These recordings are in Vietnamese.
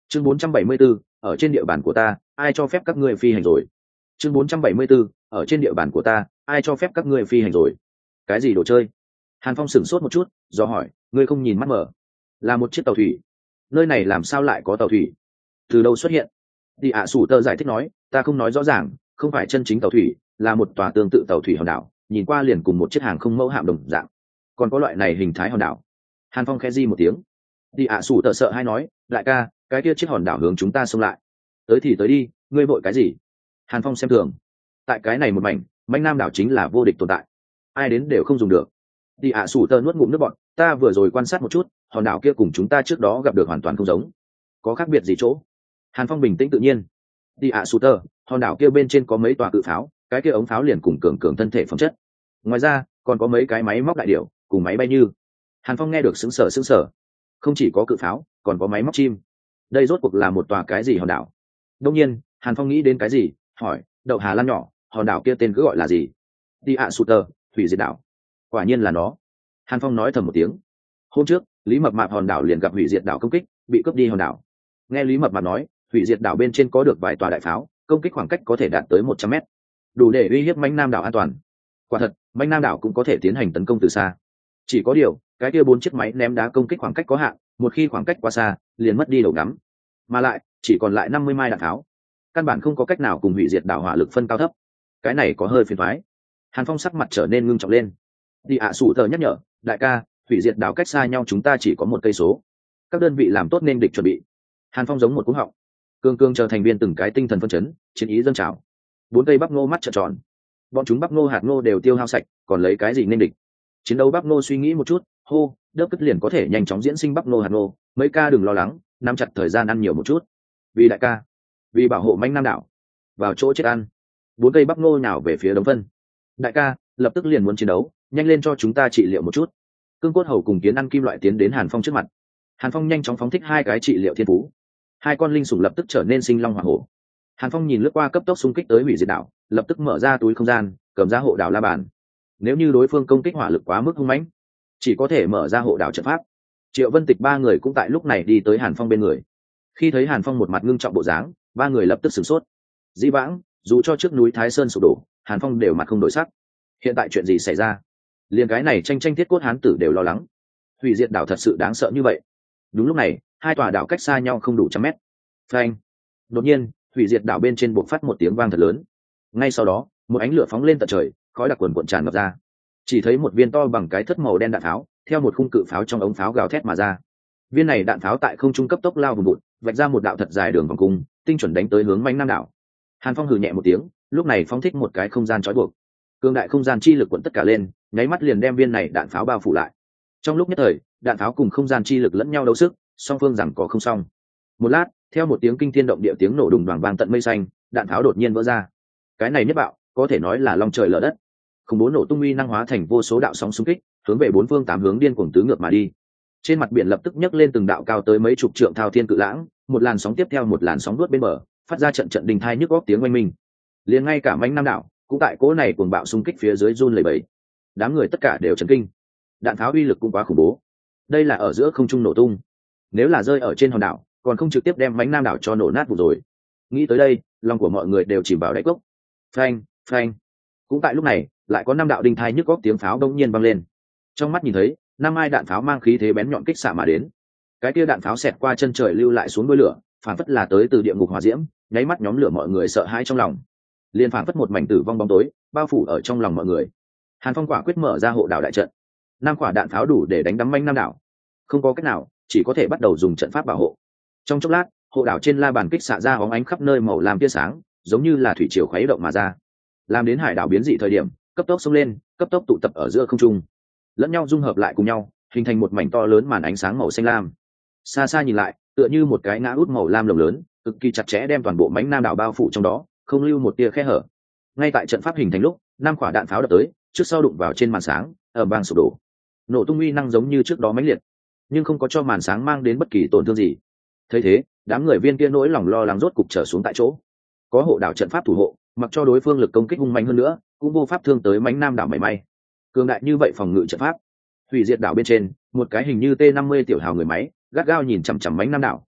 Chương 474, ở trên địa bàn của ta, ai cho phép các ngươi phi hành rồi? Chương 474, ở trên địa bàn của ta, ai cho phép các ngươi phi hành rồi? Cái gì đồ chơi? Hàn Phong sửng sốt một chút, do hỏi, ngươi không nhìn mắt mở? Là một chiếc tàu thủy. Nơi này làm sao lại có tàu thủy? Từ đâu xuất hiện? Đi ạ sủ tơ giải thích nói, ta không nói rõ ràng, không phải chân chính tàu thủy, là một tòa tương tự tàu thủy hòn đảo, nhìn qua liền cùng một chiếc hàng không mẫu hạm đồng dạng. Còn có loại này hình thái hòn đảo. Hàn Phong khẽ di một tiếng. Đi ạ sủ tơ sợ hay nói, đại ca, cái kia chiếc hòn đảo hướng chúng ta xông lại. Tới thì tới đi, ngươi vội cái gì? Hàn Phong xem thường. Tại cái này một mảnh, manh nam đảo chính là vô địch tồn tại, ai đến đều không dùng được. Đi ạ sủ tơ nuốt ngụm nước bọt, ta vừa rồi quan sát một chút, hòn đảo kia cùng chúng ta trước đó gặp được hoàn toàn không giống. Có khác biệt gì chỗ? Hàn Phong bình tĩnh tự nhiên. Đi ạ sủ tơ, hòn đảo kia bên trên có mấy tòa cự pháo, cái kia ống pháo liền cùng cường thân thể phẩm chất. Ngoài ra còn có mấy cái máy móc đại điểu cùng máy bay như. Hàn Phong nghe được sững sờ. Không chỉ có cự pháo, còn có máy móc chim. Đây rốt cuộc là một tòa cái gì hòn đảo? Đông nhiên Hàn Phong nghĩ đến cái gì, hỏi, đậu Hà Lan nhỏ, hòn đảo kia tên cứ gọi là gì? Đi ạ sủ tơ, hủy diệt đảo. Quả nhiên là nó. Hàn Phong nói thầm một tiếng. Hôm trước Lý Mập Mạp hòn đảo liền gặp hủy diệt đảo công kích, bị cướp đi hòn đảo. Nghe Lý Mập Mạp nói, hủy diệt đảo bên trên có được vài tòa đại pháo, công kích khoảng cách có thể đạt tới 100 mét, đủ để uy hiếp mãnh nam đảo an toàn. Quả thật, mãnh nam đảo cũng có thể tiến hành tấn công từ xa. Chỉ có điều, cái kia 4 chiếc máy ném đá công kích khoảng cách có hạn, một khi khoảng cách quá xa, liền mất đi đầu ngắm, mà lại chỉ còn lại 50 mai đạn tháo, căn bản không có cách nào cùng hủy diệt đảo hỏa lực phân cao thấp. Cái này có hơi phiền toái. Hàn Phong sắc mặt trở nên ngưng trọng lên. Đi ạ sủ tờ nhắc nhở, đại ca, hủy diệt đảo cách xa nhau chúng ta chỉ có 1 cây số, các đơn vị làm tốt nên địch chuẩn bị. Hàn Phong giống một cú họng, cương chờ thành viên từng cái tinh thần phân chấn, chiến ý dâng trào. 4 cây bắp ngô mắt trợn tròn, bọn chúng bắp ngô hạt ngô đều tiêu hao sạch, còn lấy cái gì nên địch? Chiến đấu bắp ngô suy nghĩ một chút, hô, đớp cất liền có thể nhanh chóng diễn sinh bắp ngô hạt ngô, mấy ca đừng lo lắng, nắm chặt thời gian ăn nhiều một chút. Vì đại ca, vì bảo hộ manh nam đảo, vào chỗ chết ăn. 4 cây bắp ngô nhào về phía Đống Vân. Đại ca, lập tức liền muốn chiến đấu, nhanh lên cho chúng ta trị liệu một chút. Cương cốt hầu cùng kiến ăn kim loại tiến đến Hàn Phong trước mặt. Hàn Phong nhanh chóng phóng thích 2 cái trị liệu thiên phú. 2 con linh sủng lập tức trở nên sinh long hỏa hổ. Hàn Phong nhìn lướt qua cấp tốc xung kích tới hủy diệt đảo, lập tức mở ra túi không gian, cầm ra hộ đảo la bàn. Nếu như đối phương công kích hỏa lực quá mức hung mãnh, chỉ có thể mở ra hộ đảo trận pháp. Triệu Vân Tịch 3 người cũng tại lúc này đi tới Hàn Phong bên người. Khi thấy Hàn Phong một mặt ngưng trọng bộ dáng, 3 người lập tức sửng sốt. Dĩ vãng, dù cho trước núi Thái Sơn sụp đổ, Hàn Phong đều mặt không đổi sắc. Hiện tại chuyện gì xảy ra? Liền cái này tranh thiết cốt hán tử đều lo lắng. Hủy diệt đảo thật sự đáng sợ như vậy? Đúng lúc này, 2 tòa đảo cách xa nhau không đủ 100 mét. Phanh! Đột nhiên, hủy diệt đảo bên trên bộc phát một tiếng vang thật lớn. Ngay sau đó, một ánh lửa phóng lên tận trời, khói đặc quần cuộn tràn ngập ra. Chỉ thấy một viên to bằng cái thất màu đen đạn pháo, theo một khung cự pháo trong ống pháo gào thét mà ra. Viên này đạn pháo tại không trung cấp tốc lao vùng vụt, vạch ra một đạo thật dài đường vòng cung, tinh chuẩn đánh tới hướng mãnh nam đảo. Hàn Phong hừ nhẹ một tiếng, lúc này phóng thích một cái không gian trói buộc, cương đại không gian chi lực cuộn tất cả lên, nháy mắt liền đem viên này đạn pháo bao phủ lại. Trong lúc nhất thời, đạn pháo cùng không gian chi lực lẫn nhau đấu sức, song phương rằng có không xong. Một lát, theo một tiếng kinh thiên động địa tiếng nổ đùng đoàng vang tận mây xanh, đạn pháo đột nhiên vỡ ra. Cái này nhất bạo, có thể nói là long trời lở đất. Khủng bố nổ tung uy năng hóa thành vô số đạo sóng xung kích, hướng về 4 phương 8 hướng điên cuồng tứ ngược mà đi. Trên mặt biển lập tức nhấc lên từng đạo cao tới mấy chục trượng thao thiên cự lãng, một làn sóng tiếp theo một làn sóng nuốt bên bờ, phát ra trận trận đình thai nhức óc tiếng oanh minh. Liền ngay cả mãnh nam đảo cũng tại cỗ này cuồng bạo xung kích phía dưới run lẩy bẩy. Đám người tất cả đều chấn kinh. Đạn pháo uy lực cũng quá khủng bố. Đây là ở giữa không trung nổ tung, nếu là rơi ở trên hòn đảo, còn không trực tiếp đem mãnh nam đảo cho nổ nát vụ rồi. Nghĩ tới đây, lòng của mọi người đều chìm vào đáy cốc. Phanh, phanh. Cũng tại lúc này, lại có 5 đạo đinh thai nhức óc tiếng pháo đông nhiên vang lên. Trong mắt nhìn thấy, 5 ai đạn pháo mang khí thế bén nhọn kích xạ mà đến. Cái kia đạn pháo xẹt qua chân trời lưu lại xuống đuôi lửa, phản phất là tới từ địa ngục hỏa diễm, nháy mắt nhóm lửa mọi người sợ hãi trong lòng. Liên phản phất một mảnh tử vong bóng tối, bao phủ ở trong lòng mọi người. Hàn Phong quả quyết mở ra hộ đảo đại trận. 5 quả đạn pháo đủ để đánh đắm manh nam đảo. Không có cách nào, chỉ có thể bắt đầu dùng trận pháp bảo hộ. Trong chốc lát, hộ đảo trên la bàn kích xạ ra óng ánh khắp nơi màu lam tia sáng, giống như là thủy triều khuấy động mà ra. Làm đến hải đảo biến dị thời điểm, cấp tốc xông lên, cấp tốc tụ tập ở giữa không trung, lẫn nhau dung hợp lại cùng nhau, hình thành một mảnh to lớn màn ánh sáng màu xanh lam. Xa xa nhìn lại, tựa như một cái ngã út màu lam lồng lớn, cực kỳ chặt chẽ đem toàn bộ mảnh nam đảo bao phủ trong đó, không lưu một tia khe hở. Ngay tại trận pháp hình thành lúc, 5 quả đạn pháo đập tới, trước sau đụng vào trên màn sáng, ầm vang sụp đổ. Nổ tung uy năng giống như trước đó mãnh liệt, nhưng không có cho màn sáng mang đến bất kỳ tổn thương gì. Thấy thế, đám người viên kia nỗi lòng lo lắng rốt cục trở xuống tại chỗ. Có hộ đảo trận pháp thủ hộ, mặc cho đối phương lực công kích hung mạnh hơn nữa, cũng vô pháp thương tới mảnh nam đảo mảy may. Cường đại như vậy phòng ngự trận pháp. Hủy diệt đảo bên trên, một cái hình như T50 tiểu hào người máy, gắt gao nhìn chằm chằm mảnh nam đảo,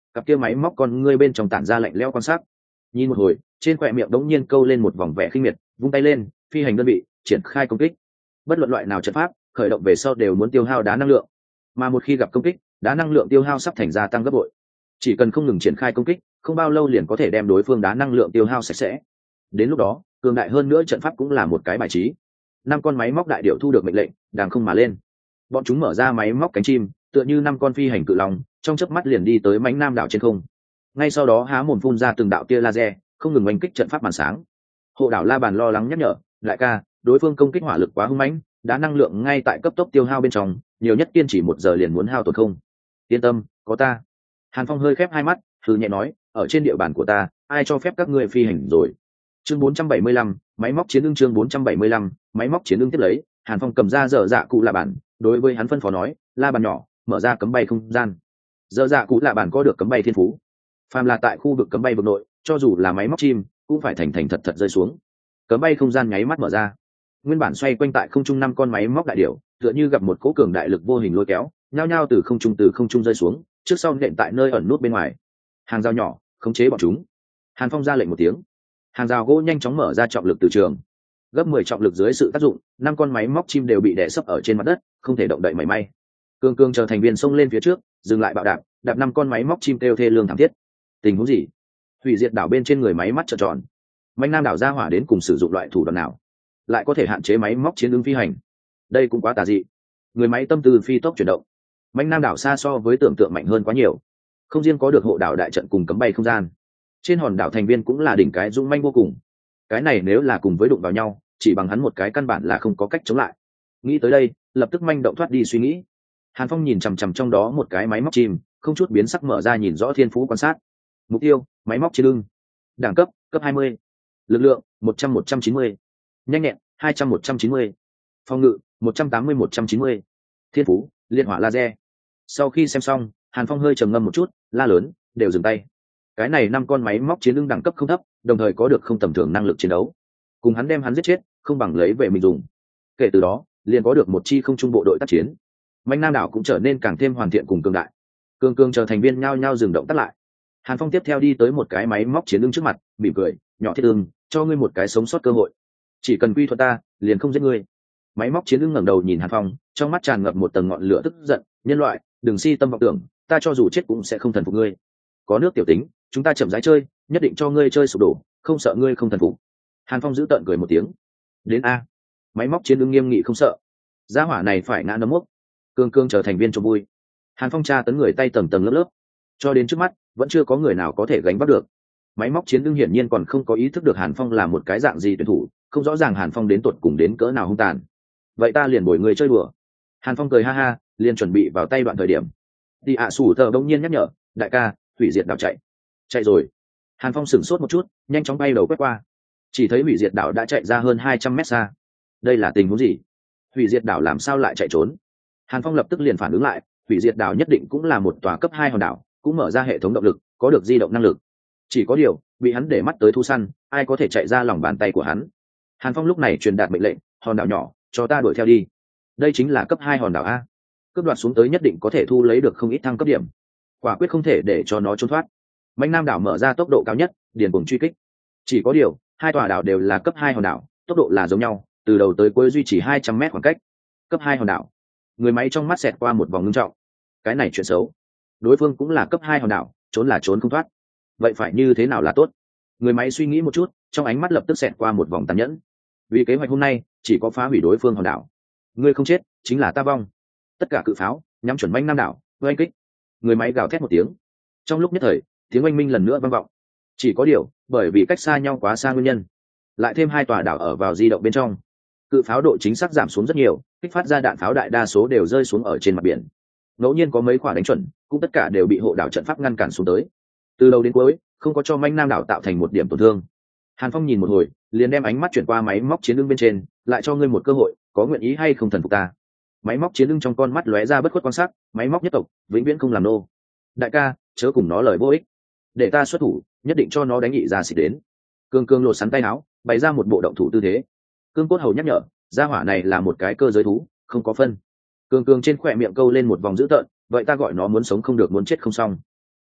cặp kia máy móc con ngươi bên trong tản ra lạnh lẽo quan sát. Nhìn một hồi, trên khóe miệng đống nhiên câu lên một vòng vẻ khinh miệt, vung tay lên, phi hành đơn vị triển khai công kích. Bất luận loại nào trận pháp khởi động về sau đều muốn tiêu hao đá năng lượng, mà một khi gặp công kích, đá năng lượng tiêu hao sắp thành gia tăng gấp bội. Chỉ cần không ngừng triển khai công kích, không bao lâu liền có thể đem đối phương đá năng lượng tiêu hao sạch sẽ. Đến lúc đó, cường đại hơn nữa trận pháp cũng là một cái bài trí. 5 con máy móc đại điểu thu được mệnh lệnh, đàng không mà lên. Bọn chúng mở ra máy móc cánh chim, tựa như 5 con phi hành cự long, trong chớp mắt liền đi tới mãnh nam đảo trên không. Ngay sau đó há mồm phun ra từng đạo tia laser, không ngừng oanh kích trận pháp màn sáng. Hộ đảo La Bàn lo lắng nhắc nhở, đại ca, đối phương công kích hỏa lực quá hung mãnh, đá năng lượng ngay tại cấp tốc tiêu hao bên trong, nhiều nhất kiên trì 1 giờ liền muốn hao tổn không. Yên tâm, có ta. Hàn Phong hơi khép hai mắt, hừ nhẹ nói, ở trên địa bàn của ta, ai cho phép các ngươi phi hành rồi. Chương 475, máy móc chiến ưng. Chương 475, máy móc chiến ưng tiếp lấy, Hàn Phong cầm ra dở dạ cụ La Bàn, đối với hắn phân phó nói, La Bàn nhỏ, mở ra cấm bay không gian. Dở dạ cụ La Bàn có được cấm bay thiên phú, phàm là tại khu vực cấm bay vực nội, cho dù là máy móc chim cũng phải thành thật thật rơi xuống. Cấm bay không gian nháy mắt mở ra, nguyên bản xoay quanh tại không trung 5 con máy móc đại điểu tựa như gặp một cỗ cường đại lực vô hình lôi kéo, nhao nhao từ không trung rơi xuống, trước sau nện tại nơi ẩn nút bên ngoài. Hàng rào nhỏ khống chế bọn chúng. Hàn Phong ra lệnh một tiếng, hàng rào gỗ nhanh chóng mở ra trọng lực từ trường, gấp 10 trọng lực dưới sự tác dụng, 5 con máy móc chim đều bị đè sấp ở trên mặt đất, không thể động đậy mảy may. Cương cương chờ thành viên xông lên phía trước, dừng lại bạo đạp 5 con máy móc chim kêu thê lương thảm thiết. Tình huống gì? Hủy diệt đảo bên trên người máy mắt trợn tròn. Mạnh nam đảo ra hỏa đến cùng sử dụng loại thủ đoạn nào, lại có thể hạn chế máy móc chiến ứng phi hành? Đây cũng quá tà dị. Người máy tâm tư phi tốc chuyển động. Mạnh nam đảo xa so với tưởng tượng mạnh hơn quá nhiều, không riêng có được hộ đảo đại trận cùng cấm bay không gian, trên hòn đảo thành viên cũng là đỉnh cái dũng manh vô cùng. Cái này nếu là cùng với đụng vào nhau, chỉ bằng hắn một cái căn bản là không có cách chống lại. Nghĩ tới đây, lập tức manh động thoát đi suy nghĩ. Hàn Phong nhìn chằm chằm trong đó một cái máy móc chim, không chút biến sắc mở ra nhìn rõ thiên phú quan sát. Mục tiêu: máy móc chiến ưng. Đẳng cấp: cấp 20. Lực lượng: 100-190. Nhanh nhẹn: 200-190. Phòng ngự: 180-190. Thiên phú: liên hỏa laser. Sau khi xem xong, Hàn Phong hơi trầm ngâm một chút, la lớn, đều dừng tay. Cái này 5 con máy móc chiến ưng đẳng cấp không thấp, đồng thời có được không tầm thường năng lực chiến đấu. Cùng hắn đem hắn giết chết, không bằng lấy về mình dùng. Kể từ đó, liền có được một chi không trung bộ đội tác chiến. Mạnh nam đảo cũng trở nên càng thêm hoàn thiện cùng cường đại. Cương chờ thành viên nhao nhao dừng động tắt lại. Hàn Phong tiếp theo đi tới một cái máy móc chiến ưng trước mặt, mỉm cười, nhỏ thiết ưng, cho ngươi một cái sống sót cơ hội. Chỉ cần quy thuận ta, liền không giết ngươi. Máy móc chiến ưng ngẩng đầu nhìn Hàn Phong, trong mắt tràn ngập một tầng ngọn lửa tức giận, nhân loại, đừng si tâm vọng tưởng, ta cho dù chết cũng sẽ không thần phục ngươi. Có nước tiểu tính, chúng ta chậm rãi chơi, nhất định cho ngươi chơi sụp đổ, không sợ ngươi không thần phục. Hàn Phong giữ tợn cười một tiếng. Đến a. Máy móc chiến ưng nghiêm nghị không sợ. Gia hỏa này phải ngã nấm mốc. Cương chờ thành viên cho vui. Hàn Phong tra tấn người tay tầng tầng lớp lớp, cho đến trước mắt vẫn chưa có người nào có thể gánh vác được. Máy móc chiến ưng hiển nhiên còn không có ý thức được Hàn Phong là một cái dạng gì tuyển thủ, không rõ ràng Hàn Phong đến tột cùng đến cỡ nào hung tàn. Vậy ta liền bồi người chơi đùa. Hàn Phong cười ha ha, liền chuẩn bị vào tay đoạn thời điểm, thì sủ tờ đông nhiên nhắc nhở, đại ca, hủy diệt đảo chạy rồi. Hàn Phong sửng sốt một chút, nhanh chóng bay đầu quét qua, chỉ thấy hủy diệt đảo đã chạy ra hơn 200 mét xa. Đây là tình huống gì? Hủy diệt đảo làm sao lại chạy trốn? Hàn Phong lập tức liền phản ứng lại, hủy diệt đảo nhất định cũng là một tòa cấp 2 hòn đảo, cũng mở ra hệ thống động lực, có được di động năng lực. Chỉ có điều, bị hắn để mắt tới thu săn, ai có thể chạy ra lòng bàn tay của hắn? Hàn Phong lúc này truyền đạt mệnh lệnh, hòn đảo nhỏ, cho ta đuổi theo đi. Đây chính là cấp 2 hòn đảo a. Cướp đoạt xuống tới nhất định có thể thu lấy được không ít thăng cấp điểm. Quả quyết không thể để cho nó trốn thoát. Mạnh nam đảo mở ra tốc độ cao nhất, điền cuồng truy kích. Chỉ có điều, hai tòa đảo đều là cấp 2 hòn đảo, tốc độ là giống nhau, từ đầu tới cuối duy trì 200 mét khoảng cách. Cấp 2 hòn đảo. Người máy trong mắt xẹt qua một vòng ngưng trọng. Cái này chuyện xấu. Đối phương cũng là cấp 2 hòn đảo, trốn là trốn không thoát. Vậy phải như thế nào là tốt? Người máy suy nghĩ một chút, trong ánh mắt lập tức xẹt qua một vòng tàn nhẫn. Vì kế hoạch hôm nay, chỉ có phá hủy đối phương hòn đảo. Ngươi không chết, chính là ta vong. Tất cả cự pháo nhắm chuẩn Mạnh nam đảo, oanh kích. Người máy gào thét một tiếng. Trong lúc nhất thời, tiếng oanh minh lần nữa vang vọng. Chỉ có điều, bởi vì cách xa nhau quá xa nguyên nhân, lại thêm hai tòa đảo ở vào di động bên trong, cự pháo độ chính xác giảm xuống rất nhiều, kích phát ra đạn pháo đại đa số đều rơi xuống ở trên mặt biển. Ngẫu nhiên có mấy quả đánh chuẩn, cũng tất cả đều bị hộ đảo trận pháp ngăn cản xuống tới. Từ đầu đến cuối, không có cho Mạnh nam đảo tạo thành một điểm tổn thương. Hàn Phong nhìn một hồi, liền đem ánh mắt chuyển qua máy móc chiến ưng bên trên, lại cho ngươi một cơ hội, có nguyện ý hay không thần phục ta? Máy móc chiến ưng trong con mắt lóe ra bất khuất quan sát, máy móc nhất tộc, vĩnh viễn không làm nô. Đại ca, chớ cùng nó lời vô ích, để ta xuất thủ, nhất định cho nó đánh nhị ra xịt đến. Cương lột sắn tay áo, bày ra một bộ động thủ tư thế. Cương cốt hầu nhắc nhở, gia hỏa này là một cái cơ giới thú, không có phân. Cương trên khỏe miệng câu lên một vòng dữ tợn, vậy ta gọi nó muốn sống không được muốn chết không xong.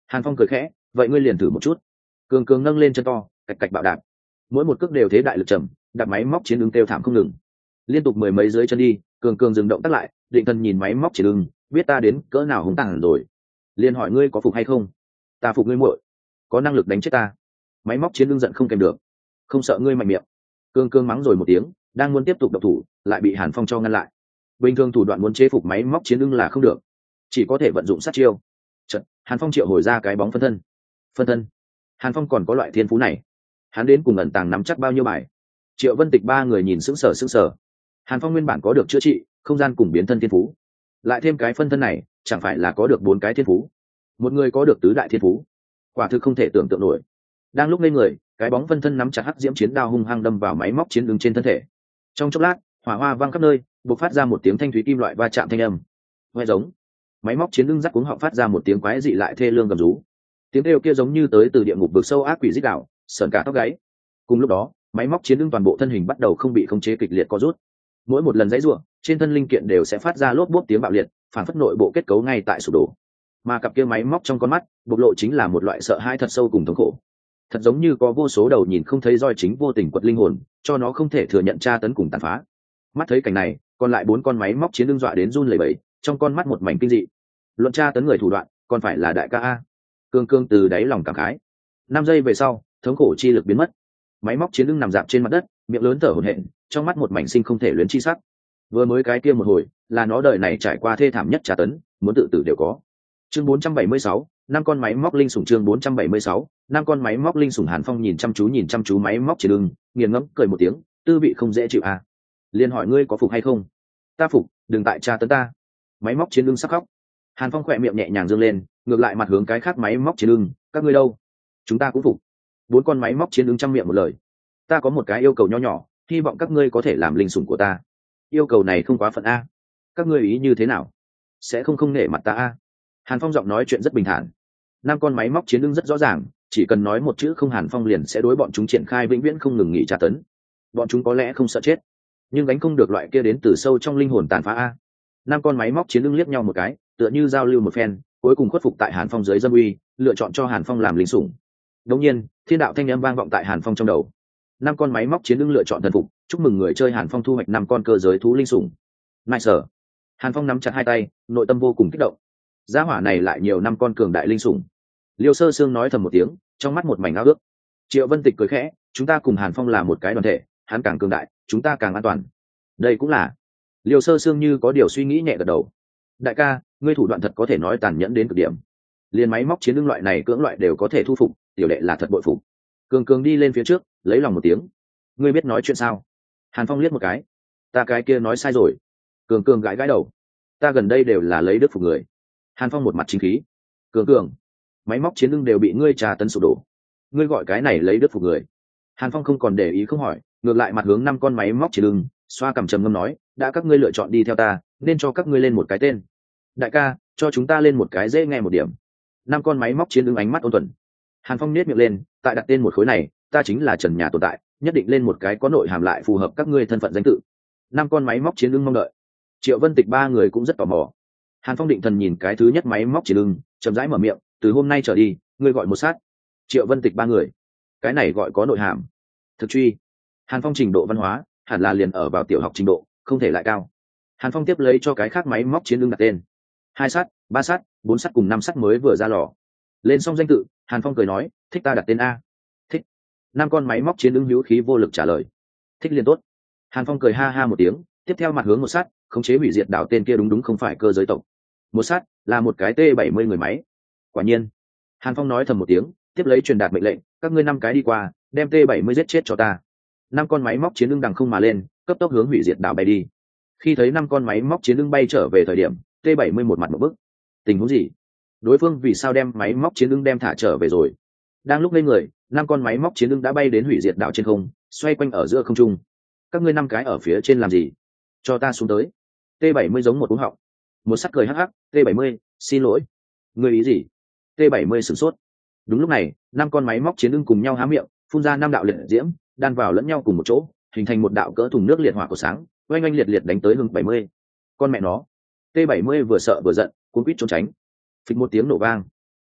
Hàn Phong cười khẽ, vậy ngươi liền thử một chút. Cường cường nâng lên chân to, cạch cạch bạo đạp, mỗi một cước đều thế đại lực trầm, đạp máy móc chiến ứng kêu thảm không ngừng, liên tục mười mấy dưới chân đi. Cường cường dừng động tác lại, định thần nhìn máy móc chiến ứng, biết ta đến cỡ nào hùng tàn rồi, liền hỏi ngươi có phục hay không. Ta phục ngươi muội, có năng lực đánh chết ta. Máy móc chiến ứng giận không kèm được, không sợ ngươi mạnh miệng. Cường cường mắng rồi một tiếng, đang muốn tiếp tục động thủ, lại bị Hàn Phong cho ngăn lại. Bình thường thủ đoạn muốn chế phục máy móc chiến ứng là không được, chỉ có thể vận dụng sát chiêu. Chợt, Hàn Phong triệu hồi ra cái bóng phân thân. Phân thân? Hàn Phong còn có loại thiên phú này? Hắn đến cùng ẩn tàng nắm chắc bao nhiêu bài? Triệu Vân Tịch ba người nhìn sững sờ. Hàn Phong nguyên bản có được chữa trị, không gian cùng biến thân thiên phú, lại thêm cái phân thân này, chẳng phải là có được 4 cái thiên phú? Một người có được tứ đại thiên phú, quả thực không thể tưởng tượng nổi. Đang lúc ngây người, cái bóng phân thân nắm chặt hắc diễm chiến đao hung hăng đâm vào máy móc chiến ứng trên thân thể. Trong chốc lát, hỏa hoa vang khắp nơi, bộc phát ra một tiếng thanh thúy kim loại va chạm thanh âm. Nghe giống, máy móc chiến ứng rắc cuống họng phát ra một tiếng quái dị lại thê lương gầm rú. Tiếng kêu kia giống như tới từ địa ngục vực sâu ác quỷ rít gào, sởn cả tóc gáy. Cùng lúc đó, máy móc chiến ứng toàn bộ thân hình bắt đầu không bị khống chế kịch liệt co rút. Mỗi một lần giãy giụa, trên thân linh kiện đều sẽ phát ra lốp bốp tiếng bạo liệt, phản phất nội bộ kết cấu ngay tại sụp đổ. Mà cặp kia máy móc trong con mắt, bộc lộ chính là một loại sợ hãi thật sâu cùng thống khổ. Thật giống như có vô số đầu nhìn không thấy roi chính vô tình quật linh hồn, cho nó không thể thừa nhận tra tấn cùng tàn phá. Mắt thấy cảnh này, còn lại 4 con máy móc chiến đương dọa đến run lẩy bẩy, trong con mắt một mảnh kinh dị. Luận tra tấn người thủ đoạn, còn phải là đại ca a. Cương cương từ đáy lòng cảm khái. 5 giây về sau, thống khổ chi lực biến mất. Máy móc chiến đương nằm dạp trên mặt đất, miệng lớn thở hổn hển, trong mắt một mảnh sinh không thể luyến chi sắc. Vừa mới cái kia một hồi, là nó đời này trải qua thê thảm nhất tra tấn, muốn tự tử đều có. Chương 476, 5 con máy móc linh sủng. Chương 476, 5 con máy móc linh sủng. Hàn Phong nhìn chăm chú máy móc trên lưng, nghiền ngẫm cười một tiếng, tư vị không dễ chịu à. Liên hỏi ngươi có phục hay không? Ta phục, đừng tại tra tấn ta. Máy móc trên lưng sắp khóc. Hàn Phong khỏe miệng nhẹ nhàng dương lên, ngược lại mặt hướng cái khác máy móc trên lưng, các ngươi đâu? Chúng ta cũng phục. 4 con máy móc trên lưng trăm miệng một lời. Ta có một cái yêu cầu nho nhỏ, hy vọng các ngươi có thể làm linh sủng của ta. Yêu cầu này không quá phận a. Các ngươi ý như thế nào? Sẽ không nể mặt ta a? Hàn Phong giọng nói chuyện rất bình thản. 5 con máy móc chiến đương rất rõ ràng, chỉ cần nói một chữ không Hàn Phong liền sẽ đối bọn chúng triển khai vĩnh viễn không ngừng nghỉ tra tấn. Bọn chúng có lẽ không sợ chết, nhưng gánh không được loại kia đến từ sâu trong linh hồn tàn phá a. 5 con máy móc chiến đương liếc nhau một cái, tựa như giao lưu một phen, cuối cùng khuất phục tại Hàn Phong dưới dâm uy, lựa chọn cho Hàn Phong làm linh sủng. Đống nhiên, thiên đạo thanh âm vang vọng tại Hàn Phong trong đầu. 5 con máy móc chiến đương lựa chọn thần phục, chúc mừng người chơi Hàn Phong thu hoạch 5 con cơ giới thú linh sủng. Nice. Hàn Phong nắm chặt hai tay, nội tâm vô cùng kích động. Gia hỏa này lại nhiều 5 con cường đại linh sủng. Liêu Sơ Sương nói thầm một tiếng, trong mắt một mảnh ao ước. Triệu Vân Tịch cười khẽ, chúng ta cùng Hàn Phong là một cái đoàn thể, hắn càng cường đại, chúng ta càng an toàn. Đây cũng là. Liêu Sơ Sương như có điều suy nghĩ nhẹ gật đầu. Đại ca, ngươi thủ đoạn thật có thể nói tàn nhẫn đến cực điểm. Liên máy móc chiến đương loại này cưỡng loại đều có thể thu phục, tiểu đệ là thật bội phục. Cường cường đi lên phía trước, lấy lòng một tiếng. Ngươi biết nói chuyện sao? Hàn Phong liếc một cái. Ta cái kia nói sai rồi. Cường cường gãi gãi đầu. Ta gần đây đều là lấy đức phục người. Hàn Phong một mặt chính khí. Cường cường, máy móc chiến đương đều bị ngươi trà tấn sụp đổ, ngươi gọi cái này lấy đức phục người? Hàn Phong không còn để ý không hỏi, ngược lại mặt hướng 5 con máy móc chiến đương, xoa cằm trầm ngâm nói, đã các ngươi lựa chọn đi theo ta, nên cho các ngươi lên một cái tên. Đại ca, cho chúng ta lên một cái dễ nghe một điểm. 5 con máy móc chiến đương ánh mắt ôn thuần. Hàn Phong nhếch miệng lên, tại đặt tên một khối này, ta chính là trần nhà tồn tại, nhất định lên một cái có nội hàm lại phù hợp các ngươi thân phận danh tự. 5 con máy móc chiến đương mong đợi. Triệu Vân Tịch ba người cũng rất tò mò. Hàn Phong định thần nhìn cái thứ nhất máy móc chiến đương, chậm rãi mở miệng, từ hôm nay trở đi, ngươi gọi một sát. Triệu Vân Tịch ba người, cái này gọi có nội hàm. Thực truy. Hàn Phong trình độ văn hóa hẳn là liền ở vào tiểu học trình độ, không thể lại cao. Hàn Phong tiếp lấy cho cái khác máy móc chiến đương đặt tên. 2 sát, 3 sát, 4 sát cùng 5 sát mới vừa ra lò. Lên xong danh tự, Hàn Phong cười nói, thích ta đặt tên a. Thích. 5 con máy móc chiến đương hữu khí vô lực trả lời. Thích liền tốt. Hàn Phong cười ha ha một tiếng, tiếp theo mặt hướng một sát, khống chế hủy diệt đảo tên kia đúng không phải cơ giới tộc. Một sát là một cái T-70 người máy. Quả nhiên. Hàn Phong nói thầm một tiếng, tiếp lấy truyền đạt mệnh lệnh, các ngươi 5 cái đi qua, đem T-70 giết chết cho ta. 5 con máy móc chiến đương đằng không mà lên, cấp tốc hướng hủy diệt đảo bay đi. Khi thấy 5 con máy móc chiến đương bay trở về thời điểm, T-70 một mặt một bức. Tình huống gì? Đối phương vì sao đem máy móc chiến đương đem thả trở về rồi? Đang lúc lên người, 5 con máy móc chiến đương đã bay đến hủy diệt đảo trên không, xoay quanh ở giữa không trung. Các ngươi 5 cái ở phía trên làm gì? Cho ta xuống tới. T-70 giống một cú họng. Một sắc cười hắc hắc, T-70, xin lỗi. Ngươi ý gì? T-70 sửng sốt. Đúng lúc này, 5 con máy móc chiến đương cùng nhau há miệng, phun ra 5 đạo liệt diễm, đan vào lẫn nhau cùng một chỗ, hình thành một đạo cỡ thùng nước liệt hỏa của sáng, oanh oanh liệt liệt đánh tới hướng 70. Con mẹ nó. T-70 vừa sợ vừa giận, cuốn quýt trốn tránh. Phịch một tiếng nổ vang.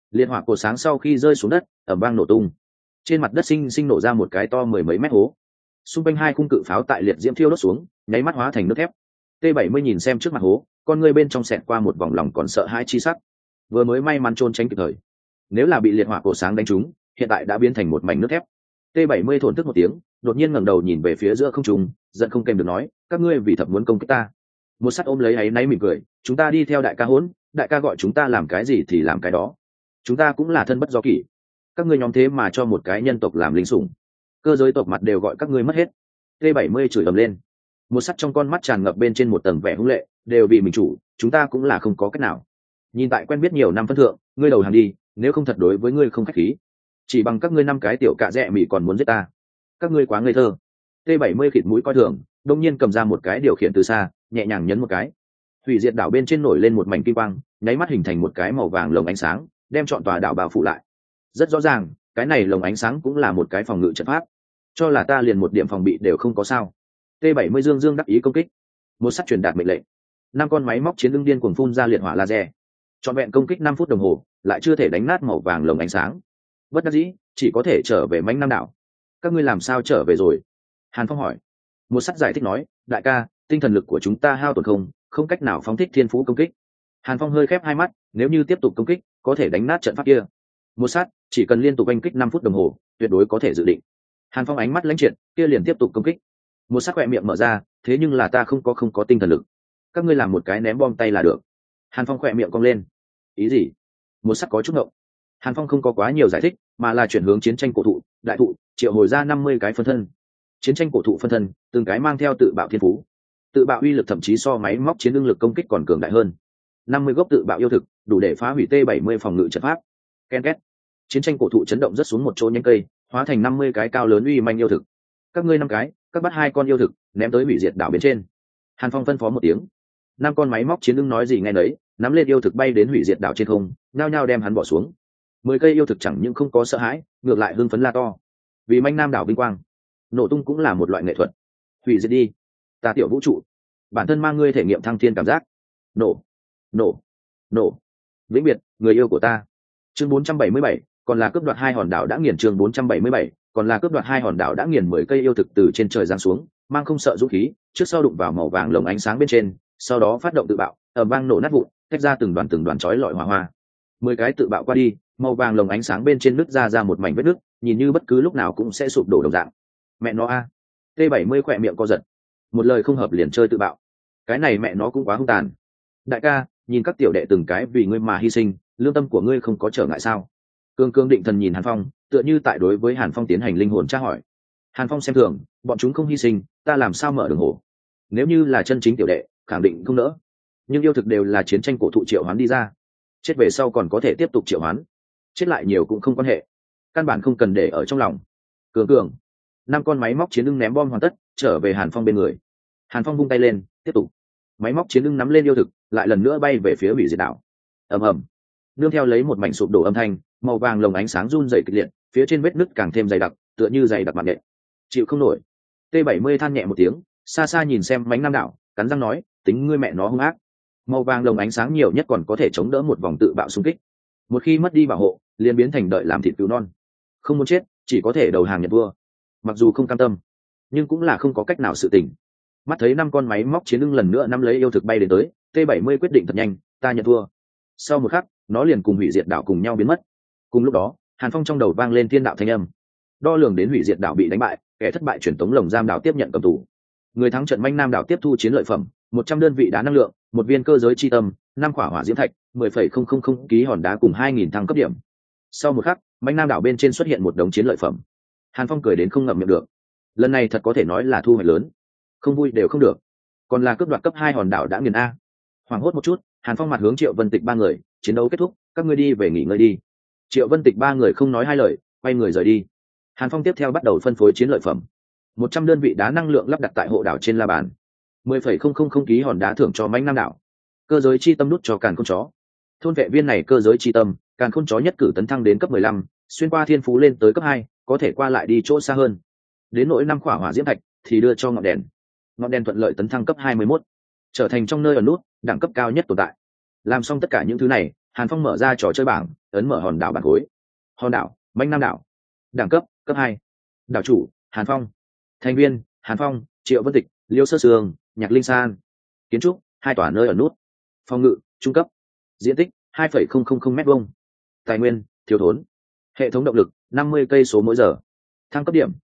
Liệt hỏa cột sáng sau khi rơi xuống đất ầm vang nổ tung, trên mặt đất sinh sinh nổ ra một cái to mười mấy mét hố. Xung quanh hai khung cự pháo tại liệt diễm thiêu đốt xuống, nháy mắt hóa thành nước thép. T70 nhìn xem trước mặt hố, con người bên trong xẹt qua một vòng lòng còn sợ hãi chi sắc. Vừa mới may mắn trốn tránh kịp thời, nếu là bị liệt hỏa cổ sáng đánh trúng, hiện tại đã biến thành một mảnh nước thép. T70 thổn thức một tiếng, đột nhiên ngẩng đầu nhìn về phía giữa không trung, giận không kèm được nói, các ngươi vì thập muốn công kích ta. Một sắt ôm lấy áy náy mỉm cười, chúng ta đi theo đại ca hỗn, đại ca gọi chúng ta làm cái gì thì làm cái đó. Chúng ta cũng là thân bất do kỷ. Các ngươi nhóm thế mà cho một cái nhân tộc làm lính sủng, cơ giới tộc mặt đều gọi các ngươi mất hết. T70 chửi ầm lên, một sắt trong con mắt tràn ngập bên trên một tầng vẻ hung lệ, đều vì mình chủ, chúng ta cũng là không có cách nào. Nhìn tại quen biết nhiều năm phân thượng, ngươi đầu hàng đi, nếu không thật đối với ngươi không khách khí. Chỉ bằng các ngươi năm cái tiểu cạ rẻ mị còn muốn giết ta, các ngươi quá ngây thơ. T70 khịt mũi coi thường, đông nhiên cầm ra một cái điều khiển từ xa, nhẹ nhàng nhấn một cái, hủy diệt đảo bên trên nổi lên một mảnh kim quang, nháy mắt hình thành một cái màu vàng lồng ánh sáng, đem trọn tòa đảo bao phủ lại. Rất rõ ràng, cái này lồng ánh sáng cũng là một cái phòng ngự trận pháp, cho là ta liền một điểm phòng bị đều không có sao. T70 dương dương đắc ý công kích, một sắt truyền đạt mệnh lệnh, năm con máy móc chiến lưng điên cuồng phun ra liệt hỏa laser, trọn vẹn công kích 5 phút đồng hồ, lại chưa thể đánh nát màu vàng lồng ánh sáng. Bất đắc dĩ, chỉ có thể trở về mãnh nam đảo. Các ngươi làm sao trở về rồi? Hàn Phong hỏi. Một sắt giải thích nói, đại ca, tinh thần lực của chúng ta hao tổn không cách nào phóng thích thiên phú công kích. Hàn Phong hơi khép hai mắt, nếu như tiếp tục công kích, có thể đánh nát trận pháp kia. Một sắt, chỉ cần liên tục oanh kích 5 phút đồng hồ, tuyệt đối có thể dự định. Hàn Phong ánh mắt lãnh triệt, kia liền tiếp tục công kích. Một sắt khỏe miệng mở ra, thế nhưng là ta không có tinh thần lực. Các ngươi làm một cái ném bom tay là được. Hàn Phong khỏe miệng cong lên. Ý gì? Một sắt có chút ngộng. Hàn Phong không có quá nhiều giải thích, mà là chuyển hướng chiến tranh cổ thụ, đại thụ, triệu hồi ra 50 cái phân thân. Chiến tranh cổ thụ phân thân, từng cái mang theo tự bạo thiên phú. Tự bạo uy lực thậm chí so máy móc chiến đương lực công kích còn cường đại hơn. 50 gốc tự bạo yêu thực, đủ để phá hủy T70 phòng ngự trận pháp. Ken két. Chiến tranh cổ thụ chấn động rất xuống một chỗ nhánh cây, hóa thành 50 cái cao lớn uy manh yêu thực. Các ngươi 5 cái, các bắt 2 con yêu thực, ném tới hủy diệt đảo bên trên. Hàn Phong phân phó một tiếng. 5 con máy móc chiến đương nói gì nghe nấy, nắm lên yêu thực bay đến hủy diệt đảo trên không, nhao nhao đem hắn bỏ xuống. 10 cây yêu thực chẳng những không có sợ hãi, ngược lại hưng phấn la to. Vì manh nam đảo vinh quang, nổ tung cũng là một loại nghệ thuật. Hủy diệt đi, ta tiểu vũ trụ, bản thân mang ngươi thể nghiệm thăng thiên cảm giác. Nổ, nổ, nổ. Vĩnh biệt, người yêu của ta. Chương 477, còn là cướp đoạt 2 hòn đảo đã nghiền. Chương 477, còn là cướp đoạt 2 hòn đảo đã nghiền. 10 cây yêu thực từ trên trời giáng xuống, mang không sợ dũng khí, trước sau đụng vào màu vàng lồng ánh sáng bên trên, sau đó phát động tự bạo, ầm vang nổ nát vụn, tách ra từng đoàn chói lọi hỏa hoa. 10 cái tự bạo qua đi, màu vàng lồng ánh sáng bên trên nứt ra một mảnh vết nứt, nhìn như bất cứ lúc nào cũng sẽ sụp đổ đồng dạng. Mẹ nó a. T70 khỏe miệng co giật. Một lời không hợp liền chơi tự bạo. Cái này mẹ nó cũng quá hung tàn. Đại ca, nhìn các tiểu đệ từng cái vì ngươi mà hy sinh, lương tâm của ngươi không có trở ngại sao? Cương định thần nhìn Hàn Phong, tựa như tại đối với Hàn Phong tiến hành linh hồn tra hỏi. Hàn Phong xem thường, bọn chúng không hy sinh, ta làm sao mở đường hổ? Nếu như là chân chính tiểu đệ, khẳng định không nỡ. Nhưng yêu thực đều là chiến tranh cổ thụ triệu hoán đi ra, chết về sau còn có thể tiếp tục triệu hoán, chết lại nhiều cũng không quan hệ, căn bản không cần để ở trong lòng. Cường 5 con máy móc chiến ưng ném bom hoàn tất, trở về Hàn Phong bên người. Hàn Phong vung tay lên, tiếp tục. Máy móc chiến ưng nắm lên yêu thực, lại lần nữa bay về phía hủy diệt đảo. Ầm, nương theo lấy một mảnh sụp đổ âm thanh, màu vàng lồng ánh sáng run rẩy kịch liệt, phía trên vết nứt càng thêm dày đặc, tựa như dày đặc mặt nện. Chịu không nổi. T70 than nhẹ một tiếng, xa xa nhìn xem mánh nam đảo, cắn răng nói, tính ngươi mẹ nó hung ác. Màu vàng lồng ánh sáng nhiều nhất còn có thể chống đỡ một vòng tự bạo xung kích, một khi mất đi bảo hộ liền biến thành đợi làm thịt cứu non. Không muốn chết, chỉ có thể đầu hàng nhận vua. Mặc dù không cam tâm, nhưng cũng là không có cách nào sự tình. Mắt thấy 5 con máy móc chiến ưng lần nữa nắm lấy yêu thực bay đến tới, T70 quyết định thật nhanh, ta nhận thua. Sau một khắc, nó liền cùng hủy diệt đảo cùng nhau biến mất. Cùng lúc đó, Hàn Phong trong đầu vang lên thiên đạo thanh âm, đo lường đến hủy diệt đảo bị đánh bại, kẻ thất bại chuyển tống lồng giam đảo tiếp nhận cầm tù. Người thắng trận manh nam đảo tiếp thu chiến lợi phẩm 100 đơn vị đá năng lượng, 1 viên cơ giới chi tâm, 5 quả hỏa diễm thạch, 10,000 ký hòn đá cùng 2.000 thăng cấp điểm. Sau một khắc, manh nam đảo bên trên xuất hiện một đống chiến lợi phẩm. Hàn Phong cười đến không ngậm miệng được. Lần này thật có thể nói là thu hoạch lớn, không vui đều không được. Còn là cướp đoạt cấp 2 hòn đảo đã nghiền a. Hoảng hốt một chút, Hàn Phong mặt hướng Triệu Vân Tịch 3 người, chiến đấu kết thúc, các ngươi đi về nghỉ ngơi đi. Triệu Vân Tịch 3 người không nói hai lời, quay người rời đi. Hàn Phong tiếp theo bắt đầu phân phối chiến lợi phẩm. 100 đơn vị đá năng lượng lắp đặt tại hộ đảo trên la bàn, 10,000 ký hòn đá thưởng cho mãnh nam đảo, cơ giới chi tâm nút cho càn khôn chó. Thôn vệ viên này cơ giới chi tâm, càn khôn chó nhất cử tấn thăng đến cấp 15, xuyên qua thiên phú lên tới cấp 2, có thể qua lại đi chỗ xa hơn. Đến nỗi 5 quả hỏa diễm thạch thì đưa cho ngọn đèn thuận lợi tấn thăng cấp 21, trở thành trong nơi ở nút đẳng cấp cao nhất tồn tại. Làm xong tất cả những thứ này, Hàn Phong mở ra trò chơi bảng, ấn mở hòn đảo bản khối. Hòn đảo Mãnh Nam đảo. Đẳng cấp cấp 2. Đảo chủ Hàn Phong. Thành viên Hàn Phong, Triệu Vân Tịch, Liêu Sơ Sương, Nhạc Linh San. Kiến trúc 2 tòa nơi ở nút. Phòng ngự trung cấp. Diện tích 2,000 m². Tài nguyên thiếu thốn. Hệ thống động lực 50 cây số mỗi giờ. Thăng cấp điểm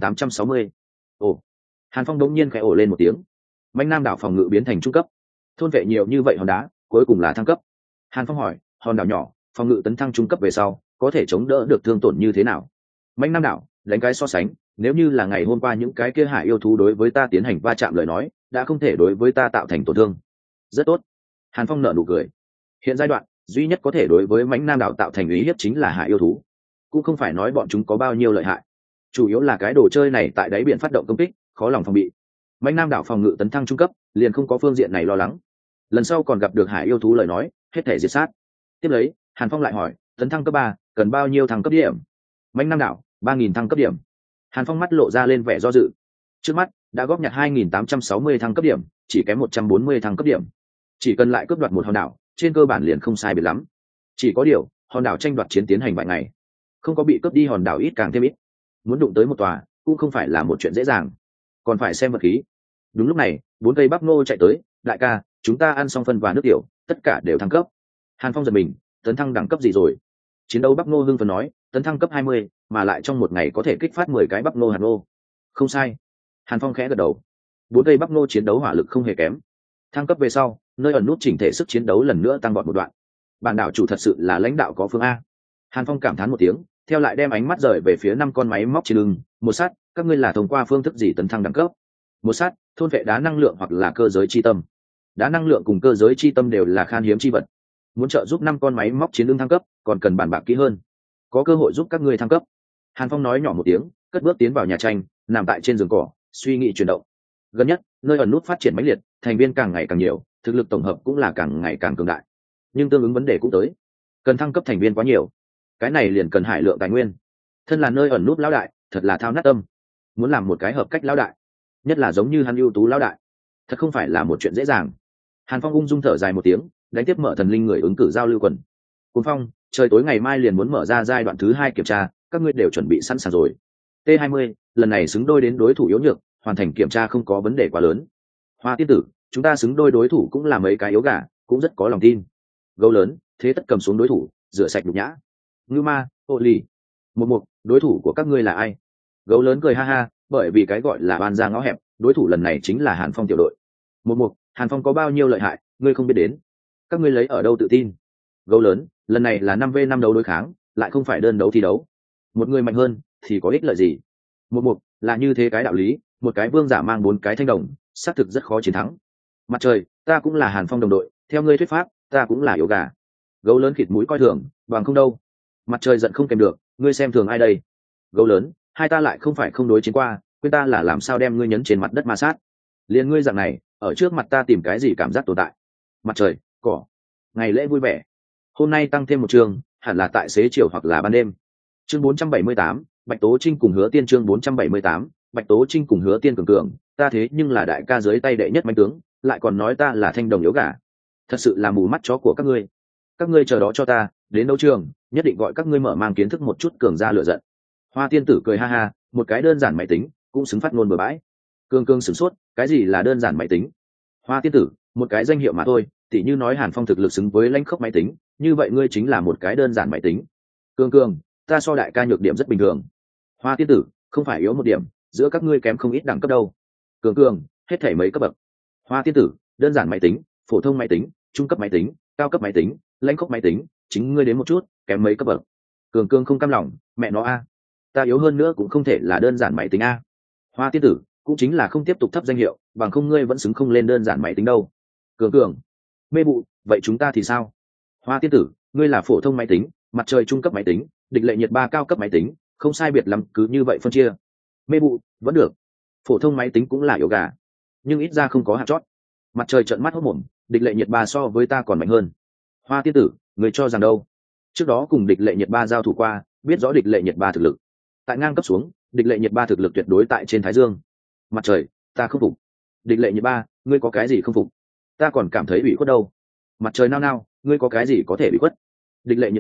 2860. Ồ. Hàn Phong đống nhiên khẽ ồ lên một tiếng. Mãnh Nam đảo phòng ngự biến thành trung cấp. Thôn vệ nhiều như vậy hòn đá, cuối cùng là thăng cấp. Hàn Phong hỏi, hòn đảo nhỏ phòng ngự tấn thăng trung cấp về sau có thể chống đỡ được thương tổn như thế nào? Mãnh Nam đảo đánh cái so sánh, nếu như là ngày hôm qua những cái kia hải yêu thú đối với ta tiến hành va chạm lời nói, đã không thể đối với ta tạo thành tổn thương. Rất tốt. Hàn Phong nở nụ cười. Hiện giai đoạn duy nhất có thể đối với Mãnh Nam đảo tạo thành uy hiếp chính là hải yêu thú, cũng không phải nói bọn chúng có bao nhiêu lợi hại, chủ yếu là cái đồ chơi này tại đáy biển phát động công kích, khó lòng phòng bị. Mãnh Nam đảo phòng ngự tấn thăng trung cấp, liền không có phương diện này lo lắng. Lần sau còn gặp được hải yêu thú lời nói, hết thể diệt sát. Tiếp lấy, Hàn Phong lại hỏi, tấn thăng cấp 3, cần bao nhiêu thăng cấp điểm? Mãnh Nam đảo 3000 thăng cấp điểm. Hàn Phong mắt lộ ra lên vẻ do dự. Trước mắt đã góp nhặt 2860 thăng cấp điểm, chỉ kém 140 thăng cấp điểm. Chỉ cần lại cướp đoạt một hòn đảo, trên cơ bản liền không sai biệt lắm. Chỉ có điều, hòn đảo tranh đoạt chiến tiến hành vài ngày, không có bị cướp đi hòn đảo ít càng thêm ít. Muốn đụng tới một tòa, cũng không phải là một chuyện dễ dàng, còn phải xem vật khí. Đúng lúc này, 4 cây bắp ngô chạy tới, đại ca, chúng ta ăn xong phân và nước tiểu, tất cả đều thăng cấp. Hàn Phong giật mình, tấn thăng đẳng cấp gì rồi? Chiến đấu bắp ngô hưng phấn nói, tấn thăng cấp 20, mà lại trong một ngày có thể kích phát 10 cái bắp ngô hạt ngô. Không sai. Hàn Phong khẽ gật đầu. 4 cây bắp ngô chiến đấu hỏa lực không hề kém. Thăng cấp về sau, nơi ẩn nút chỉnh thể sức chiến đấu lần nữa tăng vọt một đoạn. Bản đảo chủ thật sự là lãnh đạo có phương a. Hàn Phong cảm thán một tiếng, theo lại đem ánh mắt rời về phía 5 con máy móc trên lưng. Một sát, các ngươi là thông qua phương thức gì tấn thăng đẳng cấp? Một sát, thôn vệ đá năng lượng hoặc là cơ giới chi tâm. Đá năng lượng cùng cơ giới chi tâm đều là khan hiếm chi vật. Muốn trợ giúp 5 con máy móc chiến lưng thăng cấp, còn cần bàn bạc kỹ hơn. Có cơ hội giúp các ngươi thăng cấp. Hàn Phong nói nhỏ một tiếng, cất bước tiến vào nhà tranh, nằm tại trên giường cỏ, suy nghĩ chuyển động. Gần nhất, nơi ẩn nút phát triển mãnh liệt, thành viên càng ngày càng nhiều, thực lực tổng hợp cũng là càng ngày càng cường đại. Nhưng tương ứng vấn đề cũng tới, cần thăng cấp thành viên quá nhiều, cái này liền cần hải lượng tài nguyên. Thân là nơi ẩn nút lão đại, thật là thao nát tâm. Muốn làm một cái hợp cách lão đại, nhất là giống như hắn ưu tú lão đại, thật không phải là một chuyện dễ dàng. Hàn Phong ung dung thở dài một tiếng, đánh tiếp mở thần linh người ứng cử giao lưu quần. Cuồng Phong, trời tối ngày mai liền muốn mở ra giai đoạn thứ 2 kiểm tra, các ngươi đều chuẩn bị sẵn sàng rồi. T20, lần này xứng đôi đến đối thủ yếu nhược, hoàn thành kiểm tra không có vấn đề quá lớn. Hoa tiên tử, chúng ta xứng đôi đối thủ cũng là mấy cái yếu gà, cũng rất có lòng tin. Gấu lớn, thế tất cầm xuống đối thủ, rửa sạch nhục nhã. Ngưu Ma, Ô Lì, một đối thủ của các ngươi là ai? Gấu lớn cười ha ha, bởi vì cái gọi là oan ra ngõ hẹp, đối thủ lần này chính là Hàn Phong tiểu đội. Một Hàn Phong có bao nhiêu lợi hại, ngươi không biết đến. Các ngươi lấy ở đâu tự tin? Gấu lớn, lần này là 5v5 đấu đối kháng, lại không phải đơn đấu thi đấu. Một người mạnh hơn thì có ích lợi gì? Một là như thế cái đạo lý, một cái vương giả mang 4 cái thanh đồng, xác thực rất khó chiến thắng. Mặt trời, ta cũng là Hàn Phong đồng đội, theo ngươi thuyết pháp, ta cũng là yếu gà. Gấu lớn khịt mũi coi thường, bằng không đâu. Mặt trời giận không kèm được, ngươi xem thường ai đây? Gấu lớn, hai ta lại không phải không đối chiến qua, quên ta là làm sao đem ngươi nhấn trên mặt đất ma sát. Liên ngươi dạng này, ở trước mặt ta tìm cái gì cảm giác tồn tại? Mặt trời, cỏ, ngày lễ vui vẻ. Hôm nay tăng thêm một chương, hẳn là tại xế chiều hoặc là ban đêm. Chương 478, Bạch Tố Trinh cùng Hứa Tiên. Chương 478, Bạch Tố Trinh cùng Hứa Tiên cường cường, ta thế nhưng là đại ca dưới tay đệ nhất manh tướng, lại còn nói ta là thanh đồng yếu gà. Thật sự là mù mắt chó của các ngươi. Các ngươi chờ đó cho ta, đến đấu trường, nhất định gọi các ngươi mở mang kiến thức một chút cường ra lựa giận. Hoa tiên tử cười ha ha, một cái đơn giản máy tính, cũng xứng phát ngôn bừa bãi. Cương sửng sốt, cái gì là đơn giản máy tính? Hoa tiên tử, một cái danh hiệu mà thôi, tỉ như nói Hàn Phong thực lực xứng với lãnh khốc máy tính, như vậy ngươi chính là một cái đơn giản máy tính. Cương, ta so đại ca nhược điểm rất bình thường. Hoa tiên tử, không phải yếu một điểm, giữa các ngươi kém không ít đẳng cấp đâu. Cương, hết thảy mấy cấp bậc. Hoa tiên tử, đơn giản máy tính, phổ thông máy tính, trung cấp máy tính, cao cấp máy tính, lãnh khốc máy tính, chính ngươi đến một chút, kém mấy cấp bậc. Cương không cam lòng, mẹ nó a, ta yếu hơn nữa cũng không thể là đơn giản máy tính a. Hoa tiên tử, cũng chính là không tiếp tục thấp danh hiệu, bằng không ngươi vẫn xứng không lên đơn giản máy tính đâu. Cường, mê bụ, vậy chúng ta thì sao? Hoa tiên tử, ngươi là phổ thông máy tính, mặt trời trung cấp máy tính, địch lệ nhiệt 3 cao cấp máy tính, không sai biệt lắm, cứ như vậy phân chia. Mê bụ, vẫn được. Phổ thông máy tính cũng là yếu gà, nhưng ít ra không có hạt chót. Mặt trời trợn mắt hốt mồm, địch lệ nhiệt 3 so với ta còn mạnh hơn. Hoa tiên tử, người cho rằng đâu? Trước đó cùng địch lệ nhiệt 3 giao thủ qua, biết rõ địch lệ nhiệt 3 thực lực. Tại ngang cấp xuống, địch lệ nhiệt 3 thực lực tuyệt đối tại trên thái dương. Mặt trời, ta không phục. Địch lệ nhiệt 3, ngươi có cái gì không phục? Ta còn cảm thấy ủy khuất đâu. Mặt trời nao, ngươi có cái gì có thể bị khuất? Địch lệ nhiệt 3,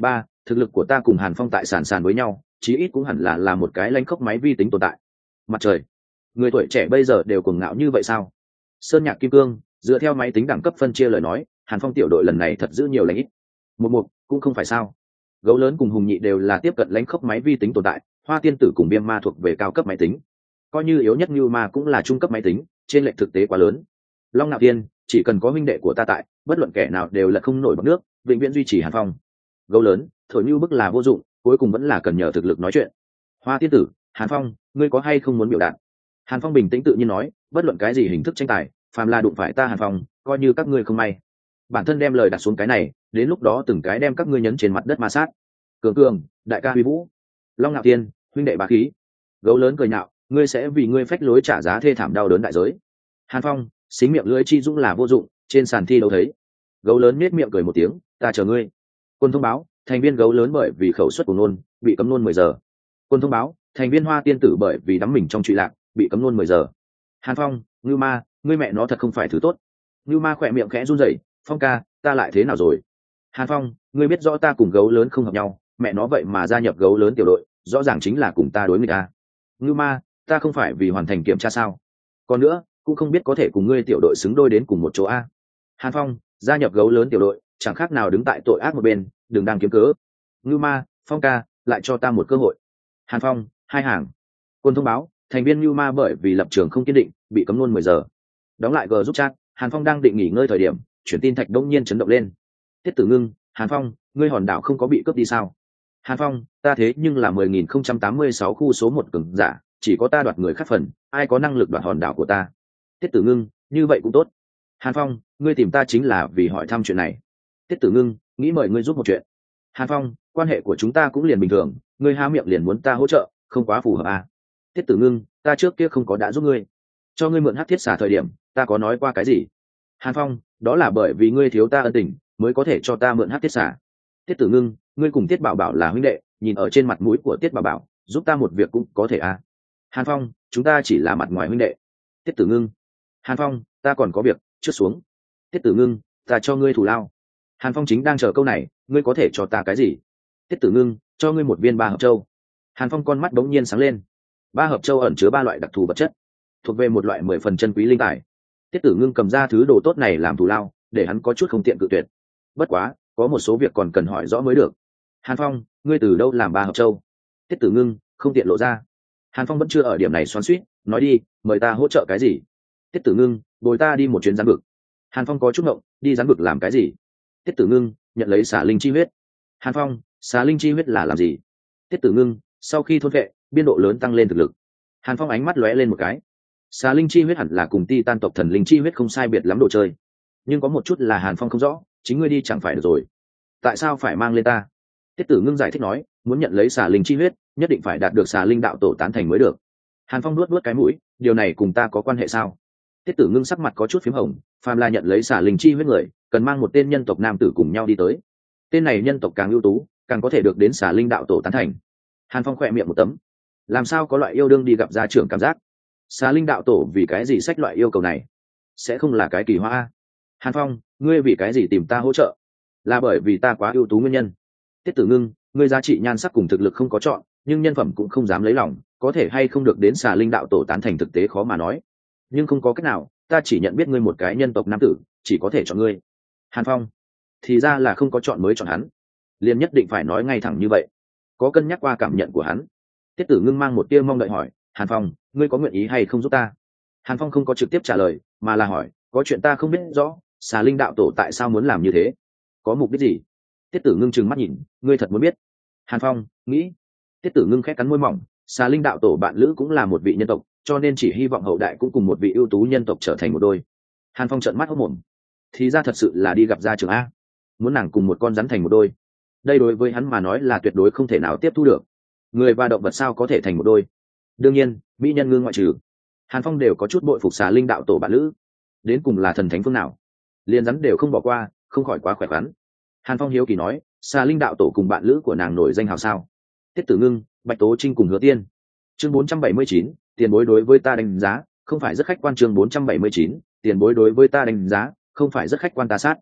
thực lực của ta cùng Hàn Phong tại sàn sàn với nhau, chí ít cũng hẳn là một cái lanh khốc máy vi tính tồn tại. Mặt trời, người tuổi trẻ bây giờ đều cuồng ngạo như vậy sao? Sơn Nhạc Kim Cương dựa theo máy tính đẳng cấp phân chia lời nói, Hàn Phong tiểu đội lần này thật giữ nhiều lãnh ít. Một cũng không phải sao? Gấu lớn cùng Hùng Nhị đều là tiếp cận lãnh khốc máy vi tính tồn tại, Hoa Tiên Tử cùng Viêm Ma thuộc về cao cấp máy tính, coi như yếu nhất Như Ma cũng là trung cấp máy tính, trên lệch thực tế quá lớn. Long Nạo Thiên, chỉ cần có huynh đệ của ta tại, bất luận kẻ nào đều là không nổi bọt nước, vĩnh viễn duy trì Hàn Phong. Gấu lớn, thổi như bức là vô dụng, cuối cùng vẫn là cần nhờ thực lực nói chuyện. Hoa Tiên Tử, Hàn Phong, ngươi có hay không muốn biểu đạt? Hàn Phong bình tĩnh tự nhiên nói, bất luận cái gì hình thức tranh tài, phàm là đụng phải ta Hàn Phong, coi như các ngươi không may. Bản thân đem lời đặt xuống cái này, đến lúc đó từng cái đem các ngươi nhấn trên mặt đất ma sát. Cường cường, đại ca huy vũ. Long Nạo Thiên, huynh đệ bá khí. Gấu lớn cười nhạo, ngươi sẽ vì ngươi phách lối trả giá thê thảm đau đớn đại giới. Hàn Phong, xính miệng lưỡi chi dũng là vô dụng, trên sàn thi đâu thấy. Gấu lớn nết miệng cười một tiếng, ta chờ ngươi. Quân thông báo, thành viên gấu lớn bởi vì khẩu suất của nôn, bị cấm nôn 10 giờ. Quân thông báo, thành viên Hoa Tiên Tử bởi vì đắm mình trong trụy lạc, bị cấm nôn 10 giờ. Hàn Phong, Ngưu Ma, ngươi mẹ nó thật không phải thứ tốt. Ngưu Ma khỏe miệng khẽ run rẩy, Phong ca, ta lại thế nào rồi? Hàn Phong, ngươi biết rõ ta cùng gấu lớn không hợp nhau, mẹ nó vậy mà gia nhập gấu lớn tiểu đội, rõ ràng chính là cùng ta đối nghịch ta. Ngưu Ma, ta không phải vì hoàn thành kiểm tra sao? Còn nữa, cũng không biết có thể cùng ngươi tiểu đội xứng đôi đến cùng một chỗ a. Hàn Phong, gia nhập gấu lớn tiểu đội, chẳng khác nào đứng tại tội ác một bên, đừng đang kiếm cớ. Ngưu Ma, Phong ca, lại cho ta một cơ hội. Hàn Phong, hai hàng. Quân thông báo, thành viên Ngưu Ma bởi vì lập trường không kiên định, bị cấm luôn 10 giờ. Đóng lại G giúp chat, Hàn Phong đang định nghỉ ngơi thời điểm, chuyển tin thạch đông nhiên chấn động lên. Tiết Tử Ngưng, Hàn Phong, ngươi hòn đảo không có bị cướp đi sao? Hàn Phong, ta thế nhưng là 10.086 khu số 1 cường giả, chỉ có ta đoạt người khác phần, ai có năng lực đoạt hòn đảo của ta? Tiết Tử Ngưng, như vậy cũng tốt. Hàn Phong, ngươi tìm ta chính là vì hỏi thăm chuyện này. Tiết Tử Ngưng, nghĩ mời ngươi giúp một chuyện. Hàn Phong, quan hệ của chúng ta cũng liền bình thường, ngươi há miệng liền muốn ta hỗ trợ, không quá phù hợp à? Tiết Tử Ngưng, ta trước kia không có đã giúp ngươi, cho ngươi mượn hắc thiết xả thời điểm, ta có nói qua cái gì? Hàn Phong, đó là bởi vì ngươi thiếu ta ân tình, mới có thể cho ta mượn hắc thiết xả. Tiết Tử Ngưng, ngươi cùng Tiết Bảo Bảo là huynh đệ, nhìn ở trên mặt mũi của Tiết Bảo Bảo, giúp ta một việc cũng có thể à? Hàn Phong, chúng ta chỉ là mặt ngoài huynh đệ. Tiết Tử Ngưng, Hàn Phong, ta còn có việc, trước xuống. Tiết Tử Ngưng, ta cho ngươi thù lao. Hàn Phong chính đang chờ câu này, ngươi có thể cho ta cái gì? Tiết Tử Ngưng, cho ngươi một viên 3 hợp châu. Hàn Phong con mắt bỗng nhiên sáng lên. 3 hợp châu ẩn chứa 3 loại đặc thù vật chất, thuộc về một loại 10 phần chân quý linh tài. Tiết Tử Ngưng cầm ra thứ đồ tốt này làm thù lao, để hắn có chút không tiện cự tuyệt. Bất quá, có một số việc còn cần hỏi rõ mới được. Hàn Phong, ngươi từ đâu làm 3 hợp châu? Tiết Tử Ngưng, không tiện lộ ra. Hàn Phong vẫn chưa ở điểm này xoắn xuýt, nói đi, mời ta hỗ trợ cái gì? Tiết Tử Ngưng, bồi ta đi một chuyến gián vực. Hàn Phong có chút ngộng, đi gián vực làm cái gì? Tiết Tử Ngưng, nhận lấy xả linh chi huyết. Hàn Phong, xả linh chi huyết là làm gì? Tiết Tử Ngưng, sau khi thôn vệ, biên độ lớn tăng lên thực lực. Hàn Phong ánh mắt lóe lên một cái. Xà linh chi huyết hẳn là cùng Titan tộc thần linh chi huyết không sai biệt lắm đồ chơi, nhưng có một chút là Hàn Phong không rõ, chính ngươi đi chẳng phải được rồi, tại sao phải mang lên ta? Tiết Tử Ngưng giải thích nói, muốn nhận lấy xà linh chi huyết, nhất định phải đạt được xà linh đạo tổ tán thành mới được. Hàn Phong nuốt cái mũi, điều này cùng ta có quan hệ sao? Tiết Tử Ngưng sắc mặt có chút phím hồng, phàm là nhận lấy xà linh chi huyết người, cần mang một tên nhân tộc nam tử cùng nhau đi tới. Tên này nhân tộc càng ưu tú, càng có thể được đến xà linh đạo tổ tán thành. Hàn Phong khỏe miệng một tấm, làm sao có loại yêu đương đi gặp gia trưởng cảm giác? Xà linh đạo tổ vì cái gì xách loại yêu cầu này? Sẽ không là cái kỳ hoa? Hàn Phong, ngươi vì cái gì tìm ta hỗ trợ? Là bởi vì ta quá ưu tú nguyên nhân. Tiết Tử Ngưng, ngươi giá trị nhan sắc cùng thực lực không có chọn, nhưng nhân phẩm cũng không dám lấy lòng, có thể hay không được đến xà linh đạo tổ tán thành thực tế khó mà nói. Nhưng không có cách nào, ta chỉ nhận biết ngươi một cái nhân tộc nam tử, chỉ có thể chọn ngươi. Hàn Phong, thì ra là không có chọn mới chọn hắn, liền nhất định phải nói ngay thẳng như vậy. Có cân nhắc qua cảm nhận của hắn. Tiết Tử Ngưng mang một tia mong đợi hỏi, Hàn Phong, ngươi có nguyện ý hay không giúp ta? Hàn Phong không có trực tiếp trả lời, mà là hỏi, có chuyện ta không biết rõ, xà linh đạo tổ tại sao muốn làm như thế? Có mục đích gì? Tiết Tử Ngưng trừng mắt nhìn, ngươi thật muốn biết? Hàn Phong nghĩ. Tiết Tử Ngưng khẽ cắn môi mỏng, xà linh đạo tổ bạn lữ cũng là một vị nhân tộc, cho nên chỉ hy vọng hậu đại cũng cùng một vị ưu tú nhân tộc trở thành một đôi. Hàn Phong trợn mắt hốt mồm, thì ra thật sự là đi gặp gia trưởng a, muốn nàng cùng một con rắn thành một đôi. Đây đối với hắn mà nói là tuyệt đối không thể nào tiếp thu được. Người và động vật sao có thể thành một đôi? Đương nhiên, mỹ nhân ngư ngoại trừ. Hàn Phong đều có chút bội phục xà linh đạo tổ bạn lữ, đến cùng là thần thánh phương nào, liền rắn đều không bỏ qua, không khỏi quá khỏe khoắn. Hàn Phong hiếu kỳ nói, xà linh đạo tổ cùng bạn lữ của nàng nổi danh hào sao? Tiết Tử Ngưng, Bạch Tố Trinh cùng Hứa Tiên. Chương 479, tiền bối đối với ta đánh giá không phải rất khách quan. Chương 479, tiền bối đối với ta đánh giá không phải rất khách quan. Ta sát.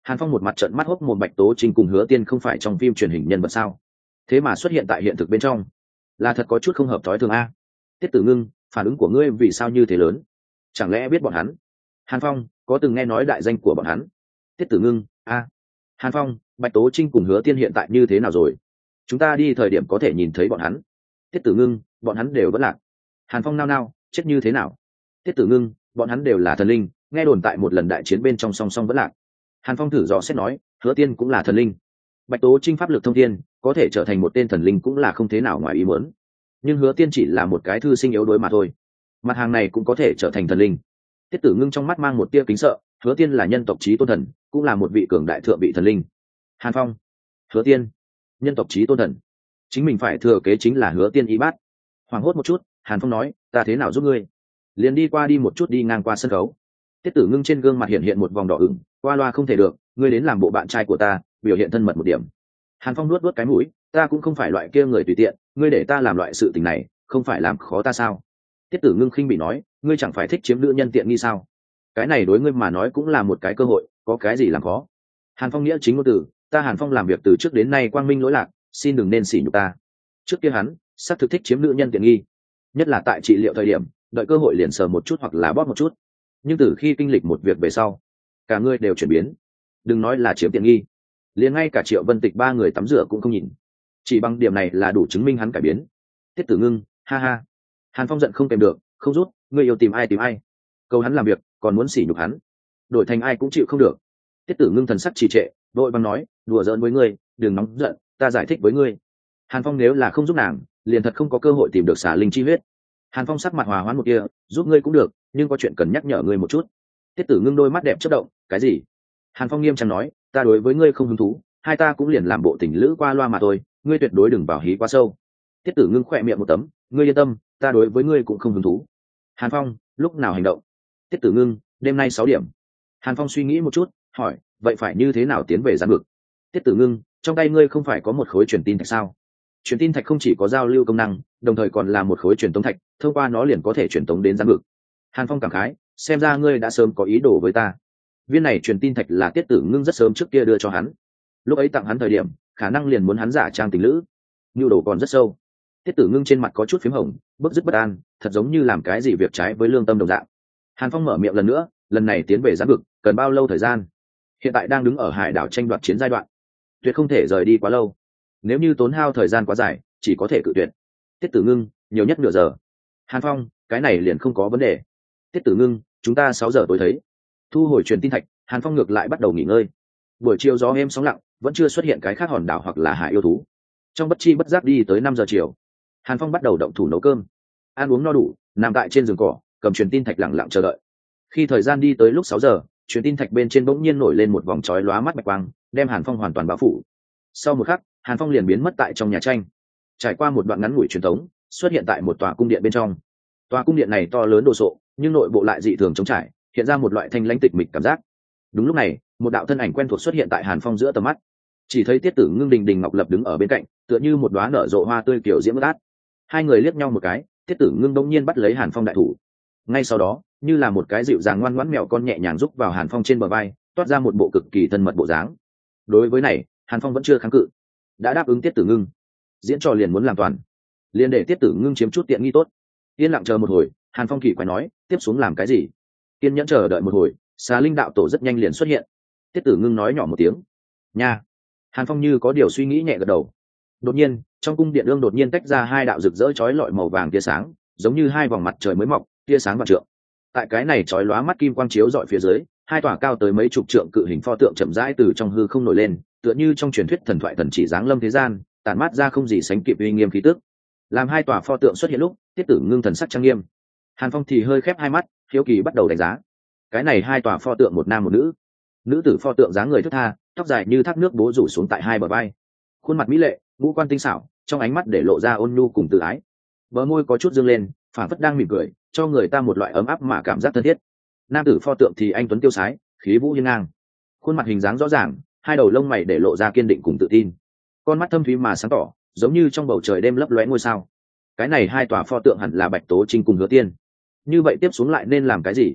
Hàn Phong một mặt trợn mắt hốc mồm, Bạch Tố Trinh cùng Hứa Tiên không phải trong phim truyền hình nhân vật sao, thế mà xuất hiện tại hiện thực bên trong, là thật có chút không hợp thói thường a. Tiết Tử Ngưng, phản ứng của ngươi vì sao như thế lớn? Chẳng lẽ biết bọn hắn? Hàn Phong, có từng nghe nói đại danh của bọn hắn? Tiết Tử Ngưng, a. Hàn Phong, Bạch Tố Trinh cùng Hứa Tiên hiện tại như thế nào rồi? Chúng ta đi thời điểm có thể nhìn thấy bọn hắn. Tiết Tử Ngưng, bọn hắn đều vẫn lạc. Hàn Phong nao nao, chết như thế nào? Tiết Tử Ngưng, bọn hắn đều là thần linh, nghe đồn tại một lần đại chiến bên trong song song vẫn lạc. Hàn Phong thử dò xét nói, Hứa Tiên cũng là thần linh. Bạch Tố Trinh pháp lực thông thiên, có thể trở thành một tên thần linh cũng là không thế nào ngoài ý muốn. Nhưng Hứa Tiên chỉ là một cái thư sinh yếu đuối mà thôi. Mặt hàng này cũng có thể trở thành thần linh. Tiết Tử Ngưng trong mắt mang một tia kính sợ, Hứa Tiên là nhân tộc chí tôn thần, cũng là một vị cường đại thượng vị thần linh. Hàn Phong, Hứa Tiên, nhân tộc chí tôn thần, chính mình phải thừa kế chính là Hứa Tiên y bát. Hoảng hốt một chút, Hàn Phong nói, ta thế nào giúp ngươi? Liền đi qua đi một chút, đi ngang qua sân khấu. Tiết Tử Ngưng trên gương mặt hiện một vòng đỏ ửng, qua loa không thể được, ngươi đến làm bộ bạn trai của ta, biểu hiện thân mật một điểm. Hàn Phong nuốt cái mũi, ta cũng không phải loại kia người tùy tiện, ngươi để ta làm loại sự tình này, không phải làm khó ta sao? Tiết Tử Ngưng khinh bị nói, ngươi chẳng phải thích chiếm nữ nhân tiện nghi sao? Cái này đối ngươi mà nói cũng là một cái cơ hội, có cái gì làm khó? Hàn Phong nghĩa chính ngôn từ, ta Hàn Phong làm việc từ trước đến nay quang minh lỗi lạc, xin đừng nên sỉ nhục ta. Trước kia hắn xác thực thích chiếm nữ nhân tiện nghi, nhất là tại trị liệu thời điểm, đợi cơ hội liền sờ một chút hoặc là bóp một chút. Nhưng từ khi kinh lịch một việc về sau, cả ngươi đều chuyển biến. Đừng nói là chiếm tiện nghi, liền ngay cả Triệu Vân Tịch ba người tắm rửa cũng không nhìn. Chỉ bằng điểm này là đủ chứng minh hắn cải biến. Tiết Tử Ngưng, ha ha. Hàn Phong giận không kèm được, không rút, ngươi yêu tìm ai tìm ai. Câu hắn làm việc, còn muốn sỉ nhục hắn, đổi thành ai cũng chịu không được. Tiết Tử Ngưng thần sắc trì trệ, vội vàng nói, đùa giỡn với ngươi, đừng nóng giận, ta giải thích với ngươi. Hàn Phong nếu là không giúp nàng, liền thật không có cơ hội tìm được xả linh chi huyết. Hàn Phong sắc mặt hòa hoãn một kia, giúp ngươi cũng được, nhưng có chuyện cần nhắc nhở ngươi một chút. Tiết Tử Ngưng đôi mắt đẹp chớp động, cái gì? Hàn Phong nghiêm trang nói, ta đối với ngươi không hứng thú, hai ta cũng liền làm bộ tình lữ qua loa mà thôi, ngươi tuyệt đối đừng vào hí quá sâu. Tiết Tử Ngưng khỏe miệng một tấm, ngươi yên tâm, ta đối với ngươi cũng không hứng thú. Hàn Phong, lúc nào hành động? Tiết Tử Ngưng, đêm nay 6 điểm. Hàn Phong suy nghĩ một chút, hỏi, vậy phải như thế nào tiến về giám vực? Tiết Tử Ngưng, trong tay ngươi không phải có một khối truyền tin thạch sao? Truyền tin thạch không chỉ có giao lưu công năng, đồng thời còn là một khối truyền tống thạch, thông qua nó liền có thể truyền tống đến giám vực. Hàn Phong cảm khái, xem ra ngươi đã sớm có ý đồ với ta. Viên này truyền tin thạch là Tiết Tử Ngưng rất sớm trước kia đưa cho hắn, lúc ấy tặng hắn thời điểm, khả năng liền muốn hắn giả trang tình lữ, nhu đồ còn rất sâu. Tiết Tử Ngưng trên mặt có chút phím hồng, bức dứt bất an, thật giống như làm cái gì việc trái với lương tâm đồng dạng. Hàn Phong mở miệng lần nữa, lần này tiến về giám vực cần bao lâu thời gian? Hiện tại đang đứng ở hải đảo tranh đoạt chiến giai đoạn, tuyệt không thể rời đi quá lâu. Nếu như tốn hao thời gian quá dài, chỉ có thể cự tuyệt. Tiết Tử Ngưng, nhiều nhất nửa giờ. Hàn Phong, cái này liền không có vấn đề. Tiết Tử Ngưng, chúng ta 6 giờ tối thấy. Thu hồi truyền tin thạch, Hàn Phong ngược lại bắt đầu nghỉ ngơi. Buổi chiều gió êm sóng lặng, vẫn chưa xuất hiện cái khác hòn đảo hoặc là hải yêu thú. Trong bất chi bất giác đi tới 5 giờ chiều, Hàn Phong bắt đầu động thủ nấu cơm. Ăn uống no đủ, nằm tại trên giường cỏ, cầm truyền tin thạch lặng lặng chờ đợi. Khi thời gian đi tới lúc 6 giờ, truyền tin thạch bên trên bỗng nhiên nổi lên một vòng chói lóa mắt bạch quang, đem Hàn Phong hoàn toàn bao phủ. Sau một khắc, Hàn Phong liền biến mất tại trong nhà tranh. Trải qua một đoạn ngắn ngủi truyền thống, xuất hiện tại một tòa cung điện bên trong. Tòa cung điện này to lớn đồ sộ, nhưng nội bộ lại dị thường trống trải, hiện ra một loại thanh lãnh tịch mịch cảm giác. Đúng lúc này, một đạo thân ảnh quen thuộc xuất hiện tại Hàn Phong giữa tầm mắt. Chỉ thấy Tiết Tử Ngưng đình đình ngọc lập đứng ở bên cạnh, tựa như một đóa nở rộ hoa tươi kiểu diễm ướt át. Hai người liếc nhau một cái, Tiết Tử Ngưng đột nhiên bắt lấy Hàn Phong đại thủ. Ngay sau đó, như là một cái dịu dàng ngoan ngoãn mèo con nhẹ nhàng rúc vào Hàn Phong trên bờ vai, toát ra một bộ cực kỳ thân mật bộ dáng. Đối với này, Hàn Phong vẫn chưa kháng cự, đã đáp ứng Tiết Tử Ngưng. Diễn trò liền muốn làm toàn, liền để Tiết Tử Ngưng chiếm chút tiện nghi tốt. Yên lặng chờ một hồi, Hàn Phong kỳ quái nói, tiếp xuống làm cái gì? Kiên nhẫn chờ đợi một hồi, xà linh đạo tổ rất nhanh liền xuất hiện. Tiết Tử Ngưng nói nhỏ một tiếng, nha. Hàn Phong như có điều suy nghĩ nhẹ gật đầu. Đột nhiên, trong cung điện ương đột nhiên tách ra hai đạo rực rỡ chói lọi màu vàng tia sáng, giống như hai vòng mặt trời mới mọc, tia sáng vạn trượng. Tại cái này chói lóa mắt kim quang chiếu rọi phía dưới, hai tòa cao tới mấy chục trượng cự hình pho tượng chậm rãi từ trong hư không nổi lên, tựa như trong truyền thuyết thần thoại thần chỉ giáng lâm thế gian, tản mát ra không gì sánh kịp uy nghiêm khí tức. Làm hai tòa pho tượng xuất hiện lúc, Tiết Tử Ngưng thần sắc trang nghiêm. Hàn Phong thì hơi khép hai mắt, hiếu kỳ bắt đầu đánh giá. Cái này hai tòa pho tượng một nam một nữ. Nữ tử pho tượng dáng người thướt tha, tóc dài như thác nước bố rủ xuống tại hai bờ vai, khuôn mặt mỹ lệ, ngũ quan tinh xảo, trong ánh mắt để lộ ra ôn nhu cùng tự ái. Bờ môi có chút dương lên, phảng phất đang mỉm cười, cho người ta một loại ấm áp mà cảm giác thân thiết. Nam tử pho tượng thì anh tuấn tiêu sái, khí vũ hiên ngang, khuôn mặt hình dáng rõ ràng, hai đầu lông mày để lộ ra kiên định cùng tự tin, con mắt thâm thúy mà sáng tỏ, giống như trong bầu trời đêm lấp lóe ngôi sao. Cái này hai tòa pho tượng hẳn là Bạch Tố Trinh cùng Hứa Tiên. Như vậy tiếp xuống lại nên làm cái gì?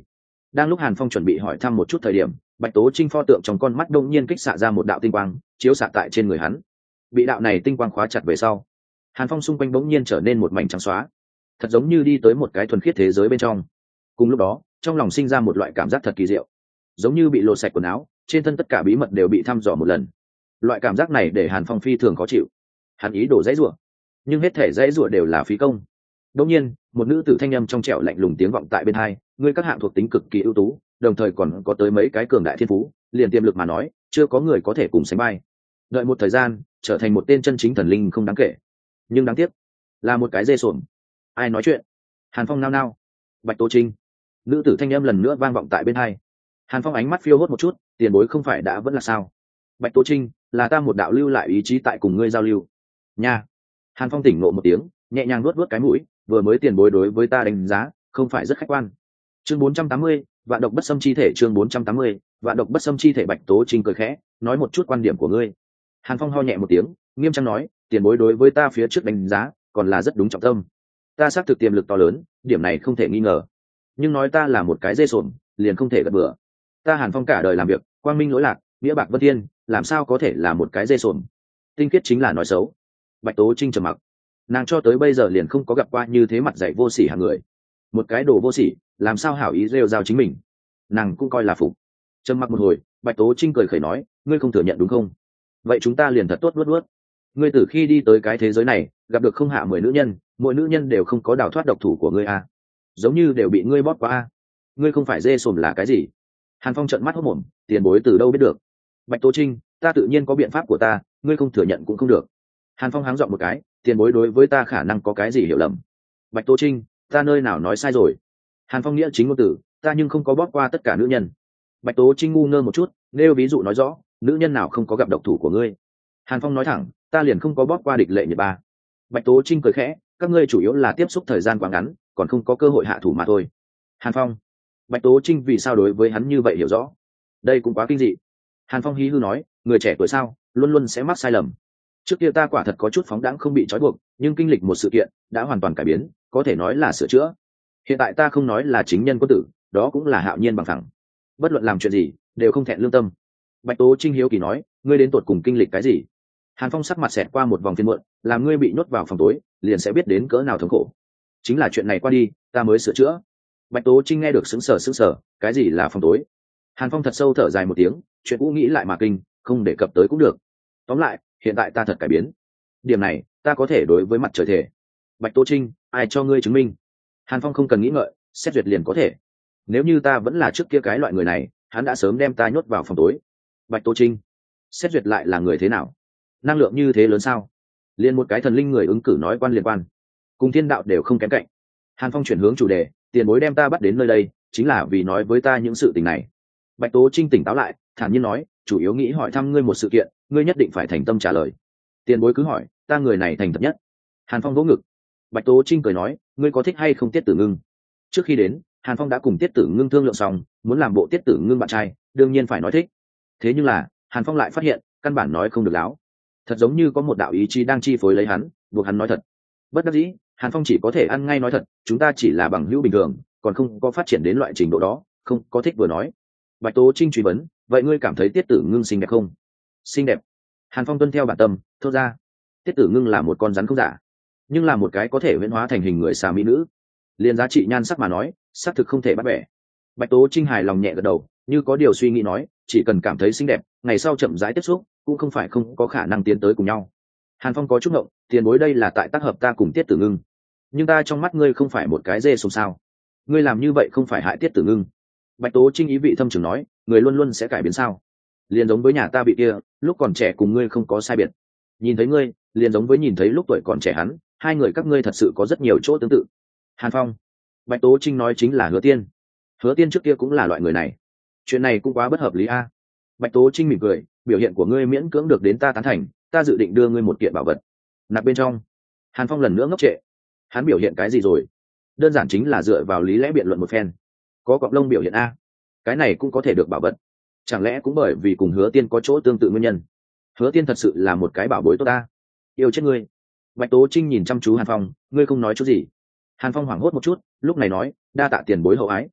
Đang lúc Hàn Phong chuẩn bị hỏi thăm một chút thời điểm, Bạch Tố Trinh pho tượng trong con mắt đông nhiên kích xạ ra một đạo tinh quang, chiếu xạ tại trên người hắn. Bị đạo này tinh quang khóa chặt về sau, Hàn Phong xung quanh bỗng nhiên trở nên một mảnh trắng xóa, thật giống như đi tới một cái thuần khiết thế giới bên trong. Cùng lúc đó, trong lòng sinh ra một loại cảm giác thật kỳ diệu, giống như bị lột sạch quần áo, trên thân tất cả bí mật đều bị thăm dò một lần. Loại cảm giác này để Hàn Phong phi thường khó chịu. Hắn ý đồ dãy rủa, nhưng hết thể dãy rủa đều là phí công. Đột nhiên, một nữ tử thanh âm trong trẻo lạnh lùng tiếng vọng tại bên tai, ngươi các hạng thuộc tính cực kỳ ưu tú, đồng thời còn có tới mấy cái cường đại thiên phú, liền tiềm lực mà nói, chưa có người có thể cùng sánh vai. Đợi một thời gian, trở thành một tên chân chính thần linh không đáng kể. Nhưng đáng tiếc, là một cái dê sồn. Ai nói chuyện? Hàn Phong nao nao. Bạch Tố Trinh. Nữ tử thanh âm lần nữa vang vọng tại bên tai. Hàn Phong ánh mắt phiêu hốt một chút, tiền bối không phải đã vẫn là sao? Bạch Tố Trinh, là ta một đạo lưu lại ý chí tại cùng ngươi giao lưu. Nha. Hàn Phong tỉnh ngộ một tiếng, nhẹ nhàng nuốt nuốt cái mũi, vừa mới tiền bối đối với ta đánh giá không phải rất khách quan. Chương 480, vạn độc bất xâm chi thể. Chương 480, vạn độc bất xâm chi thể. Bạch Tố Trinh cười khẽ, nói một chút quan điểm của ngươi. Hàn Phong ho nhẹ một tiếng, nghiêm trang nói, tiền bối đối với ta phía trước đánh giá còn là rất đúng trọng tâm. Ta xác thực tiềm lực to lớn, điểm này không thể nghi ngờ. Nhưng nói ta là một cái dê sồn, liền không thể gật bừa. Ta Hàn Phong cả đời làm việc, quang minh lỗi lạc, nghĩa bạc vân thiên, làm sao có thể là một cái dê sồn? Tinh khiết chính là nói xấu. Bạch Tố Trinh trầm mặc, nàng cho tới bây giờ liền không có gặp qua như thế mặt dạy vô sỉ hàng người. Một cái đồ vô sỉ, làm sao hảo ý rêu rao chính mình? Nàng cũng coi là phục. Trầm mặc một hồi, Bạch Tố Trinh cười khẩy nói, ngươi không thừa nhận đúng không? Vậy chúng ta liền thật tốt luốt luốt. Ngươi từ khi đi tới cái thế giới này, gặp được không hạ 10 nữ nhân, mỗi nữ nhân đều không có đào thoát độc thủ của ngươi à? Giống như đều bị ngươi bóp qua à? Ngươi không phải dê sồn là cái gì? Hàn Phong trợn mắt hốt mồm, tiền bối từ đâu biết được? Bạch Tố Trinh, ta tự nhiên có biện pháp của ta, ngươi không thừa nhận cũng không được. Hàn Phong háng giọng một cái, tiền bối đối với ta khả năng có cái gì hiểu lầm. Bạch Tố Trinh, ta nơi nào nói sai rồi? Hàn Phong nghĩa chính ngôn từ, ta nhưng không có bóp qua tất cả nữ nhân. Bạch Tố Trinh ngu ngơ một chút, nêu ví dụ nói rõ, nữ nhân nào không có gặp độc thủ của ngươi? Hàn Phong nói thẳng, ta liền không có bóp qua địch lệ nhiệt ba. Bạch Tố Trinh cười khẽ, các ngươi chủ yếu là tiếp xúc thời gian quá ngắn, còn không có cơ hội hạ thủ mà thôi. Hàn Phong. Bạch Tố Trinh vì sao đối với hắn như vậy hiểu rõ? Đây cũng quá kinh dị. Hàn Phong hí hư nói, người trẻ tuổi sao, luôn luôn sẽ mắc sai lầm. Trước kia ta quả thật có chút phóng đãng không bị trói buộc, nhưng kinh lịch một sự kiện đã hoàn toàn cải biến, có thể nói là sửa chữa. Hiện tại ta không nói là chính nhân quân tử, đó cũng là hạo nhiên bằng thẳng. Bất luận làm chuyện gì đều không thẹn lương tâm. Bạch Tố Trinh hiếu kỳ nói, ngươi đến tột cùng kinh lịch cái gì? Hàn Phong sắc mặt xẹt qua một vòng phiền muộn, làm ngươi bị nhốt vào phòng tối, liền sẽ biết đến cỡ nào thống khổ. Chính là chuyện này qua đi, ta mới sửa chữa. Bạch Tố Trinh nghe được sững sờ, cái gì là phòng tối? Hàn Phong thật sâu thở dài một tiếng, chuyện cũ nghĩ lại mà kinh, không đề cập tới cũng được. Tóm lại, hiện tại ta thật cải biến. Điểm này, ta có thể đối với mặt trời thể. Bạch Tố Trinh, ai cho ngươi chứng minh? Hàn Phong không cần nghĩ ngợi, xét duyệt liền có thể. Nếu như ta vẫn là trước kia cái loại người này, hắn đã sớm đem ta nhốt vào phòng tối. Bạch Tố Trinh, xét duyệt lại là người thế nào? Năng lượng như thế lớn sao? Liên một cái thần linh người ứng cử nói quan liên quan, cùng thiên đạo đều không kém cạnh. Hàn Phong chuyển hướng chủ đề, tiền bối đem ta bắt đến nơi đây, chính là vì nói với ta những sự tình này. Bạch Tố Trinh tỉnh táo lại, thản nhiên nói, chủ yếu nghĩ hỏi thăm ngươi một sự kiện, ngươi nhất định phải thành tâm trả lời. Tiền bối cứ hỏi, ta người này thành thật nhất. Hàn Phong vỗ ngực. Bạch Tố Trinh cười nói, ngươi có thích hay không Tiết Tử Ngưng? Trước khi đến, Hàn Phong đã cùng Tiết Tử Ngưng thương lượng xong, muốn làm bộ Tiết Tử Ngưng bạn trai, đương nhiên phải nói thích. Thế nhưng là, Hàn Phong lại phát hiện, căn bản nói không được láo. Thật giống như có một đạo ý chí đang chi phối lấy hắn, buộc hắn nói thật. Bất đắc dĩ, Hàn Phong chỉ có thể ăn ngay nói thật, chúng ta chỉ là bằng hữu bình thường, còn không có phát triển đến loại trình độ đó, không có thích vừa nói. Bạch Tố Trinh truy vấn, vậy ngươi cảm thấy Tiết Tử Ngưng xinh đẹp không? Xinh đẹp. Hàn Phong tuân theo bản tâm, thốt ra. Tiết Tử Ngưng là một con rắn không giả, nhưng là một cái có thể huyễn hóa thành hình người xà mỹ nữ. Liên giá trị nhan sắc mà nói, xác thực không thể bắt bẻ. Bạch Tố Trinh hài lòng nhẹ gật đầu, như có điều suy nghĩ nói, chỉ cần cảm thấy xinh đẹp, ngày sau chậm rãi tiếp xúc, cũng không phải không có khả năng tiến tới cùng nhau. Hàn Phong có chút ngộng, tiền bối đây là tại tác hợp ta cùng Tiết Tử Ngưng, nhưng ta trong mắt ngươi không phải một cái dê sống sao? Ngươi làm như vậy không phải hại Tiết Tử Ngưng? Bạch Tố Trinh ý vị thâm trường nói, người luôn luôn sẽ cải biến sao? Liền giống với nhà ta bị kia, lúc còn trẻ cùng ngươi không có sai biệt. Nhìn thấy ngươi, liền giống với nhìn thấy lúc tuổi còn trẻ hắn, hai người các ngươi thật sự có rất nhiều chỗ tương tự. Hàn Phong. Bạch Tố Trinh nói chính là Hứa Tiên. Hứa Tiên trước kia cũng là loại người này. Chuyện này cũng quá bất hợp lý a. Bạch Tố Trinh mỉm cười, biểu hiện của ngươi miễn cưỡng được đến ta tán thành, ta dự định đưa ngươi một kiện bảo vật. Nạp bên trong. Hàn Phong lần nữa ngốc trệ. Hắn biểu hiện cái gì rồi? Đơn giản chính là dựa vào lý lẽ biện luận một phen. Có cọp lông biểu hiện a, cái này cũng có thể được bảo vật. Chẳng lẽ cũng bởi vì cùng Hứa Tiên có chỗ tương tự nguyên nhân? Hứa Tiên thật sự là một cái bảo bối tốt ta. Yêu chết ngươi. Bạch Tố Trinh nhìn chăm chú Hàn Phong, ngươi không nói chút gì. Hàn Phong hoảng hốt một chút, lúc này nói, đa tạ tiền bối hậu ái.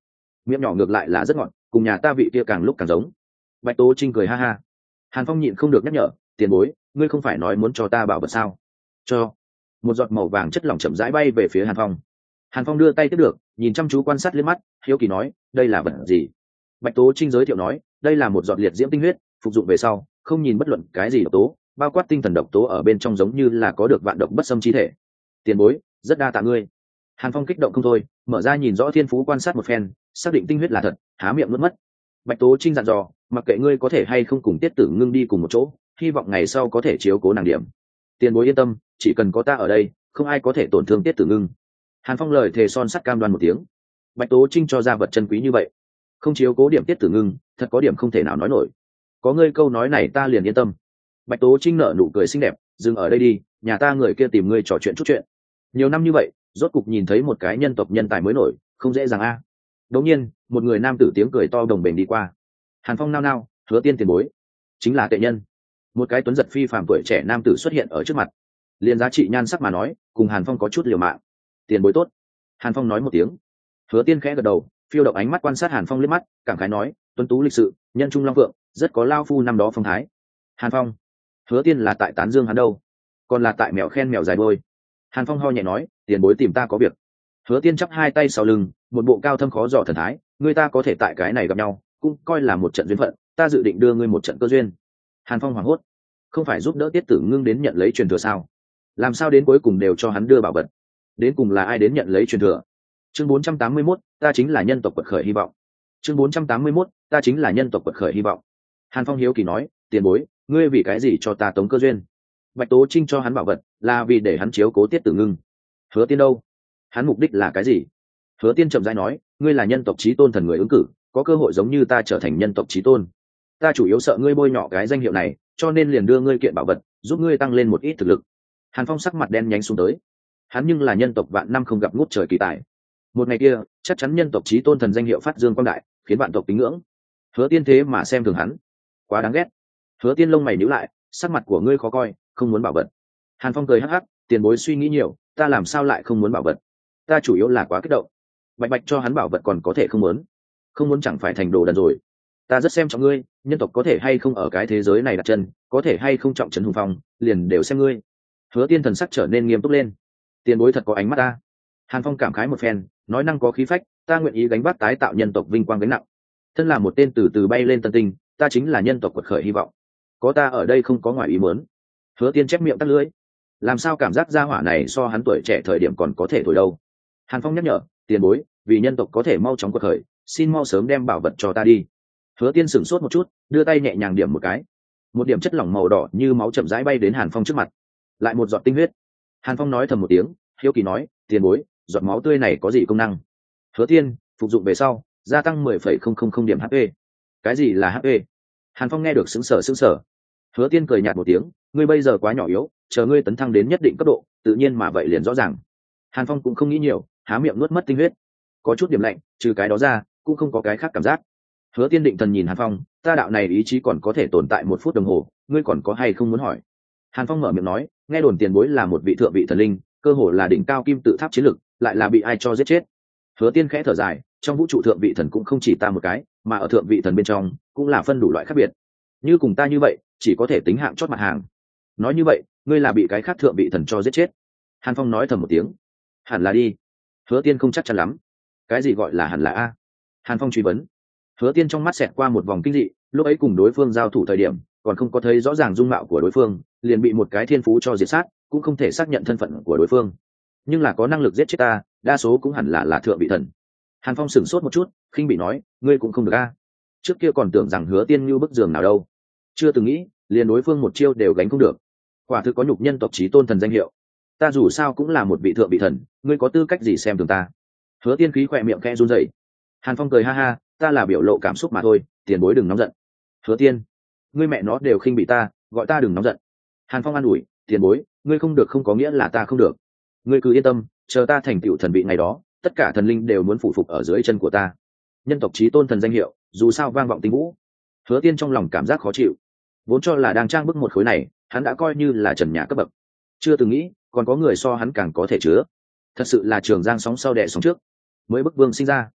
miệng nhỏ ngược lại là rất ngọt, cùng nhà ta vị kia càng lúc càng giống. Bạch Tố Trinh cười ha ha. Hàn Phong nhịn không được nhắc nhở, tiền bối, ngươi không phải nói muốn cho ta bảo vật sao? Cho. Một giọt màu vàng chất lỏng chậm rãi bay về phía Hàn Phong. Hàn Phong đưa tay tiếp được, nhìn chăm chú quan sát liếc mắt, hiếu kỳ nói, đây là vật gì? Bạch Tố Trinh giới thiệu nói, đây là một giọt liệt diễm tinh huyết, phục dụng về sau không nhìn bất luận cái gì độc tố, bao quát tinh thần độc tố ở bên trong giống như là có được vạn độc bất xâm chi thể. Tiền bối, rất đa tạ ngươi. Hàn Phong kích động không thôi, mở ra nhìn rõ thiên phú quan sát một phen, xác định tinh huyết là thật, há miệng nuốt mất. Bạch Tố Trinh dặn dò, mặc kệ ngươi có thể hay không cùng Tiết Tử Ngưng đi cùng một chỗ, hy vọng ngày sau có thể chiếu cố nàng điểm. Tiền bối yên tâm, chỉ cần có ta ở đây, không ai có thể tổn thương Tiết Tử Ngưng. Hàn Phong lời thề son sắt cam đoan một tiếng. Bạch Tố Trinh cho ra vật chân quý như vậy, không chiếu cố điểm Tiết Tử Ngưng, thật có điểm không thể nào nói nổi. Có ngươi câu nói này ta liền yên tâm. Bạch Tố Trinh nở nụ cười xinh đẹp, dừng ở đây đi, nhà ta người kia tìm ngươi trò chuyện chút chuyện. Nhiều năm như vậy, rốt cục nhìn thấy một cái nhân tộc nhân tài mới nổi, không dễ dàng a. Đống nhiên, một người nam tử tiếng cười to đồng bền đi qua. Hàn Phong nao nao, Hứa Tiên tiền bối, chính là tệ nhân. Một cái tuấn giật phi phàm tuổi trẻ nam tử xuất hiện ở trước mặt. Liên giá trị nhan sắc mà nói, cùng Hàn Phong có chút liều mạng. Tiền bối tốt. Hàn Phong nói một tiếng. Hứa Tiên khẽ gật đầu, phiêu động ánh mắt quan sát Hàn Phong liếc mắt, cảm khái nói, tuấn tú lịch sự, nhân trung long vượng, rất có lao phu năm đó phong thái. Hàn Phong. Hứa Tiên là tại tán dương hắn đâu, còn là tại mèo khen mèo dài đôi. Hàn Phong ho nhẹ nói, tiền bối tìm ta có việc. Hứa Tiên chắp hai tay sau lưng, một bộ cao thâm khó dò thần thái, người ta có thể tại cái này gặp nhau, cũng coi là một trận duyên phận, ta dự định đưa ngươi một trận cơ duyên. Hàn Phong hoảng hốt, không phải giúp đỡ Tiết Tử Ngưng đến nhận lấy truyền thừa sao? Làm sao đến cuối cùng đều cho hắn đưa bảo vật? Đến cùng là ai đến nhận lấy truyền thừa? Chương 481, ta chính là nhân tộc quật khởi hy vọng. Chương 481, ta chính là nhân tộc quật khởi hy vọng. Hàn Phong hiếu kỳ nói, tiền bối, ngươi vì cái gì cho ta tống cơ duyên? Bạch Tố Trinh cho hắn bảo vật, là vì để hắn chiếu cố Tiết Tử Ngưng. Hứa Tiên đâu? Hắn mục đích là cái gì? Hứa Tiên chậm rãi nói, ngươi là nhân tộc chí tôn thần người ứng cử, có cơ hội giống như ta trở thành nhân tộc chí tôn. Ta chủ yếu sợ ngươi bôi nhọ cái danh hiệu này, cho nên liền đưa ngươi kiện bảo vật, giúp ngươi tăng lên một ít thực lực. Hàn Phong sắc mặt đen nhánh xuống tới. Hắn nhưng là nhân tộc vạn năm không gặp ngút trời kỳ tài. Một ngày kia, chắc chắn nhân tộc chí tôn thần danh hiệu phát dương quang đại, khiến vạn tộc kính ngưỡng. Hứa Tiên thế mà xem thường hắn, quá đáng ghét. Hứa Tiên lông mày nhíu lại, sắc mặt của ngươi khó coi, không muốn bảo vật. Hàn Phong cười hắc hắc, tiền bối suy nghĩ nhiều, ta làm sao lại không muốn bảo vật? Ta chủ yếu là quá kích động. Bạch bạch cho hắn bảo vật còn có thể không muốn, không muốn chẳng phải thành đồ đần rồi. Ta rất xem trọng ngươi, nhân tộc có thể hay không ở cái thế giới này đặt chân, có thể hay không trọng trấn hùng phong, liền đều xem ngươi. Hứa Tiên thần sắc trở nên nghiêm túc lên. Tiền bối thật có ánh mắt ta. Hàn Phong cảm khái một phen, nói năng có khí phách, ta nguyện ý gánh vác tái tạo nhân tộc vinh quang gánh nặng. Thân là một tên từ từ bay lên tân tinh, ta chính là nhân tộc quật khởi hy vọng. Có ta ở đây không có ngoài ý muốn. Hứa Tiên chép miệng tắt lưỡi. Làm sao cảm giác gia hỏa này so hắn tuổi trẻ thời điểm còn có thể thổi đâu? Hàn Phong nhắc nhở, tiền bối, vì nhân tộc có thể mau chóng quật khởi, xin mau sớm đem bảo vật cho ta đi. Hứa Tiên sửng sốt một chút, đưa tay nhẹ nhàng điểm một cái. Một điểm chất lỏng màu đỏ như máu chậm rãi bay đến Hàn Phong trước mặt. Lại một giọt tinh huyết. Hàn Phong nói thầm một tiếng, hiếu kỳ nói, tiền bối, giọt máu tươi này có gì công năng? Hứa Tiên, phục dụng về sau, gia tăng 10,000 điểm HP. Cái gì là HP? Hàn Phong nghe được sững sờ. Hứa Tiên cười nhạt một tiếng, ngươi bây giờ quá nhỏ yếu, chờ ngươi tấn thăng đến nhất định cấp độ, tự nhiên mà vậy liền rõ ràng. Hàn Phong cũng không nghĩ nhiều, há miệng nuốt mất tinh huyết. Có chút điểm lạnh, trừ cái đó ra, cũng không có cái khác cảm giác. Hứa Tiên định thần nhìn Hàn Phong, ta đạo này ý chí còn có thể tồn tại 1 phút đồng hồ, ngươi còn có hay không muốn hỏi? Hàn Phong mở miệng nói, nghe đồn tiền bối là một vị thượng vị thần linh, cơ hồ là đỉnh cao kim tự tháp chiến lực, lại là bị ai cho giết chết. Hứa Tiên khẽ thở dài, trong vũ trụ thượng vị thần cũng không chỉ ta một cái, mà ở thượng vị thần bên trong cũng là phân đủ loại khác biệt. Như cùng ta như vậy, chỉ có thể tính hạng chót mặt hàng. Nói như vậy, ngươi là bị cái khác thượng vị thần cho giết chết? Hàn Phong nói thầm một tiếng, hẳn là đi. Hứa Tiên không chắc chắn lắm, cái gì gọi là hẳn là a? Hàn Phong truy vấn. Hứa Tiên trong mắt xẹt qua một vòng kinh dị, lúc ấy cùng đối phương giao thủ thời điểm, còn không có thấy rõ ràng dung mạo của đối phương, liền bị một cái thiên phú cho diệt sát, cũng không thể xác nhận thân phận của đối phương. Nhưng là có năng lực giết chết ta, đa số cũng hẳn là thượng vị thần. Hàn Phong sửng sốt một chút, khinh bị nói, ngươi cũng không được a. Trước kia còn tưởng rằng Hứa Tiên như bức giường nào đâu, chưa từng nghĩ, liền đối phương một chiêu đều gánh không được. Quả thực có nhục nhân tộc chí tôn thần danh hiệu. Ta dù sao cũng là một vị thượng vị thần, ngươi có tư cách gì xem thường ta? Hứa Tiên khí khỏe miệng khẽ run rẩy. Hàn Phong cười ha ha, ta là biểu lộ cảm xúc mà thôi, tiền bối đừng nóng giận. Hứa Tiên, ngươi mẹ nó đều khinh bị ta, gọi ta đừng nóng giận. Hàn Phong an ủi, tiền bối, ngươi không được không có nghĩa là ta không được. Ngươi cứ yên tâm, chờ ta thành tựu thần vị ngày đó, tất cả thần linh đều muốn phụ phục ở dưới chân của ta. Nhân tộc chí tôn thần danh hiệu, dù sao vang vọng tinh vũ. Hứa Tiên trong lòng cảm giác khó chịu, vốn cho là đang trang bức một khối này, hắn đã coi như là trần nhà cấp bậc, chưa từng nghĩ còn có người so hắn càng có thể chứa. Thật sự là trường giang sóng sau đẻ sóng trước, mới bức vương sinh ra.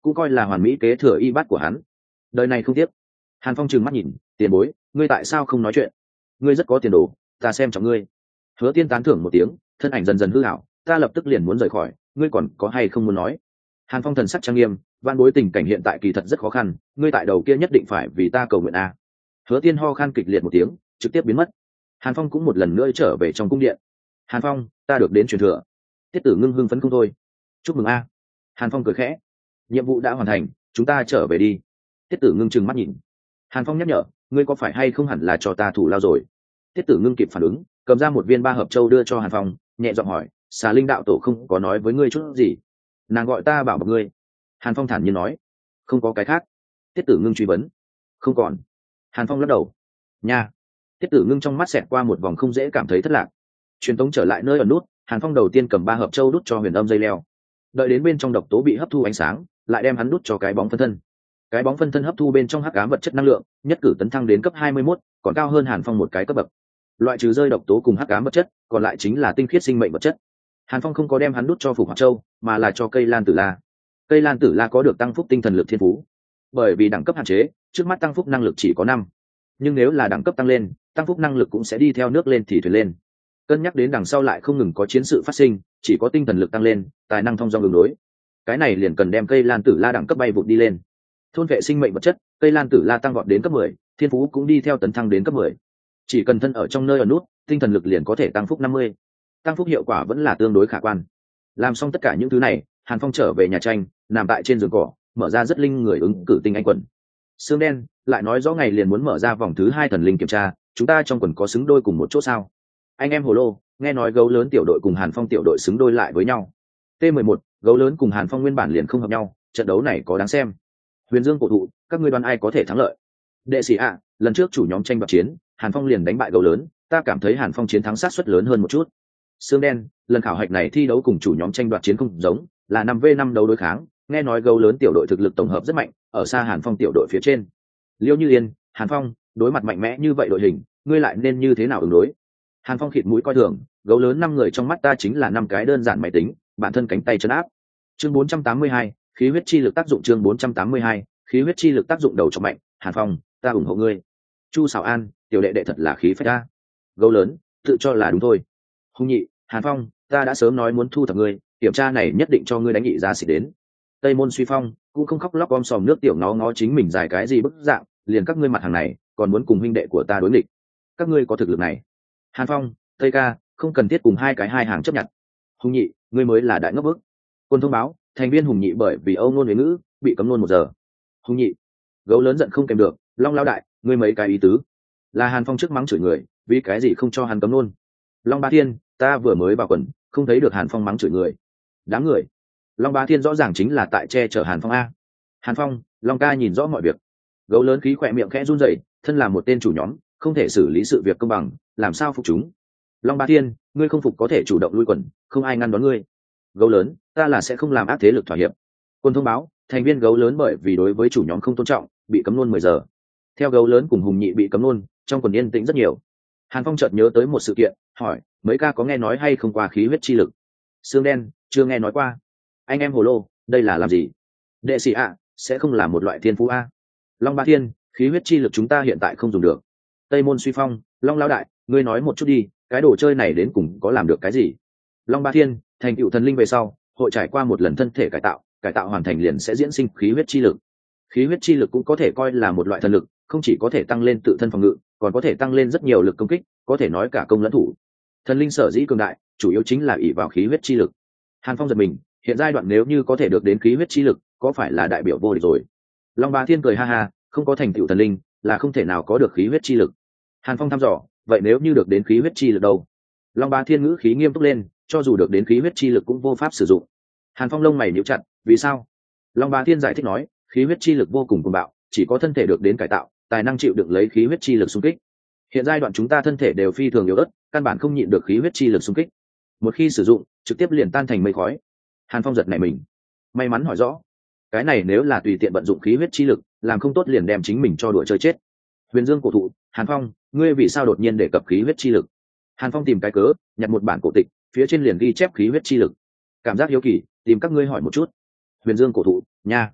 cũng coi là hoàn mỹ kế thừa y bát của hắn. Đời này không tiếc. Hàn Phong trừng mắt nhìn, tiền bối, ngươi tại sao không nói chuyện? Ngươi rất có tiền đồ, ta xem trọng ngươi. Hứa Tiên tán thưởng một tiếng, thân ảnh dần dần hư ảo, ta lập tức liền muốn rời khỏi, ngươi còn có hay không muốn nói? Hàn Phong thần sắc trang nghiêm, van bối tình cảnh hiện tại kỳ thật rất khó khăn, ngươi tại đầu kia nhất định phải vì ta cầu nguyện a. Hứa Tiên ho khan kịch liệt một tiếng, trực tiếp biến mất. Hàn Phong cũng một lần nữa trở về trong cung điện. Hàn Phong, ta được đến truyền thừa. Tiết Tử Ngưng hưng phấn không thôi. Chúc mừng a. Hàn Phong cười khẽ. Nhiệm vụ đã hoàn thành, chúng ta trở về đi. Tiết Tử Ngưng trừng mắt nhìn. Hàn Phong nhắc nhở, ngươi có phải hay không hẳn là cho ta thủ lao rồi? Tiết Tử Ngưng kịp phản ứng, cầm ra một viên ba hợp châu đưa cho Hàn Phong, nhẹ giọng hỏi, xà linh đạo tổ không có nói với ngươi chút gì? Nàng gọi ta bảo bọc ngươi. Hàn Phong thản nhiên nói, không có cái khác. Tiết Tử Ngưng truy vấn, không còn. Hàn Phong lắc đầu. Nha. Tiết Tử Ngưng trong mắt xẹt qua một vòng không dễ cảm thấy thất lạc. Truyền tống trở lại nơi ẩn nút, Hàn Phong đầu tiên cầm ba hợp châu đút cho Huyền Âm dây leo. Đợi đến bên trong độc tố bị hấp thu ánh sáng, lại đem hắn đút cho cái bóng phân thân. Cái bóng phân thân hấp thu bên trong hắc ám vật chất năng lượng, nhất cử tấn thăng đến cấp 21, còn cao hơn Hàn Phong một cái cấp bậc. Loại trừ rơi độc tố cùng hắc ám vật chất, còn lại chính là tinh khiết sinh mệnh vật chất. Hàn Phong không có đem hắn đút cho Phục Hoạt Châu, mà là cho cây Lan Tử La. Cây Lan Tử La có được tăng phúc tinh thần lực thiên phú. Bởi vì đẳng cấp hạn chế, trước mắt tăng phúc năng lực chỉ có 5. Nhưng nếu là đẳng cấp tăng lên, tăng phúc năng lực cũng sẽ đi theo nước lên thì thuyền lên. Cân nhắc đến đằng sau lại không ngừng có chiến sự phát sinh, chỉ có tinh thần lực tăng lên, tài năng thông dong đường đối. Cái này liền cần đem cây Lan Tử La đẳng cấp bay vụt đi lên. Thôn vệ sinh mệnh vật chất, cây Lan Tử La tăng vọt đến cấp 10, thiên phú cũng đi theo tấn thăng đến cấp 10. Chỉ cần thân ở trong nơi ở nút, tinh thần lực liền có thể tăng phúc 50. Tăng phúc hiệu quả vẫn là tương đối khả quan. Làm xong tất cả những thứ này, Hàn Phong trở về nhà tranh, nằm tại trên giường cỏ, mở ra rất linh người ứng cử tinh anh quần. Sương đen lại nói rõ ngày liền muốn mở ra vòng thứ 2 thần linh kiểm tra, chúng ta trong quần có xứng đôi cùng một chỗ sao? Anh em hồ lô, nghe nói gấu lớn tiểu đội cùng Hàn Phong tiểu đội xứng đôi lại với nhau. T11, gấu lớn cùng Hàn Phong nguyên bản liền không hợp nhau, trận đấu này có đáng xem. Huyền Dương cổ thụ, các ngươi đoán ai có thể thắng lợi? Đệ sĩ ạ, lần trước chủ nhóm tranh bạc chiến, Hàn Phong liền đánh bại gấu lớn, ta cảm thấy Hàn Phong chiến thắng sát suất lớn hơn một chút. Sương đen, lần khảo hạch này thi đấu cùng chủ nhóm tranh đoạt chiến không giống, là 5v5 đấu đối kháng, nghe nói gấu lớn tiểu đội thực lực tổng hợp rất mạnh, ở xa Hàn Phong tiểu đội phía trên. Liêu Như Yên, Hàn Phong, đối mặt mạnh mẽ như vậy đội hình, ngươi lại nên như thế nào ứng đối? Hàn Phong khịt mũi coi thường, gấu lớn 5 người trong mắt ta chính là 5 cái đơn giản máy tính, bản thân cánh tay chân áp. Chương 482, khí huyết chi lực tác dụng. Chương 482, khí huyết chi lực tác dụng đầu trọng mạnh. Hàn Phong, ta ủng hộ ngươi. Chu Sảo An, tiểu đệ đệ thật là khí phách ta. Gấu lớn, tự cho là đúng thôi. Hung Nhị, Hàn Phong, ta đã sớm nói muốn thu thập ngươi, kiểm tra này nhất định cho ngươi đánh nhị ra xịt đến. Tây Môn Suy Phong cũng không khóc lóc om sòm nước tiểu ngó ngó chính mình dài cái gì bức dạng, liền các ngươi mặt hàng này còn muốn cùng huynh đệ của ta đối nghịch, các ngươi có thực lực này. Hàn Phong, Tây Ca, không cần thiết cùng hai hàng chấp nhận. Hùng Nhị, ngươi mới là đại ngốc bức. Quân thông báo, thành viên Hùng Nhị bởi vì âu ngôn huế ngữ bị cấm nôn 1 giờ. Hùng Nhị, gấu lớn giận không kèm được, Long Lao đại, ngươi mấy cái ý tứ? Là Hàn Phong trước mắng chửi người, vì cái gì không cho hắn cấm nôn? Long Ba Thiên, ta vừa mới vào quần, không thấy được Hàn Phong mắng chửi người. Đáng người. Long Ba Thiên rõ ràng chính là tại che chở Hàn Phong a. Hàn Phong, Long ca nhìn rõ mọi việc. Gấu lớn khí khỏe miệng khẽ run rẩy, thân là một tên chủ nhóm, không thể xử lý sự việc công bằng, làm sao phục chúng? Long Ba Thiên, ngươi không phục có thể chủ động lui quần, không ai ngăn đón ngươi. Gấu lớn, ta là sẽ không làm ác thế lực thỏa hiệp. Quân thông báo, thành viên gấu lớn bởi vì đối với chủ nhóm không tôn trọng, bị cấm nôn 10 giờ. Theo gấu lớn cùng Hùng Nhị bị cấm nôn, trong quần yên tĩnh rất nhiều. Hàn Phong chợt nhớ tới một sự kiện, hỏi, mấy ca có nghe nói hay không qua khí huyết chi lực? Xương đen, chưa nghe nói qua. Anh em hồ lô, đây là làm gì? Đệ sĩ ạ, sẽ không là một loại thiên phú a. Long Ba Thiên, khí huyết chi lực chúng ta hiện tại không dùng được. Tây Môn Suy Phong, Long Lão đại, ngươi nói một chút đi, cái đồ chơi này đến cùng có làm được cái gì? Long Ba Thiên, thành tựu thần linh về sau, hội trải qua một lần thân thể cải tạo hoàn thành liền sẽ diễn sinh khí huyết chi lực. Khí huyết chi lực cũng có thể coi là một loại thần lực, không chỉ có thể tăng lên tự thân phòng ngự, còn có thể tăng lên rất nhiều lực công kích, có thể nói cả công lẫn thủ. Thần linh sở dĩ cường đại, chủ yếu chính là ỷ vào khí huyết chi lực. Hàn Phong giật mình, hiện giai đoạn nếu như có thể được đến khí huyết chi lực, có phải là đại biểu vô địch rồi? Long Ba Thiên cười ha ha, không có thành tựu thần linh, là không thể nào có được khí huyết chi lực. Hàn Phong thăm dò, vậy nếu như được đến khí huyết chi lực đâu? Long Ba Thiên ngữ khí nghiêm túc lên, cho dù được đến khí huyết chi lực cũng vô pháp sử dụng. Hàn Phong lông mày nhíu chặt, vì sao? Long Ba Thiên giải thích nói, khí huyết chi lực vô cùng cuồng bạo, chỉ có thân thể được đến cải tạo, tài năng chịu đựng lấy khí huyết chi lực xung kích. Hiện giai đoạn chúng ta thân thể đều phi thường yếu ớt, căn bản không nhịn được khí huyết chi lực xung kích. Một khi sử dụng, trực tiếp liền tan thành mây khói. Hàn Phong giật nảy mình, may mắn hỏi rõ, cái này nếu là tùy tiện vận dụng khí huyết chi lực, làm không tốt liền đem chính mình cho đùa chơi chết. Huyền Dương cổ thụ, Hàn Phong, ngươi vì sao đột nhiên đề cập khí huyết chi lực? Hàn Phong tìm cái cớ, nhặt một bản cổ tịch, phía trên liền ghi chép khí huyết chi lực. Cảm giác hiếu kỳ, tìm các ngươi hỏi một chút. Huyền Dương cổ thụ, nha.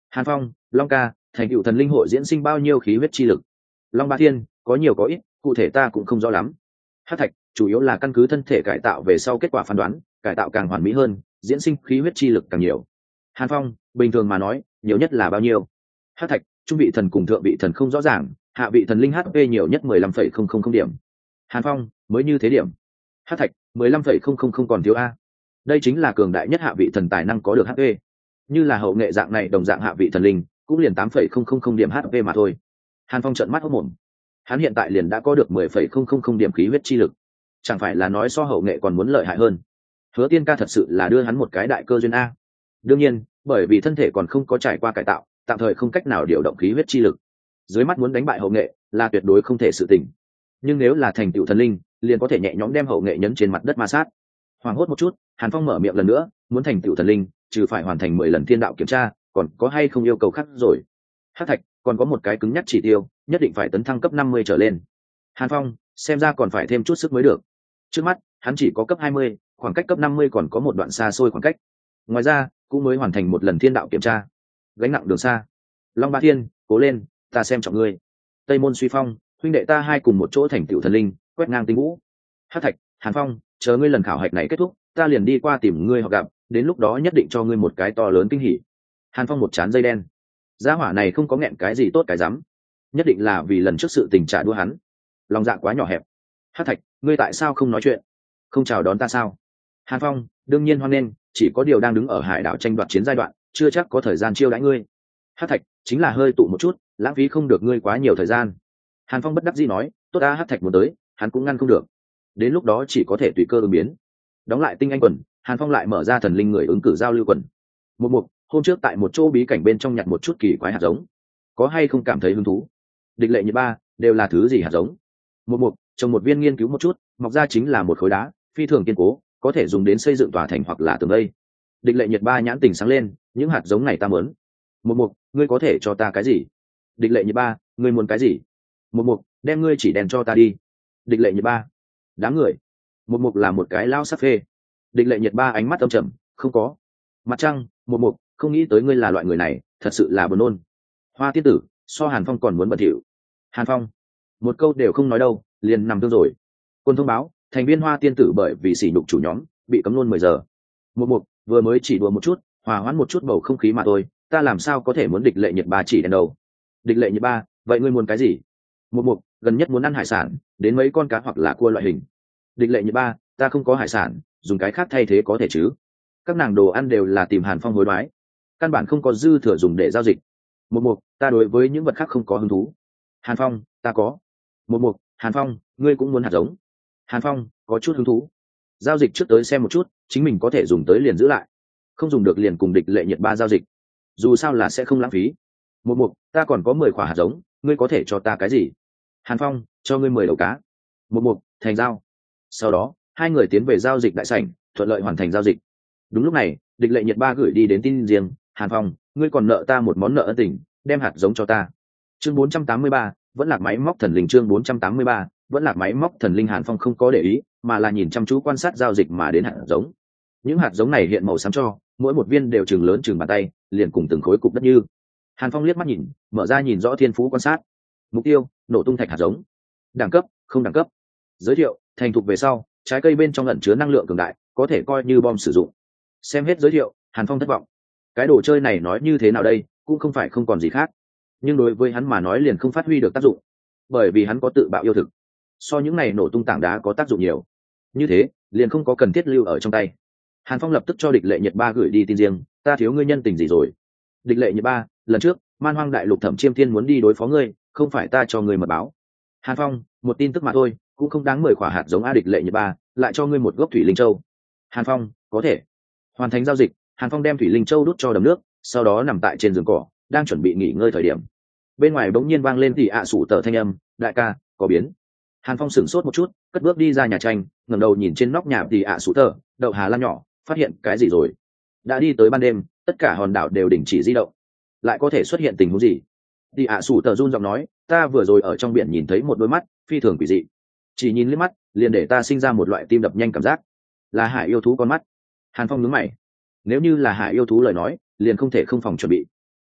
Hàn Phong, Long ca, thành tựu thần linh hội diễn sinh bao nhiêu khí huyết chi lực? Long Ba Thiên, có nhiều có ít, cụ thể ta cũng không rõ lắm. Hắc Thạch, chủ yếu là căn cứ thân thể cải tạo về sau kết quả phán đoán, cải tạo càng hoàn mỹ hơn, diễn sinh khí huyết chi lực càng nhiều. Hàn Phong, bình thường mà nói, nhiều nhất là bao nhiêu? Hắc Thạch, trung vị thần cùng thượng vị thần không rõ ràng, hạ vị thần linh HP nhiều nhất 15,000 điểm. Hàn Phong, mới như thế điểm. Hắc Thạch, 15,000 còn thiếu a. Đây chính là cường đại nhất hạ vị thần tài năng có được HP. Như là hậu nghệ dạng này đồng dạng hạ vị thần linh, cũng liền 8,000 điểm HP mà thôi. Hàn Phong trợn mắt hốt mồm. Hắn hiện tại liền đã có được 10,000 điểm khí huyết chi lực, chẳng phải là nói so hậu nghệ còn muốn lợi hại hơn. Hứa Tiên ca thật sự là đưa hắn một cái đại cơ duyên a. Đương nhiên, bởi vì thân thể còn không có trải qua cải tạo, tạm thời không cách nào điều động khí huyết chi lực. Dưới mắt muốn đánh bại hậu nghệ là tuyệt đối không thể sự tình. Nhưng nếu là thành tựu thần linh, liền có thể nhẹ nhõm đem hậu nghệ nhấn trên mặt đất ma sát. Hoảng hốt một chút, Hàn Phong mở miệng lần nữa, muốn thành tựu thần linh, trừ phải hoàn thành 10 lần thiên đạo kiểm tra, còn có hay không yêu cầu khác rồi. Hắc Thạch, còn có một cái cứng nhắc chỉ tiêu, nhất định phải tấn thăng cấp 50 trở lên. Hàn Phong, xem ra còn phải thêm chút sức mới được. Trước mắt, hắn chỉ có cấp 20, khoảng cách cấp 50 còn có một đoạn xa xôi khoảng cách. Ngoài ra, cũng mới hoàn thành một lần thiên đạo kiểm tra. Gánh nặng đường xa. Long Ba Thiên, cố lên, ta xem trọng ngươi. Tây Môn Suy Phong, huynh đệ ta hai cùng một chỗ thành tựu thần linh, quét ngang tinh vũ. Hắc Thạch, Hàn Phong, chờ ngươi lần khảo hạch này kết thúc, ta liền đi qua tìm ngươi họ gặp, đến lúc đó nhất định cho ngươi một cái to lớn kinh hỉ. Hàn Phong một chán dây đen. Gia hỏa này không có nghẹn cái gì tốt cái rắm, nhất định là vì lần trước sự tình trả đũa hắn. Lòng dạ quá nhỏ hẹp. Hắc Thạch, ngươi tại sao không nói chuyện, không chào đón ta sao? Hàn Phong, đương nhiên hoan nghênh, chỉ có điều đang đứng ở hải đảo tranh đoạt chiến giai đoạn, chưa chắc có thời gian chiêu đãi ngươi. Hắc Thạch, chính là hơi tụ một chút, lãng phí không được ngươi quá nhiều thời gian. Hàn Phong bất đắc dĩ nói, tốt ta. Hắc Thạch muốn tới, hắn cũng ngăn không được, đến lúc đó chỉ có thể tùy cơ ứng biến. Đóng lại tinh anh quần, Hàn Phong lại mở ra thần linh người ứng cử giao lưu quần. Một mục, hôm trước tại một chỗ bí cảnh bên trong nhặt một chút kỳ quái hạt giống, có hay không cảm thấy hứng thú? Địch Lệ Nhiệt Ba, đều là thứ gì hạt giống? Một mục, trồng một viên nghiên cứu một chút, mọc ra chính là một khối đá, phi thường kiên cố, có thể dùng đến xây dựng tòa thành hoặc là tường vây. Địch Lệ Nhiệt Ba nhãn tình sáng lên, những hạt giống này ta muốn. Một mục, ngươi có thể cho ta cái gì? Địch Lệ Nhiệt Ba, ngươi muốn cái gì? Một mục, đem ngươi chỉ đèn cho ta đi. Địch Lệ Nhiệt Ba, đám người. Một mục là một cái lao sắc phê. Địch Lệ Nhiệt Ba ánh mắt âm trầm, không có. Mặt trăng, một mục, không nghĩ tới ngươi là loại người này, thật sự là buồn nôn. Hoa tiên tử, so Hàn Phong còn muốn bẩn thỉu. Hàn Phong, một câu đều không nói đâu, liền nằm thương rồi. Quân thông báo, thành viên Hoa tiên tử bởi vì sỉ nhục chủ nhóm, bị cấm luôn 10 giờ. Một mục, vừa mới chỉ đùa một chút, hòa hoãn một chút bầu không khí mà thôi, ta làm sao có thể muốn Địch Lệ Nhiệt Ba chỉ đèn đầu. Địch Lệ Nhiệt Ba, vậy ngươi muốn cái gì? Một mục, gần nhất muốn ăn hải sản, đến mấy con cá hoặc là cua loại hình. Địch Lệ Nhiệt Ba, ta không có hải sản, dùng cái khác thay thế có thể chứ? Các nàng đồ ăn đều là tìm Hàn Phong hối đoái, căn bản không có dư thừa dùng để giao dịch. Một mục, ta đối với những vật khác không có hứng thú. Hàn Phong, ta có. Một mục, Hàn Phong, ngươi cũng muốn hạt giống? Hàn Phong, có chút hứng thú. Giao dịch trước tới xem một chút, chính mình có thể dùng tới liền giữ lại, không dùng được liền cùng Địch Lệ Nhiệt Ba giao dịch, dù sao là sẽ không lãng phí. Một mục, ta còn có 10 quả hạt giống, ngươi có thể cho ta cái gì? Hàn Phong, cho ngươi 10 đầu cá. Một mục, thành giao. Sau đó, hai người tiến về giao dịch đại sảnh, thuận lợi hoàn thành giao dịch. Đúng lúc này, Địch Lệ Nhiệt Ba gửi đi đến tin riêng, Hàn Phong, ngươi còn nợ ta một món nợ ân tình, đem hạt giống cho ta. Chương 483, vẫn là máy móc thần linh. Chương 483, vẫn là máy móc thần linh. Hàn Phong không có để ý, mà là nhìn chăm chú quan sát giao dịch mà đến hạt giống. Những hạt giống này hiện màu xám cho, mỗi một viên đều chừng lớn chừng bàn tay, liền cùng từng khối cục đất như. Hàn Phong liếc mắt nhìn, mở ra nhìn rõ thiên phú quan sát. Mục tiêu, nổ tung thạch hạt giống. Đẳng cấp, không đẳng cấp. Giới thiệu, thành thục về sau, trái cây bên trong ẩn chứa năng lượng cường đại, có thể coi như bom sử dụng. Xem hết giới thiệu, Hàn Phong thất vọng. Cái đồ chơi này nói như thế nào đây, cũng không phải không còn gì khác, nhưng đối với hắn mà nói liền không phát huy được tác dụng, bởi vì hắn có tự bạo yêu thực, so những này nổ tung tảng đá có tác dụng nhiều, như thế liền không có cần thiết lưu ở trong tay. Hàn Phong lập tức cho Địch Lệ Nhiệt Ba gửi đi tin riêng, ta thiếu ngươi nhân tình gì rồi? Địch Lệ Nhiệt Ba, lần trước Man Hoang Đại Lục Thẩm Chiêm Thiên muốn đi đối phó ngươi, không phải ta cho ngươi mật báo. Hàn Phong, một tin tức mà thôi, cũng không đáng 10 quả hạt giống. Địch Lệ Nhiệt Ba, lại cho ngươi một gốc thủy linh châu. Hàn Phong, có thể. Hoàn thành giao dịch, Hàn Phong đem thủy linh châu đút cho đầm nước, sau đó nằm tại trên giường cỏ, đang chuẩn bị nghỉ ngơi thời điểm, bên ngoài bỗng nhiên vang lên thì sủ tờ thanh âm, đại ca, có biến. Hàn Phong sửng sốt một chút, cất bước đi ra nhà tranh, ngẩng đầu nhìn trên nóc nhà thì sủ tờ, đậu Hà Lan nhỏ, phát hiện cái gì rồi? Đã đi tới ban đêm, tất cả hòn đảo đều đình chỉ di động, lại có thể xuất hiện tình huống gì? Thì sủ tờ run giọng nói, ta vừa rồi ở trong biển nhìn thấy một đôi mắt phi thường quỷ dị, chỉ nhìn liếc mắt liền để ta sinh ra một loại tim đập nhanh cảm giác, là hải yêu thú con mắt. Hàn Phong nhướng mày, nếu như là hải yêu thú lời nói, liền không thể không phòng chuẩn bị.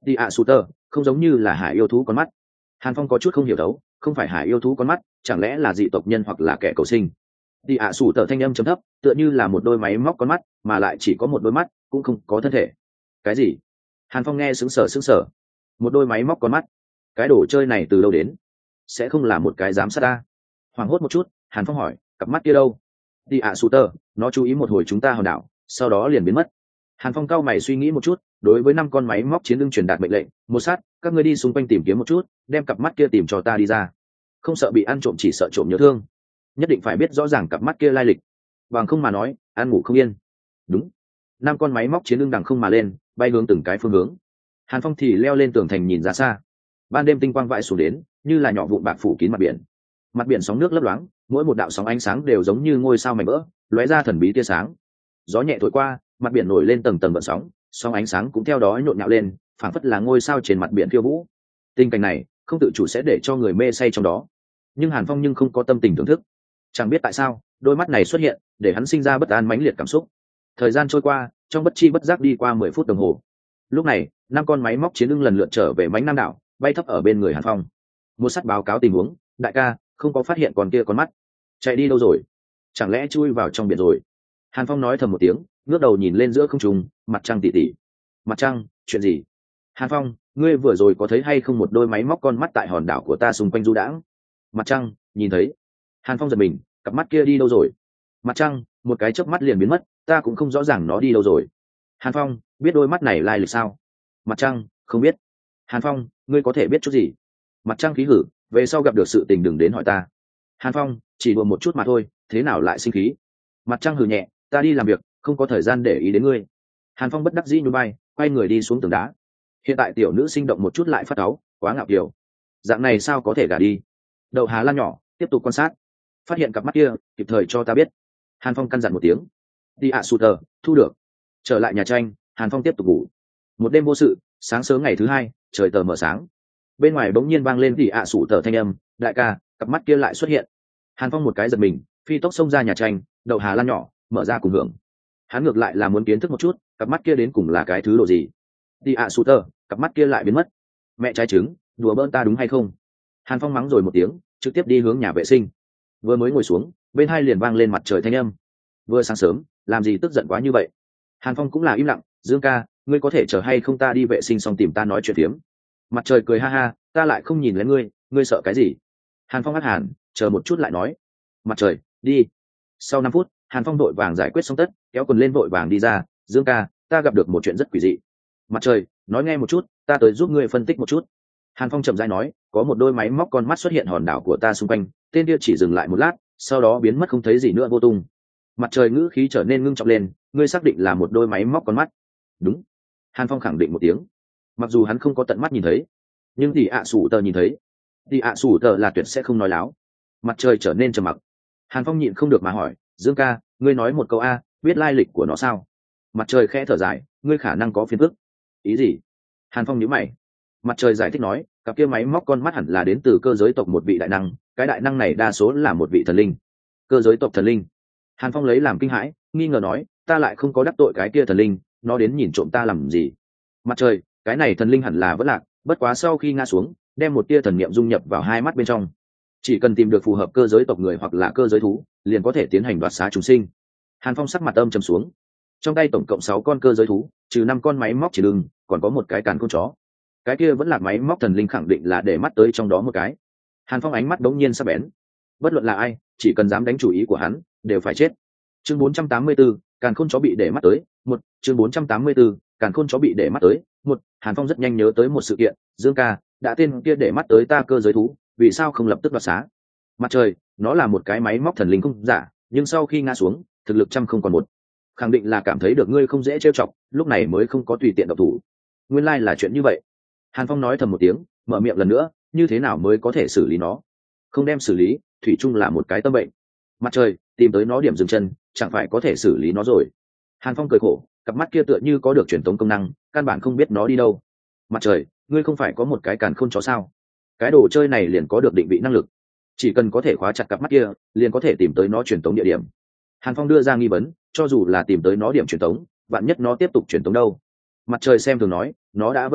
Đi ạ sù tơ, không giống như là hải yêu thú con mắt. Hàn Phong có chút không hiểu đấu, không phải hải yêu thú con mắt, chẳng lẽ là dị tộc nhân hoặc là kẻ cầu sinh. Đi ạ sù tơ thanh âm trầm thấp, tựa như là một đôi máy móc con mắt, mà lại chỉ có một đôi mắt, cũng không có thân thể. Cái gì? Hàn Phong nghe sững sờ. Một đôi máy móc con mắt, cái đồ chơi này từ đâu đến? Sẽ không là một cái giám sát ta? Hoảng hốt một chút, Hàn Phong hỏi, cặp mắt kia đâu? Đi ạ sù tơ, nó chú ý một hồi chúng ta hòn đảo, sau đó liền biến mất. Hàn Phong cao mày suy nghĩ một chút, đối với 5 con máy móc chiến đương truyền đạt mệnh lệnh, một sát, các ngươi đi xung quanh tìm kiếm một chút, đem cặp mắt kia tìm cho ta đi ra. Không sợ bị ăn trộm, chỉ sợ trộm nhớ thương. Nhất định phải biết rõ ràng cặp mắt kia lai lịch, bằng không mà nói, ăn ngủ không yên. Đúng. 5 con máy móc chiến đương đằng không mà lên, bay hướng từng cái phương hướng. Hàn Phong thì leo lên tường thành nhìn ra xa. Ban đêm tinh quang vãi xuống đến, như là nhỏ vụn bạc phủ kín mặt biển. Mặt biển sóng nước lấp loáng, mỗi một đạo sóng ánh sáng đều giống như ngôi sao mảnh vỡ, lóe ra thần bí tia sáng. Gió nhẹ thổi qua, mặt biển nổi lên tầng tầng gợn sóng, sóng ánh sáng cũng theo đó nhộn nhạo lên, phảng phất là ngôi sao trên mặt biển phiêu vũ. Tình cảnh này không tự chủ sẽ để cho người mê say trong đó, nhưng Hàn Phong không có tâm tình thưởng thức. Chẳng biết tại sao, đôi mắt này xuất hiện, để hắn sinh ra bất an mãnh liệt cảm xúc. Thời gian trôi qua, trong bất chi bất giác đi qua 10 phút đồng hồ. Lúc này, 5 con máy móc chiến ưng lần lượt trở về mánh Nam đảo, bay thấp ở bên người Hàn Phong. Một sắt báo cáo tình huống, đại ca, không có phát hiện con kia con mắt. Chạy đi đâu rồi? Chẳng lẽ chui vào trong biển rồi? Hàn Phong nói thầm một tiếng, ngước đầu nhìn lên giữa không trung, mặt trăng tỉ tỉ. Mặt trăng, chuyện gì? Hàn Phong, ngươi vừa rồi có thấy hay không một đôi máy móc con mắt tại hòn đảo của ta xung quanh du đãng? Mặt trăng, nhìn thấy. Hàn Phong giật mình, cặp mắt kia đi đâu rồi? Mặt trăng, một cái chớp mắt liền biến mất, ta cũng không rõ ràng nó đi đâu rồi. Hàn Phong, biết đôi mắt này lai lịch sao? Mặt trăng, không biết. Hàn Phong, ngươi có thể biết chút gì? Mặt trăng khí hử, về sau gặp được sự tình đừng đến hỏi ta. Hàn Phong, chỉ đùa một chút mà thôi, thế nào lại sinh khí? Mặt trăng hừ nhẹ, ta đi làm việc, không có thời gian để ý đến ngươi. Hàn Phong bất đắc dĩ nhún vai, quay người đi xuống tường đá. Hiện tại tiểu nữ sinh động một chút lại phát cáu, quá ngạo kiều. Dạng này sao có thể gả đi? Đậu Hà Lan nhỏ, tiếp tục quan sát. Phát hiện cặp mắt kia, kịp thời cho ta biết. Hàn Phong căn dặn một tiếng. Đi ạ sụt tờ, thu được. Trở lại nhà tranh, Hàn Phong tiếp tục ngủ. Một đêm vô sự, sáng sớm ngày thứ 2, trời tờ mờ sáng. Bên ngoài bỗng nhiên vang lên đi ạ sụt tờ thanh âm, đại ca, cặp mắt kia lại xuất hiện. Hàn Phong một cái giật mình, phi tốc xông ra nhà tranh, Đậu Hà Lan nhỏ mở ra cùng hưởng. Hắn ngược lại là muốn kiến thức một chút, cặp mắt kia đến cùng là cái thứ độ gì. Đi ạ sụt tờ, cặp mắt kia lại biến mất. Mẹ trái trứng, đùa bỡn ta đúng hay không? Hàn Phong mắng rồi một tiếng, trực tiếp đi hướng nhà vệ sinh. Vừa mới ngồi xuống, bên hai liền vang lên mặt trời thanh âm. Vừa sáng sớm, làm gì tức giận quá như vậy? Hàn Phong cũng là im lặng, Dương ca, ngươi có thể chờ hay không ta đi vệ sinh xong tìm ta nói chuyện phiếm. Mặt trời cười ha ha, ta lại không nhìn lên ngươi, ngươi sợ cái gì? Hàn Phong ngắt hàn, chờ một chút lại nói. Mặt trời, đi. Sau 5 phút, Hàn Phong vội vàng giải quyết xong tất, kéo quần lên vội vàng đi ra. Dương ca, ta gặp được một chuyện rất quỷ dị. Mặt trời, nói nghe một chút, ta tới giúp ngươi phân tích một chút. Hàn Phong chậm rãi nói, có một đôi máy móc con mắt xuất hiện hòn đảo của ta xung quanh, tên kia chỉ dừng lại một lát, sau đó biến mất không thấy gì nữa vô tung. Mặt trời ngữ khí trở nên ngưng trọng lên, ngươi xác định là một đôi máy móc con mắt? Đúng. Hàn Phong khẳng định một tiếng. Mặc dù hắn không có tận mắt nhìn thấy, nhưng thì ạ sủ tờ nhìn thấy. Thì ạ sủ tờ là tuyệt sẽ không nói láo. Mặt trời trở nên trầm mặc. Hàn Phong nhịn không được mà hỏi, Dương ca, ngươi nói một câu a, biết lai lịch của nó sao? Mặt trời khẽ thở dài, ngươi khả năng có phiền phức. Ý gì? Hàn Phong nhíu mày. Mặt trời giải thích nói, cặp kia máy móc con mắt hẳn là đến từ cơ giới tộc một vị đại năng, cái đại năng này đa số là một vị thần linh. Cơ giới tộc thần linh? Hàn Phong lấy làm kinh hãi, nghi ngờ nói, ta lại không có đắc tội cái kia thần linh, nó đến nhìn trộm ta làm gì? Mặt trời, cái này thần linh hẳn là vẫn lạc, bất quá sau khi ngã xuống, đem một tia thần niệm dung nhập vào hai mắt bên trong. Chỉ cần tìm được phù hợp cơ giới tộc người hoặc là cơ giới thú, liền có thể tiến hành đoạt xá chúng sinh. Hàn Phong sắc mặt âm trầm xuống. Trong tay tổng cộng 6 con cơ giới thú, trừ 5 con máy móc chỉ lưng, còn có một cái càn khôn chó. Cái kia vẫn là máy móc thần linh, khẳng định là để mắt tới trong đó một cái. Hàn Phong ánh mắt đống nhiên sắc bén. Bất luận là ai, chỉ cần dám đánh chủ ý của hắn, đều phải chết. Chương 484, càn khôn chó bị để mắt tới. Chương 484, càn khôn chó bị để mắt tới. Hàn Phong rất nhanh nhớ tới một sự kiện, Dương ca, đã tên kia để mắt tới ta cơ giới thú, vì sao không lập tức đoạt xá? Mặt trời, nó là một cái máy móc thần linh không giả, nhưng sau khi ngã xuống, thực lực trăm không còn một. Khẳng định là cảm thấy được ngươi không dễ trêu chọc, lúc này mới không có tùy tiện động thủ. Nguyên lai là chuyện như vậy. Hàn Phong nói thầm một tiếng, mở miệng lần nữa, như thế nào mới có thể xử lý nó? Không đem xử lý, thủy chung là một cái tâm bệnh. Mặt trời, tìm tới nó điểm dừng chân, chẳng phải có thể xử lý nó rồi. Hàn Phong cười khổ, cặp mắt kia tựa như có được truyền tống công năng, căn bản không biết nó đi đâu. Mặt trời, ngươi không phải có một cái càn khôn chó sao? Cái đồ chơi này liền có được định vị năng lực, chỉ cần có thể khóa chặt cặp mắt kia, liền có thể tìm tới nó truyền tống địa điểm. Hàn Phong đưa ra nghi vấn, cho dù là tìm tới nó điểm truyền tống, vạn nhất nó tiếp tục truyền tống đâu? Mặt trời xem thường nói, nó đã vất lạc,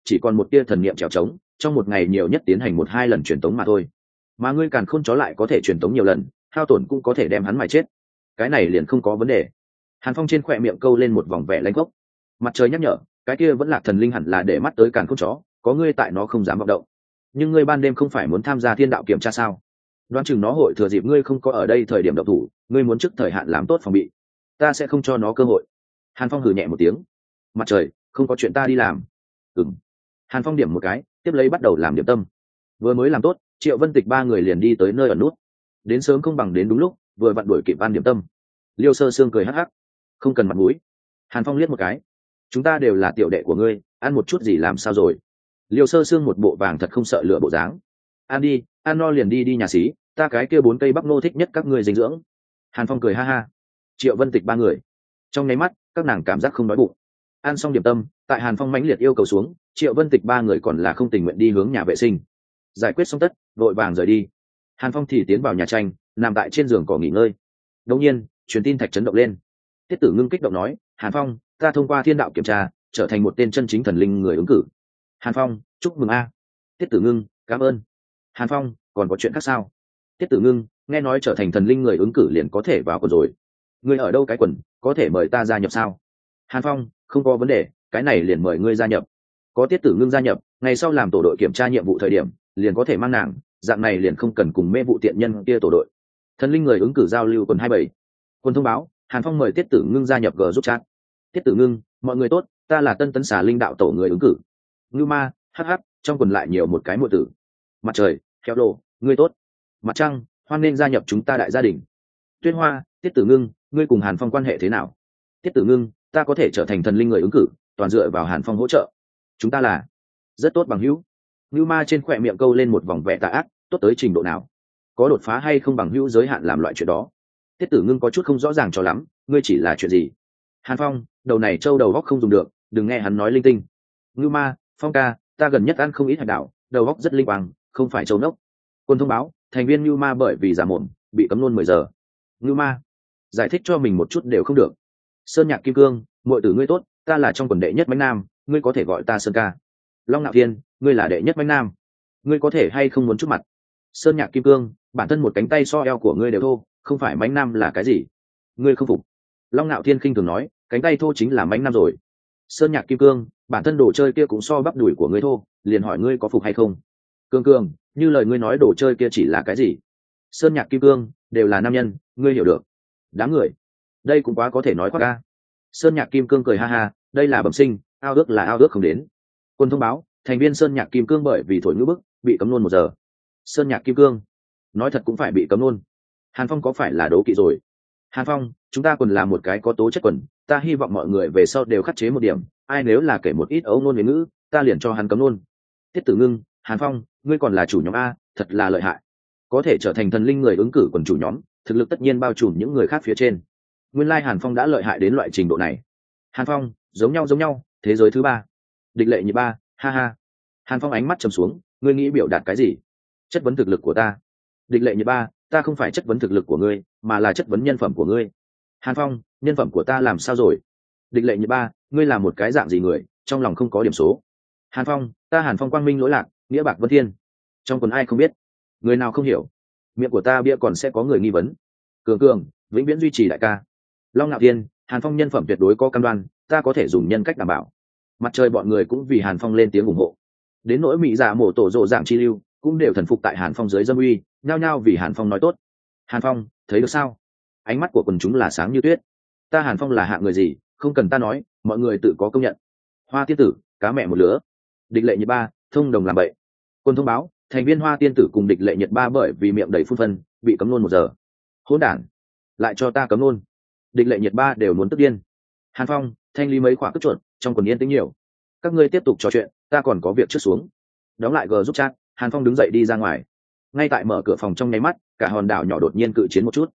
chỉ còn một tia thần niệm trèo trống, trong một ngày nhiều nhất tiến hành 1-2 lần truyền tống mà thôi. Mà ngươi càn khôn chó lại có thể truyền tống nhiều lần, hao tổn cũng có thể đem hắn mài chết. Cái này liền không có vấn đề. Hàn Phong trên khóe miệng câu lên một vòng vẻ lanh gốc. Mặt trời nhắc nhở, cái kia vẫn là thần linh hẳn là để mắt tới càn khôn chó, có ngươi tại nó không dám vọng động. Nhưng ngươi ban đêm không phải muốn tham gia thiên đạo kiểm tra sao? Đoán chừng nó hội thừa dịp ngươi không có ở đây thời điểm động thủ, ngươi muốn trước thời hạn làm tốt phòng bị. Ta sẽ không cho nó cơ hội. Hàn Phong hừ nhẹ một tiếng. Mặt trời, không có chuyện ta đi làm. Ừm. Hàn Phong điểm một cái, tiếp lấy bắt đầu làm điểm tâm. Vừa mới làm tốt, Triệu Vân Tịch ba người liền đi tới nơi ở nút. Đến sớm không bằng đến đúng lúc, vừa vặn đuổi kịp ăn điểm tâm. Liêu Sơ Sương cười hắc hắc. Không cần mặt mũi. Hàn Phong liếc một cái. Chúng ta đều là tiểu đệ của ngươi, ăn một chút gì làm sao rồi? Liêu Sơ Sương một bộ vàng thật không sợ lửa bộ dáng. Ăn đi, ăn no liền đi đi nhà xí, ta cái kia 4 cây bắp nô thích nhất các ngươi dinh dưỡng. Hàn Phong cười ha ha. Triệu Vân Tịch ba người, trong nháy mắt các nàng cảm giác không đói bụng. Ăn xong điểm tâm, tại Hàn Phong mãnh liệt yêu cầu xuống, Triệu Vân Tịch ba người còn là không tình nguyện đi hướng nhà vệ sinh. Giải quyết xong tất, vội vàng rời đi. Hàn Phong thì tiến vào nhà tranh, nằm tại trên giường cỏ nghỉ ngơi. Đột nhiên, truyền tin thạch chấn động lên. Tiết Tử Ngưng kích động nói, Hàn Phong, ta thông qua thiên đạo kiểm tra, trở thành một tên chân chính thần linh người ứng cử. Hàn Phong, chúc mừng a. Tiết Tử Ngưng, cảm ơn. Hàn Phong, còn có chuyện khác sao? Tiết Tử Ngưng, nghe nói trở thành thần linh người ứng cử liền có thể vào quần rồi. Ngươi ở đâu cái quần, có thể mời ta gia nhập sao? Hàn Phong, không có vấn đề, cái này liền mời ngươi gia nhập. Có Tiết Tử Ngưng gia nhập, ngày sau làm tổ đội kiểm tra nhiệm vụ thời điểm, liền có thể mang nàng, dạng này liền không cần cùng mê vụ tiện nhân kia tổ đội. Thần linh người ứng cử giao lưu quần 27. Quân thông báo, Hàn Phong mời Tiết Tử Ngưng gia nhập G giúp chat. Tiết Tử Ngưng, mọi người tốt, ta là Tân Tấn Xà Linh đạo tổ người ứng cử. Ngưu Ma, hắc, trong quần lại nhiều một cái muội tử. Mặt trời, Khéo Đồ, ngươi tốt. Mặt trăng, hoan nên gia nhập chúng ta đại gia đình. Tuyết Hoa, Tiết Tử Ngưng, ngươi cùng Hàn Phong quan hệ thế nào? Tiết Tử Ngưng, ta có thể trở thành thần linh người ứng cử, toàn dựa vào Hàn Phong hỗ trợ. Chúng ta là rất tốt bằng hữu. Ngưu Ma trên khóe miệng câu lên một vòng vẻ tà ác, tốt tới trình độ nào? Có đột phá hay không bằng hữu giới hạn làm loại chuyện đó? Tiết Tử Ngưng có chút không rõ ràng cho lắm, ngươi chỉ là chuyện gì? Hàn Phong, đầu này trâu đầu góc không dùng được, đừng nghe hắn nói linh tinh. Ngưu Ma, Phong ca, ta gần nhất ăn không ít hạt đảo, đầu góc rất linh quang, không phải trâu nốc. Quân thông báo, thành viên Ngưu Ma bởi vì giả mồm, bị cấm luôn 10 giờ. Ngưu Ma, giải thích cho mình một chút đều không được. Sơn Nhạc Kim Cương, muội tử ngươi tốt, ta là trong quần đệ nhất mãnh nam, ngươi có thể gọi ta Sơn ca. Long Nạo Thiên, ngươi là đệ nhất mãnh nam, ngươi có thể hay không muốn chút mặt? Sơn Nhạc Kim Cương, bản thân một cánh tay so eo của ngươi đều thô, không phải mãnh nam là cái gì? Ngươi không phục? Long Nạo Thiên khinh thường nói, cánh tay thô chính là mãnh nam rồi. Sơn Nhạc Kim Cương, bản thân đồ chơi kia cũng so bắp đùi của ngươi thô, liền hỏi ngươi có phục hay không? Cương, như lời ngươi nói đồ chơi kia chỉ là cái gì? Sơn Nhạc Kim Cương, đều là nam nhân, ngươi hiểu được. Đám người, đây cũng quá có thể nói khoác ca. Sơn Nhạc Kim Cương cười ha ha, đây là bẩm sinh, ao ước là ao ước không đến. Quân thông báo, thành viên Sơn Nhạc Kim Cương bởi vì thổi ngữ bức, bị cấm luôn 1 giờ. Sơn Nhạc Kim Cương, nói thật cũng phải bị cấm luôn. Hàn Phong có phải là đố kỵ rồi? Hàn Phong, chúng ta còn là một cái có tố chất quần, ta hy vọng mọi người về sau đều khắc chế một điểm, ai nếu là kể một ít ấu ngôn về ngữ, ta liền cho hắn cấm luôn. Tiết Tử Ngưng, Hàn Phong, ngươi còn là chủ nhóm a, thật là lợi hại. Có thể trở thành thần linh người ứng cử quần chủ nhóm, thực lực tất nhiên bao trùm những người khác phía trên. Nguyên lai Hàn Phong đã lợi hại đến loại trình độ này. Hàn Phong, giống nhau, thế giới thứ 3. Địch lệ nhị ba, ha ha. Hàn Phong ánh mắt trầm xuống, ngươi nghĩ biểu đạt cái gì? Chất vấn thực lực của ta. Địch lệ nhị ba, ta không phải chất vấn thực lực của ngươi, mà là chất vấn nhân phẩm của ngươi. Hàn Phong, nhân phẩm của ta làm sao rồi? Địch lệ nhị ba, ngươi là một cái dạng gì người, trong lòng không có điểm số. Hàn Phong, ta Hàn Phong quang minh lỗi lạc, nghĩa bạc vân thiên. Trong quần ai không biết, người nào không hiểu. Miệng của ta bia còn sẽ có người nghi vấn. Cường, vĩnh viễn duy trì đại ca. Long Nạo Thiên, Hàn Phong nhân phẩm tuyệt đối có cam đoan, ta có thể dùng nhân cách đảm bảo. Mặt trời bọn người cũng vì Hàn Phong lên tiếng ủng hộ. Đến nỗi mỹ giả mổ tổ rộ dạng chi lưu, cũng đều thần phục tại Hàn Phong dưới dâm uy, nhao nhao vì Hàn Phong nói tốt. Hàn Phong, thấy được sao? Ánh mắt của quần chúng là sáng như tuyết. Ta Hàn Phong là hạng người gì, không cần ta nói, mọi người tự có công nhận. Hoa tiên tử, cá mẹ một lứa. Địch lệ nhật ba, thông đồng làm bậy. Quân thông báo, thành viên Hoa tiên tử cùng địch lệ nhật ba bởi vì miệng đầy phun phân, bị cấm luôn 1 giờ. Hỗn đản, lại cho ta cấm luôn. Địch lệ nhật ba đều muốn tức điên. Hàn Phong, thanh lý mấy quả cất chuột, trong quần yên tĩnh nhiều. Các ngươi tiếp tục trò chuyện, ta còn có việc trước xuống. Đóng lại G giúp chat, Hàn Phong đứng dậy đi ra ngoài. Ngay tại mở cửa phòng trong nháy mắt, cả hòn đảo nhỏ đột nhiên cự chiến một chút.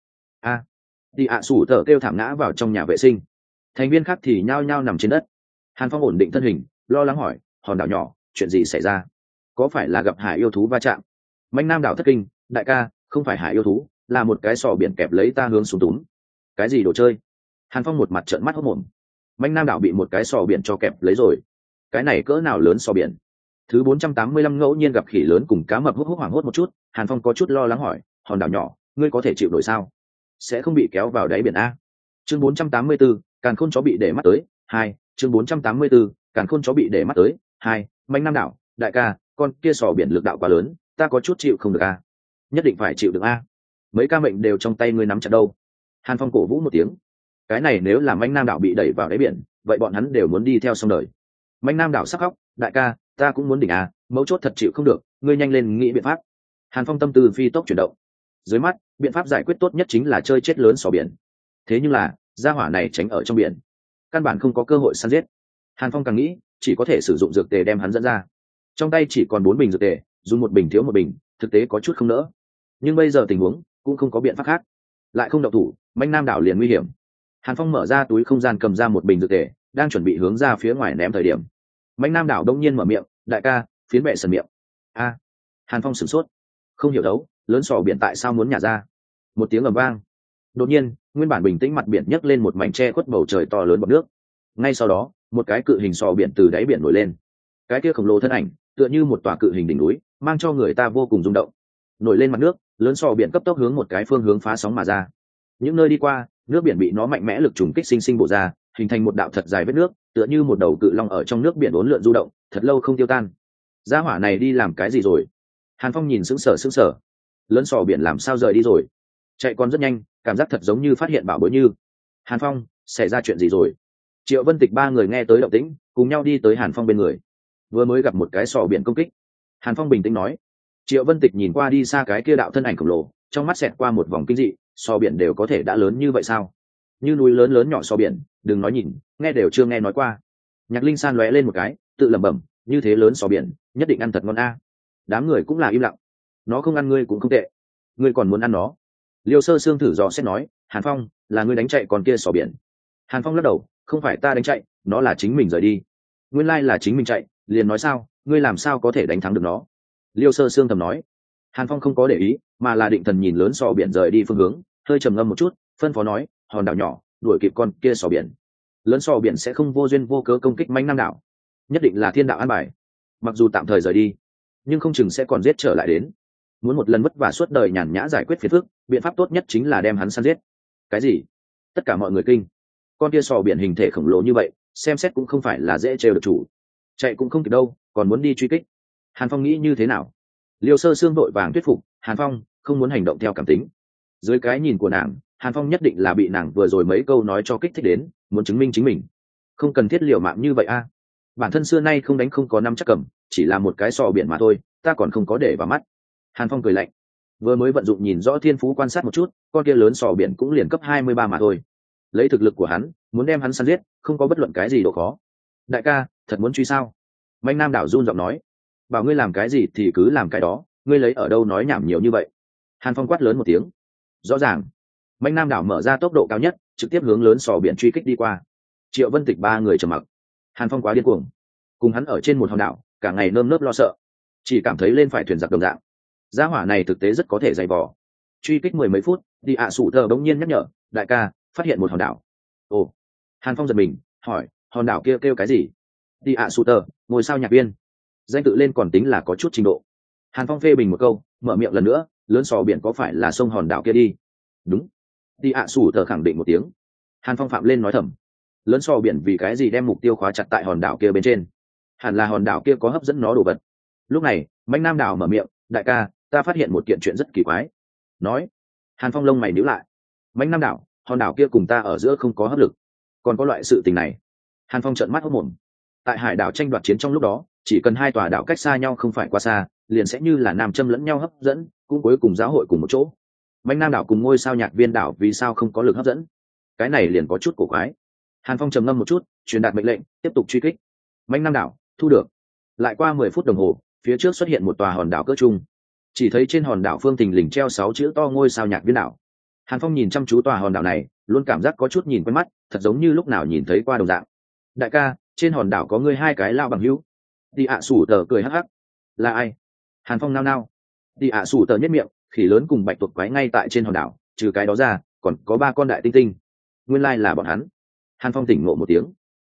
Đi sủ thở kêu thảm ngã vào trong nhà vệ sinh. Thành viên khác thì nhao nhao nằm trên đất. Hàn Phong ổn định thân hình, lo lắng hỏi, hòn đảo nhỏ, chuyện gì xảy ra? Có phải là gặp hải yêu thú va chạm? Manh Nam đảo thất kinh, đại ca, không phải hải yêu thú, là một cái sò biển kẹp lấy ta hướng xuống túm. Cái gì đồ chơi? Hàn Phong một mặt trợn mắt hốt mồm. Manh Nam đảo bị một cái sò biển cho kẹp lấy rồi. cái này cỡ nào lớn so biển. Thứ 485 ngẫu nhiên gặp khỉ lớn cùng cá mập hút hút hoảng hốt một chút, Hàn Phong có chút lo lắng hỏi, hòn đảo nhỏ, ngươi có thể chịu nổi sao? Sẽ không bị kéo vào đáy biển a? Chương 484, càn khôn chó bị để mắt tới, 2, chương 484, càn khôn chó bị để mắt tới, 2, Manh Nam đảo, đại ca, con kia sò biển lực đạo quá lớn, ta có chút chịu không được a. Nhất định phải chịu được a. Mấy ca mệnh đều trong tay ngươi nắm chặt đâu. Hàn Phong cổ vũ một tiếng. Cái này nếu là Manh Nam đảo bị đẩy vào đáy biển, vậy bọn hắn đều muốn đi theo xong đời. Manh Nam đảo sắc khóc, đại ca, ta cũng muốn đỉnh a, mấu chốt thật chịu không được, ngươi nhanh lên nghĩ biện pháp. Hàn Phong tâm tư phi tốc chuyển động. Dưới mắt, biện pháp giải quyết tốt nhất chính là chơi chết lớn sò biển. Thế nhưng là, gia hỏa này tránh ở trong biển, căn bản không có cơ hội săn giết. Hàn Phong càng nghĩ, chỉ có thể sử dụng dược tề đem hắn dẫn ra. Trong tay chỉ còn 4 bình dược tề, dùng một bình thiếu một bình, thực tế có chút không nỡ. Nhưng bây giờ tình huống cũng không có biện pháp khác, lại không động thủ, Manh Nam đảo liền nguy hiểm. Hàn Phong mở ra túi không gian cầm ra một bình dược tề, đang chuẩn bị hướng ra phía ngoài ném thời điểm, Manh Nam đảo đông nhiên mở miệng, đại ca, phiến bệ sần miệng. A. Hàn Phong sửng sốt, không hiểu đấu, lớn sò biển tại sao muốn nhả ra. Một tiếng ầm vang, đột nhiên nguyên bản bình tĩnh mặt biển nhấc lên một mảnh che khuất bầu trời to lớn bọt nước. Ngay sau đó, một cái cự hình sò biển từ đáy biển nổi lên. Cái kia khổng lồ thân ảnh tựa như một tòa cự hình đỉnh núi, mang cho người ta vô cùng rung động. Nổi lên mặt nước, lớn sò biển cấp tốc hướng một cái phương hướng phá sóng mà ra. Những nơi đi qua, nước biển bị nó mạnh mẽ lực trùng kích sinh sinh bổ ra, hình thành một đạo thật dài vết nước, tựa như một đầu cự long ở trong nước biển uốn lượn du động, thật lâu không tiêu tan. Gia hỏa này đi làm cái gì rồi? Hàn Phong nhìn sững sờ. Lớn sò biển làm sao rời đi rồi? Chạy còn rất nhanh, cảm giác thật giống như phát hiện bảo bối như. Hàn Phong, xảy ra chuyện gì rồi? Triệu Vân Tịch ba người nghe tới động tĩnh, cùng nhau đi tới Hàn Phong bên người. Vừa mới gặp một cái sò biển công kích. Hàn Phong bình tĩnh nói. Triệu Vân Tịch nhìn qua đi xa cái kia đạo thân ảnh khổng lồ, trong mắt xẹt qua một vòng kinh dị, sò biển đều có thể đã lớn như vậy sao? Như núi lớn lớn nhỏ sò biển, đừng nói nhìn, nghe đều chưa nghe nói qua. Nhạc Linh San lóe lên một cái, tự lẩm bẩm, như thế lớn sò biển, nhất định ăn thật ngon a. Đám người cũng là im lặng. Nó không ăn ngươi cũng không tệ, ngươi còn muốn ăn nó. Liêu Sơ Sương thử dò xét nói, Hàn Phong, là ngươi đánh chạy con kia sò biển. Hàn Phong lắc đầu, không phải ta đánh chạy, nó là chính mình rời đi. Nguyên lai là chính mình chạy, liền nói sao, ngươi làm sao có thể đánh thắng được nó? Liêu Sơ Sương thầm nói. Hàn Phong không có để ý, mà là định thần nhìn lớn sò biển rời đi phương hướng, hơi trầm ngâm một chút, phân phó nói, hòn đảo nhỏ, đuổi kịp con kia sò biển. Lớn sò biển sẽ không vô duyên vô cớ công kích Manh Nam đảo, nhất định là thiên đạo an bài. Mặc dù tạm thời rời đi, nhưng không chừng sẽ còn giết trở lại đến. Muốn một lần vất vả suốt đời nhàn nhã giải quyết phiền phức, biện pháp tốt nhất chính là đem hắn săn giết. Cái gì? Tất cả mọi người kinh. Con kia sò biển hình thể khổng lồ như vậy, xem xét cũng không phải là dễ trêu được chủ. Chạy cũng không kịp đâu, còn muốn đi truy kích. Hàn Phong nghĩ như thế nào? Liêu Sơ Sương vội vàng thuyết phục, Hàn Phong không muốn hành động theo cảm tính. Dưới cái nhìn của nàng, Hàn Phong nhất định là bị nàng vừa rồi mấy câu nói cho kích thích đến, muốn chứng minh chính mình. Không cần thiết liều mạng như vậy a. Bản thân xưa nay không đánh không có năm chắc cầm, chỉ là một cái sò biển mà thôi, ta còn không có để vào mắt. Hàn Phong cười lạnh, vừa mới vận dụng nhìn rõ thiên phú quan sát một chút, con kia lớn sò biển cũng liền cấp 23 mà thôi. Lấy thực lực của hắn, muốn đem hắn săn giết, không có bất luận cái gì độ khó. Đại ca, thật muốn truy sao? Manh Nam đảo run giọng nói, bảo ngươi làm cái gì thì cứ làm cái đó, ngươi lấy ở đâu nói nhảm nhiều như vậy? Hàn Phong quát lớn một tiếng. Rõ ràng. Manh Nam đảo mở ra tốc độ cao nhất, trực tiếp hướng lớn sò biển truy kích đi qua. Triệu Vân Tịch ba người trầm mặc. Hàn Phong quá điên cuồng, cùng hắn ở trên một hòn đảo, cả ngày nơm nớp lo sợ, chỉ cảm thấy lên phải thuyền giặc đồng dạng. Gia hỏa này thực tế rất có thể dày vò. Truy kích 10 mấy phút, đi sủ thờ bỗng nhiên nhắc nhở, đại ca, phát hiện một hòn đảo. Ồ. Hàn Phong giật mình, hỏi, hòn đảo kia kêu cái gì? Đi sủ thờ, ngôi sao nhạc viên. Danh tự lên còn tính là có chút trình độ. Hàn Phong phê bình một câu, mở miệng lần nữa, lớn sò biển có phải là sông hòn đảo kia đi? Đúng. Đi sủ thờ khẳng định một tiếng. Hàn Phong phạm lên nói thầm, lớn sò biển vì cái gì đem mục tiêu khóa chặt tại hòn đảo kia bên trên? Hẳn là hòn đảo kia có hấp dẫn nó đồ vật. Lúc này, Manh Nam đảo mở miệng, đại ca, ta phát hiện một kiện chuyện rất kỳ quái. Nói. Hàn Phong lông mày nhíu lại. Manh Nam đảo, hòn đảo kia cùng ta ở giữa không có hấp lực, còn có loại sự tình này? Hàn Phong trợn mắt hốt mồm. Tại hải đảo tranh đoạt chiến trong lúc đó, chỉ cần hai tòa đảo cách xa nhau không phải quá xa, liền sẽ như là nam châm lẫn nhau hấp dẫn, cũng cuối cùng giáo hội cùng một chỗ. Manh Nam đảo cùng ngôi sao nhạc viên đảo vì sao không có lực hấp dẫn? Cái này liền có chút cổ quái. Hàn Phong trầm ngâm một chút, truyền đạt mệnh lệnh, tiếp tục truy kích. Manh Nam đảo, thu được. Lại qua 10 phút đồng hồ, phía trước xuất hiện một tòa hòn đảo cỡ trung. Chỉ thấy trên hòn đảo phương thình lình treo 6 chữ to ngôi sao nhạc viên đảo. Hàn Phong nhìn chăm chú tòa hòn đảo này, luôn cảm giác có chút nhìn quen mắt, thật giống như lúc nào nhìn thấy qua đồng dạng. Đại ca, trên hòn đảo có ngươi hai cái lao bằng hữu. Đi sủ tờ cười hắc hắc. Là ai? Hàn Phong nao nao. Đi sủ tờ nhếch miệng, khỉ lớn cùng bạch tuộc quái ngay tại trên hòn đảo, trừ cái đó ra, còn có 3 con đại tinh tinh. Nguyên lai là bọn hắn. Hàn Phong tỉnh ngộ một tiếng.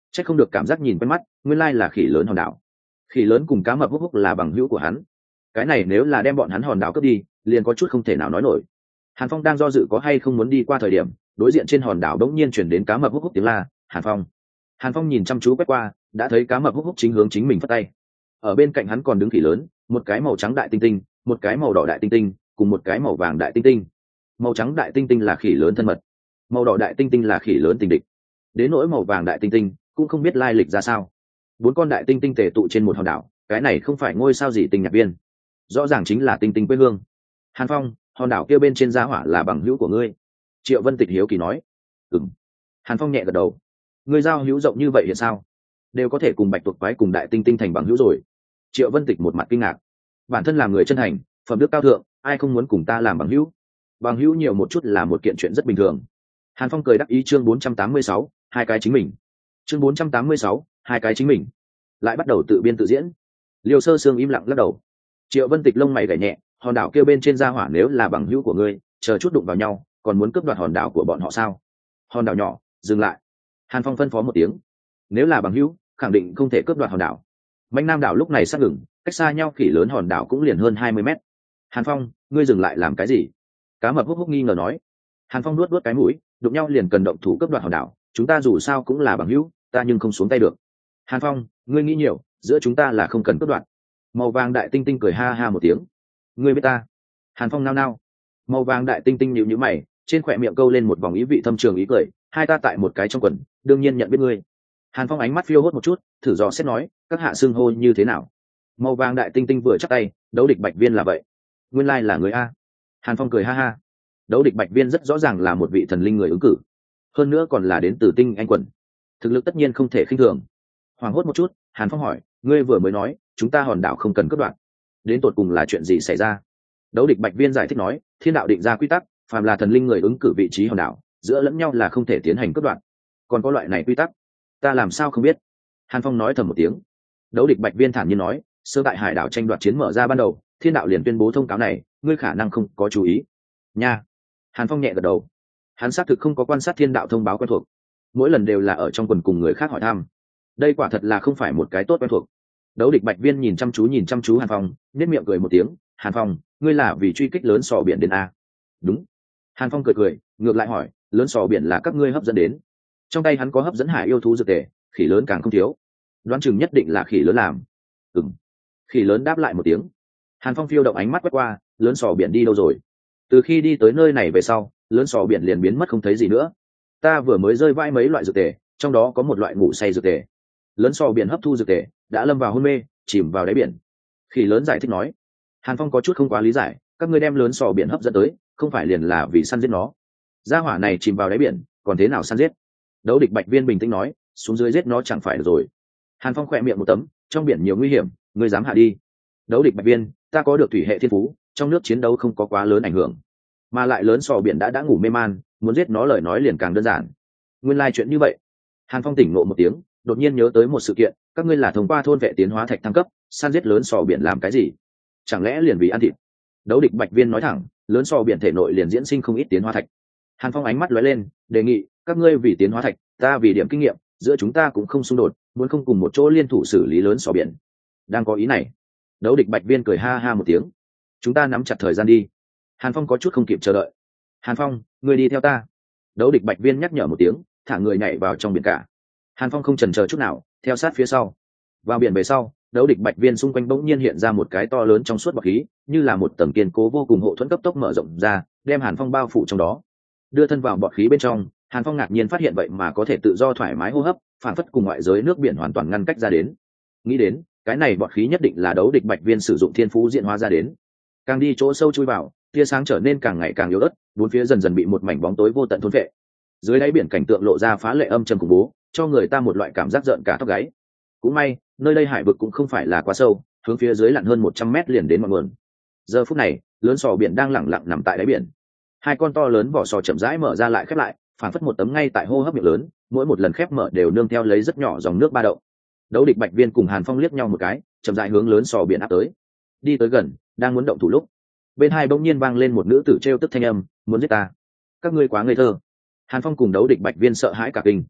Chắc không được cảm giác nhìn quen mắt, nguyên lai là khỉ lớn hòn đảo. Khỉ lớn cùng cá mập húc húc là bằng hữu của hắn. Cái này nếu là đem bọn hắn hòn đảo cướp đi, liền có chút không thể nào nói nổi. Hàn Phong đang do dự có hay không muốn đi qua thời điểm, đối diện trên hòn đảo đống nhiên chuyển đến cá mập húc húc tiếng la, Hàn Phong. Hàn Phong nhìn chăm chú quét qua, đã thấy cá mập húc húc chính hướng chính mình phất tay. Ở bên cạnh hắn còn đứng khỉ lớn, một cái màu trắng đại tinh tinh, một cái màu đỏ đại tinh tinh, cùng một cái màu vàng đại tinh tinh. Màu trắng đại tinh tinh là khỉ lớn thân mật, màu đỏ đại tinh tinh là khỉ lớn tình địch. Đến nỗi màu vàng đại tinh tinh cũng không biết lai lịch ra sao. 4 con đại tinh tinh tề tụ trên một hòn đảo, cái này không phải ngôi sao gì tinh nhạc viên, rõ ràng chính là tinh tinh quê hương. Hàn Phong, hòn đảo kia bên trên gia hỏa là bằng hữu của ngươi. Triệu Vân Tịch hiếu kỳ nói. Ừm. Hàn Phong nhẹ gật đầu. Ngươi giao hữu rộng như vậy hiện sao, đều có thể cùng bạch tuộc quái cùng đại tinh tinh thành bằng hữu rồi. Triệu Vân Tịch một mặt kinh ngạc. Bản thân làm người chân thành, phẩm đức cao thượng, ai không muốn cùng ta làm bằng hữu. Bằng hữu nhiều một chút là một kiện chuyện rất bình thường. Hàn Phong cười đắc ý. Chương 486, hai cái chính mình. Chương 486, hai cái chính mình. Lại bắt đầu tự biên tự diễn. Liêu Sơ Sương im lặng lắc đầu. Triệu Vân Tịch lông mày gảy nhẹ, hòn đảo kia bên trên gia hỏa nếu là bằng hữu của ngươi, chờ chút đụng vào nhau, còn muốn cướp đoạt hòn đảo của bọn họ sao? Hòn đảo nhỏ, dừng lại. Hàn Phong phân phó một tiếng. Nếu là bằng hữu, khẳng định không thể cướp đoạt hòn đảo. Mạnh Nam đảo lúc này sắp ngừng, cách xa nhau khỉ lớn hòn đảo cũng liền hơn 20 mét. Hàn Phong, ngươi dừng lại làm cái gì? Cá mập húc húc nghi ngờ nói. Hàn Phong nuốt cái mũi, đụng nhau liền cần động thủ cướp đoạt hòn đảo, chúng ta dù sao cũng là bằng hữu, ta nhưng không xuống tay được. Hàn Phong, ngươi nghĩ nhiều, giữa chúng ta là không cần cướp đoạt. Màu vàng đại tinh tinh cười ha ha một tiếng. Ngươi biết ta? Hàn Phong nao nao. Màu vàng đại tinh tinh nhíu nhíu mày, trên khóe miệng câu lên một vòng ý vị thâm trường ý cười, hai ta tại một cái trong quần, đương nhiên nhận biết ngươi. Hàn Phong ánh mắt phiêu hốt một chút, thử dò xét nói, các hạ xưng hô như thế nào? Màu vàng đại tinh tinh vừa chắp tay, Đấu Địch Bạch Viên là vậy. Nguyên lai là người a. Hàn Phong cười ha ha. Đấu Địch Bạch Viên rất rõ ràng là một vị thần linh người ứng cử, hơn nữa còn là đến từ tinh anh quần, thực lực tất nhiên không thể khinh thường. Hoảng hốt một chút, Hàn Phong hỏi, ngươi vừa mới nói chúng ta hòn đảo không cần cướp đoạt, đến tột cùng là chuyện gì xảy ra? Đấu Địch Bạch Viên giải thích nói, thiên đạo định ra quy tắc, phàm là thần linh người ứng cử vị trí hòn đảo, giữa lẫn nhau là không thể tiến hành cướp đoạt. Còn có loại này quy tắc, ta làm sao không biết? Hàn Phong nói thầm một tiếng. Đấu Địch Bạch Viên thản nhiên nói, sơ tại hải đảo tranh đoạt chiến mở ra ban đầu, thiên đạo liền tuyên bố thông cáo này, ngươi khả năng không có chú ý nha. Hàn Phong nhẹ gật đầu. Hắn xác thực không có quan sát thiên đạo thông báo quen thuộc, mỗi lần đều là ở trong quần cùng người khác hỏi thăm. Đây quả thật là không phải một cái tốt quen thuộc. Đấu Địch Bạch Viên nhìn chăm chú Hàn Phong, nhếch miệng cười một tiếng. Hàn Phong, ngươi là vì truy kích lớn sò biển đến a? Đúng. Hàn Phong cười, ngược lại hỏi, lớn sò biển là các ngươi hấp dẫn đến? Trong tay hắn có hấp dẫn hải yêu thú dược tề, khỉ lớn càng không thiếu, đoán chừng nhất định là khỉ lớn làm. Ừm. Khỉ lớn đáp lại một tiếng. Hàn Phong phiêu động ánh mắt quét qua, lớn sò biển đi đâu rồi? Từ khi đi tới nơi này về sau, lớn sò biển liền biến mất không thấy gì nữa. Ta vừa mới rơi vãi mấy loại dược tề, trong đó có một loại ngủ say dược tề. Lớn sò biển hấp thu dược tề, đã lâm vào hôn mê, chìm vào đáy biển. Khỉ lớn giải thích nói. Hàn Phong có chút không quá lý giải, các ngươi đem lớn sò biển hấp dẫn tới, không phải liền là vì săn giết nó? Gia hỏa này chìm vào đáy biển, còn thế nào săn giết? Đấu Địch Bạch Viên bình tĩnh nói, xuống dưới giết nó chẳng phải được rồi. Hàn Phong khỏe miệng một tấm, trong biển nhiều nguy hiểm, ngươi dám hạ đi? Đấu Địch Bạch Viên, ta có được thủy hệ thiên phú, trong nước chiến đấu không có quá lớn ảnh hưởng, mà lại lớn sò biển đã ngủ mê man, muốn giết nó lời nói liền càng đơn giản. Nguyên lai chuyện như vậy. Hàn Phong tỉnh ngộ một tiếng, đột nhiên nhớ tới một sự kiện, các ngươi là thông qua thôn vệ tiến hóa thạch thăng cấp, săn giết lớn sò biển làm cái gì? Chẳng lẽ liền vì ăn thịt? Đấu Địch Bạch Viên nói thẳng, lớn sò biển thể nội liền diễn sinh không ít tiến hóa thạch. Hàn Phong ánh mắt lóe lên, đề nghị, các ngươi vì tiến hóa thạch, ta vì điểm kinh nghiệm, giữa chúng ta cũng không xung đột, muốn không cùng một chỗ liên thủ xử lý lớn sò biển. Đang có ý này. Đấu Địch Bạch Viên cười ha ha một tiếng. Chúng ta nắm chặt thời gian đi. Hàn Phong có chút không kịp chờ đợi. Hàn Phong, ngươi đi theo ta. Đấu Địch Bạch Viên nhắc nhở một tiếng, thả người nhảy vào trong biển cả. Hàn Phong không chần chờ chút nào, theo sát phía sau. Vào biển về sau, Đấu Địch Bạch Viên xung quanh bỗng nhiên hiện ra một cái to lớn trong suốt bọt khí, như là một tầng kiên cố vô cùng hộ thuẫn cấp tốc mở rộng ra, đem Hàn Phong bao phủ trong đó. Đưa thân vào bọt khí bên trong, Hàn Phong ngạc nhiên phát hiện vậy mà có thể tự do thoải mái hô hấp, phản phất cùng ngoại giới nước biển hoàn toàn ngăn cách ra đến. Nghĩ đến, cái này bọt khí nhất định là Đấu Địch Bạch Viên sử dụng thiên phú diễn hóa ra đến. Càng đi chỗ sâu chui vào, tia sáng trở nên càng ngày càng yếu ớt, bốn phía dần dần bị một mảnh bóng tối vô tận thôn phệ. Dưới đáy biển cảnh tượng lộ ra phá lệ âm trầm khủng bố, cho người ta một loại cảm giác rợn cả tóc gáy. Cũng may, nơi đây hải vực cũng không phải là quá sâu, hướng phía dưới lặn hơn 100 mét liền đến ngọn nguồn. Giờ phút này, lớn sò biển đang lẳng lặng nằm tại đáy biển. Hai con to lớn vỏ sò chậm rãi mở ra lại khép lại, phản phất một tấm ngay tại hô hấp miệng lớn, mỗi một lần khép mở đều nương theo lấy rất nhỏ dòng nước ba đậu. Đấu Địch Bạch Viên cùng Hàn Phong liếc nhau một cái, chậm rãi hướng lớn sò biển áp tới. Đi tới gần, đang muốn động thủ lúc, bên hai bỗng nhiên vang lên một nữ tử trêu tức thanh âm, muốn giết ta? Các ngươi quá ngây thơ. Hàn Phong cùng Đấu Địch Bạch Viên sợ hãi cả kinh.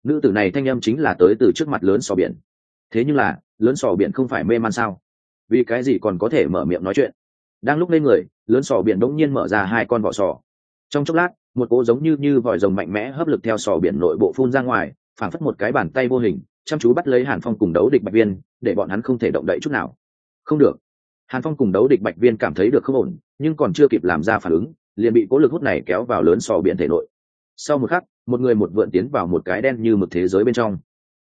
Nữ tử này thanh âm chính là tới từ trước mặt lớn sò biển. Thế nhưng là lớn sò biển không phải mê man sao? Vì cái gì còn có thể mở miệng nói chuyện? Đang lúc lên người, lớn sò biển đống nhiên mở ra hai con vỏ sò. Trong chốc lát, một cỗ giống như vòi rồng mạnh mẽ hấp lực theo sò biển nội bộ phun ra ngoài, phảng phất một cái bàn tay vô hình chăm chú bắt lấy Hàn Phong cùng Đấu Địch Bạch Viên, để bọn hắn không thể động đậy chút nào. Không được. Hàn Phong cùng Đấu Địch Bạch Viên cảm thấy được không ổn, nhưng còn chưa kịp làm ra phản ứng, liền bị cỗ lực hút này kéo vào lớn sò biển thể nội. Sau một khắc, một người một vượn tiến vào một cái đen như mực thế giới bên trong.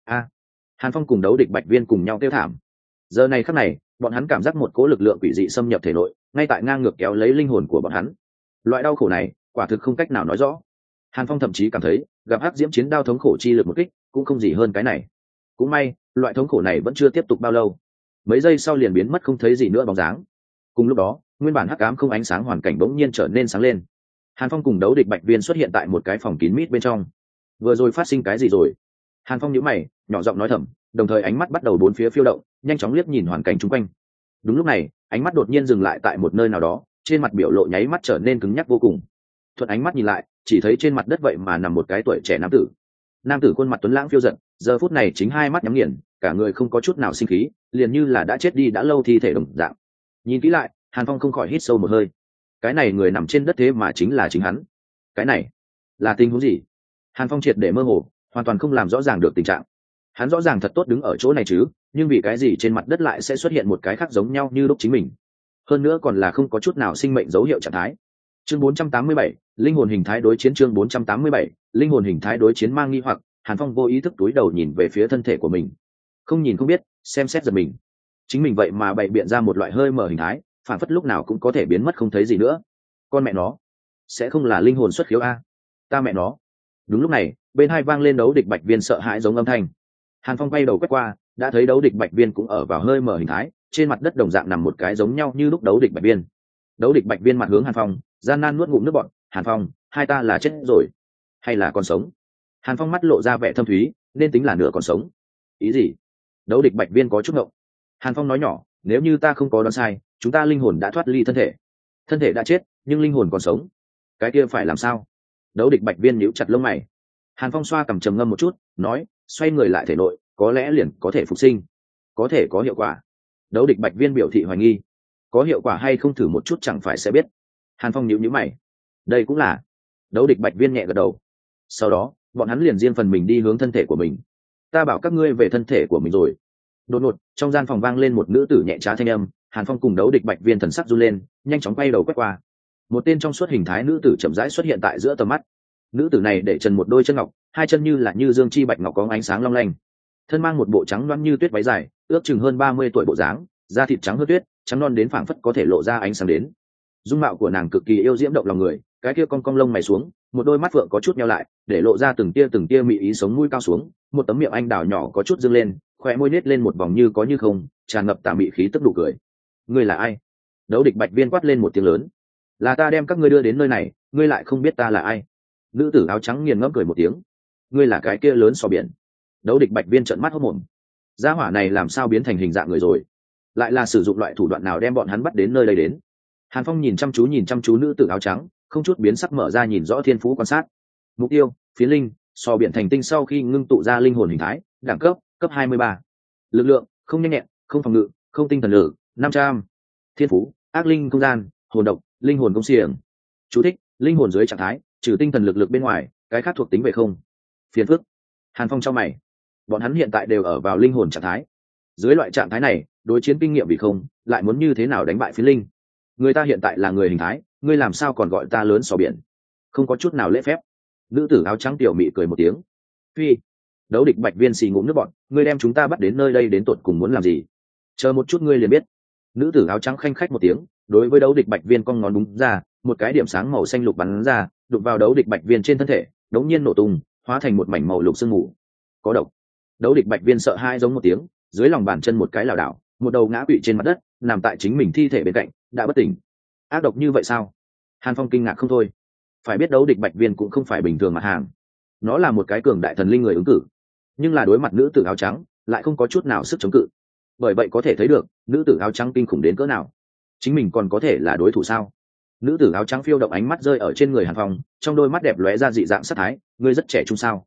Hàn Phong cùng Đấu Địch Bạch Viên cùng nhau kêu thảm. Giờ này khắc này, bọn hắn cảm giác một cỗ lực lượng quỷ dị xâm nhập thể nội, ngay tại ngang ngược kéo lấy linh hồn của bọn hắn. Loại đau khổ này, quả thực không cách nào nói rõ. Hàn Phong thậm chí cảm thấy, gặp hắc diễm chiến đao thống khổ chi lực một kích, cũng không gì hơn cái này. Cũng may, loại thống khổ này vẫn chưa tiếp tục bao lâu. Mấy giây sau liền biến mất không thấy gì nữa bóng dáng. Cùng lúc đó, nguyên bản hắc ám không ánh sáng hoàn cảnh bỗng nhiên trở nên sáng lên. Hàn Phong cùng Đấu Địch Bạch Viên xuất hiện tại một cái phòng kín mít bên trong. Vừa rồi phát sinh cái gì rồi? Hàn Phong nhíu mày, nhỏ giọng nói thầm, đồng thời ánh mắt bắt đầu bốn phía phiêu động, nhanh chóng liếc nhìn hoàn cảnh xung quanh. Đúng lúc này, ánh mắt đột nhiên dừng lại tại một nơi nào đó, trên mặt biểu lộ nháy mắt trở nên cứng nhắc vô cùng. Thuận ánh mắt nhìn lại, chỉ thấy trên mặt đất vậy mà nằm một cái tuổi trẻ nam tử. Nam tử khuôn mặt tuấn lãng phiêu giận, giờ phút này chính hai mắt nhắm nghiền, cả người không có chút nào sinh khí, liền như là đã chết đi đã lâu thi thể đồng dạng. Nhìn kỹ lại, Hàn Phong không khỏi hít sâu một hơi. Cái này người nằm trên đất thế mà chính là chính hắn. Cái này là tình huống gì? Hàn Phong triệt để mơ hồ, hoàn toàn không làm rõ ràng được tình trạng. Hắn rõ ràng thật tốt đứng ở chỗ này chứ, nhưng vì cái gì trên mặt đất lại sẽ xuất hiện một cái khác giống nhau như lúc chính mình? Hơn nữa còn là không có chút nào sinh mệnh dấu hiệu trạng thái. Chương 487, linh hồn hình thái đối chiến. Chương 487, linh hồn hình thái đối chiến mang nghi hoặc, Hàn Phong vô ý thức túi đầu nhìn về phía thân thể của mình. Không nhìn không biết, xem xét giật mình. Chính mình vậy mà bày biện ra một loại hơi mở hình thái, phản phất lúc nào cũng có thể biến mất không thấy gì nữa. Con mẹ nó, sẽ không là linh hồn xuất khiếu a? Ta mẹ nó. Đúng lúc này, bên hai vang lên Đấu Địch Bạch Viên sợ hãi giống âm thanh. Hàn Phong quay đầu quét qua, đã thấy Đấu Địch Bạch Viên cũng ở vào hơi mở hình thái, trên mặt đất đồng dạng nằm một cái giống nhau như lúc Đấu Địch Bạch Viên. Đấu Địch Bạch Viên mặt hướng Hàn Phong, gian nan nuốt ngụm nước bọt. Hàn Phong, hai ta là chết rồi hay là còn sống? Hàn Phong mắt lộ ra vẻ thâm thúy, nên tính là nửa còn sống. Ý gì? Đấu Địch Bạch Viên có chút ngộng. Hàn Phong nói nhỏ, nếu như ta không có đoán sai, chúng ta linh hồn đã thoát ly thân thể. Thân thể đã chết, nhưng linh hồn còn sống. Cái kia phải làm sao? Đấu Địch Bạch Viên nhíu chặt lông mày. Hàn Phong xoa cằm trầm ngâm một chút, nói, xoay người lại thể nội, có lẽ liền có thể phục sinh. Có thể có hiệu quả. Đấu Địch Bạch Viên biểu thị hoài nghi. Có hiệu quả hay không thử một chút chẳng phải sẽ biết. Hàn Phong nhíu nhíu mày. Đây cũng là. Đấu Địch Bạch Viên nhẹ gật đầu. Sau đó, bọn hắn liền riêng phần mình đi hướng thân thể của mình. Ta bảo các ngươi về thân thể của mình rồi. Đột ngột, trong gian phòng vang lên một nữ tử nhẹ trá thanh âm. Hàn Phong cùng Đấu Địch Bạch Viên thần sắc run lên, nhanh chóng quay đầu quét qua. Một tên trong suốt hình thái nữ tử chậm rãi xuất hiện tại giữa tầm mắt. Nữ tử này để trần một đôi chân ngọc, hai chân như là như dương chi bạch ngọc có ánh sáng long lanh, thân mang một bộ trắng loáng như tuyết váy dài, ước chừng hơn 30 tuổi bộ dáng, da thịt trắng hơn tuyết, trắng non đến phảng phất có thể lộ ra ánh sáng đến. Dung mạo của nàng cực kỳ yêu diễm động lòng người, cái kia cong cong lông mày xuống, một đôi mắt phượng có chút nheo lại, để lộ ra từng tia mị ý sống mũi cao xuống, một tấm miệng anh đào nhỏ có chút dương lên, khóe môi nết lên một vòng như có như không, tràn ngập tà mị khí tức nụ cười. Ngươi là ai? Đấu Địch Bạch Viên quát lên một tiếng lớn. Là ta đem các ngươi đưa đến nơi này, ngươi lại không biết ta là ai? Nữ tử áo trắng nghiền ngẫm cười một tiếng. Ngươi là cái kia lớn sò biển. Đấu Địch Bạch Viên trợn mắt hốt mồm. Gia hỏa này làm sao biến thành hình dạng người rồi? Lại là sử dụng loại thủ đoạn nào đem bọn hắn bắt đến nơi đây đến? Hàn Phong nhìn chăm chú nữ tử áo trắng, không chút biến sắc mở ra nhìn rõ thiên phú quan sát. Mục tiêu, phiến linh, sò biển thành tinh sau khi ngưng tụ ra linh hồn hình thái, đẳng cấp, cấp 23. Lực lượng, không nhanh nhẹn, không phòng ngự, không tinh thần lực, 500. Thiên phú, ác linh không gian, hồn độc, linh hồn công xiềng. Chú thích, linh hồn dưới trạng thái, trừ tinh thần lực bên ngoài, cái khác thuộc tính về không. Phiền phức. Hàn Phong trong mày. Bọn hắn hiện tại đều ở vào linh hồn trạng thái. Dưới loại trạng thái này, đối chiến kinh nghiệm vì không, lại muốn như thế nào đánh bại phiến linh? Người ta hiện tại là người hình thái, ngươi làm sao còn gọi ta lớn sò biển? Không có chút nào lễ phép. Nữ tử áo trắng tiểu mị cười một tiếng. Phi. Đấu Địch Bạch Viên xì ngụm nước bọn, ngươi đem chúng ta bắt đến nơi đây đến tột cùng muốn làm gì? Chờ một chút ngươi liền biết. Nữ tử áo trắng khanh khách một tiếng, đối với Đấu Địch Bạch Viên cong ngón đúng ra, một cái điểm sáng màu xanh lục bắn ra, đụng vào Đấu Địch Bạch Viên trên thân thể, đống nhiên nổ tung, hóa thành một mảnh màu lục sương mù. Có độc. Đấu Địch Bạch Viên sợ hai giống một tiếng, dưới lòng bàn chân một cái lảo đảo, một đầu ngã quỵ trên mặt đất, nằm tại chính mình thi thể bên cạnh, đã bất tỉnh. Ác độc như vậy sao? Hàn Phong kinh ngạc không thôi. Phải biết Đấu Địch Bạch Viên cũng không phải bình thường mặt hàng, nó là một cái cường đại thần linh người ứng cử, nhưng là đối mặt nữ tử áo trắng, lại không có chút nào sức chống cự. Bởi vậy có thể thấy được, nữ tử áo trắng kinh khủng đến cỡ nào. Chính mình còn có thể là đối thủ sao? Nữ tử áo trắng phiêu động ánh mắt rơi ở trên người Hàn Phong, trong đôi mắt đẹp lóe ra dị dạng sát thái, ngươi rất trẻ trung sao?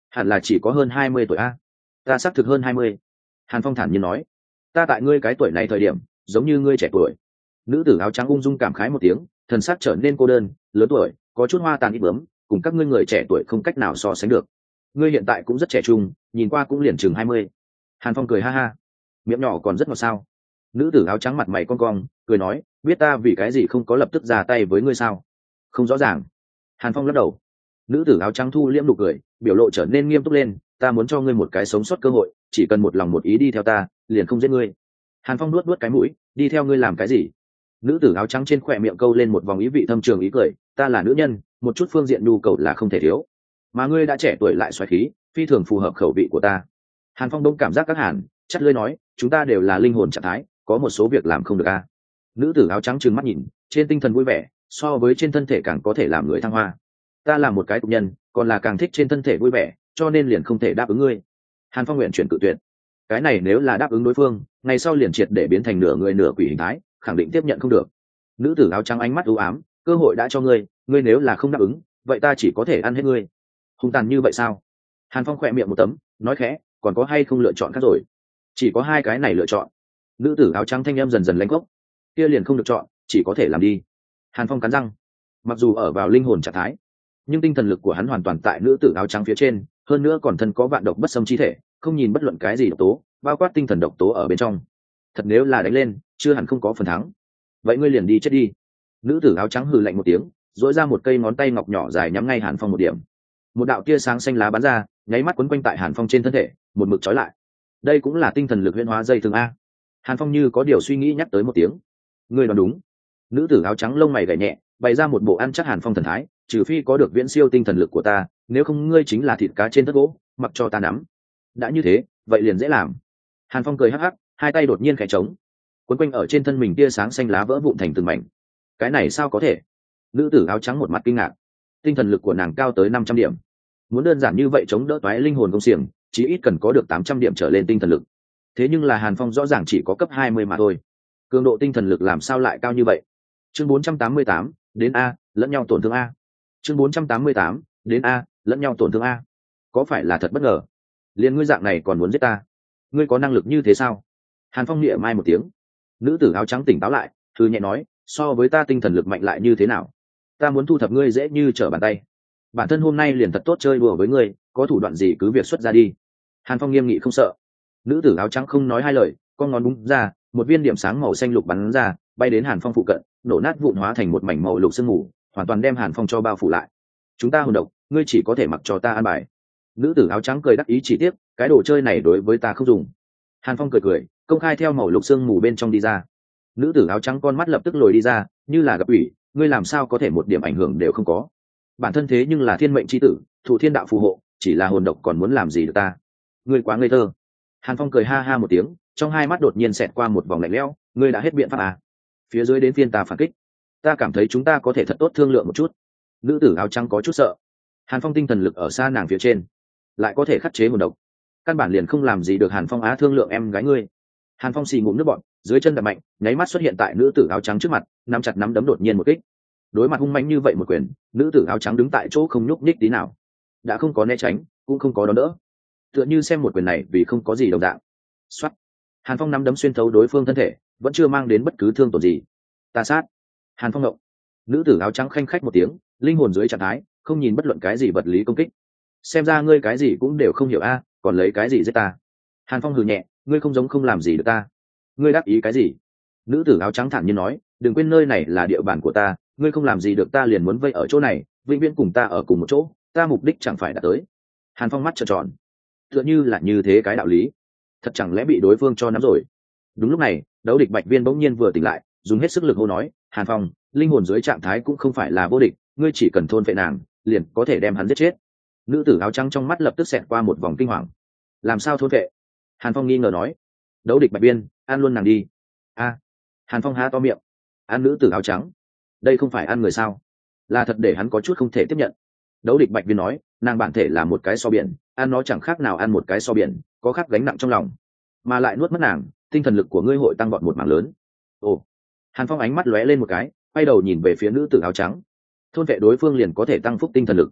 hẳn là chỉ có hơn 20 tuổi a. Ta xác thực hơn 20. Hàn Phong thản nhiên nói. Ta tại ngươi cái tuổi này thời điểm giống như ngươi trẻ tuổi. Nữ tử áo trắng ung dung cảm khái một tiếng, thần sắc trở nên cô đơn, lớn tuổi, có chút hoa tàn ít bướm, cùng các ngươi người trẻ tuổi không cách nào so sánh được. Ngươi hiện tại cũng rất trẻ trung, nhìn qua cũng liền chừng 20. Hàn Phong cười ha ha, miệng nhỏ còn rất ngọt sao. Nữ tử áo trắng mặt mày cong cong, cười nói, biết ta vì cái gì không có lập tức ra tay với ngươi sao? Không rõ ràng. Hàn Phong lắc đầu. Nữ tử áo trắng thu liễm nụ cười, biểu lộ trở nên nghiêm túc lên, ta muốn cho ngươi một cái sống sót cơ hội, chỉ cần một lòng một ý đi theo ta, liền không giết ngươi. Hàn Phong nuốt nuốt cái mũi, đi theo ngươi làm cái gì? Nữ tử áo trắng trên khỏe miệng câu lên một vòng ý vị thâm trường ý cười, ta là nữ nhân, một chút phương diện nhu cầu là không thể thiếu, mà ngươi đã trẻ tuổi lại xoáy khí, phi thường phù hợp khẩu vị của ta. Hàn Phong đông cảm giác các hàn, chắt lưỡi nói, chúng ta đều là linh hồn trạng thái, có một số việc làm không được a. Nữ tử áo trắng trừng mắt nhìn, trên tinh thần vui vẻ, so với trên thân thể càng có thể làm người thăng hoa. Ta là một cái tục nhân, còn là càng thích trên thân thể vui vẻ, cho nên liền không thể đáp ứng ngươi. Hàn Phong nguyện chuyển cự tuyệt. Cái này nếu là đáp ứng đối phương, ngày sau liền triệt để biến thành nửa người nửa quỷ hình thái, khẳng định tiếp nhận không được. Nữ tử áo trắng ánh mắt u ám, cơ hội đã cho ngươi, ngươi nếu là không đáp ứng, vậy ta chỉ có thể ăn hết ngươi. Hung tàn như vậy sao? Hàn Phong khỏe miệng một tấm, nói khẽ, còn có hay không lựa chọn khác rồi? Chỉ có hai cái này lựa chọn. Nữ tử áo trắng thanh em dần dần lãnh gốc, kia liền không được chọn, chỉ có thể làm đi. Hàn Phong cắn răng, mặc dù ở vào linh hồn trạng thái, nhưng tinh thần lực của hắn hoàn toàn tại nữ tử áo trắng phía trên, hơn nữa còn thân có vạn độc bất xâm chi thể, không nhìn bất luận cái gì độc tố, bao quát tinh thần độc tố ở bên trong. Thật nếu là đánh lên, chưa hẳn không có phần thắng. Vậy ngươi liền đi chết đi. Nữ tử áo trắng hừ lạnh một tiếng, dỗi ra một cây ngón tay ngọc nhỏ dài nhắm ngay Hàn Phong một điểm. Một đạo tia sáng xanh lá bắn ra, nháy mắt quấn quanh tại Hàn Phong trên thân thể, một mực trói lại. Đây cũng là tinh thần lực huyễn hóa dây thường a. Hàn Phong như có điều suy nghĩ nhắc tới một tiếng. Ngươi đoán đúng. Nữ tử áo trắng lông mày gảy nhẹ, bày ra một bộ ăn chắc Hàn Phong thần thái, trừ phi có được viễn siêu tinh thần lực của ta, nếu không ngươi chính là thịt cá trên tất gỗ, mặc cho ta nắm. Đã như thế, vậy liền dễ làm. Hàn Phong cười hắc hắc, hai tay đột nhiên khẽ trống, quấn quanh ở trên thân mình tia sáng xanh lá vỡ vụn thành từng mảnh. Cái này sao có thể? Nữ tử áo trắng một mặt kinh ngạc. Tinh thần lực của nàng cao tới 500 điểm. Muốn đơn giản như vậy chống đỡ toái linh hồn công xiềng, chí ít cần có được 800 điểm trở lên tinh thần lực. Thế nhưng là Hàn Phong rõ ràng chỉ có cấp 20 mà thôi. Cường độ tinh thần lực làm sao lại cao như vậy? Chương 488, đến A, lẫn nhau tổn thương A. Chương 488, đến A, lẫn nhau tổn thương A. Có phải là thật bất ngờ? Liên ngươi dạng này còn muốn giết ta? Ngươi có năng lực như thế sao? Hàn Phong niệm mai một tiếng. Nữ tử áo trắng tỉnh táo lại, thư nhẹ nói, so với ta tinh thần lực mạnh lại như thế nào? Ta muốn thu thập ngươi dễ như trở bàn tay. Bản thân hôm nay liền thật tốt chơi đùa với ngươi, có thủ đoạn gì cứ việc xuất ra đi. Hàn Phong nghiêm nghị không sợ. Nữ tử áo trắng không nói hai lời, con ngón búng ra, một viên điểm sáng màu xanh lục bắn ra, bay đến Hàn Phong phụ cận, nổ nát vụn hóa thành một mảnh màu lục sương mù, hoàn toàn đem Hàn Phong cho bao phủ lại. Chúng ta hồn độc, ngươi chỉ có thể mặc cho ta an bài. Nữ tử áo trắng cười đắc ý chỉ tiếc, cái đồ chơi này đối với ta không dùng. Hàn Phong cười cười, công khai theo màu lục sương mù bên trong đi ra. Nữ tử áo trắng con mắt lập tức lồi đi ra, như là gặp ủy, ngươi làm sao có thể một điểm ảnh hưởng đều không có? Bản thân thế nhưng là thiên mệnh chi tử, thụ thiên đạo phù hộ, chỉ là hồn độc còn muốn làm gì được ta? Ngươi quá ngây thơ. Hàn Phong cười ha ha một tiếng, trong hai mắt đột nhiên xẹt qua một vòng lạnh lẽo, ngươi đã hết biện pháp à? Phía dưới đến phiên ta phản kích. Ta cảm thấy chúng ta có thể thật tốt thương lượng một chút. Nữ tử áo trắng có chút sợ. Hàn Phong tinh thần lực ở xa nàng phía trên, lại có thể khắc chế hồn độc, căn bản liền không làm gì được Hàn Phong. Á, thương lượng em gái ngươi. Hàn Phong xì ngụm nước bọt, dưới chân đập mạnh, nháy mắt xuất hiện tại nữ tử áo trắng trước mặt, nắm chặt nắm đấm đột nhiên một kích. Đối mặt hung mãnh như vậy một quyền, nữ tử áo trắng đứng tại chỗ không nhúc nhích tí nào, đã không có né tránh, cũng không có đón đỡ, tựa như xem một quyền này vì không có gì đồng dạng. Soát. Hàn Phong nắm đấm xuyên thấu đối phương thân thể, vẫn chưa mang đến bất cứ thương tổn gì. Ta sát. Hàn Phong động. Nữ tử áo trắng khanh khách một tiếng, linh hồn dưới trạng thái, không nhìn bất luận cái gì vật lý công kích. Xem ra ngươi cái gì cũng đều không hiểu a, còn lấy cái gì giết ta? Hàn Phong hừ nhẹ, ngươi không giống không làm gì được ta. Ngươi đáp ý cái gì? Nữ tử áo trắng thản nhiên nói, đừng quên nơi này là địa bàn của ta, ngươi không làm gì được ta liền muốn vây ở chỗ này, vĩnh viễn cùng ta ở cùng một chỗ, ta mục đích chẳng phải đã tới. Hàn Phong mắt trợn tròn, tựa như là như thế cái đạo lý, thật chẳng lẽ bị đối phương cho nắm rồi? Đúng lúc này, Đấu Địch Bạch Viên bỗng nhiên vừa tỉnh lại, dùng hết sức lực hô nói, Hàn Phong, linh hồn dưới trạng thái cũng không phải là vô địch, ngươi chỉ cần thôn phệ nàng, liền có thể đem hắn giết chết. Nữ tử áo trắng trong mắt lập tức xẹt qua một vòng kinh hoàng. Làm sao thôn phệ? Hàn Phong nghi ngờ nói. Đấu Địch Bạch Viên, ăn luôn nàng đi. A. Hàn Phong há to miệng. Ăn nữ tử áo trắng? Đây không phải ăn người sao? Là thật để hắn có chút không thể tiếp nhận. Đấu Địch Bạch Viên nói, nàng bản thể là một cái so biển, ăn nó chẳng khác nào ăn một cái so biển, có khác gánh nặng trong lòng, mà lại nuốt mất nàng, tinh thần lực của ngươi hội tăng vọt một mảng lớn. Ồ. Hàn Phong ánh mắt lóe lên một cái, quay đầu nhìn về phía nữ tử áo trắng. Thôn vệ đối phương liền có thể tăng phúc tinh thần lực.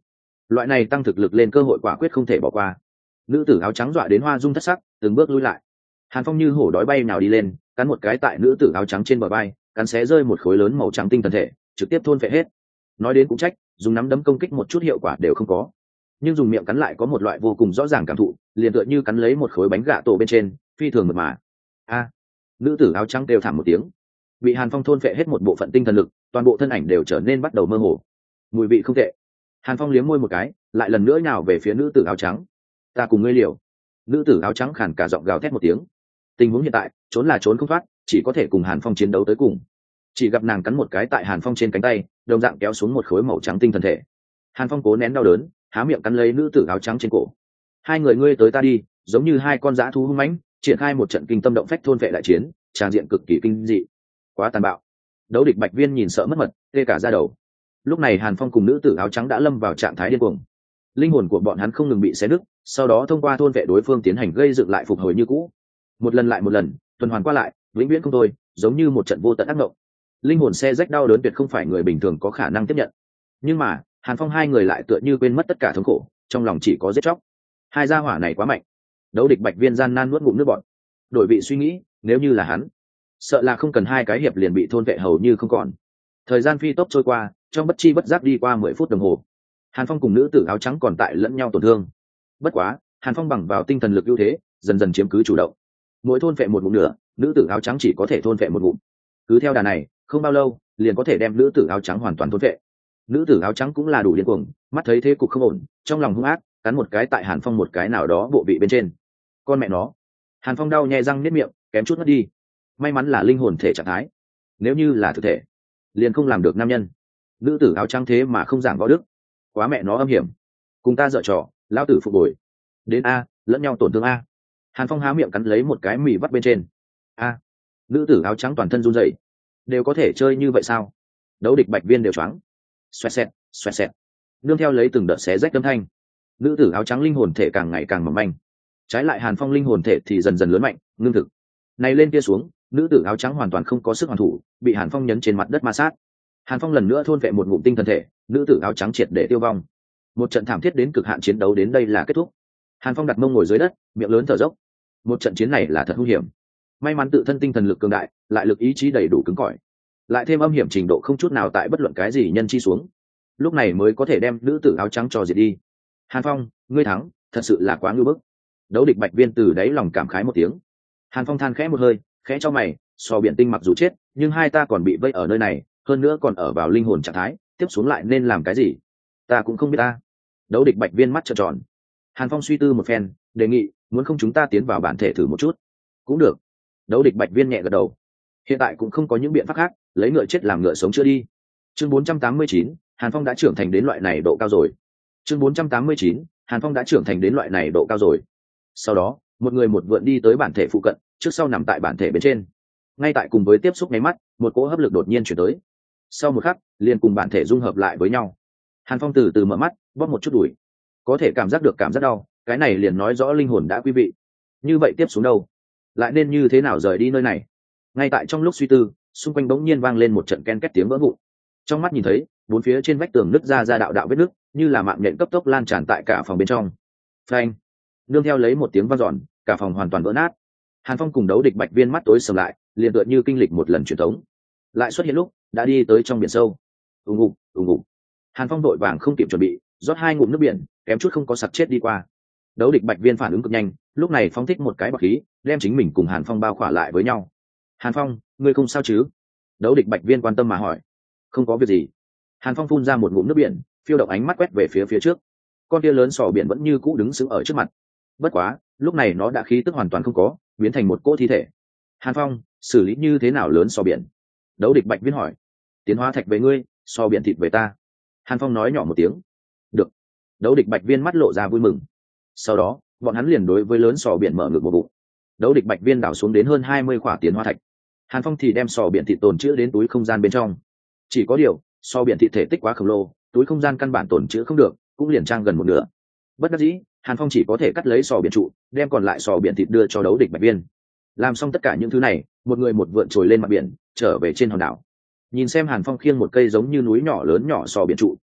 loại này tăng thực lực lên cơ hội quả quyết không thể bỏ qua. Nữ tử áo trắng dọa đến hoa dung thất sắc, từng bước lui lại. Hàn Phong như hổ đói bay nào đi lên, cắn một cái tại nữ tử áo trắng trên bờ vai, cắn xé rơi một khối lớn màu trắng tinh thần thể, trực tiếp thôn phệ hết. Nói đến cũng trách, dùng nắm đấm công kích một chút hiệu quả đều không có, nhưng dùng miệng cắn lại có một loại vô cùng rõ ràng cảm thụ, liền tựa như cắn lấy một khối bánh gạ tổ bên trên, phi thường mượt mà. A! Nữ tử áo trắng kêu thảm một tiếng, bị Hàn Phong thôn phệ hết một bộ phận tinh thần lực, toàn bộ thân ảnh đều trở nên bắt đầu mơ hồ. Mùi vị không tệ. Hàn Phong liếm môi một cái, lại lần nữa nhào về phía nữ tử áo trắng. Ta cùng ngươi liều. Nữ tử áo trắng khàn cả giọng gào thét một tiếng. Tình huống hiện tại, trốn là trốn không thoát, chỉ có thể cùng Hàn Phong chiến đấu tới cùng. Chỉ gặp nàng cắn một cái tại Hàn Phong trên cánh tay, đồng dạng kéo xuống một khối màu trắng tinh thần thể. Hàn Phong cố nén đau đớn, há miệng cắn lấy nữ tử áo trắng trên cổ. Hai người ngươi tới ta đi, giống như hai con dã thú hung mãnh, triển khai một trận kinh tâm động phách thôn vệ đại chiến, tràng diện cực kỳ kinh dị. Quá tàn bạo. Đấu địch Bạch Viên nhìn sợ mất mật, tê cả da đầu. Lúc này Hàn Phong cùng nữ tử áo trắng đã lâm vào trạng thái điên cuồng. Linh hồn của bọn hắn không ngừng bị xé nứt, sau đó thông qua thôn vệ đối phương tiến hành gây dựng lại phục hồi như cũ. Một lần lại một lần, tuần hoàn qua lại, vĩnh viễn không thôi, giống như một trận vô tận ác mộng. Linh hồn xé rách đau đớn tuyệt không phải người bình thường có khả năng tiếp nhận. Nhưng mà, Hàn Phong hai người lại tựa như quên mất tất cả thống khổ, trong lòng chỉ có giết chóc. Hai gia hỏa này quá mạnh. Đấu địch Bạch Viên gian nan nuốt ngụm nước bọt. Đổi vị suy nghĩ, nếu như là hắn, sợ là không cần hai cái hiệp liền bị thôn vệ hầu như không còn. Thời gian phi tốc trôi qua, trong bất chi bất giác đi qua 10 phút đồng hồ. Hàn Phong cùng nữ tử áo trắng còn tại lẫn nhau tổn thương. Bất quá, Hàn Phong bằng vào tinh thần lực ưu thế, dần dần chiếm cứ chủ động. Mỗi thôn vệ một ngụm nữa, nữ tử áo trắng chỉ có thể thôn vệ một ngụm. Cứ theo đà này, không bao lâu, liền có thể đem nữ tử áo trắng hoàn toàn thôn vệ. Nữ tử áo trắng cũng là đủ điên cuồng, mắt thấy thế cục không ổn, trong lòng hung ác, cắn một cái tại Hàn Phong một cái nào đó bộ vị bên trên. Con mẹ nó. Hàn Phong đau nhè răng niết miệng, kém chút mất đi. May mắn là linh hồn thể trạng thái, nếu như là thực thể, liền không làm được nam nhân. Nữ tử áo trắng thế mà không giảng võ đức, quá mẹ nó âm hiểm. Cùng ta dở trò, lão tử phục hồi. Đến a, lẫn nhau tổn thương a. Hàn Phong há miệng cắn lấy một cái mì vắt bên trên. A. Nữ tử áo trắng toàn thân run rẩy. Đều có thể chơi như vậy sao? Đấu địch Bạch Viên đều choáng. Xoẹt xẹt, xoẹt xẹt. Nương theo lấy từng đợt xé rách âm thanh. Nữ tử áo trắng linh hồn thể càng ngày càng mỏng manh. Trái lại Hàn Phong linh hồn thể thì dần dần lớn mạnh, ngưng thực. Này lên kia xuống, nữ tử áo trắng hoàn toàn không có sức hoàn thủ, bị Hàn Phong nhấn trên mặt đất ma sát. Hàn Phong lần nữa thôn vệ một ngụm tinh thần thể, nữ tử áo trắng triệt để tiêu vong. Một trận thảm thiết đến cực hạn chiến đấu đến đây là kết thúc. Hàn Phong đặt mông ngồi dưới đất, miệng lớn thở dốc. Một trận chiến này là thật hung hiểm. May mắn tự thân tinh thần lực cường đại, lại lực ý chí đầy đủ cứng cỏi, lại thêm âm hiểm trình độ không chút nào tại bất luận cái gì nhân chi xuống, lúc này mới có thể đem nữ tử áo trắng cho diệt đi. Hàn Phong, ngươi thắng, thật sự là quá ngưu bức. Đấu địch Bạch Viên từ đáy lòng cảm khái một tiếng. Hàn Phong than khẽ một hơi, khẽ cho mày, so biển tinh mặc dù chết, nhưng hai ta còn bị vây ở nơi này, hơn nữa còn ở vào linh hồn trạng thái, tiếp xuống lại nên làm cái gì? Ta cũng không biết ta. Đấu địch Bạch Viên mắt trợn tròn. Hàn Phong suy tư một phen, đề nghị, muốn không chúng ta tiến vào bản thể thử một chút? Cũng được. Đấu địch Bạch Viên nhẹ gật đầu. Hiện tại cũng không có những biện pháp khác, lấy ngựa chết làm ngựa sống chưa đi. Chương 489, Hàn Phong đã trưởng thành đến loại này độ cao rồi. Chương 489, Hàn Phong đã trưởng thành đến loại này độ cao rồi. Sau đó, một người một vượn đi tới bản thể phụ cận, trước sau nằm tại bản thể bên trên. Ngay tại cùng với tiếp xúc nháy mắt, một cỗ hấp lực đột nhiên chuyển tới. Sau một khắc, liền cùng bản thể dung hợp lại với nhau. Hàn Phong từ từ mở mắt, bóp một chút đùi. Có thể cảm giác được cảm giác đau, cái này liền nói rõ linh hồn đã quý vị. Như vậy tiếp xuống đâu? Lại nên như thế nào rời đi nơi này? Ngay tại trong lúc suy tư, xung quanh bỗng nhiên vang lên một trận ken két tiếng vỡ vụn. Trong mắt nhìn thấy, bốn phía trên vách tường nứt ra đạo đạo vết nứt, như là mạng nhện cấp tốc lan tràn tại cả phòng bên trong. Phanh! Nương theo lấy một tiếng vang dọn, cả phòng hoàn toàn vỡ nát. Hàn Phong cùng Đấu địch Bạch Viên mắt tối sầm lại, liền tựa như kinh lịch một lần truyền thống. Lại xuất hiện lúc đã đi tới trong biển sâu. Ùng ục, ùng ục. Hàn Phong đội vàng không kịp chuẩn bị, rót hai ngụm nước biển, kém chút không có sặc chết đi qua. Đấu địch Bạch Viên phản ứng cực nhanh, lúc này phóng thích một cái bọt khí, đem chính mình cùng Hàn Phong bao khỏa lại với nhau. Hàn Phong, ngươi không sao chứ? Đấu địch Bạch Viên quan tâm mà hỏi. Không có việc gì. Hàn Phong phun ra một ngụm nước biển, phiêu động ánh mắt quét về phía trước. Con kia lớn sò biển vẫn như cũ đứng sững ở trước mặt. Bất quá, lúc này nó đã khí tức hoàn toàn không có, biến thành một cỗ thi thể. Hàn Phong, xử lý như thế nào lớn sò biển? Đấu địch Bạch Viên hỏi. Tiến hóa thạch về ngươi, sò biển thịt về ta. Hàn Phong nói nhỏ một tiếng. Được. Đấu địch Bạch Viên mắt lộ ra vui mừng. Sau đó, bọn hắn liền đối với lớn sò biển mở ngực một bụng. Đấu địch Bạch Viên đảo xuống đến hơn 20 khỏa tiến hóa thạch. Hàn Phong thì đem sò biển thịt tồn trữ đến túi không gian bên trong. Chỉ có điều, sò biển thịt thể tích quá khổng lồ, túi không gian căn bản tồn trữ không được, cũng liền trang gần một nửa. Bất đắc dĩ, Hàn Phong chỉ có thể cắt lấy sò biển trụ, đem còn lại sò biển thịt đưa cho Đấu địch Bạch Viên. Làm xong tất cả những thứ này, một người một vượn trồi lên mặt biển, trở về trên hòn đảo. Nhìn xem Hàn Phong khiêng một cây giống như núi nhỏ lớn nhỏ sò biển trụ,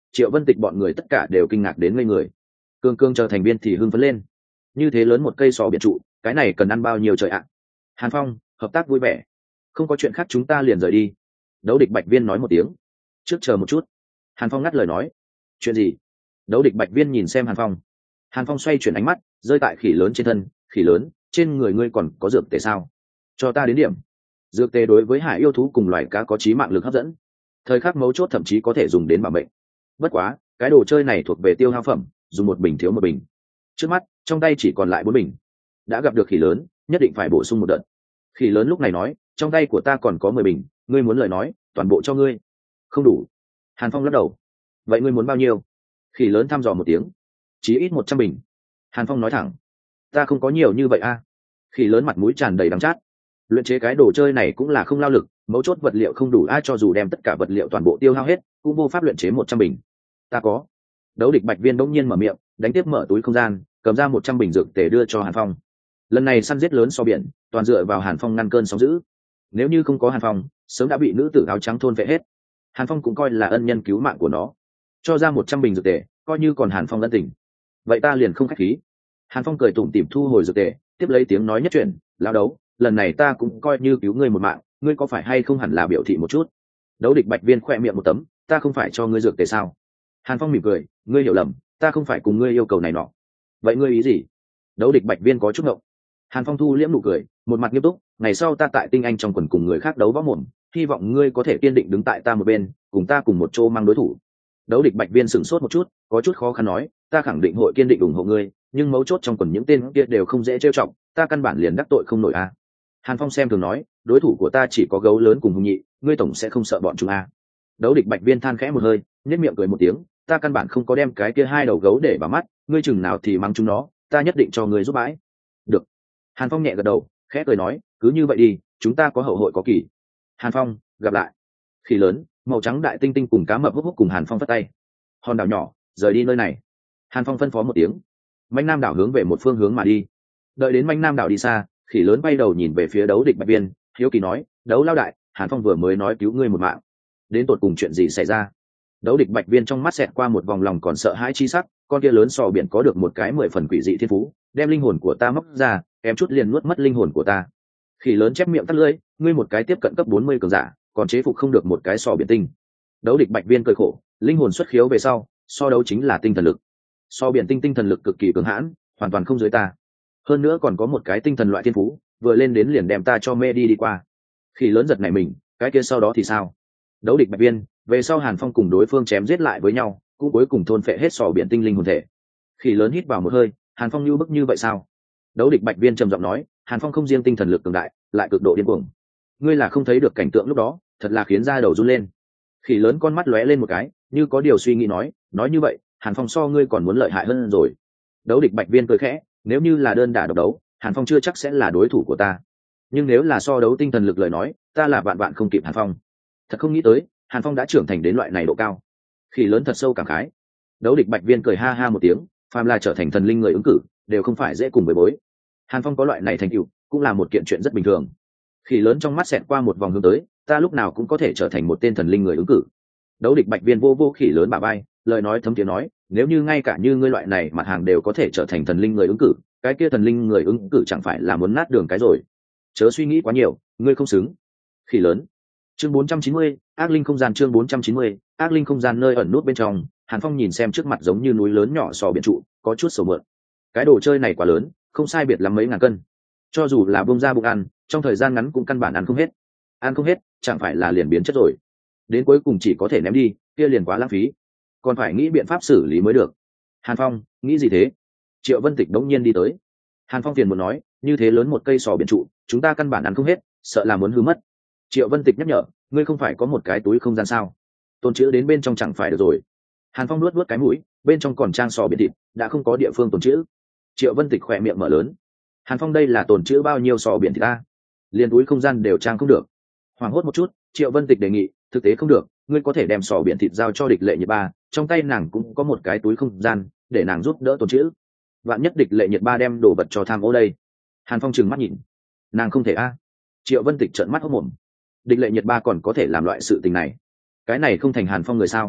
Triệu Vân Tịch bọn người tất cả đều kinh ngạc đến ngây người. Cương Cương chờ thành viên thì hưng phấn lên. Như thế lớn một cây sò biển trụ, cái này cần ăn bao nhiêu trời ạ? Hàn Phong, hợp tác vui vẻ. Không có chuyện khác chúng ta liền rời đi. Đấu Địch Bạch Viên nói một tiếng. Trước chờ một chút. Hàn Phong ngắt lời nói. Chuyện gì? Đấu Địch Bạch Viên nhìn xem Hàn Phong. Hàn Phong xoay chuyển ánh mắt, rơi tại khỉ lớn trên thân. Khỉ lớn, trên người ngươi còn có dược tề sao? Cho ta đến điểm. Dược tề đối với hải yêu thú cùng loài cá có chí mạng lực hấp dẫn, thời khắc mấu chốt thậm chí có thể dùng đến bảo mệnh. Bất quá cái đồ chơi này thuộc về tiêu hao phẩm, dùng một bình thiếu một bình. Trước mắt trong tay chỉ còn lại 4 bình. Đã gặp được khỉ lớn, nhất định phải bổ sung một đợt. Khỉ lớn lúc này nói, trong tay của ta còn có 10 bình, ngươi muốn lời nói toàn bộ cho ngươi. Không đủ. Hàn Phong lắc đầu. Vậy ngươi muốn bao nhiêu? Khỉ lớn thăm dò một tiếng. Chí ít 100 bình. Hàn Phong nói thẳng. Ta không có nhiều như vậy a. Khỉ lớn mặt mũi tràn đầy đắng chát. Luyện chế cái đồ chơi này cũng là không lao lực, mấu chốt vật liệu không đủ, ai cho dù đem tất cả vật liệu toàn bộ tiêu hao hết cũng vô pháp luyện chế 100 bình. Ta có. Đấu Địch Bạch Viên đống nhiên mở miệng, đánh tiếp mở túi không gian, cầm ra 100 bình dược tề đưa cho Hàn Phong. Lần này săn giết lớn so biển, toàn dựa vào Hàn Phong ngăn cơn sóng dữ. Nếu như không có Hàn Phong, sớm đã bị nữ tử áo trắng thôn phệ hết. Hàn Phong cũng coi là ân nhân cứu mạng của nó, cho ra 100 bình dược tề, coi như còn Hàn Phong ân tình. Vậy ta liền không khách khí. Hàn Phong cười tủm tỉm thu hồi dược tề, tiếp lấy tiếng nói nhất chuyện, lão đấu, lần này ta cũng coi như cứu ngươi một mạng, ngươi có phải hay không hẳn là biểu thị một chút. Đấu Địch Bạch Viên khoe miệng một tấm, ta không phải cho ngươi dược tề sao? Hàn Phong mỉm cười, ngươi hiểu lầm, ta không phải cùng ngươi yêu cầu này nọ. Vậy ngươi ý gì? Đấu Địch Bạch Viên có chút ngộng. Hàn Phong thu liễm nụ cười, một mặt nghiêm túc, ngày sau ta tại Tinh Anh trong quần cùng người khác đấu võ mồm, hy vọng ngươi có thể kiên định đứng tại ta một bên, cùng ta cùng một chỗ mang đối thủ. Đấu Địch Bạch Viên sửng sốt một chút, có chút khó khăn nói, ta khẳng định hội kiên định ủng hộ ngươi, nhưng mấu chốt trong quần những tên kia đều không dễ trêu chọc, ta căn bản liền đắc tội không nổi a. Hàn Phong xem thường nói, đối thủ của ta chỉ có gấu lớn cùng hung nhị, ngươi tổng sẽ không sợ bọn chúng a. Đấu Địch Bạch Viên than khẽ một hơi, nhếch miệng cười một tiếng, ta căn bản không có đem cái kia 2 đầu gấu để vào mắt, ngươi chừng nào thì mắng chúng nó, ta nhất định cho ngươi giúp bãi. Được. Hàn Phong nhẹ gật đầu, khẽ cười nói, cứ như vậy đi, chúng ta có hậu hội có kỳ. Hàn Phong, gặp lại. Khỉ lớn, màu trắng đại tinh tinh cùng cá mập húc húc cùng Hàn Phong vất tay. Hòn đảo nhỏ, rời đi nơi này. Hàn Phong phân phó một tiếng. Manh Nam đảo hướng về một phương hướng mà đi. Đợi đến Manh Nam đảo đi xa, khỉ lớn bay đầu nhìn về phía Đấu Địch Bạch Viên, hiếu kỳ nói, đấu lao đại, Hàn Phong vừa mới nói cứu ngươi một mạng, đến tột cùng chuyện gì xảy ra? Đấu Địch Bạch Viên trong mắt xẹt qua một vòng lòng còn sợ hãi chi sắc, con kia lớn sò biển có được một cái 10 phần quỷ dị thiên phú, đem linh hồn của ta móc ra, em chút liền nuốt mất linh hồn của ta. Khỉ lớn chép miệng tắt lưỡi, ngươi một cái tiếp cận cấp 40 cường giả, còn chế phục không được một cái sò biển tinh. Đấu Địch Bạch Viên cười khổ, linh hồn xuất khiếu về sau, so đấu chính là tinh thần lực. Sò biển tinh tinh thần lực cực kỳ cường hãn, hoàn toàn không dưới ta. Hơn nữa còn có một cái tinh thần loại thiên phú, vừa lên đến liền đem ta cho mê đi qua. Khỉ lớn giật nảy mình, cái kia sau đó thì sao? Đấu Địch Bạch Viên, về sau Hàn Phong cùng đối phương chém giết lại với nhau, cũng cuối cùng thôn phệ hết sò biển tinh linh hồn thể. Khỉ lớn hít vào một hơi, Hàn Phong như bức như vậy sao? Đấu Địch Bạch Viên trầm giọng nói, Hàn Phong không riêng tinh thần lực cường đại, lại cực độ điên cuồng. Ngươi là không thấy được cảnh tượng lúc đó, thật là khiến da đầu run lên. Khỉ lớn con mắt lóe lên một cái, như có điều suy nghĩ nói như vậy, Hàn Phong so ngươi còn muốn lợi hại hơn rồi. Đấu Địch Bạch Viên cười khẽ, nếu như là đơn đả độc đấu, Hàn Phong chưa chắc sẽ là đối thủ của ta. Nhưng nếu là so đấu tinh thần lực lời nói, ta là vạn vạn không kịp Hàn Phong. Thật không nghĩ tới, Hàn Phong đã trưởng thành đến loại này độ cao. Khỉ lớn thật sâu cảm khái. Đấu Địch Bạch Viên cười ha ha một tiếng, phàm là trở thành thần linh người ứng cử, đều không phải dễ cùng với bối. Hàn Phong có loại này thành tựu, cũng là một kiện chuyện rất bình thường. Khỉ lớn trong mắt xẹt qua một vòng hướng tới, ta lúc nào cũng có thể trở thành một tên thần linh người ứng cử. Đấu Địch Bạch Viên vô vô khỉ lớn bả vai, lời nói thấm tiếng nói, nếu như ngay cả như ngươi loại này mặt hàng đều có thể trở thành thần linh người ứng cử, cái kia thần linh người ứng cử chẳng phải là muốn nát đường cái rồi. Chớ suy nghĩ quá nhiều, ngươi không xứng. Khỉ lớn. Chương 490, ác linh không gian. Chương 490, ác linh không gian. Nơi ẩn nút bên trong, Hàn Phong nhìn xem trước mặt giống như núi lớn nhỏ sò biển trụ, có chút sầu mượn. Cái đồ chơi này quá lớn, không sai biệt lắm mấy ngàn cân. Cho dù là bông ra bụng ăn, trong thời gian ngắn cũng căn bản ăn không hết. Ăn không hết, chẳng phải là liền biến chất rồi. Đến cuối cùng chỉ có thể ném đi, kia liền quá lãng phí. Còn phải nghĩ biện pháp xử lý mới được. Hàn Phong, nghĩ gì thế? Triệu Vân Tịch đống nhiên đi tới. Hàn Phong phiền muốn nói, như thế lớn một cây sò biển trụ, chúng ta căn bản ăn không hết, sợ là muốn hư mất. Triệu Vân Tịch nhắc nhở, ngươi không phải có một cái túi không gian sao? Tồn trữ đến bên trong chẳng phải được rồi. Hàn Phong nuốt cái mũi, bên trong còn trang sò biển thịt, đã không có địa phương tồn trữ. Triệu Vân Tịch khỏe miệng mở lớn. Hàn Phong đây là tồn trữ bao nhiêu sò biển thịt ta? Liên túi không gian đều trang không được. Hoảng hốt một chút, Triệu Vân Tịch đề nghị, thực tế không được, ngươi có thể đem sò biển thịt giao cho địch lệ nhiệt ba, trong tay nàng cũng có một cái túi không gian, để nàng giúp đỡ tồn trữ. Vạn nhất địch lệ nhiệt ba đem đồ vật cho tham ô đây. Hàn Phong trừng mắt nhìn. Nàng không thể a. Triệu Vân Tịch trợn mắt hốt mồm. Địch lệ nhiệt ba còn có thể làm loại sự tình này, cái này không thành Hàn Phong người sao?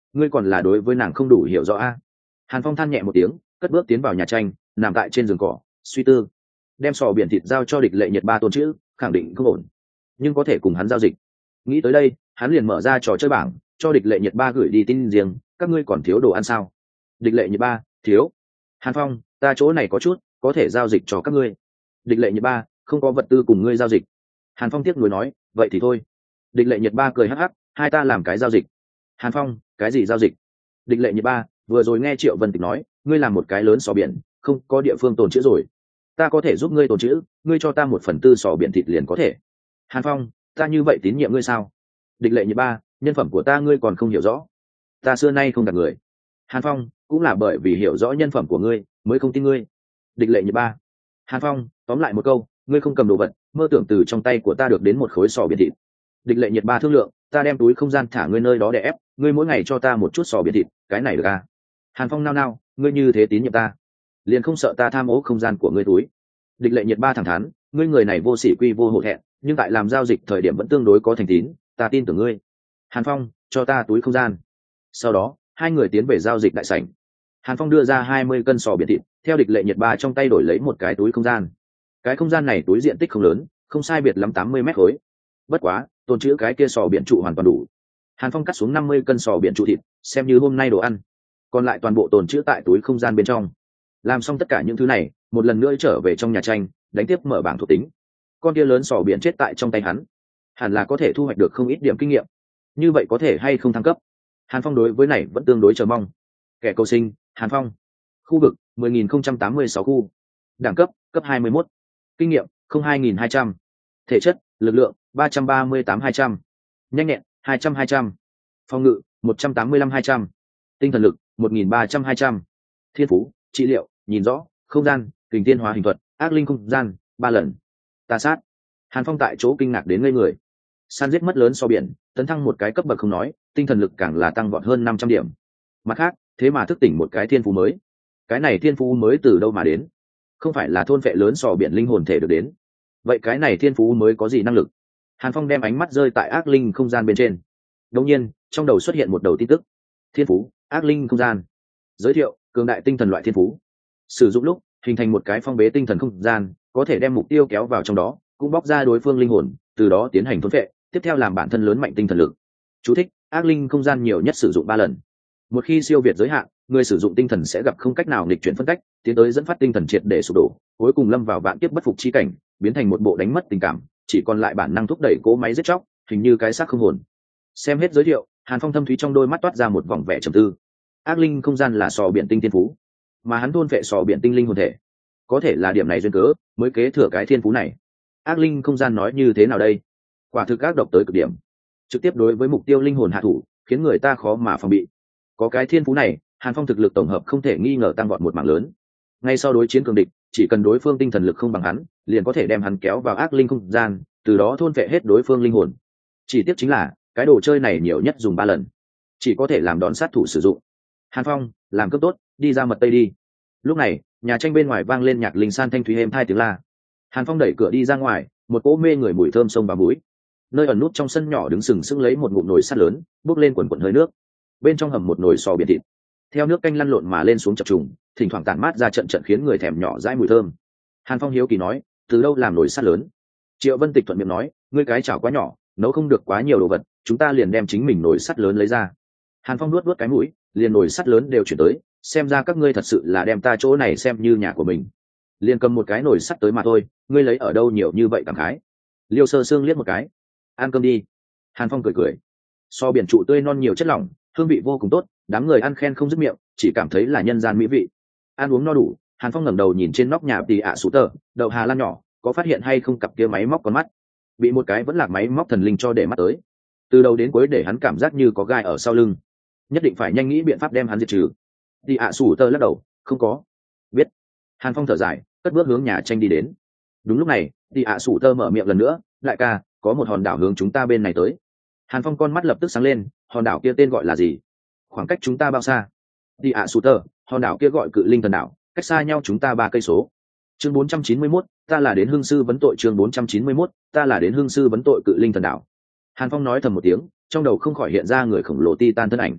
ngươi còn là đối với nàng không đủ hiểu rõ a. Hàn Phong than nhẹ một tiếng, cất bước tiến vào nhà tranh, nằm tại trên giường cỏ suy tư. Đem sò biển thịt giao cho Địch Lệ Nhiệt Ba Tôn chữ khẳng định không ổn, nhưng có thể cùng hắn giao dịch. Nghĩ tới đây, hắn liền mở ra trò chơi bảng, cho Địch Lệ Nhiệt Ba gửi đi tin riêng, các ngươi còn thiếu đồ ăn sao? Địch Lệ Nhiệt Ba, thiếu. Hàn Phong, ta chỗ này có chút, có thể giao dịch cho các ngươi. Địch Lệ Nhiệt Ba, không có vật tư cùng ngươi giao dịch. Hàn Phong tiếc nuối nói, vậy thì thôi. Địch Lệ Nhiệt Ba cười hắc hắc, hai ta làm cái giao dịch. Hàn Phong, cái gì giao dịch? Địch Lệ Nhiệt Ba, vừa rồi nghe Triệu Vân Tịch nói, ngươi làm một cái lớn sò biển, không có địa phương tồn trữ rồi. Ta có thể giúp ngươi tồn trữ, ngươi cho ta 1/4 sò biển thịt liền có thể. Hàn Phong, ta như vậy tín nhiệm ngươi sao? Địch Lệ Nhiệt Ba, nhân phẩm của ta ngươi còn không hiểu rõ. Ta xưa nay không gạt người. Hàn Phong, cũng là bởi vì hiểu rõ nhân phẩm của ngươi mới không tin ngươi. Địch Lệ Nhiệt Ba. Hàn Phong, tóm lại một câu, ngươi không cầm đồ vật, mơ tưởng từ trong tay của ta được đến một khối sò biển thịt. Địch Lệ Nhiệt Ba thương lượng, ta đem túi không gian thả ngươi nơi đó để ép, ngươi mỗi ngày cho ta một chút sò biển thịt, cái này được à? Hàn Phong nao nao, ngươi như thế tín nhiệm ta, liền không sợ ta tham ô không gian của ngươi túi? Địch Lệ Nhiệt Ba thẳng thắn, ngươi người này vô sỉ quy vô hổ thẹn, nhưng tại làm giao dịch thời điểm vẫn tương đối có thành tín, ta tin tưởng ngươi. Hàn Phong, cho ta túi không gian. Sau đó, hai người tiến về giao dịch đại sảnh. Hàn Phong đưa ra 20 cân sò biển thịt, theo Địch Lệ Nhiệt Ba trong tay đổi lấy một cái túi không gian. Cái không gian này túi diện tích không lớn, không sai biệt lắm 80 mét khối. Bất quá, tồn trữ cái kia sò biển trụ hoàn toàn đủ. Hàn Phong cắt xuống 50 cân sò biển trụ thịt, xem như hôm nay đồ ăn. Còn lại toàn bộ tồn trữ tại túi không gian bên trong. Làm xong tất cả những thứ này, một lần nữa trở về trong nhà tranh, đánh tiếp mở bảng thuộc tính. Con kia lớn sò biển chết tại trong tay hắn, hẳn là có thể thu hoạch được không ít điểm kinh nghiệm. Như vậy có thể hay không thăng cấp? Hàn Phong đối với này vẫn tương đối chờ mong. Kẻ cầu sinh, Hàn Phong. Khu vực, 10.086 khu. Đẳng cấp, cấp 21. Kinh nghiệm, 02.200. Thể chất, lực lượng, 338-200. Nhanh nhẹn, 200-200. Phòng ngự, 185-200. Tinh thần lực, 1.300-200. Thiên phú, trị liệu, nhìn rõ, không gian, kình thiên hóa hình thuật, ác linh không gian, 3 lần. Ta sát. Hàn Phong tại chỗ kinh ngạc đến ngây người. Săn giết mất lớn so biển, tấn thăng một cái cấp bậc không nói, tinh thần lực càng là tăng vọt hơn 500 điểm. Mặt khác, thế mà thức tỉnh một cái thiên phú mới. Cái này thiên phú mới từ đâu mà đến? Không phải là thôn vệ lớn sò biển linh hồn thể được đến. Vậy cái này thiên phú mới có gì năng lực? Hàn Phong đem ánh mắt rơi tại ác linh không gian bên trên. Đột nhiên, trong đầu xuất hiện một đầu tin tức. Thiên phú, ác linh không gian. Giới thiệu, cường đại tinh thần loại thiên phú. Sử dụng lúc, hình thành một cái phong bế tinh thần không gian, có thể đem mục tiêu kéo vào trong đó, cũng bóc ra đối phương linh hồn, từ đó tiến hành thôn vệ, tiếp theo làm bản thân lớn mạnh tinh thần lực. Chú thích, ác linh không gian nhiều nhất sử dụng 3 lần. Một khi siêu việt giới hạn, người sử dụng tinh thần sẽ gặp không cách nào nghịch chuyển phân cách, tiến tới dẫn phát tinh thần triệt để sụp đổ, cuối cùng lâm vào vạn kiếp bất phục chi cảnh, biến thành một bộ đánh mất tình cảm, chỉ còn lại bản năng thúc đẩy cỗ máy giết chóc, hình như cái xác không hồn. Xem hết giới thiệu, Hàn Phong thâm thúy trong đôi mắt toát ra một vòng vẻ trầm tư. Ác linh không gian là sò biển tinh thiên phú, mà hắn thôn vệ sò biển tinh linh hồn thể, có thể là điểm này duyên cớ mới kế thừa cái thiên phú này. Ác linh không gian nói như thế nào đây? Quả thực ác độc tới cực điểm, trực tiếp đối với mục tiêu linh hồn hạ thủ, khiến người ta khó mà phòng bị. Có cái thiên phú này, Hàn Phong thực lực tổng hợp không thể nghi ngờ tăng vọt một mảng lớn. Ngay sau đối chiến cường địch, chỉ cần đối phương tinh thần lực không bằng hắn, liền có thể đem hắn kéo vào ác linh không gian, từ đó thôn vệ hết đối phương linh hồn. Chỉ tiếc chính là, cái đồ chơi này nhiều nhất dùng 3 lần, chỉ có thể làm đòn sát thủ sử dụng. Hàn Phong, làm cấp tốt, đi ra mật tây đi. Lúc này, nhà tranh bên ngoài vang lên nhạc linh san thanh thúy êm hai tiếng la. Hàn Phong đẩy cửa đi ra ngoài, một cỗ mê người mùi thơm sông vào mũi. Nơi ẩn nút trong sân nhỏ đứng sừng sững lấy một ngụm nồi sắt lớn, bốc lên quần quần hơi nước. Bên trong hầm một nồi sò biển thịt, theo nước canh lăn lộn mà lên xuống chập trùng, thỉnh thoảng tản mát ra trận trận khiến người thèm nhỏ dãi mùi thơm. Hàn Phong hiếu kỳ nói, từ đâu làm nồi sắt lớn? Triệu Vân Tịch thuận miệng nói, ngươi cái chảo quá nhỏ, nấu không được quá nhiều đồ vật, chúng ta liền đem chính mình nồi sắt lớn lấy ra. Hàn Phong nuốt nuốt cái mũi, liền nồi sắt lớn đều chuyển tới, xem ra các ngươi thật sự là đem ta chỗ này xem như nhà của mình. Liền cầm một cái nồi sắt tới mà thôi, ngươi lấy ở đâu nhiều như vậy cảm khái? Liêu Sơ Sương liếc một cái, ăn cơm đi. Hàn Phong cười cười, so biển trụ tươi non nhiều chất lỏng, hương vị vô cùng tốt, đám người ăn khen không dứt miệng, chỉ cảm thấy là nhân gian mỹ vị. Ăn uống no đủ, Hàn Phong ngẩng đầu nhìn trên nóc nhà tì ạ sủ tờ đậu Hà Lan nhỏ, có phát hiện hay không cặp kia máy móc con mắt, bị một cái vẫn là máy móc thần linh cho để mắt tới, từ đầu đến cuối để hắn cảm giác như có gai ở sau lưng, nhất định phải nhanh nghĩ biện pháp đem hắn diệt trừ. Tì ạ sủ tờ lắc đầu, không có. Biết. Hàn Phong thở dài, cất bước hướng nhà tranh đi đến. Đúng lúc này, tì ạ sủ tờ mở miệng lần nữa, đại ca, có một hòn đảo hướng chúng ta bên này tới. Hàn Phong con mắt lập tức sáng lên, hòn đảo kia tên gọi là gì? Khoảng cách chúng ta bao xa? Tì ạ sủ tờ, hòn đảo kia gọi Cự Linh Thần Đảo, cách xa nhau chúng ta 3 cây số. Chương 491, ta là đến hương sư vấn tội. Chương 491, ta là đến hương sư vấn tội Cự Linh Thần Đảo. Hàn Phong nói thầm một tiếng, trong đầu không khỏi hiện ra người khổng lồ Titan thân ảnh.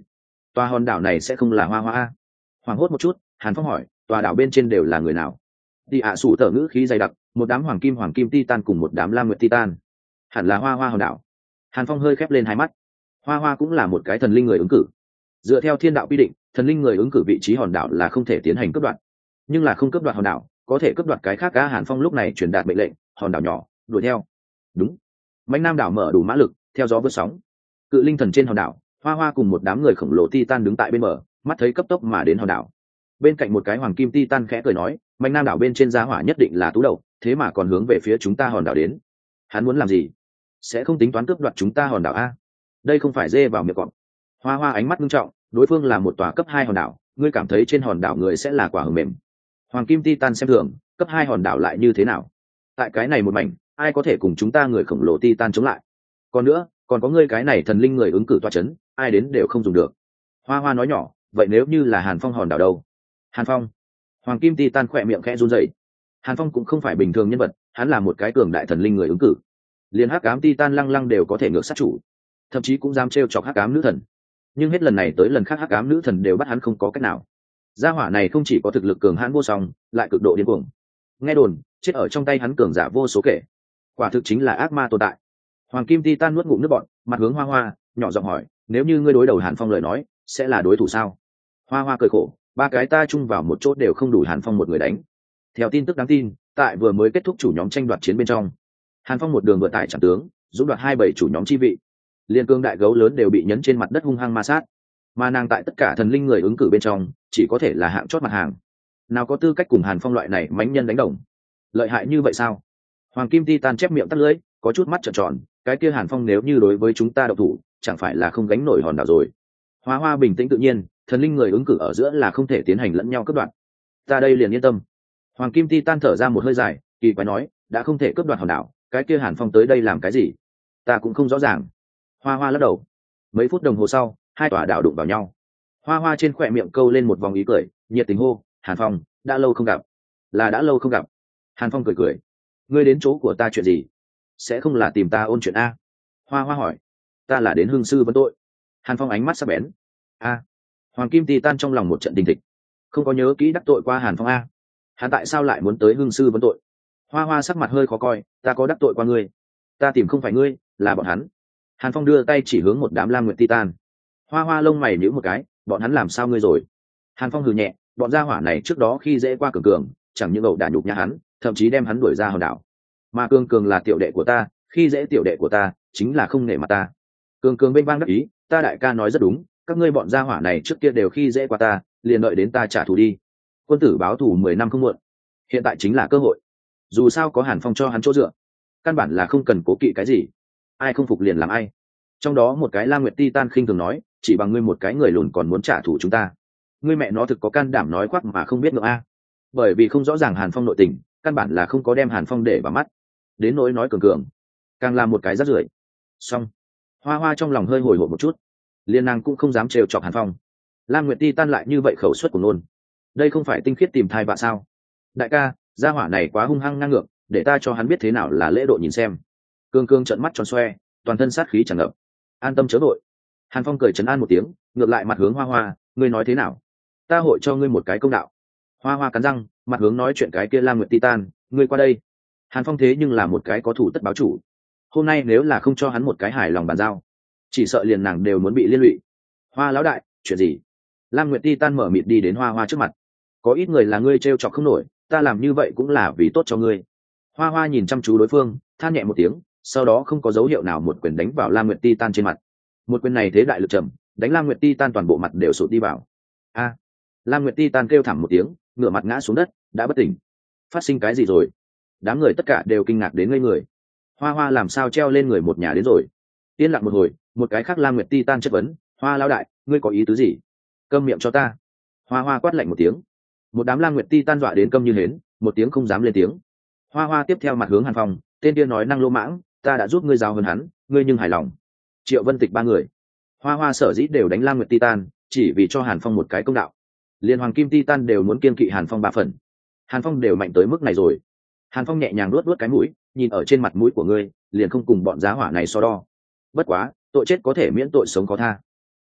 Tòa hòn đảo này sẽ không là Hoa Hoa a? Hoảng hốt một chút, Hàn Phong hỏi, tòa đảo bên trên đều là người nào? Đi ạ sủ tở ngữ khí dày đặc, một đám hoàng kim titan cùng một đám lam nguyệt titan. Hẳn là Hoa Hoa hòn đảo. Hàn Phong hơi khép lên hai mắt. Hoa Hoa cũng là một cái thần linh người ứng cử. Dựa theo thiên đạo quy định, thần linh người ứng cử vị trí hòn đảo là không thể tiến hành cướp đoạt, nhưng là không cướp đoạt hòn đảo, có thể cướp đoạt cái khác. Cá Hàn Phong lúc này truyền đạt mệnh lệnh, hòn đảo nhỏ, đuổi theo. Đúng. Mạnh Nam đảo mở đủ mã lực, theo gió vượt sóng. Cự linh thần trên hòn đảo, Hoa Hoa cùng một đám người khổng lồ titan đứng tại bên bờ, mắt thấy cấp tốc mà đến hòn đảo. Bên cạnh một cái hoàng kim titan khẽ cười nói, Mạnh Nam đảo bên trên giá hỏa nhất định là tú đầu, thế mà còn hướng về phía chúng ta hòn đảo đến. Hắn muốn làm gì? Sẽ không tính toán cướp đoạt chúng ta hòn đảo a? Đây không phải dê vào miệng cọp. Hoa Hoa ánh mắt nghiêm trọng, đối phương là một tòa cấp 2 hòn đảo, ngươi cảm thấy trên hòn đảo người sẽ là quả hờ mềm? Hoàng kim titan xem thường, cấp 2 hòn đảo lại như thế nào? Tại cái này một mảnh, ai có thể cùng chúng ta người khổng lồ titan chống lại? Còn nữa, còn có ngươi cái này thần linh người ứng cử toa chấn, ai đến đều không dùng được. Hoa Hoa nói nhỏ, vậy nếu như là Hàn Phong hòn đảo đâu? Hàn Phong? Hoàng kim titan khỏe miệng khẽ run rẩy. Hàn Phong cũng không phải bình thường nhân vật, hắn là một cái cường đại thần linh người ứng cử. Liên hắc ám titan lăng lăng đều có thể ngược sát chủ, thậm chí cũng dám trêu chọc hắc ám nữ thần. Nhưng hết lần này tới lần khác hắc ám nữ thần đều bắt hắn không có cách nào. Gia hỏa này không chỉ có thực lực cường hãn vô song, lại cực độ điên cuồng. Nghe đồn, chết ở trong tay hắn cường giả vô số kể. Quả thực chính là ác ma tồn tại. Hoàng kim titan nuốt ngụm nước bọt, mặt hướng Hoa Hoa, nhỏ giọng hỏi, nếu như ngươi đối đầu Hàn Phong lời nói, sẽ là đối thủ sao? Hoa Hoa cười khổ, ba cái ta chung vào một chỗ đều không đủ Hàn Phong một người đánh. Theo tin tức đáng tin, tại vừa mới kết thúc chủ nhóm tranh đoạt chiến bên trong, Hàn Phong một đường vừa tải chẳng tướng, dũng đoạt 27 chủ nhóm chi vị. Liên cương đại gấu lớn đều bị nhấn trên mặt đất hung hăng ma sát, mà nàng tại tất cả thần linh người ứng cử bên trong, chỉ có thể là hạng chót mặt hàng. Nào có tư cách cùng Hàn Phong loại này mãnh nhân đánh đồng? Lợi hại như vậy sao? Hoàng kim titan chép miệng tắt lưỡi, có chút mắt trợn tròn, cái kia Hàn Phong nếu như đối với chúng ta độc thủ, chẳng phải là không gánh nổi hòn đảo rồi. Hoa Hoa bình tĩnh tự nhiên, thần linh người ứng cử ở giữa là không thể tiến hành lẫn nhau cướp đoạt. Ta đây liền yên tâm. Hoàng kim titan thở ra một hơi dài, kỳ quái nói, đã không thể cướp đoạt hòn đảo, cái kia Hàn Phong tới đây làm cái gì? Ta cũng không rõ ràng. Hoa Hoa lắc đầu. Mấy phút đồng hồ sau, hai tòa đảo đụng vào nhau. Hoa Hoa trên khỏe miệng câu lên một vòng ý cười, nhiệt tình hô, Hàn Phong, đã lâu không gặp. Là đã lâu không gặp. Hàn Phong cười cười. Ngươi đến chỗ của ta chuyện gì? Sẽ không là tìm ta ôn chuyện a? Hoa Hoa hỏi. Ta là đến hương sư vấn tội. Hàn Phong ánh mắt sắc bén. A. Hoàng kim titan trong lòng một trận đình thịch. Không có nhớ kỹ đắc tội qua Hàn Phong a? Hắn tại sao lại muốn tới hương sư vấn tội? Hoa Hoa sắc mặt hơi khó coi, ta có đắc tội qua ngươi? Ta tìm không phải ngươi, là bọn hắn. Hàn Phong đưa tay chỉ hướng một đám lam nguyệt titan. Hoa Hoa lông mày nhíu một cái, bọn hắn làm sao ngươi rồi? Hàn Phong hừ nhẹ, bọn gia hỏa này trước đó khi dễ qua cường cường, chẳng những ẩu đả nhục nhã hắn, thậm chí đem hắn đuổi ra hòn đảo. Mà cường cường là tiểu đệ của ta, khi dễ tiểu đệ của ta, chính là không nể mặt ta. Cường cường bên bang đắc ý, ta đại ca nói rất đúng, các ngươi bọn gia hỏa này trước kia đều khi dễ qua ta, liền đợi đến ta trả thù đi. Quân tử báo thù 10 năm không muộn, hiện tại chính là cơ hội. Dù sao có Hàn Phong cho hắn chỗ dựa, căn bản là không cần cố kỵ cái gì, ai không phục liền làm ai. Trong đó một cái lam nguyệt titan khinh thường nói, chỉ bằng ngươi một cái người lùn còn muốn trả thù chúng ta, ngươi mẹ nó thực có can đảm nói khoác mà không biết ngượng a. Bởi vì không rõ ràng Hàn Phong nội tình, căn bản là không có đem Hàn Phong để vào mắt, đến nỗi nói cường cường càng là một cái rác rưởi. Xong. Hoa Hoa trong lòng hơi hồi hộp một chút, liên nàng cũng không dám trêu chọc Hàn Phong. Lam nguyệt titan lại như vậy khẩu suất của nôn, đây không phải tinh khiết tìm thai vạ sao? Đại ca, gia hỏa này quá hung hăng ngang ngược, để ta cho hắn biết thế nào là lễ độ nhìn xem. Cương cương trợn mắt tròn xoe, toàn thân sát khí tràn ngập. An tâm chớ vội. Hàn Phong cười trấn an một tiếng, ngược lại mặt hướng Hoa Hoa, ngươi nói thế nào? Ta hội cho ngươi một cái công đạo. Hoa Hoa cắn răng, mặt hướng nói chuyện cái kia Lam Nguyệt Titan, ngươi qua đây. Hàn Phong thế nhưng là một cái có thủ tất báo chủ, hôm nay nếu là không cho hắn một cái hài lòng bàn giao, chỉ sợ liền nàng đều muốn bị liên lụy. Hoa lão đại, chuyện gì? Lam Nguyệt Titan mở mịt đi đến Hoa Hoa trước mặt. Có ít người là ngươi trêu chọc không nổi, ta làm như vậy cũng là vì tốt cho ngươi. Hoa Hoa nhìn chăm chú đối phương, than nhẹ một tiếng, sau đó không có dấu hiệu nào một quyền đánh vào Lam Nguyệt Titan trên mặt. Một quyền này thế đại lực trầm, đánh Lam Nguyệt Titan toàn bộ mặt đều sụt đi vào. A! Lam Nguyệt Titan kêu thảm một tiếng, ngửa mặt ngã xuống đất, đã bất tỉnh. Phát sinh cái gì rồi? Đám người tất cả đều kinh ngạc đến ngây người. Hoa Hoa làm sao treo lên người một nhà đến rồi? Yên lặng một hồi, một cái khác Lam Nguyệt Titan chất vấn, Hoa lão đại, ngươi có ý tứ gì? Câm miệng cho ta! Hoa Hoa quát lạnh một tiếng. Một đám Lam Nguyệt Titan dọa đến câm như hến, một tiếng không dám lên tiếng. Hoa Hoa tiếp theo mặt hướng Hàn Phong, tên kia nói năng lô mãng, ta đã giúp ngươi giao hơn hắn, ngươi nhưng hài lòng. Triệu Vân Tịch ba người, Hoa Hoa sở dĩ đều đánh Lam Nguyệt Titan, chỉ vì cho Hàn Phong một cái công đạo. Liên Hoàng Kim Titan đều muốn kiên kỵ Hàn Phong 3 phần. Hàn Phong đều mạnh tới mức này rồi. Hàn Phong nhẹ nhàng luốt cái mũi, nhìn ở trên mặt mũi của ngươi, liền không cùng bọn giá hỏa này so đo. Bất quá, tội chết có thể miễn tội sống có tha.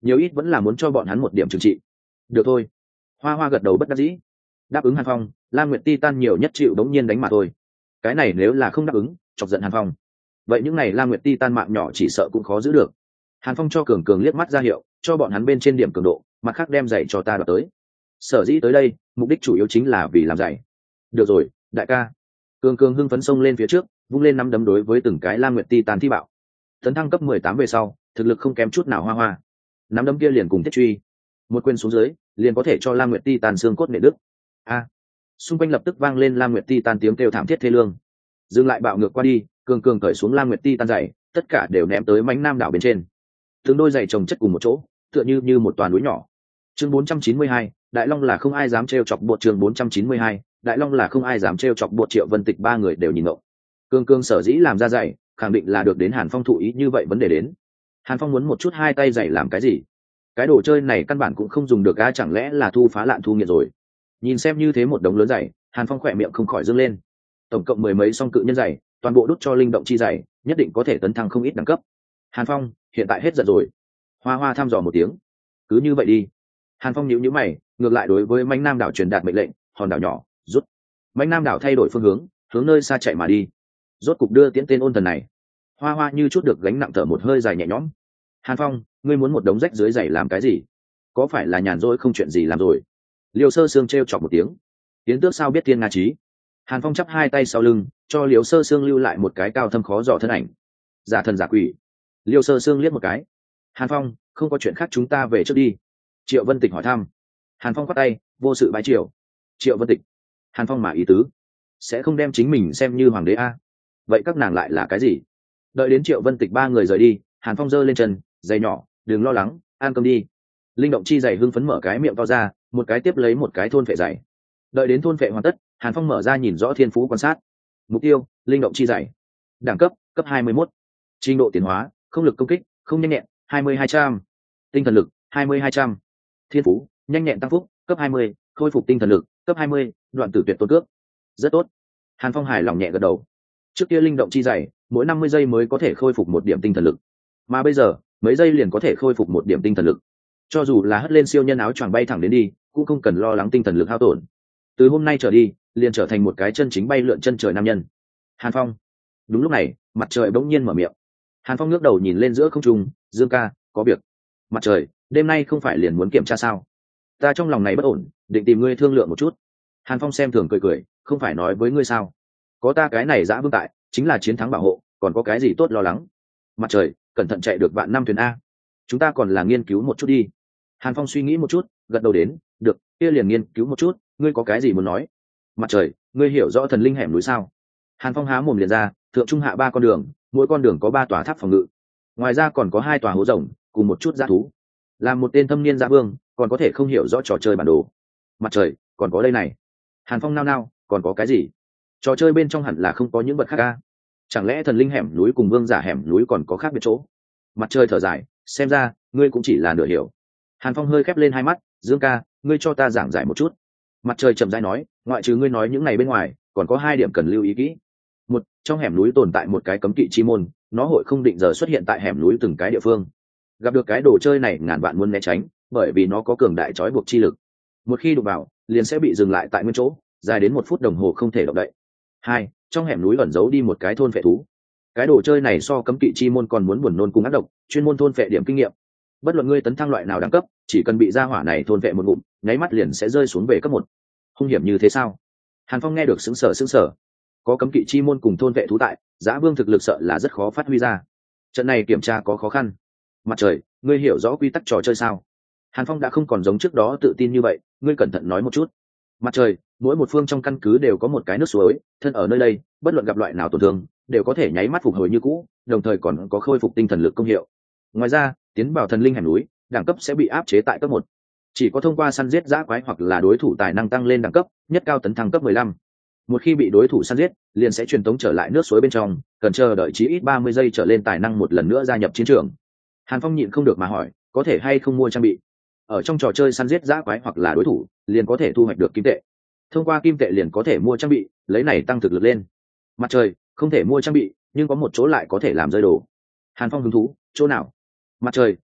nhiều ít vẫn là muốn cho bọn hắn một điểm trừng trị. Được thôi. Hoa Hoa gật đầu bất đắc dĩ. Đáp ứng Hàn Phong, Lam Nguyệt Titan nhiều nhất chịu đống nhiên đánh mà thôi. Cái này nếu là không đáp ứng, chọc giận Hàn Phong. Vậy những này Lam Nguyệt Titan mạng nhỏ chỉ sợ cũng khó giữ được. Hàn Phong cho cường cường liếc mắt ra hiệu, cho bọn hắn bên trên điểm cường độ, mặt khác đem giày cho ta đoạt tới. Sở dĩ tới đây, mục đích chủ yếu chính là vì làm giày. Được rồi, đại ca. Cường cường hưng phấn xông lên phía trước, vung lên nắm đấm đối với từng cái Lam Nguyệt Titan thi bạo. Tấn thăng cấp 18 về sau, thực lực không kém chút nào Hoa Hoa. Nắm đấm kia liền cùng thiết truy, một quyền xuống dưới, liền có thể cho Lam Nguyệt Titan xương cốt nệ đứt. A! Xung quanh lập tức vang lên Lam Nguyệt Titan tiếng kêu thảm thiết thê lương. Dừng lại bạo ngược qua đi, cường cường cởi xuống Lam Nguyệt Titan giày, tất cả đều ném tới mãnh nam đảo bên trên. Từng đôi giày chồng chất cùng một chỗ, tựa như một toàn núi nhỏ. Chương 492, Đại Long là không ai dám trêu chọc bột. Chương 492, Đại Long là không ai dám trêu chọc bột. Triệu Vân Tịch ba người đều nhìn ngộng. Cường cường sở dĩ làm ra giày, khẳng định là được đến Hàn Phong thụ ý như vậy vấn đề đến. Hàn Phong muốn một chút hai tay giày làm cái gì? Cái đồ chơi này căn bản cũng không dùng được, chẳng lẽ là thu phá lạn thu nghiệt rồi? Nhìn xem như thế một đống lớn giày, Hàn Phong khỏe miệng không khỏi dương lên. Tổng cộng 10 mấy song cự nhân giày, toàn bộ đút cho linh động chi giày, nhất định có thể tấn thăng không ít đẳng cấp. Hàn Phong, hiện tại hết giận rồi. Hoa Hoa thăm dò một tiếng. Cứ như vậy đi. Hàn Phong nhíu mày, ngược lại đối với Mãnh Nam đảo truyền đạt mệnh lệnh, hòn đảo nhỏ, rút. Mãnh Nam đảo thay đổi phương hướng, hướng nơi xa chạy mà đi. Rốt cục đưa tiễn tên ôn thần này. Hoa Hoa như chút được gánh nặng thở một hơi dài nhẹ nhõm. Hàn Phong, ngươi muốn một đống rách dưới giày làm cái gì? Có phải là nhàn rỗi không chuyện gì làm rồi? Liêu Sơ Sương trêu chọc một tiếng. Tiến tước sao biết thiên nga trí? Hàn Phong chắp hai tay sau lưng, cho Liêu Sơ Sương lưu lại một cái cao thâm khó dò thân ảnh. Giả thần giả quỷ. Liêu Sơ Sương liếc một cái. Hàn Phong, không có chuyện khác chúng ta về trước đi. Triệu Vân Tịch hỏi thăm. Hàn Phong quát tay, vô sự bái triều. Triệu Vân Tịch. Hàn Phong mà ý tứ, sẽ không đem chính mình xem như hoàng đế a? Vậy các nàng lại là cái gì? Đợi đến Triệu Vân Tịch ba người rời đi, Hàn Phong giơ lên chân, giày nhỏ, đừng lo lắng, ăn cơm đi. Linh động chi giày hưng phấn mở cái miệng to ra, một cái tiếp lấy một cái thôn phệ giày. Đợi đến thôn phệ hoàn tất, Hàn Phong mở ra nhìn rõ thiên phú quan sát. Mục tiêu, linh động chi giày. Đẳng cấp, cấp 21. Trình độ tiến hóa, không lực công kích, không nhanh nhẹn, 20-200. Tinh thần lực, 20-200. Thiên phú, nhanh nhẹn tăng phúc, cấp 20, khôi phục tinh thần lực, cấp 20, đoạn tử tuyệt tôn cước. Rất tốt. Hàn Phong hài lòng nhẹ gật đầu. Trước kia linh động chi giày, mỗi 50 giây mới có thể khôi phục 1 điểm tinh thần lực, mà bây giờ mấy giây liền có thể khôi phục 1 điểm tinh thần lực. Cho dù là hất lên siêu nhân áo choàng bay thẳng đến đi, cũng không cần lo lắng tinh thần lực hao tổn. Từ hôm nay trở đi, liền trở thành một cái chân chính bay lượn chân trời nam nhân. Hàn Phong. Đúng lúc này, mặt trời bỗng nhiên mở miệng. Hàn Phong ngước đầu nhìn lên giữa không trung, Dương ca, có việc. Mặt trời, đêm nay không phải liền muốn kiểm tra sao? Ta trong lòng này bất ổn, định tìm ngươi thương lượng một chút. Hàn Phong xem thường cười cười, không phải nói với ngươi sao? Có ta cái này dã vương tại, chính là chiến thắng bảo hộ, còn có cái gì tốt lo lắng? Mặt trời, cẩn thận chạy được vạn năm thuyền a. Chúng ta còn là nghiên cứu một chút đi. Hàn Phong suy nghĩ một chút, gật đầu đến, được, kia liền nghiên cứu một chút, ngươi có cái gì muốn nói? Mặt trời, ngươi hiểu rõ thần linh hẻm núi sao? Hàn Phong há mồm liền ra, thượng trung hạ 3 con đường, mỗi con đường có 3 tòa tháp phòng ngự. Ngoài ra còn có 2 tòa hố rồng, cùng một chút dã thú. Làm một tên thâm niên dã vương, còn có thể không hiểu rõ trò chơi bản đồ. Mặt trời, còn có đây này. Hàn Phong nao nao, còn có cái gì? Trò chơi bên trong hẳn là không có những vật khác a. Chẳng lẽ thần linh hẻm núi cùng vương giả hẻm núi còn có khác biệt chỗ? Mặt trời thở dài, xem ra ngươi cũng chỉ là nửa hiểu. Hàn Phong hơi khép lên hai mắt, Dương ca, ngươi cho ta giảng giải một chút. Mặt trời chậm rãi nói, ngoại trừ ngươi nói những ngày bên ngoài, còn có 2 điểm cần lưu ý kỹ. Một, trong hẻm núi tồn tại một cái cấm kỵ chi môn, nó hội không định giờ xuất hiện tại hẻm núi từng cái địa phương. Gặp được cái đồ chơi này ngàn vạn muốn né tránh, bởi vì nó có cường đại trói buộc chi lực. Một khi đụng vào, liền sẽ bị dừng lại tại nguyên chỗ, dài đến 1 phút đồng hồ không thể động đậy. 2, trong hẻm núi ẩn giấu đi một cái thôn vệ thú. Cái đồ chơi này so cấm kỵ chi môn còn muốn buồn nôn cùng ác độc, chuyên môn thôn vệ điểm kinh nghiệm. Bất luận ngươi tấn thăng loại nào đẳng cấp, chỉ cần bị gia hỏa này thôn vệ một ngụm, nháy mắt liền sẽ rơi xuống về cấp 1. Hung hiểm như thế sao? Hàn Phong nghe được sững sờ. Có cấm kỵ chi môn cùng thôn vệ thú tại, Dã Vương thực lực sợ là rất khó phát huy ra. Trận này kiểm tra có khó khăn. Mặt trời, ngươi hiểu rõ quy tắc trò chơi sao? Hàn Phong đã không còn giống trước đó tự tin như vậy, ngươi cẩn thận nói một chút. Mặt trời, mỗi một phương trong căn cứ đều có một cái nước suối, thân ở nơi đây, bất luận gặp loại nào tổn thương, đều có thể nháy mắt phục hồi như cũ, đồng thời còn có khôi phục tinh thần lực công hiệu. Ngoài ra, tiến vào thần linh hẻm núi, đẳng cấp sẽ bị áp chế tại cấp 1. Chỉ có thông qua săn giết dã quái hoặc là đối thủ tài năng tăng lên đẳng cấp, nhất cao tấn thăng cấp 15. Một khi bị đối thủ săn giết, liền sẽ truyền tống trở lại nước suối bên trong, cần chờ đợi chí ít 30 giây trở lên tài năng một lần nữa gia nhập chiến trường. Hàn Phong nhịn không được mà hỏi, có thể hay không mua trang bị? Ở trong trò chơi săn giết dã quái hoặc là đối thủ, liền có thể thu hoạch được kim tệ. Thông qua kim tệ liền có thể mua trang bị, lấy này tăng thực lực lên. Mặt trời, không thể mua trang bị, nhưng có một chỗ lại có thể làm rơi đồ. Hàn Phong hứng thú, chỗ nào? Mặt trời,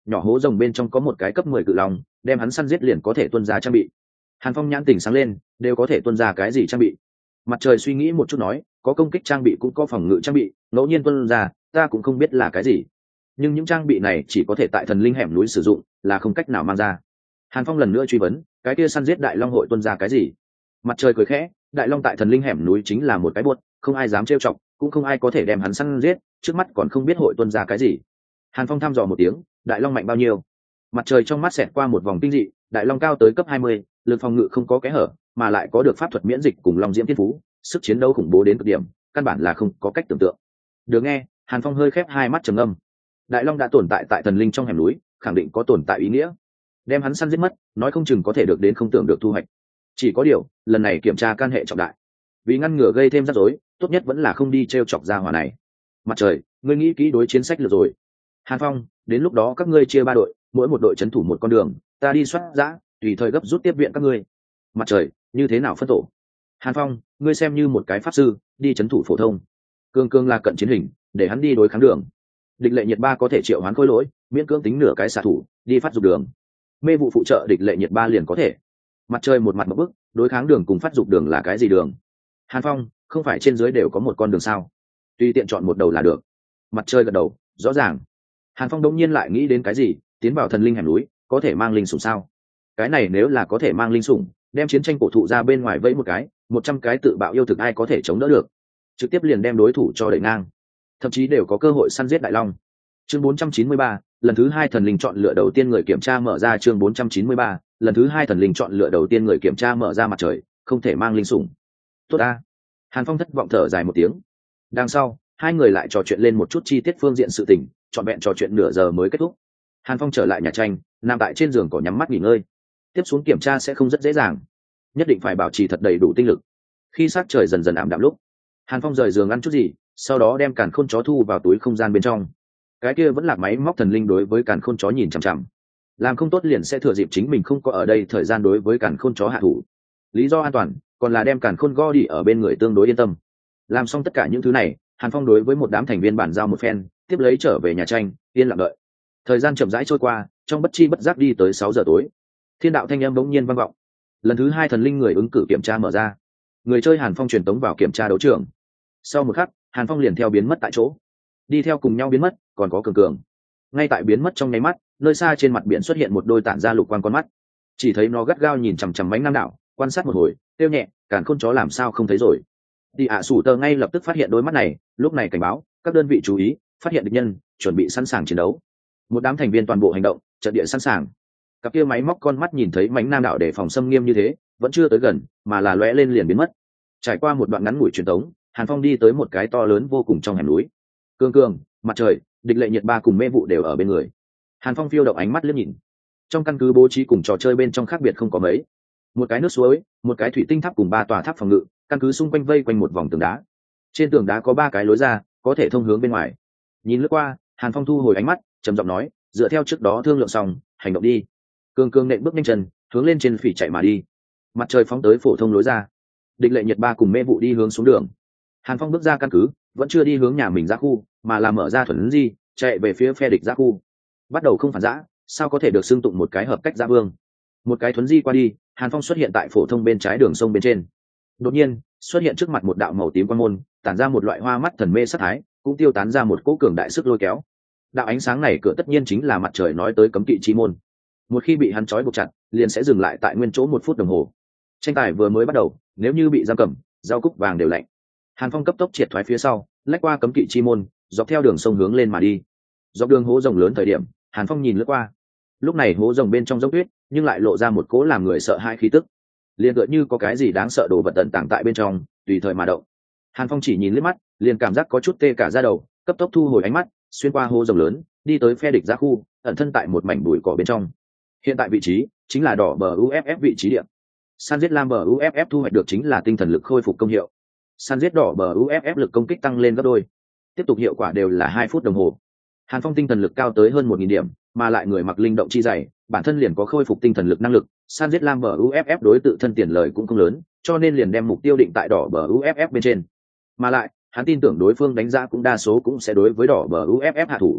nhỏ hố rồng bên trong có một cái cấp 10 cự long, đem hắn săn giết liền có thể tuân ra trang bị. Hàn Phong nhãn tỉnh sáng lên, đều có thể tuân ra cái gì trang bị? Mặt trời suy nghĩ một chút nói, có công kích trang bị cũng có phòng ngự trang bị, ngẫu nhiên tuân ra, ta cũng không biết là cái gì. Nhưng những trang bị này chỉ có thể tại thần linh hẻm núi sử dụng, là không cách nào mang ra. Hàn Phong lần nữa truy vấn, cái kia săn giết đại long hội tuân ra cái gì? Mặt trời cười khẽ, đại long tại thần linh hẻm núi chính là một cái buốt, không ai dám trêu chọc, cũng không ai có thể đem hắn săn giết, trước mắt còn không biết hội tuân ra cái gì. Hàn Phong thăm dò một tiếng, đại long mạnh bao nhiêu? Mặt trời trong mắt xẹt qua một vòng kinh dị, đại long cao tới cấp 20, lực phòng ngự không có kẽ hở, mà lại có được pháp thuật miễn dịch cùng long diễm thiên phú, sức chiến đấu khủng bố đến cực điểm, căn bản là không có cách tưởng tượng. Được nghe, Hàn Phong hơi khép hai mắt trầm ngâm. Đại long đã tồn tại tại thần linh trong hẻm núi, khẳng định có tồn tại ý nghĩa. Đem hắn săn giết mất, nói không chừng có thể được đến không tưởng được thu hoạch. Chỉ có điều, lần này kiểm tra can hệ trọng đại. Vì ngăn ngừa gây thêm rắc rối, tốt nhất vẫn là không đi trêu chọc ra hỏa này. Mặt trời, ngươi nghĩ kỹ đối chiến sách lược rồi. Hàn Phong, đến lúc đó các ngươi chia 3 đội, mỗi một đội trấn thủ một con đường, ta đi soát dã, tùy thời gấp rút tiếp viện các ngươi. Mặt trời, như thế nào phân tổ? Hàn Phong, ngươi xem như một cái pháp sư, đi trấn thủ phổ thông. Cương Cương là cận chiến hình, để hắn đi đối kháng đường. Địch lệ nhiệt 3 có thể triệu hoán khối lỗi, miễn cưỡng tính nửa cái xạ thủ, đi phát dục đường. Mê vụ phụ trợ địch lệ nhiệt 3 liền có thể. Mặt trời một mặt một bức, đối kháng đường cùng phát dục đường là cái gì đường? Hàn Phong, không phải trên dưới đều có một con đường sao? Tùy tiện chọn một đầu là được. Mặt trời gật đầu, rõ ràng. Hàn Phong đống nhiên lại nghĩ đến cái gì, tiến vào thần linh hẻm núi, có thể mang linh sủng sao? Cái này nếu là có thể mang linh sủng, đem chiến tranh cổ thụ ra bên ngoài vẫy một cái, 100 cái tự bạo yêu thực ai có thể chống đỡ được? Trực tiếp liền đem đối thủ cho đẩy ngang, thậm chí đều có cơ hội săn giết đại long. Chương 493, lần thứ 2 thần linh chọn lựa đầu tiên người kiểm tra mở ra. Chương 493, lần thứ 2 thần linh chọn lựa đầu tiên người kiểm tra mở ra. Mặt trời, không thể mang linh sủng. Tốt a. Hàn Phong thất vọng thở dài một tiếng. Đằng sau, hai người lại trò chuyện lên một chút chi tiết phương diện sự tình, trọn vẹn trò chuyện nửa giờ mới kết thúc. Hàn Phong trở lại nhà tranh, nằm tại trên giường cỏ nhắm mắt nghỉ ngơi. Tiếp xuống kiểm tra sẽ không rất dễ dàng, nhất định phải bảo trì thật đầy đủ tinh lực. Khi sắc trời dần dần ảm đạm lúc, Hàn Phong rời giường ăn chút gì, sau đó đem càn khôn chó thu vào túi không gian bên trong. Cái kia vẫn là máy móc thần linh đối với càn khôn chó nhìn chằm chằm, làm không tốt liền sẽ thừa dịp chính mình không có ở đây thời gian đối với càn khôn chó hạ thủ. Lý do an toàn, còn là đem càn khôn go đi ở bên người tương đối yên tâm. Làm xong tất cả những thứ này, Hàn Phong đối với một đám thành viên bản giao một phen, tiếp lấy trở về nhà tranh, yên lặng đợi. Thời gian chậm rãi trôi qua, trong bất chi bất giác đi tới 6 giờ tối. Thiên đạo thanh âm bỗng nhiên vang vọng. Lần thứ 2 thần linh người ứng cử kiểm tra mở ra. Người chơi Hàn Phong truyền tống vào kiểm tra đấu trường. Sau một khắc, Hàn Phong liền theo biến mất tại chỗ. Đi theo cùng nhau biến mất, còn có Cường Cường. Ngay tại biến mất trong nháy mắt, nơi xa trên mặt biển xuất hiện một đôi tản ra lục quang con mắt. Chỉ thấy nó gắt gao nhìn chằm chằm Mánh Nam đảo, quan sát một hồi, kêu nhẹ, càn khôn chó làm sao không thấy rồi. Đi ạ sủ tờ ngay lập tức phát hiện đôi mắt này, lúc này cảnh báo các đơn vị chú ý, phát hiện địch nhân, chuẩn bị sẵn sàng chiến đấu. Một đám thành viên toàn bộ hành động, trận địa sẵn sàng. Cặp kia máy móc con mắt nhìn thấy Mánh Nam đảo để phòng xâm nghiêm như thế, vẫn chưa tới gần, mà là lóe lên liền biến mất. Trải qua một đoạn ngắn ngủi truyền tống, Hàn Phong đi tới một cái to lớn vô cùng trong hẻm núi. Cường Cường, Mặt trời, địch lệ nhiệt 3 cùng mê vụ đều ở bên người. Hàn Phong phiêu động ánh mắt liếc nhìn. Trong căn cứ bố trí cùng trò chơi bên trong khác biệt không có mấy. Một cái nước suối, một cái thủy tinh tháp cùng 3 tòa tháp phòng ngự, căn cứ xung quanh vây quanh một vòng tường đá. Trên tường đá có 3 cái lối ra, có thể thông hướng bên ngoài. Nhìn lướt qua, Hàn Phong thu hồi ánh mắt, trầm giọng nói, dựa theo trước đó thương lượng xong, hành động đi. Cường Cường nện bước nhanh chân, hướng lên trên phỉ chạy mà đi. Mặt trời phóng tới phổ thông lối ra. Địch lệ nhiệt 3 cùng mê vụ đi hướng xuống đường. Hàn Phong bước ra căn cứ, vẫn chưa đi hướng nhà mình ra khu, mà là mở ra thuần di, chạy về phía phe địch ra khu. Bắt đầu không phản giã, sao có thể được xưng tụng một cái hợp cách giã vương. Một cái thuần di qua đi, Hàn Phong xuất hiện tại phổ thông bên trái đường sông bên trên. Đột nhiên, xuất hiện trước mặt một đạo màu tím quang môn, tản ra một loại hoa mắt thần mê sắc thái, cũng tiêu tán ra một cỗ cường đại sức lôi kéo. Đạo ánh sáng này cửa tất nhiên chính là mặt trời nói tới cấm kỵ chi môn. Một khi bị hắn trói buộc chặt, liền sẽ dừng lại tại nguyên chỗ 1 phút đồng hồ. Tranh tài vừa mới bắt đầu, nếu như bị giam cầm, rau cúc vàng đều lạnh. Hàn Phong cấp tốc triệt thoái phía sau, lách qua cấm kỵ chi môn, dọc theo đường sông hướng lên mà đi. Dọc đường hố rồng lớn thời điểm, Hàn Phong nhìn lướt qua. Lúc này hố rồng bên trong dốc tuyết, nhưng lại lộ ra một cỗ làm người sợ hãi khí tức. Liền tựa như có cái gì đáng sợ đồ vật tận tàng tại bên trong, tùy thời mà động. Hàn Phong chỉ nhìn liếc mắt, liền cảm giác có chút tê cả da đầu, cấp tốc thu hồi ánh mắt, xuyên qua hố rồng lớn, đi tới phe địch ra khu, ẩn thân tại một mảnh bụi cỏ bên trong. Hiện tại vị trí chính là đỏ bờ UFF vị trí điểm. San giết lam bờ UFF thu hoạch được chính là tinh thần lực khôi phục công hiệu. San giết đỏ bờ UFF lực công kích tăng lên gấp đôi. Tiếp tục hiệu quả đều là 2 phút đồng hồ. Hàn Phong tinh thần lực cao tới hơn 1000 điểm, mà lại người mặc linh động chi dày, bản thân liền có khôi phục tinh thần lực năng lực. San giết lam bờ UFF đối tự thân tiền lời cũng không lớn, cho nên liền đem mục tiêu định tại đỏ bờ UFF bên trên. Mà lại, hắn tin tưởng đối phương đánh giá cũng đa số cũng sẽ đối với đỏ bờ UFF hạ thủ.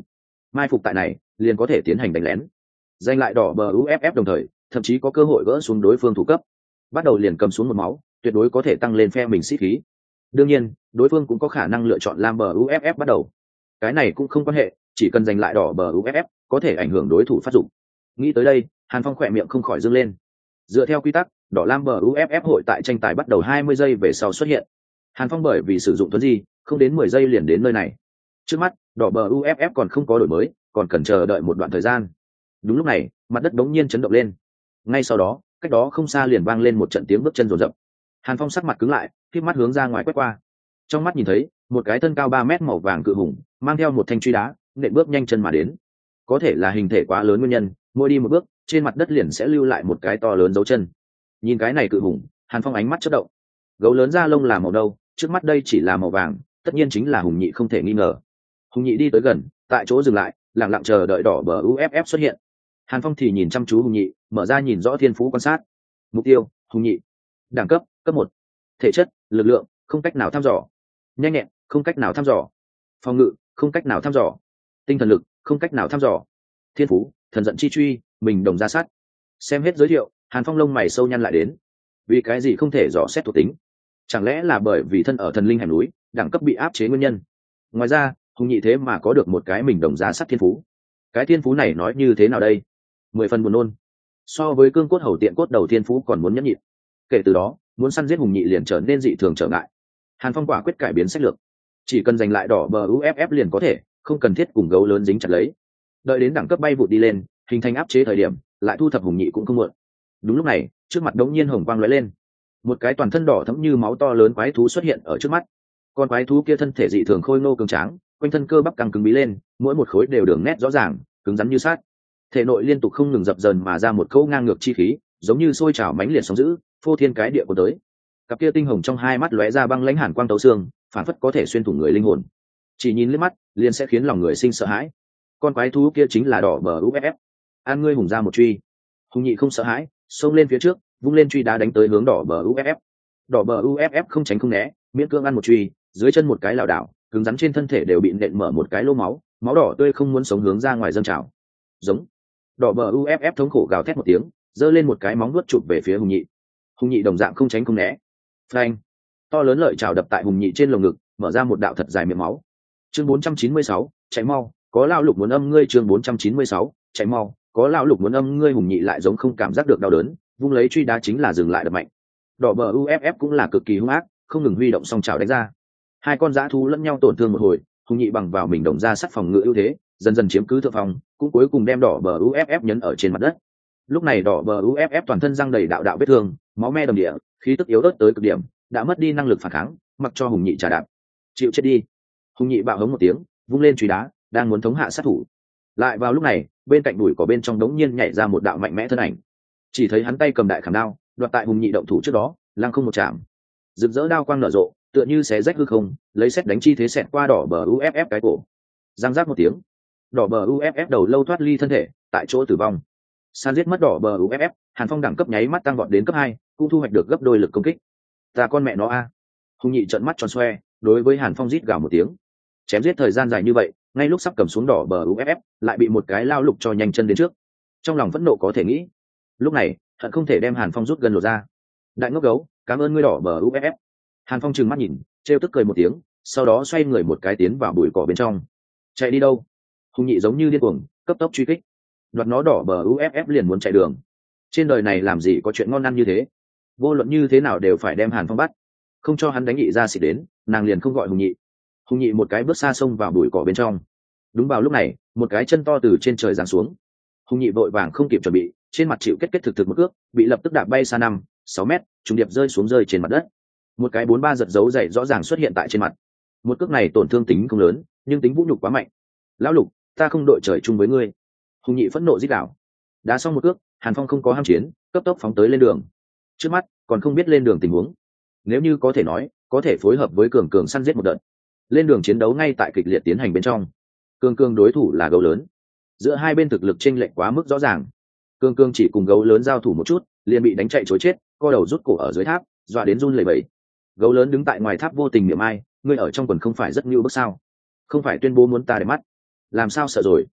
mai phục tại này liền có thể tiến hành đánh lén, giành lại đỏ bờ uff, đồng thời thậm chí có cơ hội gỡ xuống đối phương thủ cấp, bắt đầu liền cầm xuống một máu, tuyệt đối có thể tăng lên phe mình sĩ khí. Đương nhiên đối phương cũng có khả năng lựa chọn lam bờ uff bắt đầu, cái này cũng không quan hệ, chỉ cần giành lại đỏ bờ uff có thể ảnh hưởng đối thủ phát dụng. Nghĩ tới đây Hàn Phong khỏe miệng không khỏi dâng lên. Dựa theo quy tắc, đỏ lam bờ uff hội tại tranh tài bắt đầu 20 giây về sau xuất hiện. Hàn Phong bởi vì sử dụng thuấn di không đến 10 giây liền đến nơi này. Trước mắt đỏ bờ uff còn không có đổi mới, còn cần chờ đợi một đoạn thời gian. Đúng lúc này mặt đất đống nhiên chấn động lên, ngay sau đó cách đó không xa liền vang lên một trận tiếng bước chân rồn rập. Hàn Phong sắc mặt cứng lại, khép mắt hướng ra ngoài quét qua, trong mắt nhìn thấy một cái thân cao 3 mét màu vàng cự hùng mang theo một thanh truy đá nện bước nhanh chân mà đến. Có thể là hình thể quá lớn nguyên nhân, mỗi đi một bước trên mặt đất liền sẽ lưu lại một cái to lớn dấu chân. Nhìn cái này cự hùng, Hàn Phong ánh mắt chớp động. Gấu lớn da lông là màu đâu, trước mắt đây chỉ là màu vàng, tất nhiên chính là hùng nhị không thể nghi ngờ. Hùng nhị đi tới gần, tại chỗ dừng lại, lặng lặng chờ đợi đỏ bờ uff xuất hiện. Hàn Phong thì nhìn chăm chú hùng nhị, mở ra nhìn rõ thiên phú quan sát. Mục tiêu hùng nhị, đẳng cấp cấp 1, thể chất lực lượng không cách nào thăm dò, nhanh nhẹn không cách nào thăm dò, phòng ngự không cách nào thăm dò, tinh thần lực không cách nào thăm dò, thiên phú thần giận chi truy, mình đồng ra sát. Xem hết giới thiệu, Hàn Phong lông mày sâu nhăn lại đến. Vì cái gì không thể dò xét thuộc tính? Chẳng lẽ là bởi vì thân ở thần linh hẻm núi, đẳng cấp bị áp chế nguyên nhân? Ngoài ra hùng nhị thế mà có được một cái mình đồng ra sát thiên phú. Cái thiên phú này nói như thế nào đây? 10 phần buồn nôn. So với cương cốt hầu tiện cốt đầu thiên phú còn muốn nhẫn nhịn. Kể từ đó muốn săn giết hùng nhị liền trở nên dị thường trở ngại. Hàn Phong quả quyết cải biến sách lược, chỉ cần giành lại đỏ bờ uff liền có thể, không cần thiết cùng gấu lớn dính chặt lấy. Đợi đến đẳng cấp bay vụt đi lên, hình thành áp chế thời điểm, lại thu thập hùng nhị cũng không muộn. Đúng lúc này trước mặt đống nhiên hồng quang lóe lên, một cái toàn thân đỏ thẫm như máu to lớn quái thú xuất hiện ở trước mắt. Con quái thú kia thân thể dị thường khôi ngô cường tráng, quanh thân cơ bắp căng cứng bí lên, mỗi một khối đều đường nét rõ ràng, cứng rắn như sắt. Thể nội liên tục không ngừng dập dờn mà ra một cỗ ngang ngược chi khí, giống như sôi trào mãnh liệt sóng dữ, phô thiên cái địa của tới. Cặp kia tinh hồng trong hai mắt lóe ra băng lãnh hàn quang tấu xương, phản phất có thể xuyên thủng người linh hồn. Chỉ nhìn liếc mắt, liền sẽ khiến lòng người sinh sợ hãi. Con quái thú kia chính là đỏ bờ uff. An ngươi hùng ra một truy. Hùng nhị không sợ hãi, xông lên phía trước, vung lên truy đá đánh tới hướng đỏ bờ uff. Đỏ bờ uff không tránh không né, miễn cưỡng ăn một truy, dưới chân một cái lảo đảo, cứng rắn trên thân thể đều bị nện mở một cái lỗ máu, máu đỏ tươi không muốn sống hướng ra ngoài dâng trào. Giống. Đỏ bờ uff thống khổ gào thét một tiếng, giơ lên một cái móng vuốt chụp về phía hùng nhị. Hùng nhị đồng dạng không tránh không né. Phanh. To lớn lợi chảo đập tại hùng nhị trên lồng ngực, mở ra một đạo thật dài miệng máu. Chương 496, chạy mau, có lão lục muốn âm ngươi. Chương 496, chạy mau, có lão lục muốn âm ngươi. Hùng nhị lại giống không cảm giác được đau đớn, vung lấy truy đá chính là dừng lại đập mạnh. Đỏ bờ uff cũng là cực kỳ hung ác, không ngừng huy động song chảo đánh ra. Hai con dã thú lẫn nhau tổn thương một hồi, hùng nhị bằng vào mình đồng ra sắt phòng ngự ưu thế, dần dần chiếm cứ thượng phòng, cũng cuối cùng đem đỏ bờ uff nhấn ở trên mặt đất. Lúc này đỏ bờ uff toàn thân răng đầy đạo đạo vết thương, máu me đầm địa, khí tức yếu ớt tới cực điểm, đã mất đi năng lực phản kháng, mặc cho hùng nhị trả đạp. Chịu chết đi. Hùng nhị bạo hống một tiếng, vung lên truy đá, đang muốn thống hạ sát thủ. Lại vào lúc này, bên cạnh bụi cỏ bên trong đống nhiên nhảy ra một đạo mạnh mẽ thân ảnh. Chỉ thấy hắn tay cầm đại khảm đao, đoạt tại hùng nhị động thủ trước đó, lăng không một chạm. Rực rỡ đao quang nở rộ, tựa như xé rách hư không, lấy sét đánh chi thế xẹt qua đỏ bờ uff cái cổ. Giang giác một tiếng, đỏ bờ uff đầu lâu thoát ly thân thể, tại chỗ tử vong. San giết mất đỏ bờ uff, Hàn Phong đẳng cấp nháy mắt tăng vọt đến cấp 2, cũng thu hoạch được gấp đôi lực công kích. Ta con mẹ nó a. Hùng nhị trợn mắt tròn xoe, đối với Hàn Phong rít gào một tiếng. Chém giết thời gian dài như vậy, ngay lúc sắp cầm xuống đỏ bờ uff, lại bị một cái lao lục cho nhanh chân đến trước. Trong lòng phẫn nộ có thể nghĩ. Lúc này, hận không thể đem Hàn Phong rút gần lột ra. Đại ngốc gấu, cảm ơn ngươi đỏ bờ uff. Hàn Phong trừng mắt nhìn, trêu tức cười một tiếng, sau đó xoay người một cái tiến vào bụi cỏ bên trong. Chạy đi đâu? Hùng nhị giống như điên cuồng, cấp tốc truy kích. Đoạt nó đỏ bờ uff liền muốn chạy đường. Trên đời này làm gì có chuyện ngon ăn như thế? Vô luận như thế nào đều phải đem Hàn Phong bắt, không cho hắn đánh nhị ra xịt đến, nàng liền không gọi hùng nhị. Hùng nhị một cái bước xa xông vào bụi cỏ bên trong. Đúng vào lúc này, một cái chân to từ trên trời giáng xuống. Hùng nhị vội vàng không kịp chuẩn bị, trên mặt chịu kết thực một cước, bị lập tức đạp bay xa 5-6 mét, trùng điệp rơi xuống rơi trên mặt đất. Một cái 4-3 giật dấu dày rõ ràng xuất hiện tại trên mặt. Một cước này tổn thương tính không lớn, nhưng tính vũ nhục quá mạnh. Lão lục, ta không đội trời chung với ngươi. Hùng nhị phẫn nộ rít gào. Đá xong một cước, Hàn Phong không có ham chiến, cấp tốc phóng tới lên đường. Trước mắt còn không biết lên đường tình huống, nếu như có thể nói, có thể phối hợp với cường săn giết một đợt. Lên đường chiến đấu ngay tại kịch liệt tiến hành bên trong. Cường đối thủ là gấu lớn, giữa hai bên thực lực chênh lệch quá mức rõ ràng. Cường chỉ cùng gấu lớn giao thủ một chút, liền bị đánh chạy chối chết, co đầu rút cổ ở dưới tháp, dọa đến run lẩy bẩy. Gấu lớn đứng tại ngoài tháp vô tình niệm ai, ngươi ở trong quần không phải rất nhu bức sao? Không phải tuyên bố muốn ta để mắt, làm sao sợ rồi?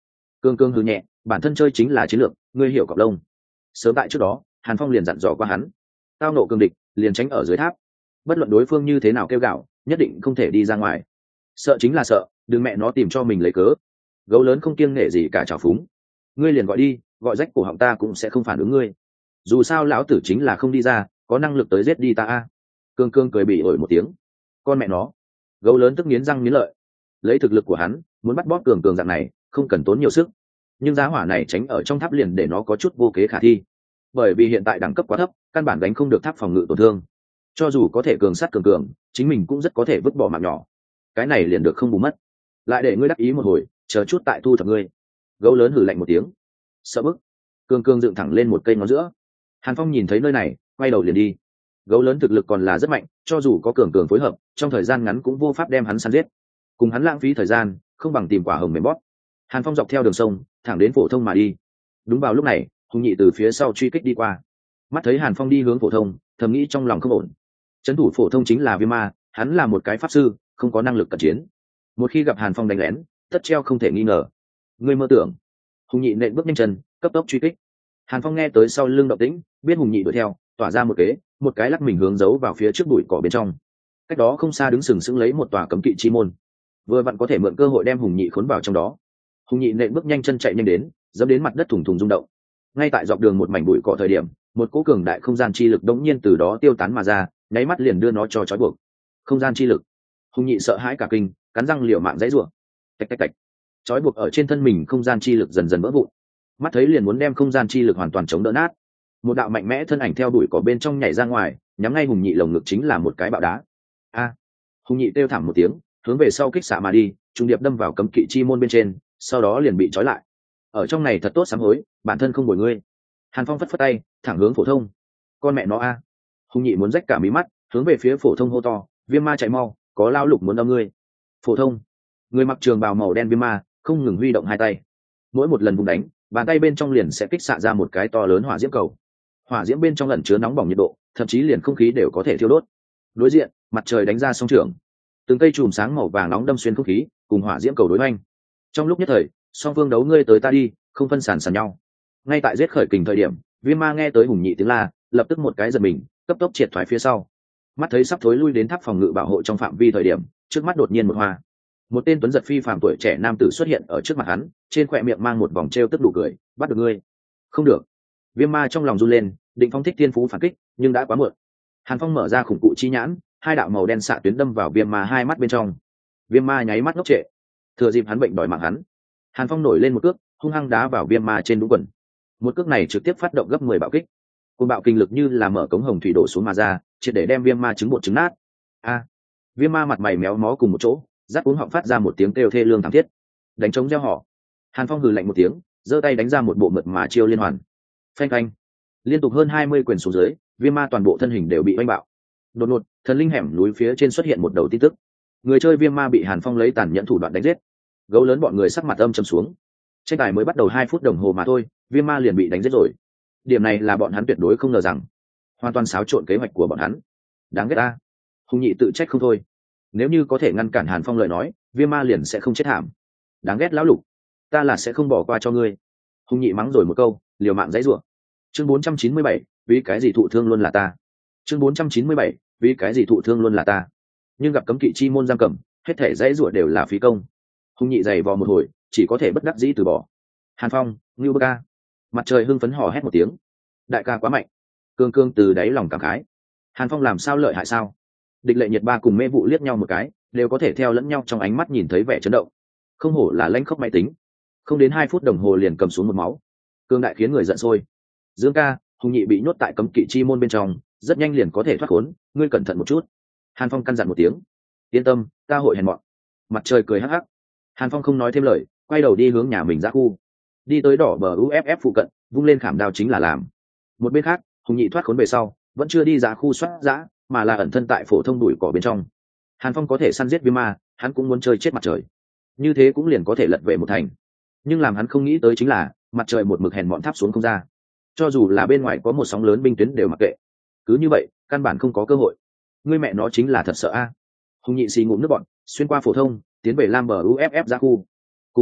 Cương cương hừ nhẹ, bản thân chơi chính là chiến lược, ngươi hiểu cọc lông. Sớm tại trước đó, Hàn Phong liền dặn dò qua hắn, tao nộ cương địch, liền tránh ở dưới tháp. Bất luận đối phương như thế nào kêu gạo, nhất định không thể đi ra ngoài. Sợ chính là sợ, đừng mẹ nó tìm cho mình lấy cớ. Gấu lớn không kiêng nể gì cả trào phúng. Ngươi liền gọi đi, gọi rách cổ họng ta cũng sẽ không phản ứng ngươi. Dù sao lão tử chính là không đi ra, có năng lực tới giết đi ta a. Cương cương cười bị ổi một tiếng. Con mẹ nó. Gấu lớn tức nghiến răng nghiến lợi. Lấy thực lực của hắn, muốn bắt bóp cường cường dạng này, không cần tốn nhiều sức. Nhưng giá hỏa này tránh ở trong tháp liền để nó có chút vô kế khả thi. Bởi vì hiện tại đẳng cấp quá thấp, căn bản đánh không được tháp phòng ngự tổn thương. Cho dù có thể cường sát cường cường, chính mình cũng rất có thể vứt bỏ mạng nhỏ. Cái này liền được không bù mất. Lại để ngươi đắc ý một hồi, chờ chút tại thu thập ngươi. Gấu lớn hử lạnh một tiếng. Sợ bức. Cương cương dựng thẳng lên một cây ngón giữa. Hàn Phong nhìn thấy nơi này, quay đầu liền đi. Gấu lớn thực lực còn là rất mạnh, cho dù có cường cường phối hợp, trong thời gian ngắn cũng vô pháp đem hắn săn giết. Cùng hắn lãng phí thời gian, không bằng tìm quả hồng mềm bóp. Hàn Phong dọc theo đường sông, thẳng đến phổ thông mà đi. Đúng vào lúc này, Hùng Nhị từ phía sau truy kích đi qua. Mắt thấy Hàn Phong đi hướng phổ thông, thầm nghĩ trong lòng không ổn. Trấn thủ phổ thông chính là Viêm Ma, hắn là một cái pháp sư, không có năng lực cận chiến. Một khi gặp Hàn Phong đánh lén, tất treo không thể nghi ngờ. Ngươi mơ tưởng. Hùng Nhị nện bước nhanh chân, cấp tốc truy kích. Hàn Phong nghe tới sau lưng động tĩnh, biết Hùng Nhị đuổi theo, tỏa ra một cái lắc mình hướng giấu vào phía trước bụi cỏ bên trong. Cách đó không xa đứng sừng sững lấy một tòa cấm kỵ chi môn, vừa vặn có thể mượn cơ hội đem Hùng Nhị khốn vào trong đó. Hùng Nhị nện bước nhanh chân chạy nhanh đến, dẫm đến mặt đất thùng thùng rung động. Ngay tại dọc đường một mảnh bụi cỏ thời điểm, một cỗ cường đại không gian chi lực đống nhiên từ đó tiêu tán mà ra, nháy mắt liền đưa nó cho trói buộc. Không gian chi lực. Hùng Nhị sợ hãi cả kinh, cắn răng liều mạng dãy rủa. Tạch tạch tạch. Trói buộc ở trên thân mình không gian chi lực dần dần vỡ vụn. Mắt thấy liền muốn đem không gian chi lực hoàn toàn chống đỡ nát. Một đạo mạnh mẽ thân ảnh theo đuổi cỏ bên trong nhảy ra ngoài, nhắm ngay Hùng Nhị lồng ngực chính là một cái bạo đá. A! Hùng Nhị kêu thảm một tiếng, hướng về sau kích xạ mà đi, trùng điệp đâm vào cấm kỵ chi môn bên trên, sau đó liền bị trói lại. Ở trong này thật tốt sám hối, bản thân không bồi ngươi. Hàn Phong phất phất tay, thẳng hướng phổ thông. Con mẹ nó a! Hùng Nhị muốn rách cả mí mắt, hướng về phía phổ thông hô to, Viêm Ma chạy mau, có lao lục muốn đâm ngươi. Phổ thông. Người mặc trường bào màu đen Viêm Ma, không ngừng huy động hai tay. Mỗi một lần vùng đánh, bàn tay bên trong liền sẽ kích xạ ra một cái to lớn hỏa diễm cầu. Hỏa diễm bên trong ẩn chứa nóng bỏng nhiệt độ, thậm chí liền không khí đều có thể thiêu đốt. Đối diện, mặt trời đánh ra song trường, từng cây chùm sáng màu vàng nóng đâm xuyên không khí, cùng hỏa diễm cầu đối oanh. Trong lúc nhất thời, song phương đấu ngươi tới ta đi, không phân sàn sàn nhau. Ngay tại giết khởi kình thời điểm, Viêm Ma nghe tới Hùng Nhị tiếng la, lập tức một cái giật mình, cấp tốc triệt thoái phía sau. Mắt thấy sắp thối lui đến tháp phòng ngự bảo hộ trong phạm vi thời điểm, trước mắt đột nhiên một hoa. Một tên tuấn giật phi phàm tuổi trẻ nam tử xuất hiện ở trước mặt hắn, trên khóe miệng mang một vòng trêu tức đủ cười, bắt được ngươi. Không được. Viêm Ma trong lòng run lên, định phong thích tiên phú phản kích, nhưng đã quá muộn. Hàn Phong mở ra khủng cụ chi nhãn, hai đạo màu đen xạ tuyến đâm vào Viêm Ma hai mắt bên trong. Viêm Ma nháy mắt ngốc trệ. Thừa dịp hắn bệnh đòi mạng hắn, Hàn Phong nổi lên một cước, hung hăng đá vào Viêm Ma trên đúng quần. Một cước này trực tiếp phát động gấp 10 bạo kích. Cơn bạo kinh lực như là mở cống hồng thủy đổ xuống mà ra, triệt để đem Viêm Ma trứng bột trứng nát. A! Viêm Ma mặt mày méo mó cùng một chỗ, rát cuống họng phát ra một tiếng kêu thê lương thảm thiết. Đánh trống gieo họ. Hàn Phong hừ lạnh một tiếng, giơ tay đánh ra một bộ mượt mà chiêu liên hoàn. Phanh phanh. Liên tục hơn 20 quyền xuống dưới, Viêm Ma toàn bộ thân hình đều bị oanh bạo. Đột ngột, thần linh hẻm núi phía trên xuất hiện một đầu tin tức. Người chơi Viêm Ma bị Hàn Phong lấy tàn nhẫn thủ đoạn đánh giết. Gấu lớn bọn người sắc mặt âm trầm xuống. Tranh tài mới bắt đầu 2 phút đồng hồ mà thôi, Viêm Ma liền bị đánh giết rồi. Điểm này là bọn hắn tuyệt đối không ngờ rằng, hoàn toàn xáo trộn kế hoạch của bọn hắn. Đáng ghét ta. Hùng Nhị tự trách không thôi. Nếu như có thể ngăn cản Hàn Phong lời nói, Viêm Ma liền sẽ không chết thảm. Đáng ghét lão lục, ta là sẽ không bỏ qua cho ngươi. Hùng Nhị mắng rồi một câu, liều mạng giãy giụa. Chương 497, vì cái gì thụ thương luôn là ta. Chương 497, vì cái gì thụ thương luôn là ta. Nhưng gặp cấm kỵ chi môn giam cầm, hết thể giãy giụa đều là phí công. Hùng Nhị giày vò một hồi, chỉ có thể bất đắc dĩ từ bỏ. Hàn Phong, Ngưu Bơ Ca. Mặt trời hưng phấn hò hét một tiếng. Đại ca quá mạnh. Cương cương từ đáy lòng cảm khái. Hàn Phong làm sao lợi hại sao? Địch Lệ Nhiệt Ba cùng Mê Vụ liếc nhau một cái, đều có thể theo lẫn nhau trong ánh mắt nhìn thấy vẻ chấn động. Không hổ là lãnh khốc máy tính. Không đến 2 phút đồng hồ liền cầm xuống một máu. Cương đại khiến người giận sôi. Dương ca, Hùng Nhị bị nhốt tại cấm kỵ chi môn bên trong, rất nhanh liền có thể thoát khốn, ngươi cẩn thận một chút. Hàn Phong căn dặn một tiếng. Yên tâm, ta hội hèn mọn. Mặt trời cười hắc hắc. Hàn Phong không nói thêm lời, quay đầu đi hướng nhà mình ra khu. Đi tới đỏ bờ UFF phụ cận, vung lên khảm đao chính là làm. Một bên khác, Hùng Nhị thoát khốn về sau, vẫn chưa đi ra khu soát dã, mà là ẩn thân tại phổ thông đùi cỏ bên trong. Hàn Phong có thể săn giết Viêm Ma, hắn cũng muốn chơi chết mặt trời. Như thế cũng liền có thể lật về một thành. Nhưng làm hắn không nghĩ tới chính là, mặt trời một mực hèn mọn tháp xuống không ra. Cho dù là bên ngoài có một sóng lớn binh tuyến đều mặc kệ. Cứ như vậy, căn bản không có cơ hội. Ngươi mẹ nó chính là thật sợ a. Hùng Nhị xì ngụm nước bọn, xuyên qua phổ thông, tiến về Lam bờ UFF ra khu. Cùng lúc đó,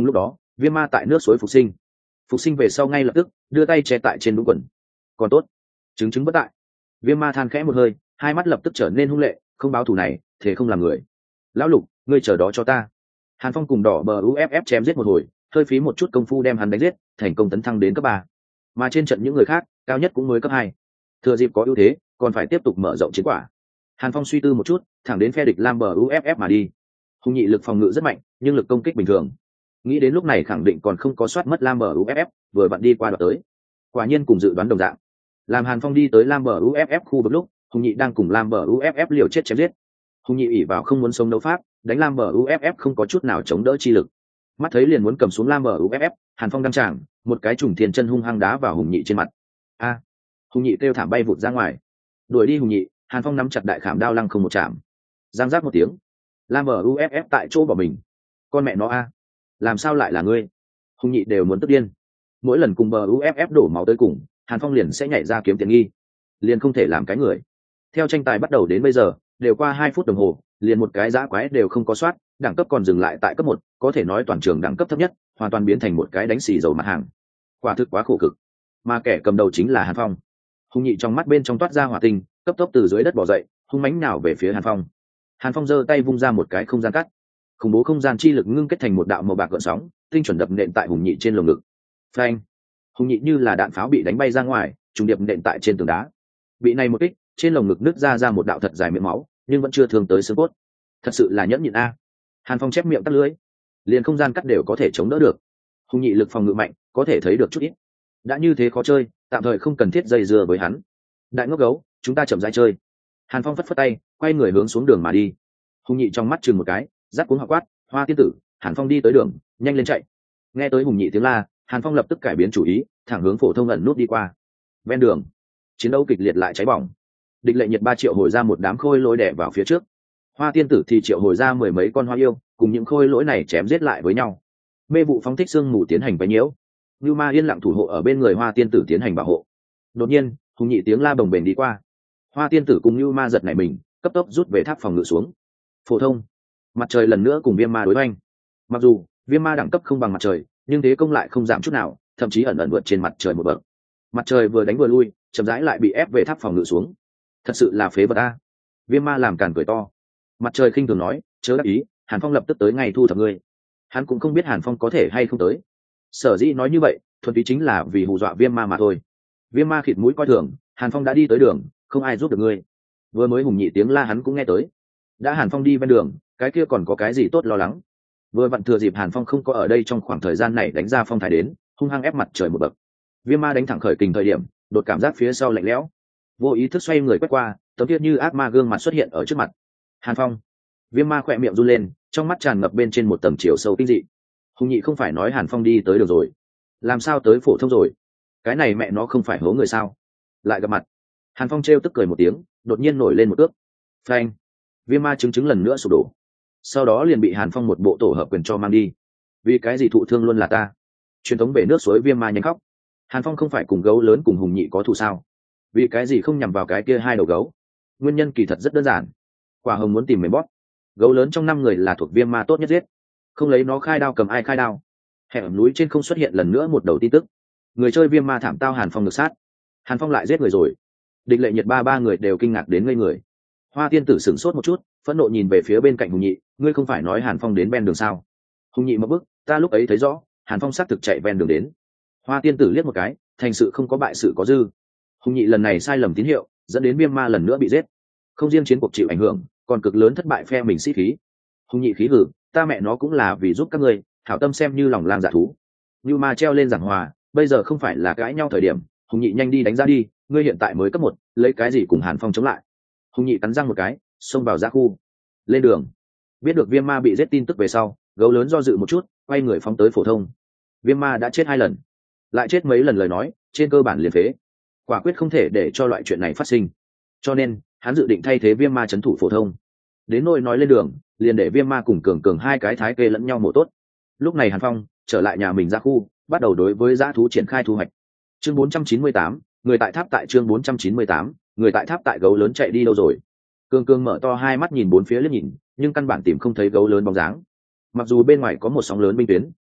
Viêm ma tại nước suối phục sinh về sau ngay lập tức đưa tay che tại trên đúng quần. Còn tốt, chứng bất tại. Viêm ma than khẽ một hơi, hai mắt lập tức trở nên hung lệ, không báo thù này thế không làm người. Lão Lục, ngươi chờ đó cho ta. Hàn Phong cùng đỏ bờ uff chém giết một hồi, hơi phí một chút công phu đem hắn đánh giết, thành công tấn thăng đến cấp 3. Mà trên trận những người khác cao nhất cũng mới cấp 2. Thừa dịp có ưu thế còn phải tiếp tục mở rộng chiến quả. Hàn Phong suy tư một chút, thẳng đến phe địch lam bờ uff mà đi. Hùng nhị lực phòng ngự rất mạnh, nhưng lực công kích bình thường. Nghĩ đến lúc này khẳng định còn không có soát mất lam bờ uff, vừa vặn đi qua đoạt tới. Quả nhiên cùng dự đoán đồng dạng. Làm Hàn Phong đi tới lam bờ uff khu vực lúc, Hùng nhị đang cùng lam bờ uff liều chết chém giết. Hùng nhị ỉ vào không muốn sống đấu pháp, đánh lam bờ uff không có chút nào chống đỡ chi lực. Mắt thấy liền muốn cầm xuống lam bờ uff, Hàn Phong đăng tràng, một cái trùng thiên chân hung hăng đá vào Hùng nhị trên mặt. A! Hùng nhị kêu thảm bay vụt ra ngoài. Đuổi đi Hùng nhị, Hàn Phong nắm chặt đại khảm đao lăng không một chạm. Giang giác một tiếng, lam bờ uff tại chỗ bỏ mình. Con mẹ nó a! Làm sao lại là ngươi? Hùng nhị đều muốn tức điên. Mỗi lần cùng bờ uff đổ máu tới cùng, Hàn Phong liền sẽ nhảy ra kiếm tiền nghi, liền không thể làm cái người. Theo tranh tài bắt đầu đến bây giờ, đều qua 2 phút đồng hồ, liền một cái dã quái đều không có soát, đẳng cấp còn dừng lại tại cấp 1, có thể nói toàn trường đẳng cấp thấp nhất, hoàn toàn biến thành một cái đánh xì dầu mặt hàng. Quả thực quá khổ cực. Mà kẻ cầm đầu chính là Hàn Phong. Hùng nhị trong mắt bên trong toát ra hỏa tinh, cấp tốc từ dưới đất bò dậy, hung mãnh nào về phía Hàn Phong. Hàn Phong giơ tay vung ra một cái không gian cắt, khủng bố không gian chi lực ngưng kết thành một đạo màu bạc gợn sóng, tinh chuẩn đập nện tại Hùng nhị trên lồng ngực. Phanh! Hùng nhị như là đạn pháo bị đánh bay ra ngoài, trùng điệp nện tại trên tường đá. Bị này một kích, trên lồng ngực nứt ra một đạo thật dài miệng máu, nhưng vẫn chưa thương tới xương cốt. Thật sự là nhẫn nhịn a. Hàn Phong chép miệng tắt lưỡi, liền không gian cắt đều có thể chống đỡ được. Hùng nhị lực phòng ngự mạnh, có thể thấy được chút ít. Đã như thế khó chơi, tạm thời không cần thiết dây dưa với hắn. Đại ngốc gấu, chúng ta chậm rãi chơi. Hàn Phong phất phất tay, quay người hướng xuống đường mà đi. Hùng nhị trong mắt chừng một cái, giáp cuống họng quát, Hoa tiên tử. Hàn Phong đi tới đường, nhanh lên chạy. Nghe tới Hùng nhị tiếng la, Hàn Phong lập tức cải biến chủ ý, thẳng hướng phổ thông ẩn nút đi qua. Ven đường, chiến đấu kịch liệt lại cháy bỏng. Địch Lệ Nhiệt 3 triệu hồi ra một đám khôi lỗi đè vào phía trước. Hoa tiên tử thì triệu hồi ra 10 mấy con hoa yêu, cùng những khôi lỗi này chém giết lại với nhau. Mê vụ phóng thích xương mù tiến hành quấy nhiễu. Nưu Ma yên lặng thủ hộ ở bên người Hoa tiên tử tiến hành bảo hộ. Đột nhiên, Hùng nhị tiếng la bồng bềnh đi qua. Hoa tiên tử cùng Nưu Ma giật nảy mình, cấp tốc rút về tháp phòng ngự xuống. Phổ thông, mặt trời lần nữa cùng Viêm Ma đối hoành. Mặc dù Viêm Ma đẳng cấp không bằng mặt trời, nhưng thế công lại không giảm chút nào, thậm chí ẩn ẩn vượt trên mặt trời một bậc. Mặt trời vừa đánh vừa lui, chậm rãi lại bị ép về tháp phòng ngự xuống. Thật sự là phế vật a. Viêm Ma làm càn cười to. Mặt trời khinh thường nói, chớ đắc ý, Hàn Phong lập tức tới ngay thu thập ngươi. Hắn cũng không biết Hàn Phong có thể hay không tới. Sở dĩ nói như vậy, thuần túy chính là vì hù dọa Viêm Ma mà thôi. Viêm Ma khịt mũi coi thường, Hàn Phong đã đi tới đường, không ai giúp được ngươi. Vừa mới Hùng nhị tiếng la hắn cũng nghe tới. Đã Hàn Phong đi bên đường, cái kia còn có cái gì tốt lo lắng. Vừa vặn thừa dịp Hàn Phong không có ở đây trong khoảng thời gian này đánh ra phong thái đến, hung hăng ép mặt trời một bậc. Viêm Ma đánh thẳng khởi kình thời điểm, đột cảm giác phía sau lạnh lẽo, vô ý thức xoay người quét qua, tấm kia như ác ma gương mặt xuất hiện ở trước mặt. Hàn Phong. Viêm Ma khỏe miệng run lên, trong mắt tràn ngập bên trên một tầng chiều sâu kinh dị. Hùng nhị không phải nói Hàn Phong đi tới được rồi, làm sao tới phổ thông rồi? Cái này mẹ nó không phải hố người sao? Lại gặp mặt. Hàn Phong trêu tức cười một tiếng, đột nhiên nổi lên một cước. Phanh. Viêm Ma chứng lần nữa sụp đổ, sau đó liền bị Hàn Phong một bộ tổ hợp quyền cho mang đi. Vì cái gì thụ thương luôn là ta? Truyền thống bể nước suối Viêm Ma nhanh khóc. Hàn Phong không phải cùng gấu lớn cùng Hùng nhị có thù sao? Vì cái gì không nhằm vào cái kia 2 đầu gấu? Nguyên nhân kỳ thật rất đơn giản. Quả hồng muốn tìm mềm bóp. Gấu lớn trong 5 người là thuộc Viêm Ma tốt nhất giết, không lấy nó khai đao cầm ai khai đao. Hẻm núi trên không xuất hiện lần nữa một đầu tin tức, người chơi Viêm Ma thảm tao Hàn Phong ngược sát. Hàn Phong lại giết người rồi. Địch Lệ Nhiệt ba người đều kinh ngạc đến ngây người. Hoa tiên tử sửng sốt một chút, phẫn nộ nhìn về phía bên cạnh Hùng nhị, ngươi không phải nói Hàn Phong đến ven đường sao? Hùng nhị một bước, ta lúc ấy thấy rõ, Hàn Phong xác thực chạy ven đường đến. Hoa tiên tử liếc một cái, thành sự không có bại sự có dư. Hùng nhị lần này sai lầm tín hiệu, dẫn đến Viêm Ma lần nữa bị giết. Không riêng chiến cuộc chịu ảnh hưởng, còn cực lớn thất bại phe mình sĩ khí. Hùng nhị khí hử, ta mẹ nó cũng là vì giúp các ngươi, hảo tâm xem như lòng lang dạ thú. Như Ma treo lên giảng hòa, bây giờ không phải là cãi nhau thời điểm, Hùng nhị nhanh đi đánh ra đi, ngươi hiện tại mới cấp 1, lấy cái gì cùng Hàn Phong chống lại? Hùng nhị cắn răng một cái, xông vào ra khu. Lên đường. Biết được Viêm Ma bị giết tin tức về sau, gấu lớn do dự một chút, quay người phóng tới phổ thông. Viêm Ma đã chết 2 lần, lại chết mấy lần lời nói, trên cơ bản liền phế. Quả quyết không thể để cho loại chuyện này phát sinh, cho nên hắn dự định thay thế Viêm Ma trấn thủ phổ thông. Đến nỗi nói lên đường, liền để Viêm Ma cùng cường 2 cái thái kê lẫn nhau mổ tốt. Lúc này Hàn Phong trở lại nhà mình ra khu, bắt đầu đối với dã thú triển khai thu hoạch. Chương 498, người tại tháp tại chương 498, người tại tháp tại gấu lớn chạy đi đâu rồi? Cường mở to 2 mắt nhìn bốn phía liếc nhìn, nhưng căn bản tìm không thấy gấu lớn bóng dáng. Mặc dù bên ngoài có một sóng lớn binh tuyến,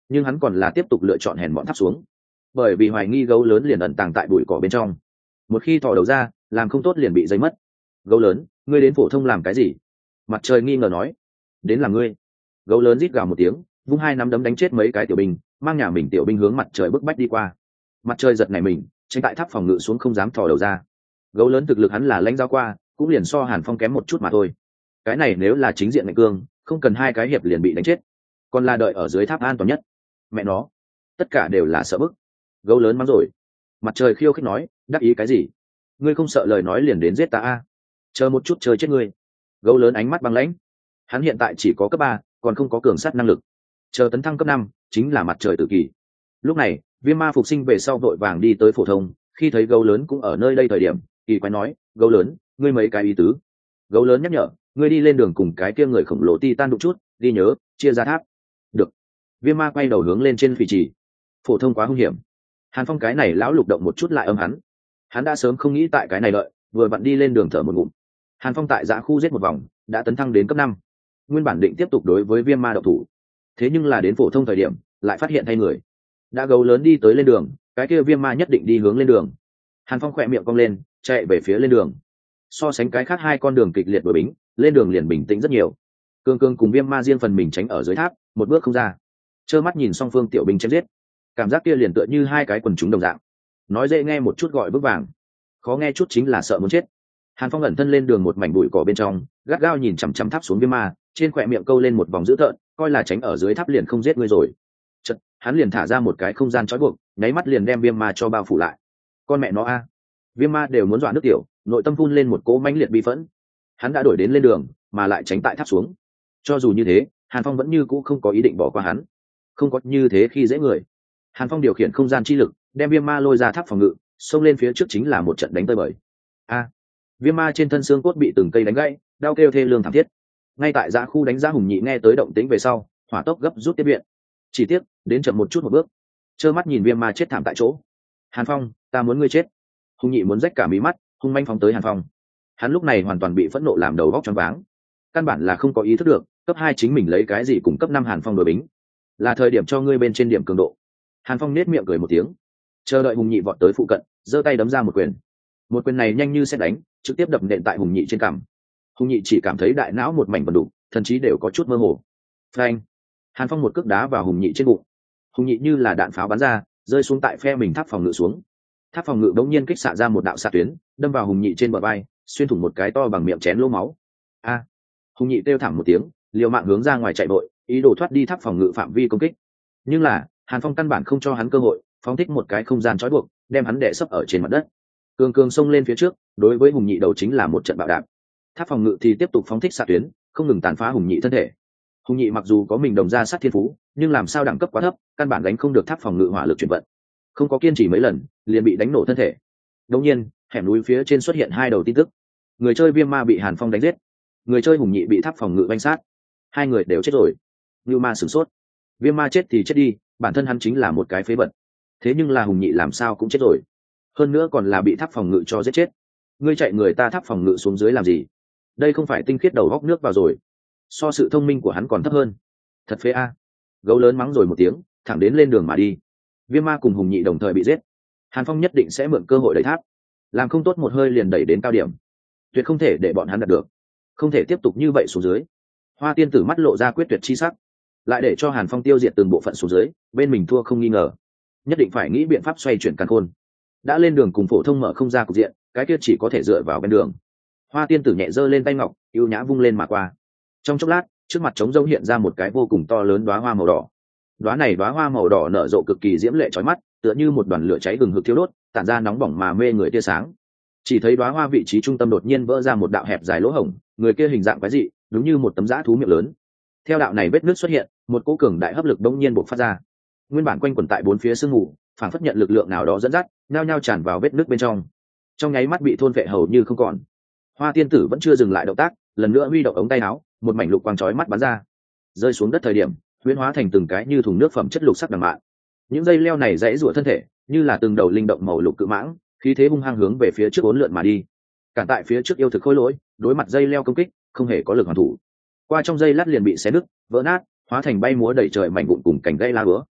nhưng hắn còn là tiếp tục lựa chọn hèn bọn thắp xuống, bởi vì hoài nghi gấu lớn liền ẩn tàng tại bụi cỏ bên trong, một khi thò đầu ra làm không tốt liền bị dây mất. Gấu lớn, ngươi đến phổ thông làm cái gì? Mặt trời nghi ngờ nói. Đến là ngươi. Gấu lớn rít gào một tiếng, vung hai nắm đấm đánh chết mấy cái tiểu binh, mang nhà mình tiểu binh hướng mặt trời bức bách đi qua. Mặt trời giật nảy mình, tránh tại tháp phòng ngự xuống không dám thò đầu ra. Gấu lớn thực lực hắn là lãnh giáo qua, cũng liền so Hàn Phong kém một chút mà thôi. Cái này nếu là chính diện ngạnh cương, không cần hai cái hiệp liền bị đánh chết, còn là đợi ở dưới tháp an toàn nhất. Mẹ nó, tất cả đều là sợ bức. Gấu lớn mắng rồi. Mặt trời khiêu khích nói, đắc ý cái gì? Ngươi không sợ lời nói liền đến giết ta a? Chờ một chút chơi chết ngươi. Gấu lớn ánh mắt băng lãnh. Hắn hiện tại chỉ có cấp 3, còn không có cường sát năng lực. Chờ tấn thăng cấp 5, chính là mặt trời tử kỳ. Lúc này, Viêm Ma phục sinh về sau vội vàng đi tới phổ thông, khi thấy gấu lớn cũng ở nơi đây thời điểm, kỳ quái nói, gấu lớn, ngươi mấy cái ý tứ? Gấu lớn nhắc nhở, ngươi đi lên đường cùng cái kia người khổng lồ titan đụng chút, ghi nhớ, chia ra tháp. Được. Viêm Ma quay đầu hướng lên trên phỉ trì. Phổ thông quá hung hiểm. Hàn Phong cái này lão lục động một chút lại âm hắn. Hắn đã sớm không nghĩ tại cái này đợi, vừa vặn đi lên đường thở một ngụm. Hàn Phong tại dã khu giết một vòng, đã tấn thăng đến cấp 5. Nguyên bản định tiếp tục đối với Viêm Ma độc thủ, thế nhưng là đến phổ thông thời điểm, lại phát hiện thay người. Đã gấu lớn đi tới lên đường, cái kia Viêm Ma nhất định đi hướng lên đường. Hàn Phong khỏe miệng cong lên, chạy về phía lên đường. So sánh cái khác hai con đường kịch liệt đối bính, lên đường liền bình tĩnh rất nhiều. Cương Cương cùng Viêm Ma riêng phần mình tránh ở dưới tháp, một bước không ra. Trơ mắt nhìn song phương tiểu binh chém giết, cảm giác kia liền tựa như hai cái quần chúng đồng dạng. Nói dễ nghe một chút gọi bước vàng, khó nghe chút chính là sợ muốn chết. Hàn Phong ẩn thân lên đường một mảnh bụi cỏ bên trong, gắt gao nhìn chằm chằm tháp xuống Viêm Ma, trên khỏe miệng câu lên một vòng dữ tợn, coi là tránh ở dưới tháp liền không giết ngươi rồi. Chợt, hắn liền thả ra một cái không gian trói buộc, nháy mắt liền đem Viêm Ma cho bao phủ lại. Con mẹ nó a! Viêm Ma đều muốn dọa nước tiểu, nội tâm phun lên một cỗ mãnh liệt bi phẫn. Hắn đã đổi đến lên đường, mà lại tránh tại tháp xuống. Cho dù như thế, Hàn Phong vẫn như cũ không có ý định bỏ qua hắn. Không có như thế khi dễ người. Hàn Phong điều khiển không gian chi lực, đem Viêm Ma lôi ra tháp phòng ngự, xông lên phía trước chính là một trận đánh tơi bời. A! Viêm Ma trên thân xương cốt bị từng cây đánh gãy, đau kêu thê lương thảm thiết. Ngay tại dã khu đánh giá Hùng Nhị nghe tới động tĩnh về sau, hỏa tốc gấp rút tiếp viện. Chỉ tiếc, đến chậm một chút một bước. Trơ mắt nhìn Viêm Ma chết thảm tại chỗ. Hàn Phong, ta muốn ngươi chết. Hùng Nhị muốn rách cả mí mắt, hung manh phóng tới Hàn Phong. Hắn lúc này hoàn toàn bị phẫn nộ làm đầu óc choáng váng. Căn bản là không có ý thức được, cấp 2 chính mình lấy cái gì cùng cấp 5 Hàn Phong đối bính. Là thời điểm cho ngươi bên trên điểm cường độ. Hàn Phong nết miệng cười một tiếng, chờ đợi Hùng Nhị vọt tới phụ cận, giơ tay đấm ra một quyền. Một quyền này nhanh như sét đánh, trực tiếp đập nện tại Hùng Nhị trên cằm. Hùng Nhị chỉ cảm thấy đại não một mảnh vần đục, thậm chí đều có chút mơ hồ. Phanh! Hàn Phong một cước đá vào Hùng Nhị trên bụng. Hùng Nhị như là đạn pháo bắn ra, rơi xuống tại phe mình tháp phòng ngự xuống. Tháp phòng ngự đống nhiên kích xạ ra một đạo xạ tuyến, đâm vào Hùng Nhị trên bờ vai, xuyên thủng một cái to bằng miệng chén lỗ máu. A! Hùng Nhị kêu thảm một tiếng, liều mạng hướng ra ngoài chạy vội, ý đồ thoát đi tháp phòng ngự phạm vi công kích. Nhưng là Hàn Phong căn bản không cho hắn cơ hội, phóng thích một cái không gian trói buộc, đem hắn đè sấp ở trên mặt đất. Cường Cường xông lên phía trước, đối với Hùng Nhị đầu chính là một trận bạo đạp. Tháp phòng ngự thì tiếp tục phóng thích xạ tuyến, không ngừng tàn phá Hùng Nhị thân thể. Hùng Nhị mặc dù có mình đồng ra sát thiên phú, nhưng làm sao đẳng cấp quá thấp, căn bản đánh không được tháp phòng ngự hỏa lực chuyển vận. Không có kiên trì mấy lần, liền bị đánh nổ thân thể. Đột nhiên, hẻm núi phía trên xuất hiện hai đầu tin tức. Người chơi Viêm Ma bị Hàn Phong đánh giết, người chơi Hùng Nhị bị tháp phòng ngự vanh sát. Hai người đều chết rồi. Như Ma sửng sốt. Viêm Ma chết thì chết đi, bản thân hắn chính là một cái phế vật. Thế nhưng là Hùng Nhị làm sao cũng chết rồi, hơn nữa còn là bị tháp phòng ngự cho giết chết. Ngươi chạy người ta tháp phòng ngự xuống dưới làm gì? Đây không phải tinh khiết đầu góc nước vào rồi, so sự thông minh của hắn còn thấp hơn. Thật phế a! Gấu lớn mắng rồi một tiếng, thẳng đến lên đường mà đi. Viêm Ma cùng Hùng Nhị đồng thời bị giết. Hàn Phong nhất định sẽ mượn cơ hội đẩy tháp, làm không tốt một hơi liền đẩy đến cao điểm, tuyệt không thể để bọn hắn đạt được, không thể tiếp tục như vậy xuống dưới. Hoa Tiên Tử mắt lộ ra quyết tuyệt chi sắc, lại để cho Hàn Phong tiêu diệt từng bộ phận xuống dưới, bên mình thua không nghi ngờ, nhất định phải nghĩ biện pháp xoay chuyển càn khôn. Đã lên đường cùng phổ thông mở không ra cục diện, cái kia chỉ có thể dựa vào bên đường. Hoa Tiên Tử nhẹ giơ lên tay ngọc, yêu nhã vung lên mà qua. Trong chốc lát, trước mặt trống rỗng hiện ra một cái vô cùng to lớn đóa hoa màu đỏ. Đóa hoa màu đỏ nở rộ cực kỳ diễm lệ chói mắt, tựa như một đoàn lửa cháy hừng hực thiêu đốt, tản ra nóng bỏng mà mê người tia sáng. Chỉ thấy đóa hoa vị trí trung tâm đột nhiên vỡ ra một đạo hẹp dài lỗ hổng, người kia hình dạng quái dị, đúng như một tấm dã thú miệng lớn. Theo đạo này vết nước xuất hiện, một cỗ cường đại hấp lực bỗng nhiên bộc phát ra. Nguyên bản quanh quẩn tại bốn phía sương mù, phản phất nhận lực lượng nào đó dẫn dắt, nhao nhao tràn vào vết nước bên trong. Trong nháy mắt bị thôn phệ hầu như không còn. Hoa Tiên Tử vẫn chưa dừng lại động tác, lần nữa huy động ống tay áo, một mảnh lục quang chói mắt bắn ra, rơi xuống đất thời điểm, huyễn hóa thành từng cái như thùng nước phẩm chất lục sắc đằng mạn. Những dây leo này rẽ rủa thân thể, như là từng đầu linh động màu lục cự mãng, khí thế hung hăng hướng về phía trước uốn lượn mà đi. Cản tại phía trước yêu thực khôi lỗi, đối mặt dây leo công kích, không hề có lực hoàn thủ. Qua trong dây lát liền bị xé nứt, vỡ nát, hóa thành bay múa đầy trời mảnh vụn cùng cành gây la bứa,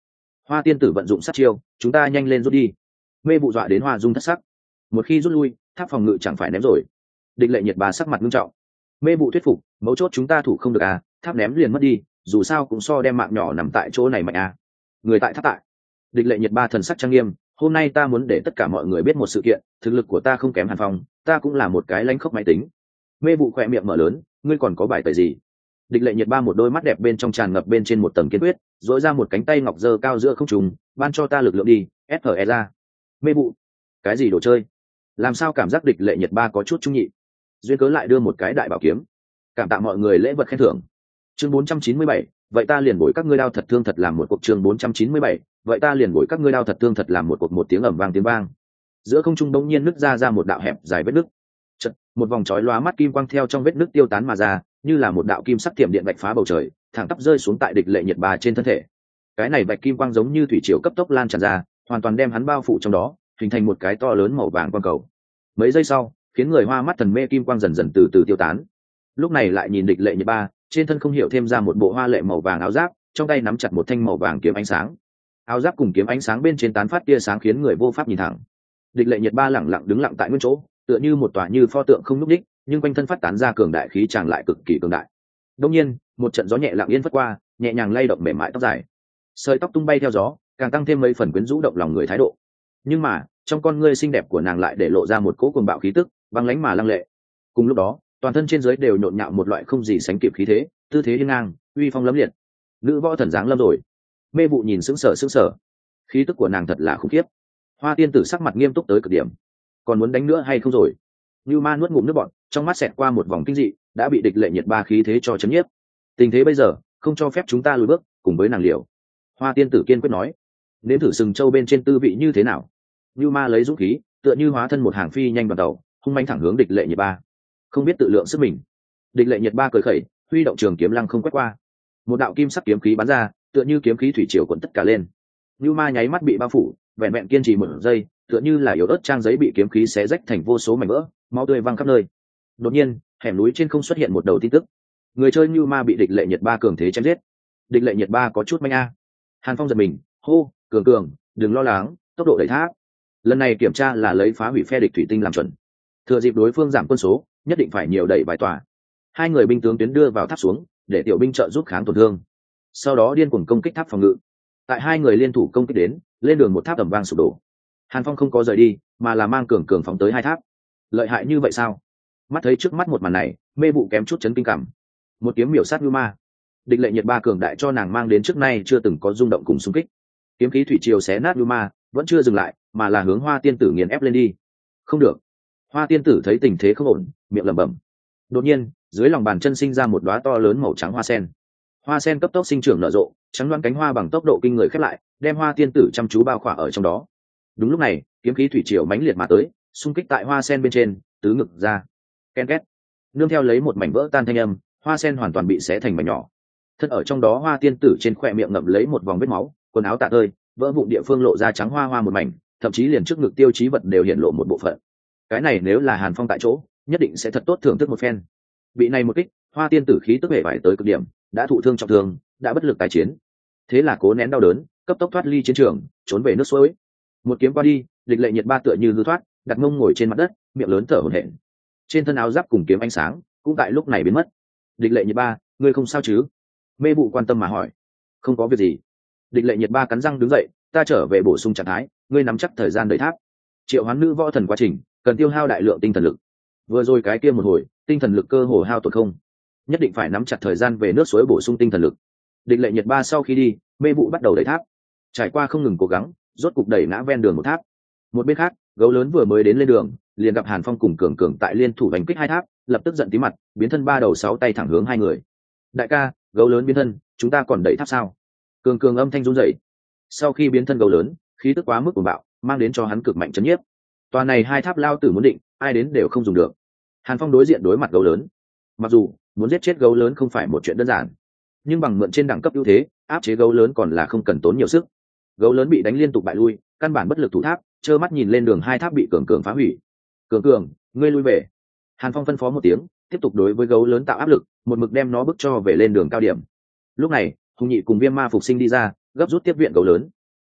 Hoa tiên tử vận dụng sát chiêu, chúng ta nhanh lên rút đi. Mê vụ dọa đến Hoa Dung thất sắc. Một khi rút lui, tháp phòng ngự chẳng phải ném rồi. Địch Lệ Nhiệt Ba sắc mặt nghiêm trọng. Mê vụ thuyết phục, mấu chốt chúng ta thủ không được à, tháp ném liền mất đi, dù sao cũng so đem mạng nhỏ nằm tại chỗ này mạnh à. Người tại tháp tại. Địch Lệ Nhiệt Ba thần sắc trang nghiêm, hôm nay ta muốn để tất cả mọi người biết một sự kiện, thực lực của ta không kém Hàn Phong, ta cũng là một cái lánh khốc máy tính. Mê vụ khỏe miệng mở lớn, ngươi còn có bài tẩy gì? Địch Lệ Nhiệt Ba một đôi mắt đẹp bên trong tràn ngập bên trên một tầng kiên quyết, dỗi ra một cánh tay ngọc dơ cao giữa không trung, ban cho ta lực lượng đi, SHE ra. Mê vụ, cái gì đồ chơi? Làm sao cảm giác Địch Lệ Nhiệt Ba có chút trung nhị? Duyên cớ lại đưa một cái đại bảo kiếm, cảm tạ mọi người lễ vật khen thưởng. Chương 497, vậy ta liền bồi các ngươi đao thật thương thật làm một cuộc. Chương 497, vậy ta liền bồi các ngươi đao thật thương thật làm một cuộc. Một tiếng ầm vang tiếng vang, giữa không trung bỗng nhiên nứt ra một đạo hẹp dài vết nứt. Chợt, một vòng chói lóa mắt kim quang theo trong vết nứt tiêu tán mà ra, như là một đạo kim sắc tiệm điện vạch phá bầu trời, thẳng tắp rơi xuống tại Địch Lệ Nhiệt Ba trên thân thể. Cái này bạch kim quang giống như thủy triều cấp tốc lan tràn ra, hoàn toàn đem hắn bao phủ trong đó, hình thành một cái to lớn màu vàng quang cầu. Mấy giây sau, khiến người hoa mắt thần mê kim quang dần dần từ từ tiêu tán. Lúc này lại nhìn Địch Lệ Nhiệt Ba, trên thân không hiểu thêm ra một bộ hoa lệ màu vàng áo giáp, trong tay nắm chặt một thanh màu vàng kiếm ánh sáng. Áo giáp cùng kiếm ánh sáng bên trên tán phát tia sáng khiến người vô pháp nhìn thẳng. Địch Lệ Nhiệt Ba lẳng lặng đứng lặng tại nguyên chỗ, tựa như một tòa như pho tượng không nhúc nhích, nhưng quanh thân phát tán ra cường đại khí tràng lại cực kỳ cường đại. Đột nhiên, một trận gió nhẹ lặng yên phất qua, nhẹ nhàng lay động mềm mại tóc dài. Sợi tóc tung bay theo gió, càng tăng thêm mấy phần quyến rũ động lòng người thái độ. Nhưng mà, trong con ngươi xinh đẹp của nàng lại để lộ ra một cỗ cuồng bạo khí tức, băng lãnh mà lăng lệ. Cùng lúc đó, toàn thân trên dưới đều nhộn nhạo một loại không gì sánh kịp khí thế, tư thế hiên ngang, uy phong lẫm liệt. Nữ võ thần dáng lâm rồi. Mê vụ nhìn sững sờ, khí tức của nàng thật là khủng khiếp. Hoa tiên tử sắc mặt nghiêm túc tới cực điểm. Còn muốn đánh nữa hay không rồi? Như Ma nuốt ngụm nước bọt, trong mắt xẹt qua một vòng kinh dị, đã bị Địch Lệ Nhiệt Ba khí thế cho chấn nhiếp. Tình thế bây giờ, không cho phép chúng ta lùi bước, cùng với nàng liều. Hoa tiên tử kiên quyết nói. Nếm thử sừng châu bên trên tư vị như thế nào? Như Ma lấy dũng khí, tựa như hóa thân một hàng phi nhanh vào đầu, hung manh thẳng hướng Địch Lệ Nhiệt Ba. Không biết tự lượng sức mình. Địch Lệ Nhiệt Ba cười khẩy, huy động trường kiếm lăng không quét qua. Một đạo kim sắc kiếm khí bắn ra, tựa như kiếm khí thủy triều cuộn tất cả lên. Như Ma nháy mắt bị bao phủ, vẹn vẹn kiên trì một giây, tựa như là yếu ớt trang giấy bị kiếm khí xé rách thành vô số mảnh vỡ, máu tươi văng khắp nơi. Đột nhiên, hẻm núi trên không xuất hiện một đầu tin tức. Người chơi Như Ma bị Địch Lệ Nhiệt Ba cường thế chém giết. Địch Lệ Nhiệt Ba có chút manh a. Hàn Phong giật mình, hô, cường, đừng lo lắng, tốc độ đẩy tháp. Lần này kiểm tra là lấy phá hủy phe địch thủy tinh làm chuẩn. Thừa dịp đối phương giảm quân số, nhất định phải nhiều đẩy vài tòa. Hai người binh tướng tuyến đưa vào tháp xuống, để tiểu binh trợ giúp kháng tổn thương. Sau đó điên cuồng công kích tháp phòng ngự. Tại hai người liên thủ công kích đến, lên đường một tháp ầm vang sụp đổ. Hàn Phong không có rời đi, mà là mang cường phóng tới hai tháp. Lợi hại như vậy sao? Mắt thấy trước mắt một màn này, Mê vụ kém chút chấn kinh cảm. Một kiếm miểu sát Như Ma. Địch Lệ Nhiệt Ba cường đại cho nàng mang đến trước nay chưa từng có rung động cùng xung kích. Kiếm khí thủy triều xé nát Như Ma, vẫn chưa dừng lại, mà là hướng Hoa tiên tử nghiền ép lên đi. Không được. Hoa tiên tử thấy tình thế không ổn, miệng lẩm bẩm. Đột nhiên, dưới lòng bàn chân sinh ra một đóa to lớn màu trắng hoa sen. Hoa sen cấp tốc sinh trưởng nở rộ, trắng loáng cánh hoa bằng tốc độ kinh người khép lại, đem Hoa tiên tử chăm chú bao khỏa ở trong đó. Đúng lúc này, kiếm khí thủy triều mãnh liệt mà tới, xung kích tại hoa sen bên trên, tứ ngực ra. Ken két. Nương theo lấy một mảnh vỡ tan thanh âm, hoa sen hoàn toàn bị xé thành mảnh nhỏ. Thân ở trong đó Hoa tiên tử trên khóe miệng ngậm lấy một vòng vết máu, quần áo tả tơi, vỡ vụn địa phương lộ ra trắng hoa một mảnh, thậm chí liền trước ngực tiêu chí vật đều hiện lộ một bộ phận. Cái này nếu là Hàn Phong tại chỗ, nhất định sẽ thật tốt thưởng thức một phen. Bị này một kích, Hoa tiên tử khí tức bể bại tới cực điểm, đã thụ thương trọng thương, đã bất lực tái chiến. Thế là cố nén đau đớn, cấp tốc thoát ly chiến trường, trốn về nước suối. Một kiếm qua đi, Địch Lệ Nhiệt Ba tựa như hư thoát, đặt mông ngồi trên mặt đất, miệng lớn thở hổn hển. Trên thân áo giáp cùng kiếm ánh sáng cũng tại lúc này biến mất. Địch Lệ Nhiệt Ba, ngươi không sao chứ? Mê vụ quan tâm mà hỏi. Không có việc gì. Địch Lệ Nhiệt Ba cắn răng đứng dậy, ta trở về bổ sung trạng thái, ngươi nắm chắc thời gian đợi tháp. Triệu hoán nữ võ thần quá trình cần tiêu hao đại lượng tinh thần lực. Vừa rồi cái kia một hồi, tinh thần lực cơ hồ hao tổn không. Nhất định phải nắm chặt thời gian về nước suối bổ sung tinh thần lực. Địch Lệ Nhiệt Ba sau khi đi, Mê vụ bắt đầu đẩy tháp. Trải qua không ngừng cố gắng, rốt cục đẩy ngã ven đường một tháp. Một bên khác, gấu lớn vừa mới đến lên đường, liền gặp Hàn Phong cùng cường tại liên thủ đánh kích hai tháp, lập tức giận tí mặt, biến thân ba đầu sáu tay thẳng hướng hai người. Đại ca, gấu lớn biến thân, chúng ta còn đẩy tháp sao? Cường âm thanh run rẩy. Sau khi biến thân gấu lớn, khí tức quá mức cuồng bạo, mang đến cho hắn cực mạnh chấn nhiếp. Tòa này hai tháp lao tử muốn định, ai đến đều không dùng được. Hàn Phong đối diện đối mặt gấu lớn. Mặc dù muốn giết chết gấu lớn không phải một chuyện đơn giản, nhưng bằng mượn trên đẳng cấp ưu thế, áp chế gấu lớn còn là không cần tốn nhiều sức. Gấu lớn bị đánh liên tục bại lui, căn bản bất lực thủ tháp, trơ mắt nhìn lên đường hai tháp bị cường phá hủy. Cường, ngươi lui về. Hàn Phong phân phó một tiếng, tiếp tục đối với gấu lớn tạo áp lực, một mực đem nó bức cho về lên đường cao điểm. Lúc này, Hùng Nhị cùng Viêm Ma phục sinh đi ra, gấp rút tiếp viện gấu lớn.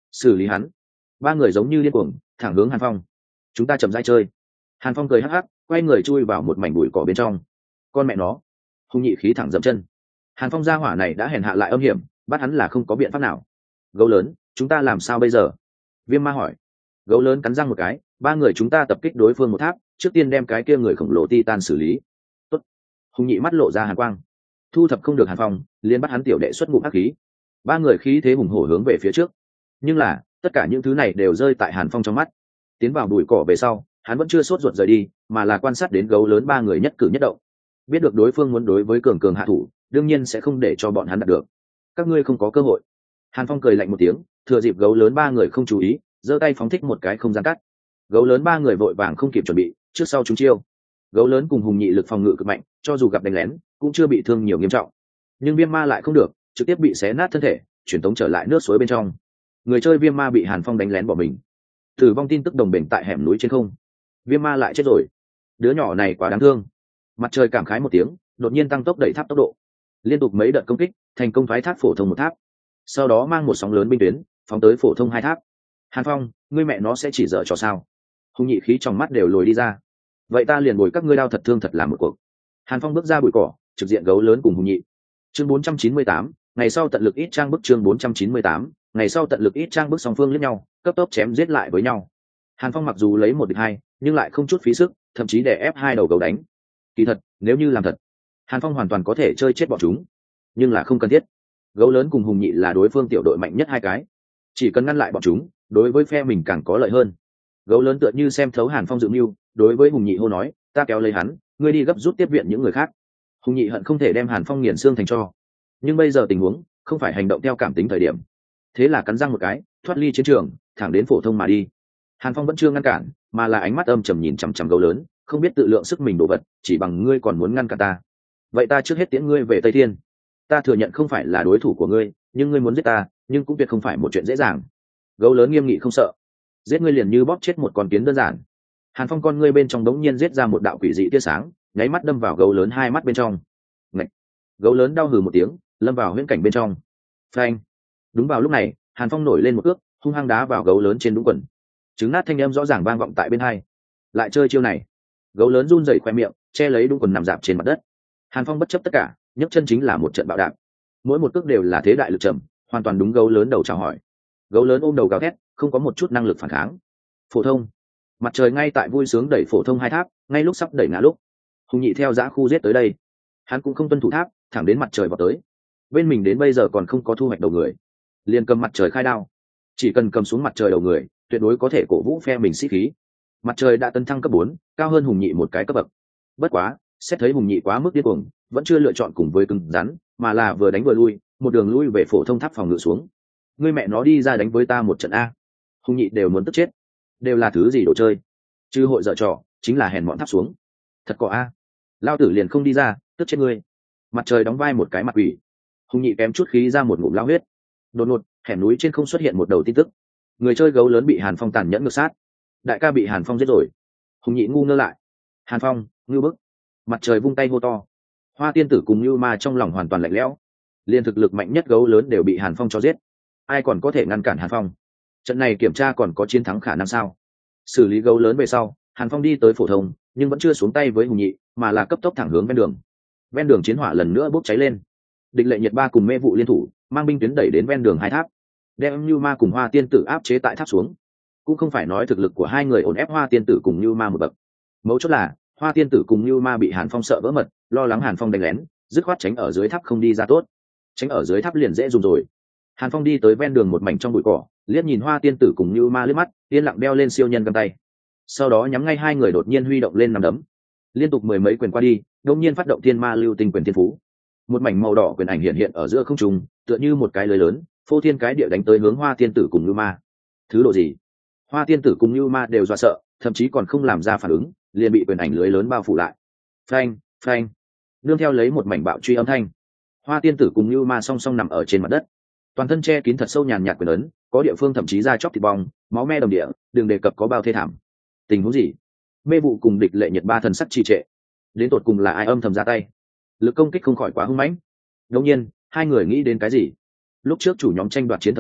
xử lý hắn. Ba người giống như điên cuồng thẳng hướng Hàn Phong. Chúng ta chậm rãi chơi. Hàn Phong cười hắc hắc, quay người chui vào một mảnh bụi cỏ bên trong. Con mẹ nó. Hùng Nhị khí thẳng dậm chân. Hàn Phong gia hỏa này đã hèn hạ lại âm hiểm, bắt hắn là không có biện pháp nào. Gấu lớn, chúng ta làm sao bây giờ? Viêm Ma hỏi. Gấu lớn cắn răng một cái, ba người chúng ta tập kích đối phương một tháp, trước tiên đem cái kia người khổng lồ titan xử lý. Tốt. Hùng Nhị mắt lộ ra hàn quang. Thu thập không được Hàn Phong, liền bắt hắn tiểu đệ xuất ngụm hắc khí. Ba người khí thế hùng hổ hướng về phía trước. Nhưng là tất cả những thứ này đều rơi tại Hàn Phong trong mắt. Tiến vào bụi cỏ về sau, hắn vẫn chưa sốt ruột rời đi, mà là quan sát đến gấu lớn ba người nhất cử nhất động. Biết được đối phương muốn đối với cường cường hạ thủ, đương nhiên sẽ không để cho bọn hắn đạt được. Các ngươi không có cơ hội. Hàn Phong cười lạnh một tiếng, thừa dịp gấu lớn ba người không chú ý, giơ tay phóng thích một cái không gian cắt. Gấu lớn ba người vội vàng không kịp chuẩn bị, trước sau trúng chiêu. Gấu lớn cùng Hùng Nhị lực phòng ngự cực mạnh, cho dù gặp đánh lén cũng chưa bị thương nhiều nghiêm trọng. Nhưng Viêm Ma lại không được, trực tiếp bị xé nát thân thể, chuyển tống trở lại nước suối bên trong. Người chơi Viêm Ma bị Hàn Phong đánh lén bỏ mình, tử vong tin tức đồng bền tại hẻm núi trên không. Viêm Ma lại chết rồi, đứa nhỏ này quá đáng thương. Mặt trời cảm khái một tiếng, đột nhiên tăng tốc đẩy tháp tốc độ, liên tục mấy đợt công kích, thành công thoái thác phổ thông một tháp, sau đó mang một sóng lớn binh tuyến phóng tới phổ thông hai tháp. Hàn Phong, ngươi mẹ nó sẽ chỉ dở trò sao? Hùng Nhị khí trong mắt đều lồi đi ra. Vậy ta liền bồi các ngươi đao thật thương thật làm một cuộc. Hàn Phong bước ra bụi cỏ, trực diện gấu lớn cùng Hùng Nhị. Chương 498, ngày sau tận lực ít trang bức. Chương 498, ngày sau tận lực ít trang bức, song phương lẫn nhau, cấp tốc chém giết lại với nhau. Hàn Phong mặc dù lấy một địch hai, nhưng lại không chút phí sức, thậm chí để ép hai đầu gấu đánh. Kỳ thật, nếu như làm thật, Hàn Phong hoàn toàn có thể chơi chết bọn chúng, nhưng là không cần thiết. Gấu lớn cùng Hùng Nhị là đối phương tiểu đội mạnh nhất hai cái, chỉ cần ngăn lại bọn chúng, đối với phe mình càng có lợi hơn. Gấu lớn tựa như xem thấu Hàn Phong dự mưu, đối với Hùng Nhị hô nói, ta kéo lấy hắn, ngươi đi gấp rút tiếp viện những người khác. Hùng Nhị hận không thể đem Hàn Phong nghiền xương thành tro, nhưng bây giờ tình huống không phải hành động theo cảm tính thời điểm, thế là cắn răng một cái, thoát ly chiến trường, thẳng đến phổ thông mà đi. Hàn Phong vẫn chưa ngăn cản, mà là ánh mắt âm trầm nhìn chằm chằm gấu lớn, không biết tự lượng sức mình đồ vật, chỉ bằng ngươi còn muốn ngăn cản ta. Vậy ta trước hết tiễn ngươi về Tây Thiên. Ta thừa nhận không phải là đối thủ của ngươi, nhưng ngươi muốn giết ta, nhưng cũng tuyệt không phải một chuyện dễ dàng. Gấu lớn nghiêm nghị không sợ, giết ngươi liền như bóp chết một con kiến đơn giản. Hàn Phong con ngươi bên trong đống nhiên giết ra một đạo quỷ dị tia sáng, nháy mắt đâm vào gấu lớn hai mắt bên trong. Ngạch! Gấu lớn đau hừ một tiếng, lâm vào huyễn cảnh bên trong. Phanh! Đúng vào lúc này, Hàn Phong nổi lên một cước, hung hăng đá vào gấu lớn trên đúng quần. Trứng nát thanh âm rõ ràng vang vọng tại bên hai. Lại chơi chiêu này! Gấu lớn run rẩy khoe miệng, che lấy đúng quần nằm dạp trên mặt đất. Hàn Phong bất chấp tất cả, nhấc chân chính là một trận bạo đạp. Mỗi một cước đều là thế đại lực trầm, hoàn toàn đúng gấu lớn đầu chào hỏi. Gấu lớn ôm đầu gào thét, không có một chút năng lực phản kháng. Phổ thông. Mặt trời ngay tại vui sướng đẩy phổ thông hai tháp, ngay lúc sắp đẩy ngã lúc, Hùng Nhị theo dã khu giết tới đây. Hắn cũng không tuân thủ tháp, thẳng đến mặt trời vào tới. Bên mình đến bây giờ còn không có thu hoạch đầu người, liền cầm mặt trời khai đao. Chỉ cần cầm xuống mặt trời đầu người, tuyệt đối có thể cổ vũ phe mình sĩ khí. Mặt trời đã tấn thăng cấp 4, cao hơn Hùng Nhị một cái cấp bậc. Bất quá, xét thấy Hùng Nhị quá mức điên cuồng, vẫn chưa lựa chọn cùng với cứng rắn, mà là vừa đánh vừa lui, một đường lui về phổ thông tháp phòng ngự xuống. Ngươi mẹ nó đi ra đánh với ta một trận a! Hùng Nhị đều muốn tức chết. Đều là thứ gì đồ chơi? Chứ hội dở trò, chính là hèn mọn tháp xuống. Thật cỏ a! Lao tử liền không đi ra, tức chết ngươi. Mặt trời đóng vai một cái mặt quỷ. Hùng Nhị kém chút khí ra một ngụm lao huyết. Đột ngột, hẻm núi trên không xuất hiện một đầu tin tức. Người chơi gấu lớn bị Hàn Phong tàn nhẫn ngược sát. Đại ca bị Hàn Phong giết rồi. Hùng Nhị ngu ngơ lại. Hàn Phong, ngưu bức. Mặt trời vung tay hô to. Hoa tiên tử cùng Như Ma trong lòng hoàn toàn lạnh lẽo. Liên thực lực mạnh nhất gấu lớn đều bị Hàn Phong cho giết. Ai còn có thể ngăn cản Hàn Phong? Trận này kiểm tra còn có chiến thắng khả năng sao? Xử lý gấu lớn về sau, Hàn Phong đi tới phổ thông, nhưng vẫn chưa xuống tay với Hùng Nhị, mà là cấp tốc thẳng hướng ven đường. Ven đường chiến hỏa lần nữa bốc cháy lên. Địch Lệ Nhiệt Ba cùng Mê Vụ liên thủ, mang binh tuyến đẩy đến ven đường hai tháp, đem Như Ma cùng Hoa tiên tử áp chế tại tháp xuống. Cũng không phải nói thực lực của hai người ổn ép Hoa tiên tử cùng Như Ma một bậc. Mấu chốt là Hoa tiên tử cùng Như Ma bị Hàn Phong sợ vỡ mật, lo lắng Hàn Phong đánh lén, dứt khoát tránh ở dưới tháp không đi ra tốt. Tránh ở dưới tháp liền dễ dùng rồi. Hàn Phong đi tới ven đường một mảnh trong bụi cỏ, liếc nhìn Hoa tiên tử cùng Như Ma liếc mắt, yên lặng đeo lên siêu nhân găng tay. Sau đó nhắm ngay hai người đột nhiên huy động lên nắm đấm, liên tục mười mấy quyền qua đi, đột nhiên phát động thiên ma lưu tinh quyền thiên phú. Một mảnh màu đỏ quyền ảnh hiện hiện ở giữa không trung, tựa như một cái lưới lớn, phô thiên cái địa đánh tới hướng Hoa tiên tử cùng Như Ma. Thứ độ gì? Hoa tiên tử cùng Như Ma đều dọa sợ, thậm chí còn không làm ra phản ứng, liền bị quyền ảnh lưới lớn bao phủ lại. Phanh, phanh. Nương theo lấy một mảnh bạo truy âm thanh, Hoa tiên tử cùng Như Ma song song nằm ở trên mặt đất, toàn thân che kín thật sâu nhàn nhạt quyền ấn, có địa phương thậm chí da chóc thịt bong, máu me đồng địa, đừng đề cập có bao thê thảm. Tình huống gì? Mê Vụ cùng Địch Lệ Nhiệt Ba thần sắc trì trệ. Đến tột cùng là ai âm thầm ra tay? Lực công kích không khỏi quá hung mãnh. Đương nhiên, hai người nghĩ đến cái gì? Lúc trước chủ nhóm tranh đoạt chiến thời điểm,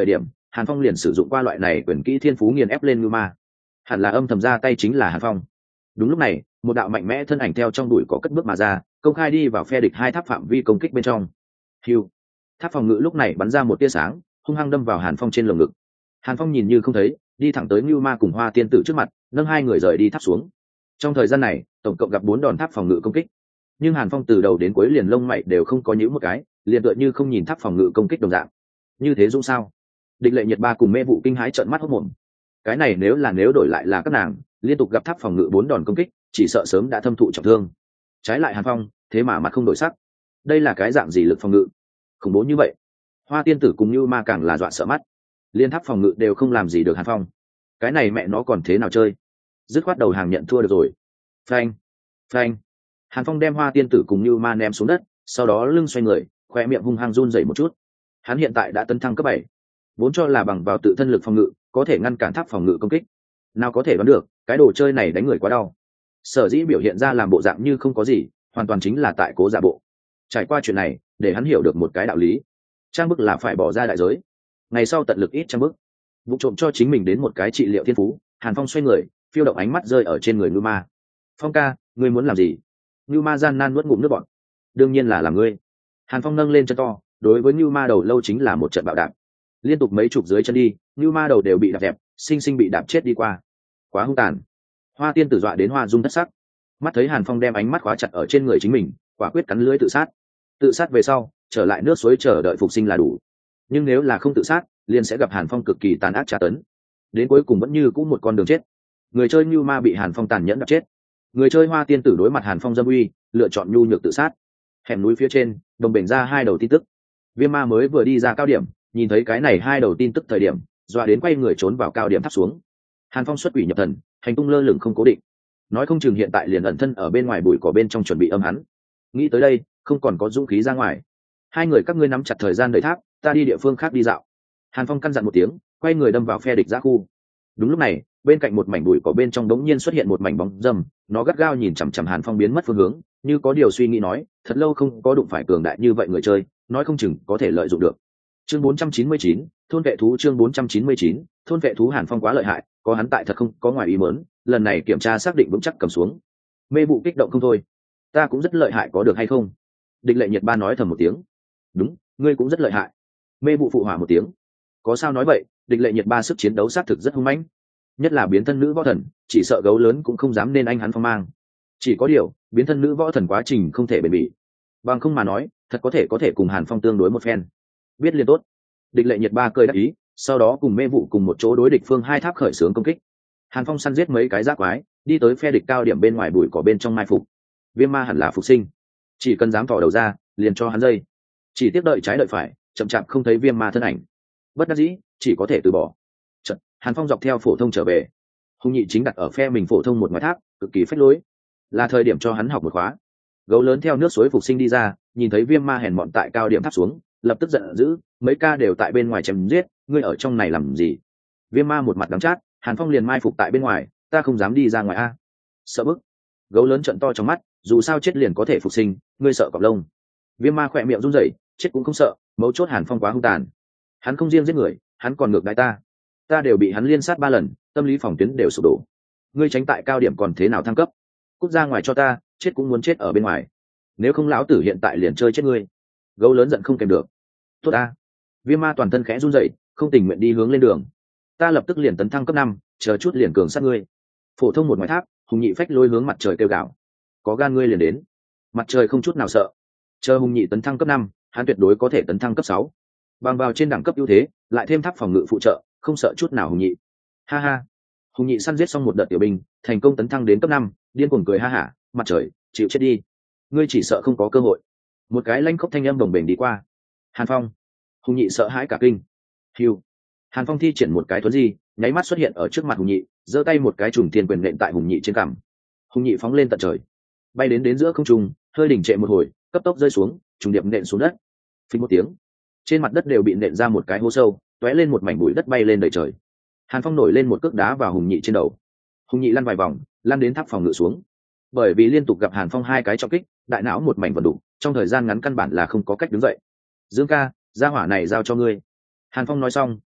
Hàn Phong liền sử dụng qua loại này quyền kỹ thiên phú nghiền ép lên Ngưu Ma. Hẳn là âm thầm ra tay chính là Hàn Phong. Đúng lúc này, một đạo mạnh mẽ thân ảnh theo trong bụi cỏ cất bước mà ra, công khai đi vào phe địch hai tháp phạm vi công kích bên trong. Hưu. Tháp phòng ngự lúc này bắn ra một tia sáng, hung hăng đâm vào Hàn Phong trên lồng ngực. Hàn Phong nhìn như không thấy, đi thẳng tới Ngưu Ma cùng Hoa Tiên Tử trước mặt, nâng hai người rời đi tháp xuống. Trong thời gian này, tổng cộng gặp 4 đòn tháp phòng ngự công kích. Nhưng Hàn Phong từ đầu đến cuối liền lông mày đều không có nhíu một cái, liền tựa như không nhìn tháp phòng ngự công kích đồng dạng. Như thế dũng sao? Địch Lệ Nhiệt Ba cùng Mê Vụ kinh hãi trợn mắt hốt mồm. Cái này nếu đổi lại là các nàng, liên tục gặp tháp phòng ngự 4 đòn công kích, chỉ sợ sớm đã thâm thụ trọng thương. Trái lại Hàn Phong, thế mà mặt không đổi sắc. Đây là cái dạng gì lực phòng ngự? Khủng bố như vậy. Hoa Tiên Tử cùng Như Ma càng là dọa sợ mắt. Liên tháp phòng ngự đều không làm gì được Hàn Phong. Cái này mẹ nó còn thế nào chơi? Dứt khoát đầu hàng nhận thua được rồi. Phanh, phanh. Hàn Phong đem Hoa Tiên Tử cùng Như Ma ném xuống đất, sau đó lưng xoay người, khoe miệng hung hăng run rẩy một chút. Hắn hiện tại đã tấn thăng cấp 7, vốn cho là bằng vào tự thân lực phòng ngự có thể ngăn cản tháp phòng ngự công kích. Nào có thể đoán được, cái đồ chơi này đánh người quá đau. Sở dĩ biểu hiện ra làm bộ dạng như không có gì, hoàn toàn chính là tại cố giả bộ. Trải qua chuyện này, để hắn hiểu được một cái đạo lý: trang bức là phải bỏ ra đại giới. Ngày sau tận lực ít trang bức, vụ trộm cho chính mình đến một cái trị liệu thiên phú. Hàn Phong xoay người, phiêu động ánh mắt rơi ở trên người Ngưu Ma. Phong ca, ngươi muốn làm gì? Ngưu Ma gian nan nuốt ngụm nước bọt. Đương nhiên là làm ngươi. Hàn Phong nâng lên chân to, đối với Ngưu Ma đầu lâu chính là một trận bạo đạp. Liên tục mấy chục dưới chân đi, Ngưu Ma đầu đều bị đạp dẹp, sinh sinh bị đạp chết đi qua. Quá hung tàn. Hoa Tiên Tử dọa đến hoa dung thất sắc. Mắt thấy Hàn Phong đem ánh mắt khóa chặt ở trên người chính mình, quả quyết cắn lưỡi tự sát. Tự sát về sau, trở lại nước suối chờ đợi phục sinh là đủ. Nhưng nếu là không tự sát, liền sẽ gặp Hàn Phong cực kỳ tàn ác tra tấn. Đến cuối cùng vẫn như cũng một con đường chết. Người chơi Ngưu Ma bị Hàn Phong tàn nhẫn đập chết. Người chơi Hoa Tiên Tử đối mặt Hàn Phong dâm uy, lựa chọn nhu nhược tự sát. Hẻm núi phía trên, đồng bền ra hai đầu tin tức. Viêm Ma mới vừa đi ra cao điểm, nhìn thấy cái này hai đầu tin tức thời điểm, dọa đến quay người trốn vào cao điểm tháp xuống. Hàn Phong xuất quỷ nhập thần, hành tung lơ lửng không cố định, nói không chừng hiện tại liền ẩn thân ở bên ngoài bụi cỏ bên trong chuẩn bị âm hắn. Nghĩ tới đây, không còn có dũng khí ra ngoài. Hai người các ngươi nắm chặt thời gian đợi tháp, ta đi địa phương khác đi dạo. Hàn Phong căn dặn một tiếng, quay người đâm vào phe địch giã khu. Đúng lúc này, bên cạnh một mảnh bụi cỏ bên trong đống nhiên xuất hiện một mảnh bóng dâm, nó gắt gao nhìn chằm chằm Hàn Phong biến mất phương hướng, như có điều suy nghĩ nói, thật lâu không có đụng phải cường đại như vậy người chơi, nói không chừng có thể lợi dụng được. Chương 499, thôn vệ thú. Chương 499, thôn vệ thú. Hàn Phong quá lợi hại, có hắn tại thật không có ngoài ý muốn, lần này kiểm tra xác định vững chắc cầm xuống. Mê Vụ kích động không thôi. Ta cũng rất lợi hại có được hay không? Địch Lệ Nhiệt Ba nói thầm một tiếng. Đúng, ngươi cũng rất lợi hại. Mê Vụ phụ hỏa một tiếng. Có sao nói vậy, Địch Lệ Nhiệt Ba sức chiến đấu xác thực rất hung mãnh, nhất là biến thân nữ võ thần, chỉ sợ gấu lớn cũng không dám nên anh hắn phong mang. Chỉ có điều, biến thân nữ võ thần quá trình không thể bền bỉ, bằng không mà nói, thật có thể cùng Hàn Phong tương đối một phen. Biết liền tốt. Địch Lệ Nhiệt Ba cười đáp ý, sau đó cùng Mê Vụ cùng một chỗ đối địch phương hai tháp khởi xướng công kích. Hàn Phong săn giết mấy cái giác quái, đi tới phe địch cao điểm bên ngoài bụi cỏ bên trong mai phục. Viêm Ma hẳn là phục sinh, chỉ cần dám thò đầu ra, liền cho hắn dây. Chỉ tiếp đợi trái đợi phải, chậm chạp không thấy Viêm Ma thân ảnh, bất đắc dĩ, chỉ có thể từ bỏ. Chợt, Hàn Phong dọc theo phổ thông trở về. Hùng Nhị chính đặt ở phe mình phổ thông một ngoài tháp, cực kỳ phách lối, là thời điểm cho hắn học một khóa. Gấu lớn theo nước suối phục sinh đi ra, nhìn thấy Viêm Ma hèn mọn tại cao điểm tháp xuống, lập tức giận dữ, mấy ca đều tại bên ngoài chém giết, ngươi ở trong này làm gì? Viêm Ma một mặt đắng chát, Hàn Phong liền mai phục tại bên ngoài, ta không dám đi ra ngoài a. Sợ bức. Gấu lớn trợn to trong mắt, dù sao chết liền có thể phục sinh, ngươi sợ cọp lông. Viêm Ma khỏe miệng run rẩy, chết cũng không sợ, mấu chốt Hàn Phong quá hung tàn. Hắn không riêng giết người, hắn còn ngược đãi ta đều bị hắn liên sát 3 lần, tâm lý phòng tuyến đều sụp đổ. Ngươi tránh tại cao điểm còn thế nào thăng cấp? Cút ra ngoài cho ta, chết cũng muốn chết ở bên ngoài. Nếu không lão tử hiện tại liền chơi chết ngươi. Gấu lớn giận không kèm được. Tốt a. Viêm Ma toàn thân khẽ run rẩy, không tình nguyện đi hướng lên đường. Ta lập tức liền tấn thăng cấp 5, chờ chút liền cường sát ngươi. Phổ thông một ngoài tháp, Hùng Nhị phách lôi hướng mặt trời kêu gào. Có gan ngươi liền đến. Mặt trời không chút nào sợ. Chờ Hùng Nhị tấn thăng cấp 5, hắn tuyệt đối có thể tấn thăng cấp 6. Bằng vào trên đẳng cấp ưu thế, lại thêm tháp phòng ngự phụ trợ, không sợ chút nào Hùng Nhị. Ha ha. Hùng Nhị săn giết xong một đợt tiểu binh, thành công tấn thăng đến cấp 5, điên cuồng cười ha hả, mặt trời, chịu chết đi. Ngươi chỉ sợ không có cơ hội. Một cái lanh khốc thanh âm đồng bền đi qua. Hàn Phong. Hùng Nhị sợ hãi cả kinh. Hiu. Hàn Phong thi triển một cái thuấn di, nháy mắt xuất hiện ở trước mặt Hùng Nhị, giơ tay một cái trùng tiền quyền nện tại Hùng Nhị trên cằm. Hùng Nhị phóng lên tận trời, bay đến giữa không trung, hơi đỉnh trệ một hồi, cấp tốc rơi xuống, trùng điệp nện xuống đất. Phình một tiếng, trên mặt đất đều bị nện ra một cái hố sâu, tóe lên một mảnh bụi đất bay lên đầy trời. Hàn Phong nổi lên một cước đá vào Hùng Nhị trên đầu. Hùng Nhị lăn vài vòng, lăn đến tháp phòng ngự xuống. Bởi vì liên tục gặp Hàn Phong 2 cái trọng kích, đại não một mảnh vần đục, trong thời gian ngắn căn bản là không có cách đứng dậy. Dương ca, gia hỏa này giao cho ngươi. Hàn Phong nói xong,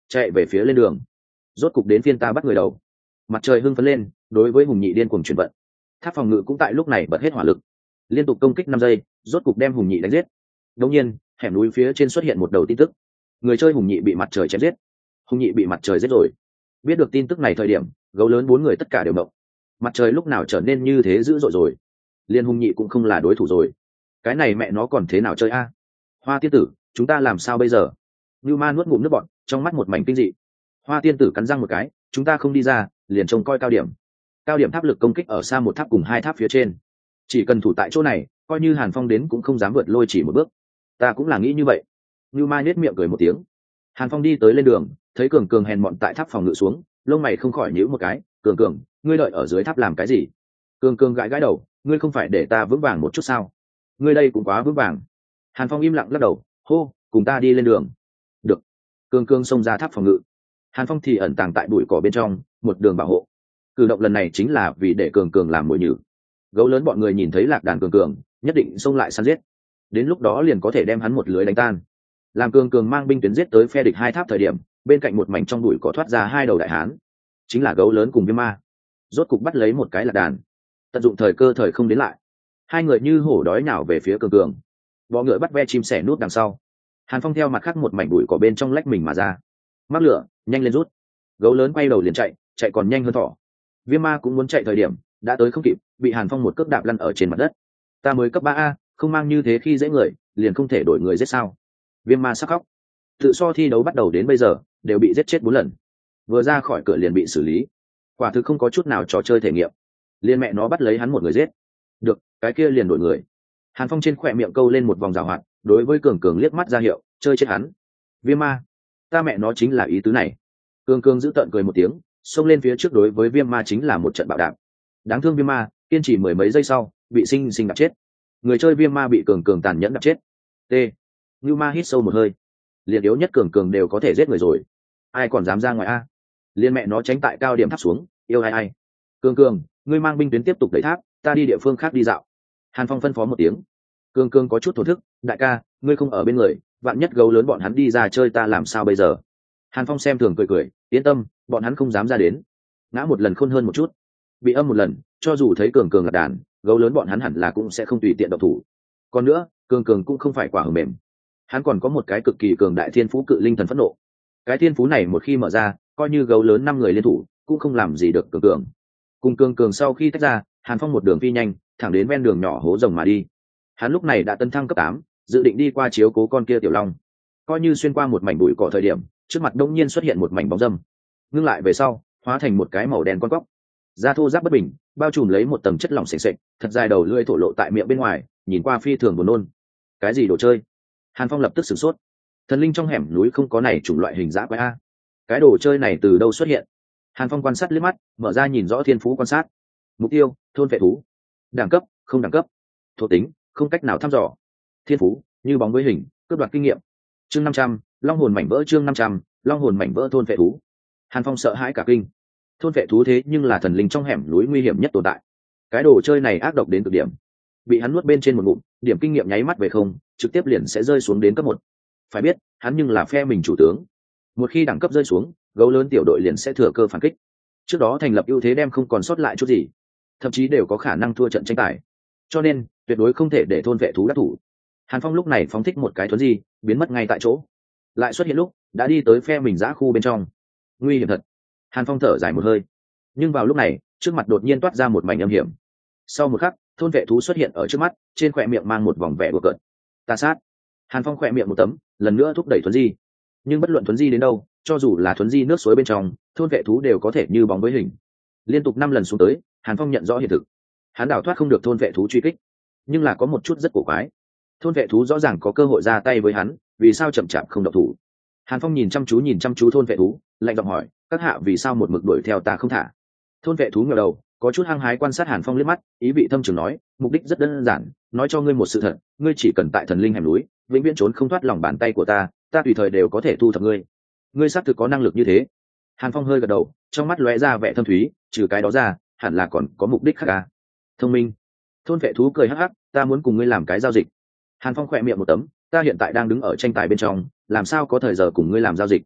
chạy về phía lên đường. Rốt cục đến phiên ta bắt người đầu. Mặt trời hưng phấn lên, đối với Hùng Nhị điên cuồng chuyển vận. Tháp phòng ngự cũng tại lúc này bật hết hỏa lực, liên tục công kích 5 giây, rốt cục đem Hùng Nhị đánh giết. Đột nhiên, hẻm núi phía trên xuất hiện một đầu tin tức. Người chơi Hùng Nhị bị mặt trời chém giết. Hùng Nhị bị mặt trời giết rồi. Biết được tin tức này thời điểm, gấu lớn 4 người tất cả đều động. Mặt trời lúc nào trở nên như thế dữ dội rồi? Liên Hùng Nhị cũng không là đối thủ rồi. Cái này mẹ nó còn thế nào chơi a? Hoa tiên tử, chúng ta làm sao bây giờ? Nưu Ma nuốt ngụm nước bọt, trong mắt một mảnh kinh dị. Hoa tiên tử cắn răng một cái, chúng ta không đi ra, liền trông coi cao điểm. Cao điểm tháp lực công kích ở xa một tháp cùng 2 tháp phía trên. Chỉ cần thủ tại chỗ này, coi như Hàn Phong đến cũng không dám vượt lôi chỉ một bước. Ta cũng là nghĩ như vậy. Nưu Ma nhếch miệng cười một tiếng. Hàn Phong đi tới lên đường, thấy Cường Cường hèn mọn tại tháp phòng ngự xuống, lông mày không khỏi nhíu một cái. Cường, ngươi đợi ở dưới tháp làm cái gì? Cường gãi gãi đầu, ngươi không phải để ta vững vàng một chút sao? Ngươi đây cũng quá vững vàng. Hàn Phong im lặng lắc đầu, hô, cùng ta đi lên đường. Được. Cường xông ra tháp phòng ngự. Hàn Phong thì ẩn tàng tại bụi cỏ bên trong, một đường bảo hộ. Cử động lần này chính là vì để Cường làm mồi nhử. Gấu lớn bọn người nhìn thấy lạc đàn Cường, nhất định xông lại săn giết. Đến lúc đó liền có thể đem hắn một lưới đánh tan. Làm Cường mang binh tuyến giết tới phe địch 2 tháp thời điểm, bên cạnh một mảnh trong bụi cỏ thoát ra 2 đầu đại hán, chính là gấu lớn cùng Viêm Ma. Rốt cục bắt lấy một cái lạc đàn, tận dụng thời cơ thời không đến lại. 2 người như hổ đói nhào về phía Cường. Bọ ngựa bắt ve chim sẻ nút đằng sau. Hàn Phong theo mặt khác một mảnh bụi cỏ bên trong lách mình mà ra. Mắc lửa, nhanh lên rút. Gấu lớn quay đầu liền chạy còn nhanh hơn thỏ. Viêm Ma cũng muốn chạy thời điểm, đã tới không kịp, bị Hàn Phong một cước đạp lăn ở trên mặt đất. Ta mới cấp 3A, không mang như thế khi dễ người, liền không thể đổi người giết sao? Viêm Ma sắp khóc. Tự so thi đấu bắt đầu đến bây giờ, đều bị giết chết 4 lần. Vừa ra khỏi cửa liền bị xử lý. Quả thực không có chút nào trò chơi thể nghiệm. Liên mẹ nó bắt lấy hắn một người giết. Được, cái kia liền đổi người. Hàn Phong trên khỏe miệng câu lên một vòng rào hoạt, đối với Cường liếc mắt ra hiệu, chơi chết hắn. Viêm Ma, ta mẹ nó chính là ý tứ này. Cường giữ tợn cười một tiếng, xông lên phía trước đối với Viêm Ma chính là một trận bạo đạp. Đáng thương Viêm Ma, kiên trì mười mấy giây sau, bị sinh đạp chết. Người chơi Viêm Ma bị Cường tàn nhẫn đạp chết. T. Nưu Ma hít sâu một hơi. Liền yếu nhất Cường đều có thể giết người rồi, ai còn dám ra ngoài a? Liên mẹ nó tránh tại cao điểm tháp xuống, yêu ai. Cường, ngươi mang binh tuyến tiếp tục đẩy tháp, ta đi địa phương khác đi dạo. Hàn Phong phân phó một tiếng. Cường có chút thổ thức, đại ca, ngươi không ở bên người, vạn nhất gấu lớn bọn hắn đi ra chơi ta làm sao bây giờ? Hàn Phong xem thường cười, yên tâm, bọn hắn không dám ra đến. Ngã một lần khôn hơn một chút, bị âm một lần, cho dù thấy Cường là đàn, gấu lớn bọn hắn hẳn là cũng sẽ không tùy tiện động thủ. Còn nữa, Cường cũng không phải quả hờ mềm, hắn còn có một cái cực kỳ cường đại thiên phú cự linh thần phẫn nộ. Cái thiên phú này một khi mở ra, coi như gấu lớn 5 người liên thủ cũng không làm gì được Cường. Cùng Cường sau khi tách ra, Hàn Phong một đường phi nhanh thẳng đến ven đường nhỏ hố rồng mà đi. Hắn lúc này đã tấn thăng cấp 8, dự định đi qua chiếu cố con kia tiểu long. Coi như xuyên qua một mảnh bụi cỏ thời điểm, trước mặt đông nhiên xuất hiện một mảnh bóng râm, ngưng lại về sau hóa thành một cái màu đen con cóc, da thô ráp bất bình, bao trùm lấy một tầng chất lỏng sền sệt, thật dài đầu lưỡi thổ lộ tại miệng bên ngoài, nhìn qua phi thường buồn nôn. Cái gì đồ chơi? Hàn Phong lập tức sửng sốt. Thần linh trong hẻm núi không có này chủng loại hình dã quái a. Cái đồ chơi này từ đâu xuất hiện? Hàn Phong quan sát liếc mắt, mở ra nhìn rõ thiên phú quan sát. Mục tiêu, thôn vệ thú. Đẳng cấp, không đẳng cấp. Thuộc tính, không cách nào thăm dò. Thiên phú, như bóng với hình, cướp đoạt kinh nghiệm. Chương 500, long hồn mảnh vỡ. Chương 500, long hồn mảnh vỡ thôn vệ thú. Hàn Phong sợ hãi cả kinh. Thôn vệ thú thế nhưng là thần linh trong hẻm núi nguy hiểm nhất tồn tại. Cái đồ chơi này ác độc đến cực điểm. Bị hắn nuốt bên trên một ngụm, điểm kinh nghiệm nháy mắt về không, trực tiếp liền sẽ rơi xuống đến cấp 1. Phải biết, hắn nhưng là phe mình chủ tướng. Một khi đẳng cấp rơi xuống, gấu lớn tiểu đội liền sẽ thừa cơ phản kích. Trước đó thành lập ưu thế đem không còn sót lại chút gì, thậm chí đều có khả năng thua trận tranh tài. Cho nên, tuyệt đối không thể để thôn vệ thú đắc thủ. Hàn Phong lúc này phóng thích một cái thuấn di, biến mất ngay tại chỗ. Lại xuất hiện lúc, đã đi tới phe mình giã khu bên trong. Nguy hiểm thật. Hàn Phong thở dài một hơi. Nhưng vào lúc này, trước mặt đột nhiên toát ra một mảnh âm hiểm. Sau một khắc, thôn vệ thú xuất hiện ở trước mắt, trên khóe miệng mang một vòng vẻ đùa cợt. Ta sát. Hàn Phong khỏe miệng một tấm, lần nữa thúc đẩy thuấn di. Nhưng bất luận thuấn di đến đâu, cho dù là thuấn di nước suối bên trong, thôn vệ thú đều có thể như bóng với hình. Liên tục 5 lần xuống tới, Hàn Phong nhận rõ hiện thực. Hắn đào thoát không được thôn vệ thú truy kích, nhưng là có một chút rất cổ quái. Thôn vệ thú rõ ràng có cơ hội ra tay với hắn, vì sao chậm chạp không động thủ? Hàn Phong nhìn chăm chú thôn vệ thú, lạnh giọng hỏi, các hạ vì sao một mực đuổi theo ta không thả? Thôn vệ thú ngẩng đầu, có chút hăng hái quan sát Hàn Phong liếc mắt, ý vị thâm trường nói, mục đích rất đơn giản, nói cho ngươi một sự thật, ngươi chỉ cần tại thần linh hẻm núi, vĩnh viễn trốn không thoát lòng bàn tay của ta, ta tùy thời đều có thể thu thập ngươi. Ngươi xác thực có năng lực như thế. Hàn Phong hơi gật đầu, trong mắt lóe ra vẻ thâm thúy, trừ cái đó ra, hẳn là còn có mục đích khác à? Thông minh. Thôn vệ thú cười hắc hắc, ta muốn cùng ngươi làm cái giao dịch. Hàn Phong khỏe miệng một tấm, ta hiện tại đang đứng ở tranh tài bên trong, làm sao có thời giờ cùng ngươi làm giao dịch?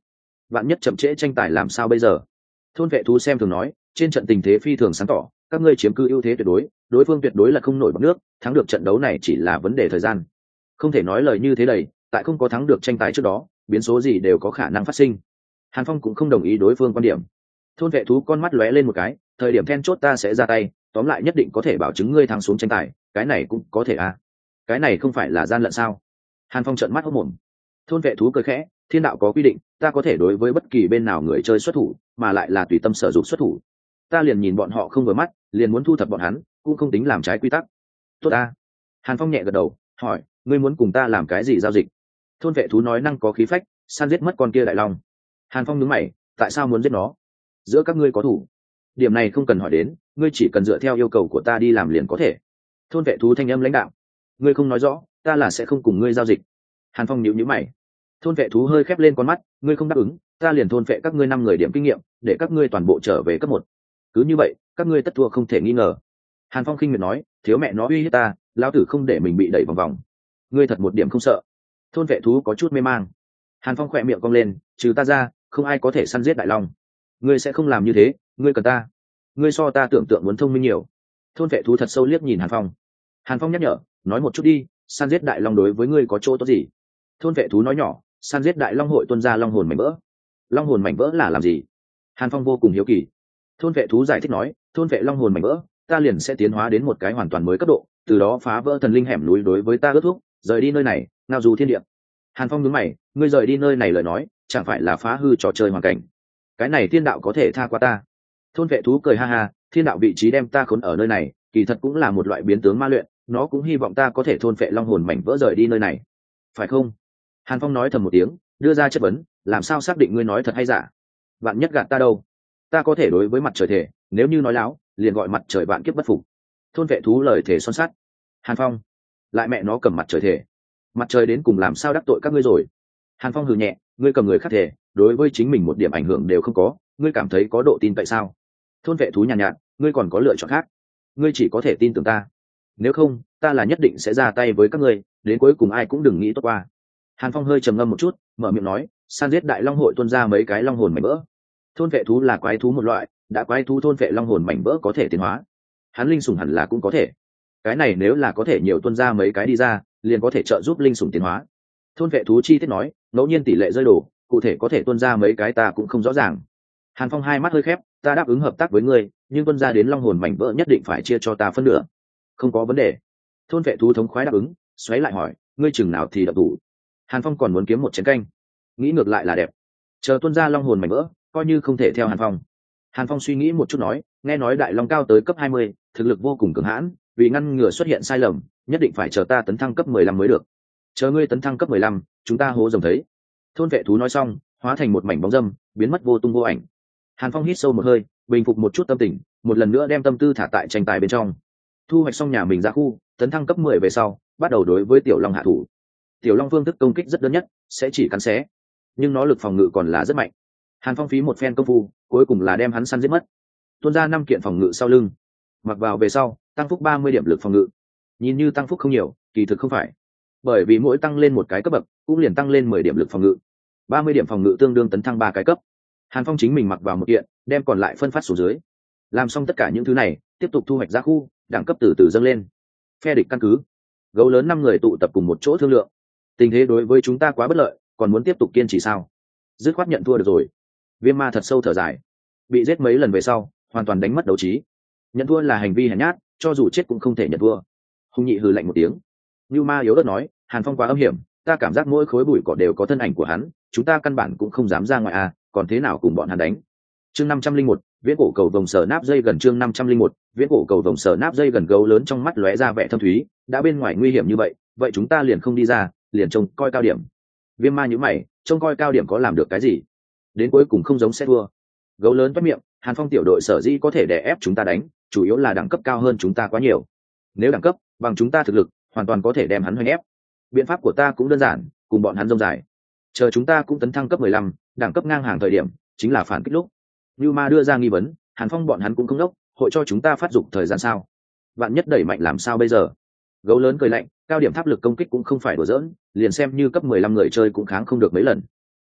vạn nhất chậm trễ tranh tài làm sao bây giờ? Thôn vệ thú xem thường nói, trên trận tình thế phi thường sáng tỏ, các ngươi chiếm cứ ưu thế tuyệt đối, đối phương tuyệt đối là không nổi bằng nước, thắng được trận đấu này chỉ là vấn đề thời gian. Không thể nói lời như thế đầy, tại không có thắng được tranh tài trước đó, biến số gì đều có khả năng phát sinh. Hàn Phong cũng không đồng ý đối phương quan điểm. Thôn vệ thú con mắt lóe lên một cái, thời điểm then chốt ta sẽ ra tay, tóm lại nhất định có thể bảo chứng ngươi thắng xuống tranh tài, cái này cũng có thể à? Cái này không phải là gian lận sao? Hàn Phong trợn mắt hốt mồm. Thôn vệ thú cười khẽ, thiên đạo có quy định, ta có thể đối với bất kỳ bên nào người chơi xuất thủ, mà lại là tùy tâm sở dụng xuất thủ. Ta liền nhìn bọn họ không vừa mắt, liền muốn thu thập bọn hắn, cũng không tính làm trái quy tắc. Tốt a. Hàn Phong nhẹ gật đầu, hỏi, ngươi muốn cùng ta làm cái gì giao dịch? Thôn vệ thú nói năng có khí phách, săn giết mất con kia đại long. Hàn Phong nhướng mày, tại sao muốn giết nó? Giữa các ngươi có thủ. Điểm này không cần hỏi đến, ngươi chỉ cần dựa theo yêu cầu của ta đi làm liền có thể. Thôn vệ thú thanh âm lãnh đạo, ngươi không nói rõ, ta là sẽ không cùng ngươi giao dịch. Hàn Phong nhíu mày. Thôn vệ thú hơi khép lên con mắt, ngươi không đáp ứng, ta liền thôn vệ các ngươi 5 người điểm kinh nghiệm, để các ngươi toàn bộ trở về cấp 1. Cứ như vậy, các ngươi tất thua không thể nghi ngờ. Hàn Phong khinh miệt nói, thiếu mẹ nó uy hiếp ta, lão tử không để mình bị đẩy vòng vòng. Ngươi thật một điểm không sợ? Thôn vệ thú có chút mê mang. Hàn Phong khỏe miệng cong lên, trừ ta ra, không ai có thể săn giết đại long. Ngươi sẽ không làm như thế, ngươi cần ta. Ngươi so ta tưởng tượng muốn thông minh nhiều. Thôn vệ thú thật sâu liếc nhìn Hàn Phong. Hàn Phong nhắc nhở, nói một chút đi, săn giết đại long đối với ngươi có chỗ tốt gì? Thôn vệ thú nói nhỏ, săn giết đại long hội tuôn ra long hồn mảnh vỡ. Long hồn mảnh vỡ là làm gì? Hàn Phong vô cùng hiếu kỳ. Thôn vệ thú giải thích nói, thôn vệ long hồn mảnh vỡ, ta liền sẽ tiến hóa đến một cái hoàn toàn mới cấp độ, từ đó phá vỡ thần linh hẻm núi đối với ta ước thúc, rời đi nơi này, ngao du thiên địa. Hàn Phong nhướng mày, ngươi rời đi nơi này lời nói, chẳng phải là phá hư trò chơi hoàn cảnh? Cái này thiên đạo có thể tha qua ta? Thôn vệ thú cười ha ha, thiên đạo vị trí đem ta khốn ở nơi này, kỳ thật cũng là một loại biến tướng ma luyện, nó cũng hy vọng ta có thể thôn vệ long hồn mảnh vỡ rời đi nơi này, phải không? Hàn Phong nói thầm một tiếng, đưa ra chất vấn, làm sao xác định ngươi nói thật hay giả? Vạn nhất gạt ta đâu? Ta có thể đối với mặt trời thể, nếu như nói láo, liền gọi mặt trời vạn kiếp bất phục. Thôn vệ thú lời thể son sắt. Hàn Phong, lại mẹ nó cầm mặt trời thể, mặt trời đến cùng làm sao đắc tội các ngươi rồi? Hàn Phong hừ nhẹ, ngươi cầm người khác thể, đối với chính mình một điểm ảnh hưởng đều không có, ngươi cảm thấy có độ tin cậy sao? Thôn vệ thú nhàn nhạt, ngươi còn có lựa chọn khác, ngươi chỉ có thể tin tưởng ta, nếu không ta là nhất định sẽ ra tay với các ngươi, đến cuối cùng ai cũng đừng nghĩ tốt qua. Hàn Phong hơi trầm ngâm một chút, mở miệng nói, san giết đại long hội tuôn ra mấy cái long hồn mảnh vỡ. Thôn vệ thú là quái thú một loại, đã quái thú thôn vệ long hồn mảnh vỡ có thể tiến hóa, hắn linh sủng hẳn là cũng có thể, cái này nếu là có thể nhiều tuôn ra mấy cái đi ra, liền có thể trợ giúp linh sủng tiến hóa. Thôn vệ thú chi tiết nói, ngẫu nhiên tỷ lệ rơi đổ, cụ thể có thể tuôn ra mấy cái ta cũng không rõ ràng. Hàn Phong hai mắt hơi khép, ta đáp ứng hợp tác với ngươi, nhưng tuôn ra đến long hồn mảnh vỡ nhất định phải chia cho ta phân nửa. Không có vấn đề. Thôn vệ thú thống khoái đáp ứng, xoáy lại hỏi, ngươi chừng nào thì đập thủ? Hàn Phong còn muốn kiếm một chén canh, nghĩ ngược lại là đẹp, chờ tuôn ra long hồn mảnh vỡ coi như không thể theo Hàn Phong. Hàn Phong suy nghĩ một chút nói, nghe nói đại long cao tới cấp 20, thực lực vô cùng cường hãn, vì ngăn ngừa xuất hiện sai lầm, nhất định phải chờ ta tấn thăng cấp 15 mới được. Chờ ngươi tấn thăng cấp 15, chúng ta hố rồng thấy. Thôn vệ thú nói xong, hóa thành một mảnh bóng dâm, biến mất vô tung vô ảnh. Hàn Phong hít sâu một hơi, bình phục một chút tâm tình, một lần nữa đem tâm tư thả tại tranh tài bên trong. Thu hoạch xong nhà mình ra khu, tấn thăng cấp 10 về sau, bắt đầu đối với tiểu long hạ thủ. Tiểu long phương thức công kích rất đơn nhất, sẽ chỉ cắn xé, nhưng nó lực phòng ngự còn là rất mạnh. Hàn Phong phí một phen công phu, cuối cùng là đem hắn săn giết mất. Tuôn ra 5 kiện phòng ngự sau lưng, mặc vào về sau, tăng phúc 30 điểm lực phòng ngự. Nhìn như tăng phúc không nhiều, kỳ thực không phải, bởi vì mỗi tăng lên một cái cấp bậc, cũng liền tăng lên 10 điểm lực phòng ngự. 30 điểm phòng ngự tương đương tấn thăng 3 cái cấp. Hàn Phong chính mình mặc vào một kiện, đem còn lại phân phát xuống dưới. Làm xong tất cả những thứ này, tiếp tục thu hoạch ra khu, đẳng cấp từ từ dâng lên. Phe địch căn cứ, gấu lớn 5 người tụ tập cùng một chỗ thương lượng. Tình thế đối với chúng ta quá bất lợi, còn muốn tiếp tục kiên trì sao? Dứt khoát nhận thua được rồi. Viêm ma thật sâu thở dài, bị giết mấy lần về sau, hoàn toàn đánh mất đấu trí. Nhận thua là hành vi hèn nhát, cho dù chết cũng không thể nhận thua. Hùng Nhị hừ lạnh một tiếng. Như Ma yếu ớt nói, Hàn Phong quá âm hiểm, ta cảm giác mỗi khối bụi cỏ đều có thân ảnh của hắn, chúng ta căn bản cũng không dám ra ngoài à, còn thế nào cùng bọn hắn đánh? Chương 501, viễn cổ cầu vồng sở náp dây gần. Chương 501, viễn cổ cầu vồng sở náp dây gần. Gấu lớn trong mắt lóe ra vẻ thâm thúy, đã bên ngoài nguy hiểm như vậy, vậy chúng ta liền không đi ra, liền trông coi cao điểm. Viêm Ma nhíu mày, trông coi cao điểm có làm được cái gì? Đến cuối cùng không giống sẽ thua. Gấu lớn toét miệng, Hàn Phong tiểu đội sở dĩ có thể đè ép chúng ta đánh, chủ yếu là đẳng cấp cao hơn chúng ta quá nhiều. Nếu đẳng cấp bằng chúng ta thực lực, hoàn toàn có thể đem hắn hoành ép. Biện pháp của ta cũng đơn giản, cùng bọn hắn rông dài. Chờ chúng ta cũng tấn thăng cấp 15, đẳng cấp ngang hàng thời điểm, chính là phản kích lúc. Như Ma đưa ra nghi vấn, Hàn Phong bọn hắn cũng không đốc, hội cho chúng ta phát dục thời gian sao? Vạn nhất đẩy mạnh làm sao bây giờ? Gấu lớn cười lạnh, cao điểm tháp lực công kích cũng không phải đùa giỡn, liền xem như cấp 15 người chơi cũng kháng không được mấy lần.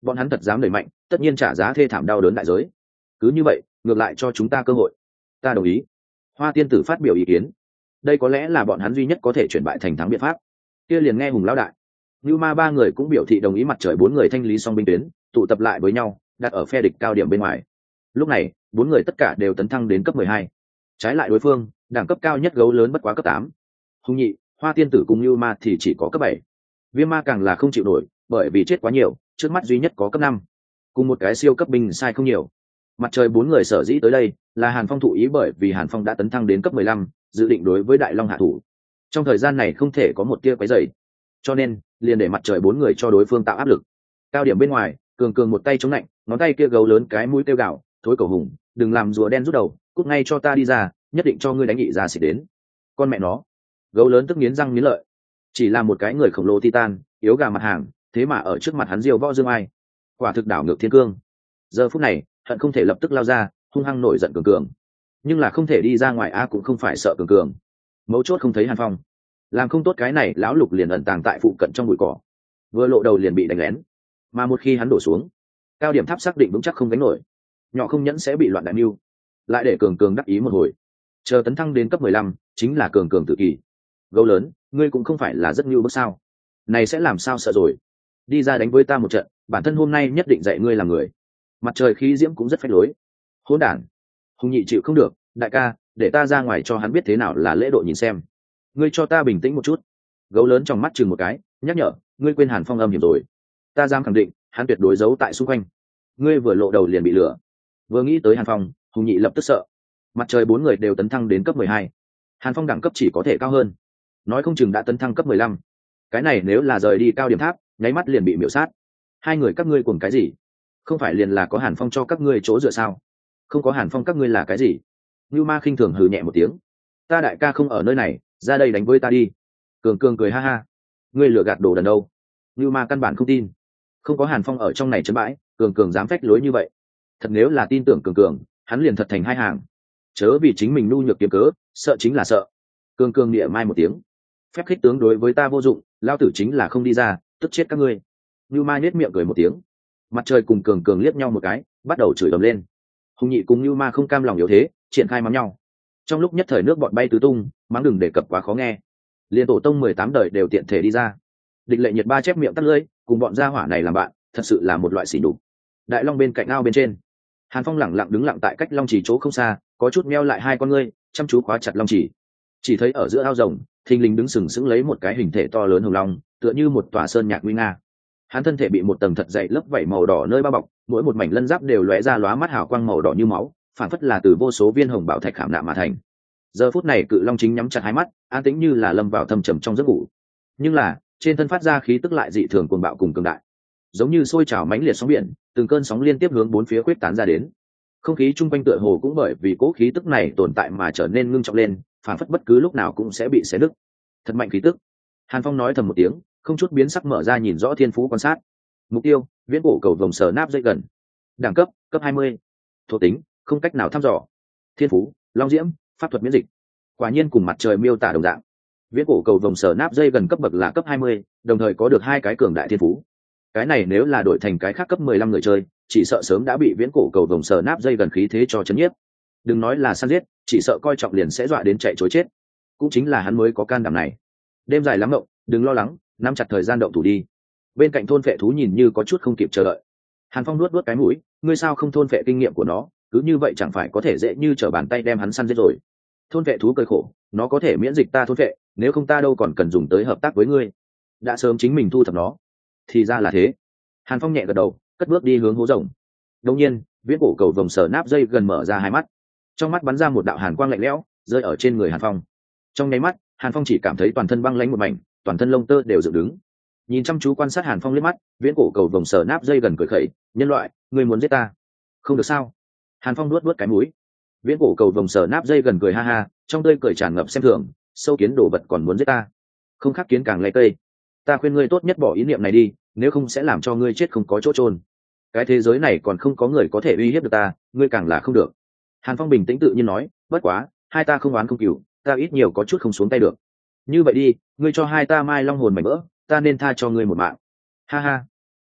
bọn hắn thật dám đẩy mạnh, tất nhiên trả giá thê thảm đau đớn đại giới. Cứ như vậy, ngược lại cho chúng ta cơ hội. Ta đồng ý. Hoa tiên tử phát biểu ý kiến. Đây có lẽ là bọn hắn duy nhất có thể chuyển bại thành thắng biện pháp. Kia liền nghe Hùng lão đại. Như Ma ba người cũng biểu thị đồng ý. Mặt trời bốn người thanh lý xong binh tuyến, tụ tập lại với nhau, đặt ở phe địch cao điểm bên ngoài. Lúc này, bốn người tất cả đều tấn thăng đến cấp 12. Trái lại đối phương, đẳng cấp cao nhất gấu lớn bất quá cấp 8. Hùng nhị, Hoa tiên tử cùng Như Ma thì chỉ có cấp 7. Viêm ma càng là không chịu nổi, bởi vì chết quá nhiều, trước mắt duy nhất có cấp 5. Cùng một cái siêu cấp binh sai không nhiều. Mặt trời bốn người sở dĩ tới đây là Hàn Phong thụ ý, bởi vì Hàn Phong đã tấn thăng đến cấp 15, dự định đối với Đại Long hạ thủ. Trong thời gian này không thể có một tia quấy rầy, cho nên liền để mặt trời bốn người cho đối phương tạo áp lực. Cao điểm bên ngoài, cường cường một tay chống lạnh, ngón tay kia gấu lớn cái mũi kêu gào, thối cầu hùng, đừng làm rùa đen rút đầu, cút ngay cho ta đi ra, nhất định cho ngươi đánh nghị ra xịt đến. Con mẹ nó. Gấu lớn tức nghiến răng nghiến lợi. Chỉ là một cái người khổng lồ titan, yếu gà mặt hàng, thế mà ở trước mặt hắn diêu võ dương ai, quả thực đảo ngược thiên cương. Giờ phút này hận không thể lập tức lao ra, hung hăng nổi giận cường cường, nhưng là không thể đi ra ngoài. Cũng không phải sợ cường cường, mấu chốt không thấy Hàn Phong. Làm không tốt cái này lão lục liền ẩn tàng tại phụ cận trong bụi cỏ, vừa lộ đầu liền bị đánh lén, mà một khi hắn đổ xuống, cao điểm tháp xác định vững chắc không gánh nổi, nhỏ không nhẫn sẽ bị loạn đại mưu. Lại để cường cường đắc ý một hồi, chờ tấn thăng đến cấp 15 chính là cường cường tự kỷ. Gấu lớn, ngươi cũng không phải là rất nhu bức sao? Này sẽ làm sao sợ rồi? Đi ra đánh với ta một trận, bản thân hôm nay nhất định dạy ngươi làm người. Mặt trời khí diễm cũng rất phách lối. Hỗn đản. Hùng nhị chịu không được, đại ca, để ta ra ngoài cho hắn biết thế nào là lễ độ nhìn xem. Ngươi cho ta bình tĩnh một chút. Gấu lớn trong mắt chừng một cái, nhắc nhở, ngươi quên Hàn Phong âm hiểm rồi. Ta dám khẳng định, hắn tuyệt đối giấu tại xung quanh. Ngươi vừa lộ đầu liền bị lừa. Vừa nghĩ tới Hàn Phong, Hùng nhị lập tức sợ. Mặt trời bốn người đều tấn thăng đến cấp 12. Hàn Phong đẳng cấp chỉ có thể cao hơn, nói không chừng đã tấn thăng cấp 15. Cái này nếu là rời đi cao điểm tháp, nháy mắt liền bị miểu sát. Hai người các ngươi cuồng cái gì? Không phải liền là có Hàn Phong cho các ngươi chỗ dựa sao? Không có Hàn Phong các ngươi là cái gì? Như Ma khinh thường hừ nhẹ một tiếng. Ta đại ca không ở nơi này, ra đây đánh với ta đi. Cường cường cười ha ha. Ngươi lừa gạt đồ đần đâu? Như Ma căn bản không tin. Không có Hàn Phong ở trong này trấn bãi, cường cường dám phách lối như vậy. Thật nếu là tin tưởng cường cường, hắn liền thật thành hai hàng. Chớ vì chính mình nhu nhược kiếm cớ, sợ chính là sợ. Cường cường địa mai một tiếng. Phép khích tướng đối với ta vô dụng, lao tử chính là không đi ra, tức chết các ngươi. Như Ma nhếch miệng cười một tiếng. Mặt trời cùng cường cường liếc nhau một cái, bắt đầu chửi ầm lên. Hùng nhị cùng Như Ma không cam lòng yếu thế, triển khai mắng nhau. Trong lúc nhất thời nước bọn bay tứ tung, mắng đừng đề cập quá khó nghe. Liên tổ tông 18 đời đều tiện thể đi ra. Địch Lệ Nhiệt ba chép miệng tắt lưỡi, cùng bọn gia hỏa này làm bạn, thật sự là một loại sỉ nhục. Đại Long bên cạnh ao bên trên, Hàn Phong lẳng lặng đứng lặng tại cách Long Chỉ chỗ không xa, có chút meo lại hai con ngươi, chăm chú khóa chặt Long Chỉ. Chỉ thấy ở giữa ao rồng, thình lình đứng sừng sững lấy một cái hình thể to lớn hồng long, tựa như một tòa sơn nhạc nguy nga. Hắn thân thể bị một tầng thật dày lớp vảy màu đỏ nơi bao bọc, mỗi một mảnh lân giáp đều lóe ra lóa mắt hào quang màu đỏ như máu, phản phất là từ vô số viên hồng bảo thạch khảm nạm mà thành. Giờ phút này cự long chính nhắm chặt hai mắt, an tĩnh như là lâm vào thâm trầm trong giấc ngủ. Nhưng là, trên thân phát ra khí tức lại dị thường cuồng bạo cùng cường đại, giống như sôi trào mãnh liệt sóng biển, từng cơn sóng liên tiếp hướng bốn phía quyết tán ra đến. Không khí chung quanh tựa hồ cũng bởi vì cỗ khí tức này tồn tại mà trở nên ngưng trọng lên, phản phất bất cứ lúc nào cũng sẽ bị xé nứt. Thật mạnh khí tức. Hàn Phong nói thầm một tiếng, không chút biến sắc mở ra nhìn rõ thiên phú quan sát. Mục tiêu: viễn cổ cầu vồng sờ náp dây gần. Đẳng cấp: cấp 20. Thuộc tính: không cách nào thăm dò. Thiên phú: long diễm, pháp thuật miễn dịch. Quả nhiên cùng mặt trời miêu tả đồng dạng. Viễn cổ cầu vồng sờ náp dây gần cấp bậc là cấp 20, đồng thời có được hai cái cường đại thiên phú. Cái này nếu là đổi thành cái khác cấp 15 người chơi, chỉ sợ sớm đã bị viễn cổ cầu vồng sờ náp dây gần khí thế cho chấn nhiếp. Đừng nói là săn giết, chỉ sợ coi trọng liền sẽ dọa đến chạy trối chết. Cũng chính là hắn mới có can đảm này. Đêm dài lắm mộng, đừng lo lắng, nắm chặt thời gian động thủ đi. Bên cạnh thôn vệ thú nhìn như có chút không kịp chờ đợi. Hàn Phong nuốt cái mũi, ngươi sao không thôn vệ kinh nghiệm của nó, cứ như vậy chẳng phải có thể dễ như trở bàn tay đem hắn săn giết rồi. Thôn vệ thú cười khổ, nó có thể miễn dịch ta thôn vệ, nếu không ta đâu còn cần dùng tới hợp tác với ngươi. Đã sớm chính mình thu thập nó. Thì ra là thế. Hàn Phong nhẹ gật đầu, cất bước đi hướng hố rồng. Đột nhiên, viễn cổ cầu vồng sờ náp dây gần mở ra hai mắt, trong mắt bắn ra một đạo hàn quang lạnh lẽo, rơi ở trên người Hàn Phong. Trong nháy mắt, Hàn Phong chỉ cảm thấy toàn thân băng lãnh một mảnh, toàn thân lông tơ đều dựng đứng. Nhìn chăm chú quan sát Hàn Phong liếc mắt, viễn cổ cầu vồng sờ náp dây gần cười khẩy, nhân loại, ngươi muốn giết ta? Không được sao? Hàn Phong nuốt cái mũi. Viễn cổ cầu vồng sờ náp dây gần cười ha ha, trong tươi cười tràn ngập xem thường, sâu kiến đồ vật còn muốn giết ta? Không khác kiến càng lấy cây. Ta khuyên ngươi tốt nhất bỏ ý niệm này đi, nếu không sẽ làm cho ngươi chết không có chỗ chôn. Cái thế giới này còn không có người có thể uy hiếp được ta, ngươi càng là không được. Hàn Phong bình tĩnh tự nhiên nói, bất quá, hai ta không oán không cừu, ta ít nhiều có chút không xuống tay được. Như vậy đi, ngươi cho hai ta mai long hồn mảnh vỡ, ta nên tha cho ngươi một mạng. Ha ha.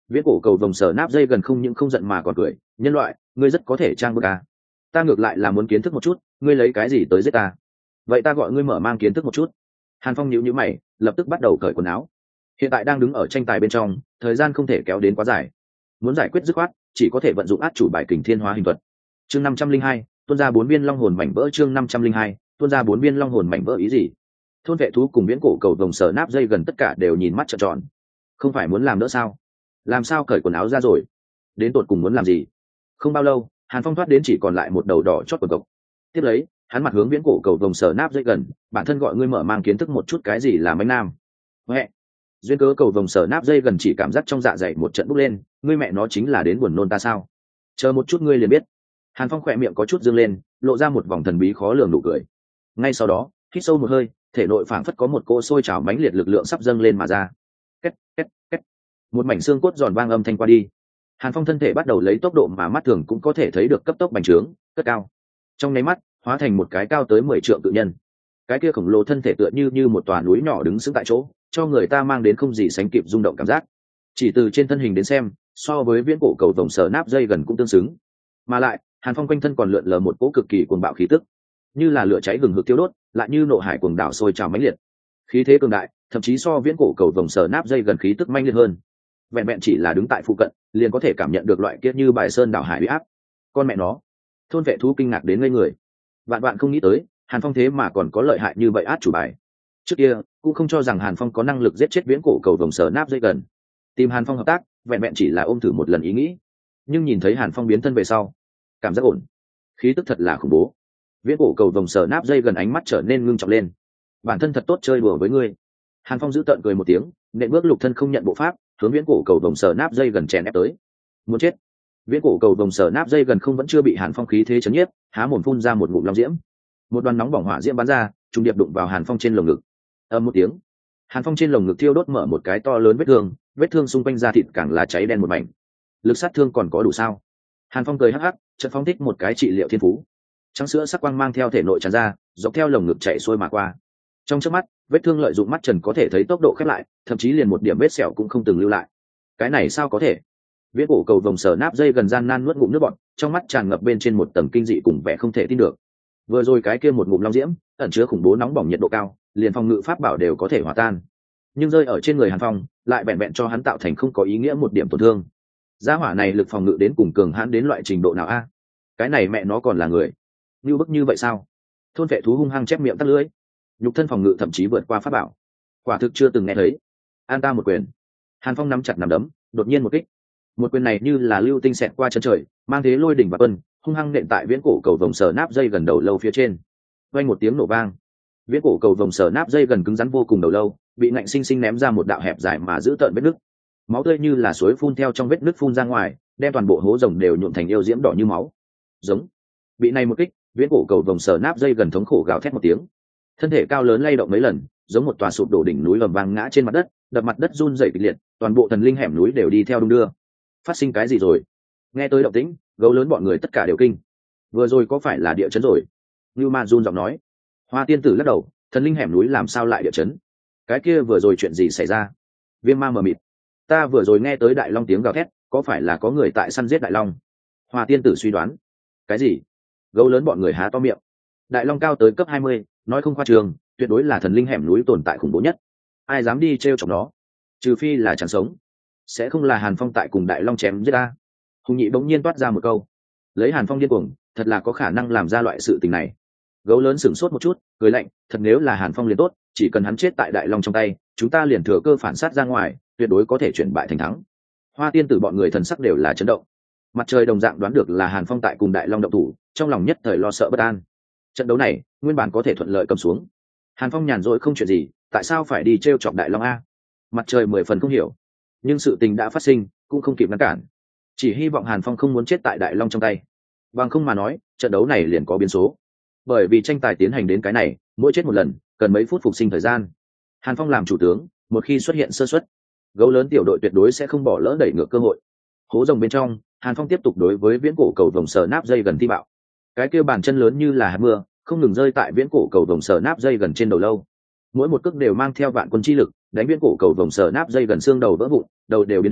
Viễn cổ cầu vồng sở náp dây gần không những không giận mà còn cười, nhân loại, ngươi rất có thể trang bức à. Ta ngược lại là muốn kiến thức một chút, ngươi lấy cái gì tới giết ta? Vậy ta gọi ngươi mở mang kiến thức một chút. Hàn Phong nhíu nhíu mày, lập tức bắt đầu cởi quần áo. Hiện tại đang đứng ở tranh tài bên trong, thời gian không thể kéo đến quá dài. Muốn giải quyết dứt khoát, chỉ có thể vận dụng át chủ bài kình thiên hóa hình thuật. Chương 502, tuôn ra 4 viên long hồn mảnh vỡ. Chương 502, tuôn ra 4 viên long hồn mảnh vỡ ý gì? Thôn vệ thú cùng viễn cổ cầu vồng sở náp dây gần tất cả đều nhìn mắt trợn tròn. Không phải muốn làm nữa sao? Làm sao cởi quần áo ra rồi? Đến tột cùng muốn làm gì? Không bao lâu, Hàn Phong thoát đến chỉ còn lại một đầu đỏ chót quần cộc. Tiếp lấy, hắn mặt hướng viễn cổ cầu vồng sở náp dây gần, bản thân gọi ngươi mở mang kiến thức một chút cái gì là mánh nam. Huệ. Duyên cớ cầu vồng sở náp dây gần chỉ cảm giác trong dạ dày một trận bốc lên, ngươi mẹ nó chính là đến buồn nôn ta sao? Chờ một chút ngươi liền biết. Hàn Phong khỏe miệng có chút dương lên, lộ ra một vòng thần bí khó lường nụ cười. Ngay sau đó, hít sâu một hơi, thể nội phảng phất có một cỗ sôi trào mãnh liệt lực lượng sắp dâng lên mà ra. Két két két. Một mảnh xương cốt giòn vang âm thanh qua đi. Hàn Phong thân thể bắt đầu lấy tốc độ mà mắt thường cũng có thể thấy được cấp tốc bành trướng, cất cao. Trong nháy mắt, hóa thành một cái cao tới 10 trượng tự nhân. Cái kia khổng lồ thân thể tựa như một tòa núi nhỏ đứng sững tại chỗ, cho người ta mang đến không gì sánh kịp rung động cảm giác. Chỉ từ trên thân hình đến xem, so với viễn cổ cầu vồng sở náp dây gần cũng tương xứng. Mà lại, Hàn Phong quanh thân còn lượn lờ một cỗ cực kỳ cuồng bạo khí tức, như là lửa cháy gừng hực thiêu đốt, lại như nộ hải cuồng đảo sôi trào mãnh liệt. Khí thế cường đại, thậm chí so viễn cổ cầu vồng sở náp dây gần khí tức manh liệt hơn. Vẹn vẹn chỉ là đứng tại phụ cận, liền có thể cảm nhận được loại kia như bài sơn đảo hải uy áp. Con mẹ nó, thôn vệ thú kinh ngạc đến ngây người. Vạn bạn không nghĩ tới, Hàn Phong thế mà còn có lợi hại như vậy át chủ bài. Trước kia cũng không cho rằng Hàn Phong có năng lực giết chết viễn cổ cầu vồng sở náp dây gần. Tìm Hàn Phong hợp tác, vẹn vẹn chỉ là ôm thử một lần ý nghĩ. Nhưng nhìn thấy Hàn Phong biến thân về sau, cảm giác ổn, khí tức thật là khủng bố. Viễn cổ cầu vồng sở náp dây gần ánh mắt trở nên ngưng trọng lên. Bản thân thật tốt chơi đùa với ngươi. Hàn Phong giữ tợn cười một tiếng, nện bước lục thân không nhận bộ pháp, hướng viễn cổ cầu vồng sở náp dây gần chèn ép tới. Muốn chết. Viễn cổ cầu vồng sở náp dây gần không vẫn chưa bị Hàn Phong khí thế chấn nhiếp, há mồm phun ra một ngụm long diễm. Một đoàn nóng bỏng hỏa diễm bắn ra, trùng điệp đụng vào Hàn Phong trên lồng ngực. Ầm một tiếng, Hàn Phong trên lồng ngực thiêu đốt mở một cái to lớn vết thương xung quanh da thịt càng là cháy đen một mảnh. Lực sát thương còn có đủ sao? Hàn Phong cười hắc hắc, chợt phóng thích một cái trị liệu thiên phú. Trắng sữa sắc quang mang theo thể nội tràn ra, dọc theo lồng ngực chạy xuôi mà qua. Trong chớp mắt, vết thương lợi dụng mắt trần có thể thấy tốc độ khép lại, thậm chí liền một điểm vết sẹo cũng không từng lưu lại. Cái này sao có thể? Viễn cổ cầu vồng sở náp dây gần gian nan nuốt ngụm nước bọt, trong mắt tràn ngập bên trên một tầng kinh dị cùng vẻ không thể tin được. Vừa rồi cái kia một ngụm long diễm, ẩn chứa khủng bố nóng bỏng nhiệt độ cao, liền phòng ngự pháp bảo đều có thể hòa tan. Nhưng rơi ở trên người Hàn Phong, lại vẹn vẹn cho hắn tạo thành không có ý nghĩa một điểm tổn thương. Gia hỏa này lực phòng ngự đến cùng cường hãn đến loại trình độ nào a? Cái này mẹ nó còn là người? Như bức như vậy sao? Thôn vệ thú hung hăng chép miệng tắt lưỡi. Nhục thân phòng ngự thậm chí vượt qua pháp bảo. Quả thực chưa từng nghe thấy. An ta một quyền. Hàn Phong nắm chặt nắm đấm, đột nhiên một kích. Một quyền này như là lưu tinh xẹt qua chân trời, mang thế lôi đỉnh và tuân, hung hăng nện tại viễn cổ cầu vồng sở náp dây gần đầu lâu phía trên. Vang một tiếng nổ vang. Viễn cổ cầu vồng sở náp dây gần cứng rắn vô cùng đầu lâu, bị ngạnh sinh sinh ném ra một đạo hẹp dài mà giữ tợn vết nứt. Máu tươi như là suối phun theo trong vết nứt phun ra ngoài, đem toàn bộ hố rồng đều nhuộm thành yêu diễm đỏ như máu. Giống. Bị này một kích, viễn cổ cầu vồng sở náp dây gần thống khổ gào thét một tiếng. Thân thể cao lớn lay động mấy lần, giống một tòa sụp đổ đỉnh núi ầm vang ngã trên mặt đất, đập mặt đất run rẩy kịch liệt, toàn bộ thần linh hẻm núi đều đi theo đung đưa. Phát sinh cái gì rồi? Nghe tới động tĩnh, gấu lớn bọn người tất cả đều kinh. Vừa rồi có phải là địa chấn rồi? Ngưu Ma run giọng nói. Hoa tiên tử lắc đầu, thần linh hẻm núi làm sao lại địa chấn? Cái kia vừa rồi chuyện gì xảy ra? Viêm Ma mờ mịt. Ta vừa rồi nghe tới đại long tiếng gào thét, có phải là có người tại săn giết đại long? Hoa tiên tử suy đoán. Cái gì? Gấu lớn bọn người há to miệng. Đại long cao tới cấp 20, nói không khoa trương, tuyệt đối là thần linh hẻm núi tồn tại khủng bố nhất. Ai dám đi trêu chọc nó? Trừ phi là chẳng sống. Sẽ không là Hàn Phong tại cùng đại long chém giết ta. Hùng Nhị bỗng nhiên toát ra một câu. Lấy Hàn Phong điên cuồng, thật là có khả năng làm ra loại sự tình này. Gấu lớn sửng sốt một chút, cười lạnh, thật nếu là Hàn Phong liền tốt, chỉ cần hắn chết tại đại long trong tay, chúng ta liền thừa cơ phản sát ra ngoài, tuyệt đối có thể chuyển bại thành thắng. Hoa tiên tử bọn người thần sắc đều là chấn động. Mặt trời đồng dạng đoán được là Hàn Phong tại cùng đại long động thủ, trong lòng nhất thời lo sợ bất an. Trận đấu này nguyên bản có thể thuận lợi cầm xuống. Hàn Phong nhàn rỗi không chuyện gì, tại sao phải đi trêu chọc đại long a? Mặt trời 10 phần không hiểu, nhưng sự tình đã phát sinh, cũng không kịp ngăn cản. Chỉ hy vọng Hàn Phong không muốn chết tại đại long trong tay. Bằng không mà nói, trận đấu này liền có biến số. Bởi vì tranh tài tiến hành đến cái này, mỗi chết một lần, cần mấy phút phục sinh thời gian. Hàn Phong làm chủ tướng, một khi xuất hiện sơ suất, gấu lớn tiểu đội tuyệt đối sẽ không bỏ lỡ đẩy ngược cơ hội. Hố rồng bên trong, Hàn Phong tiếp tục đối với viễn cổ cầu vồng sờ náp dây gần thi bạo. Cái kia bàn chân lớn như là hạt mưa, không ngừng rơi tại viễn cổ cầu vồng sờ náp dây gần trên đầu lâu. Mỗi một cước đều mang theo vạn quân chi lực, đánh viễn cổ cầu vồng sờ náp dây gần xương đầu vỡ vụn, đầu đều biến hình,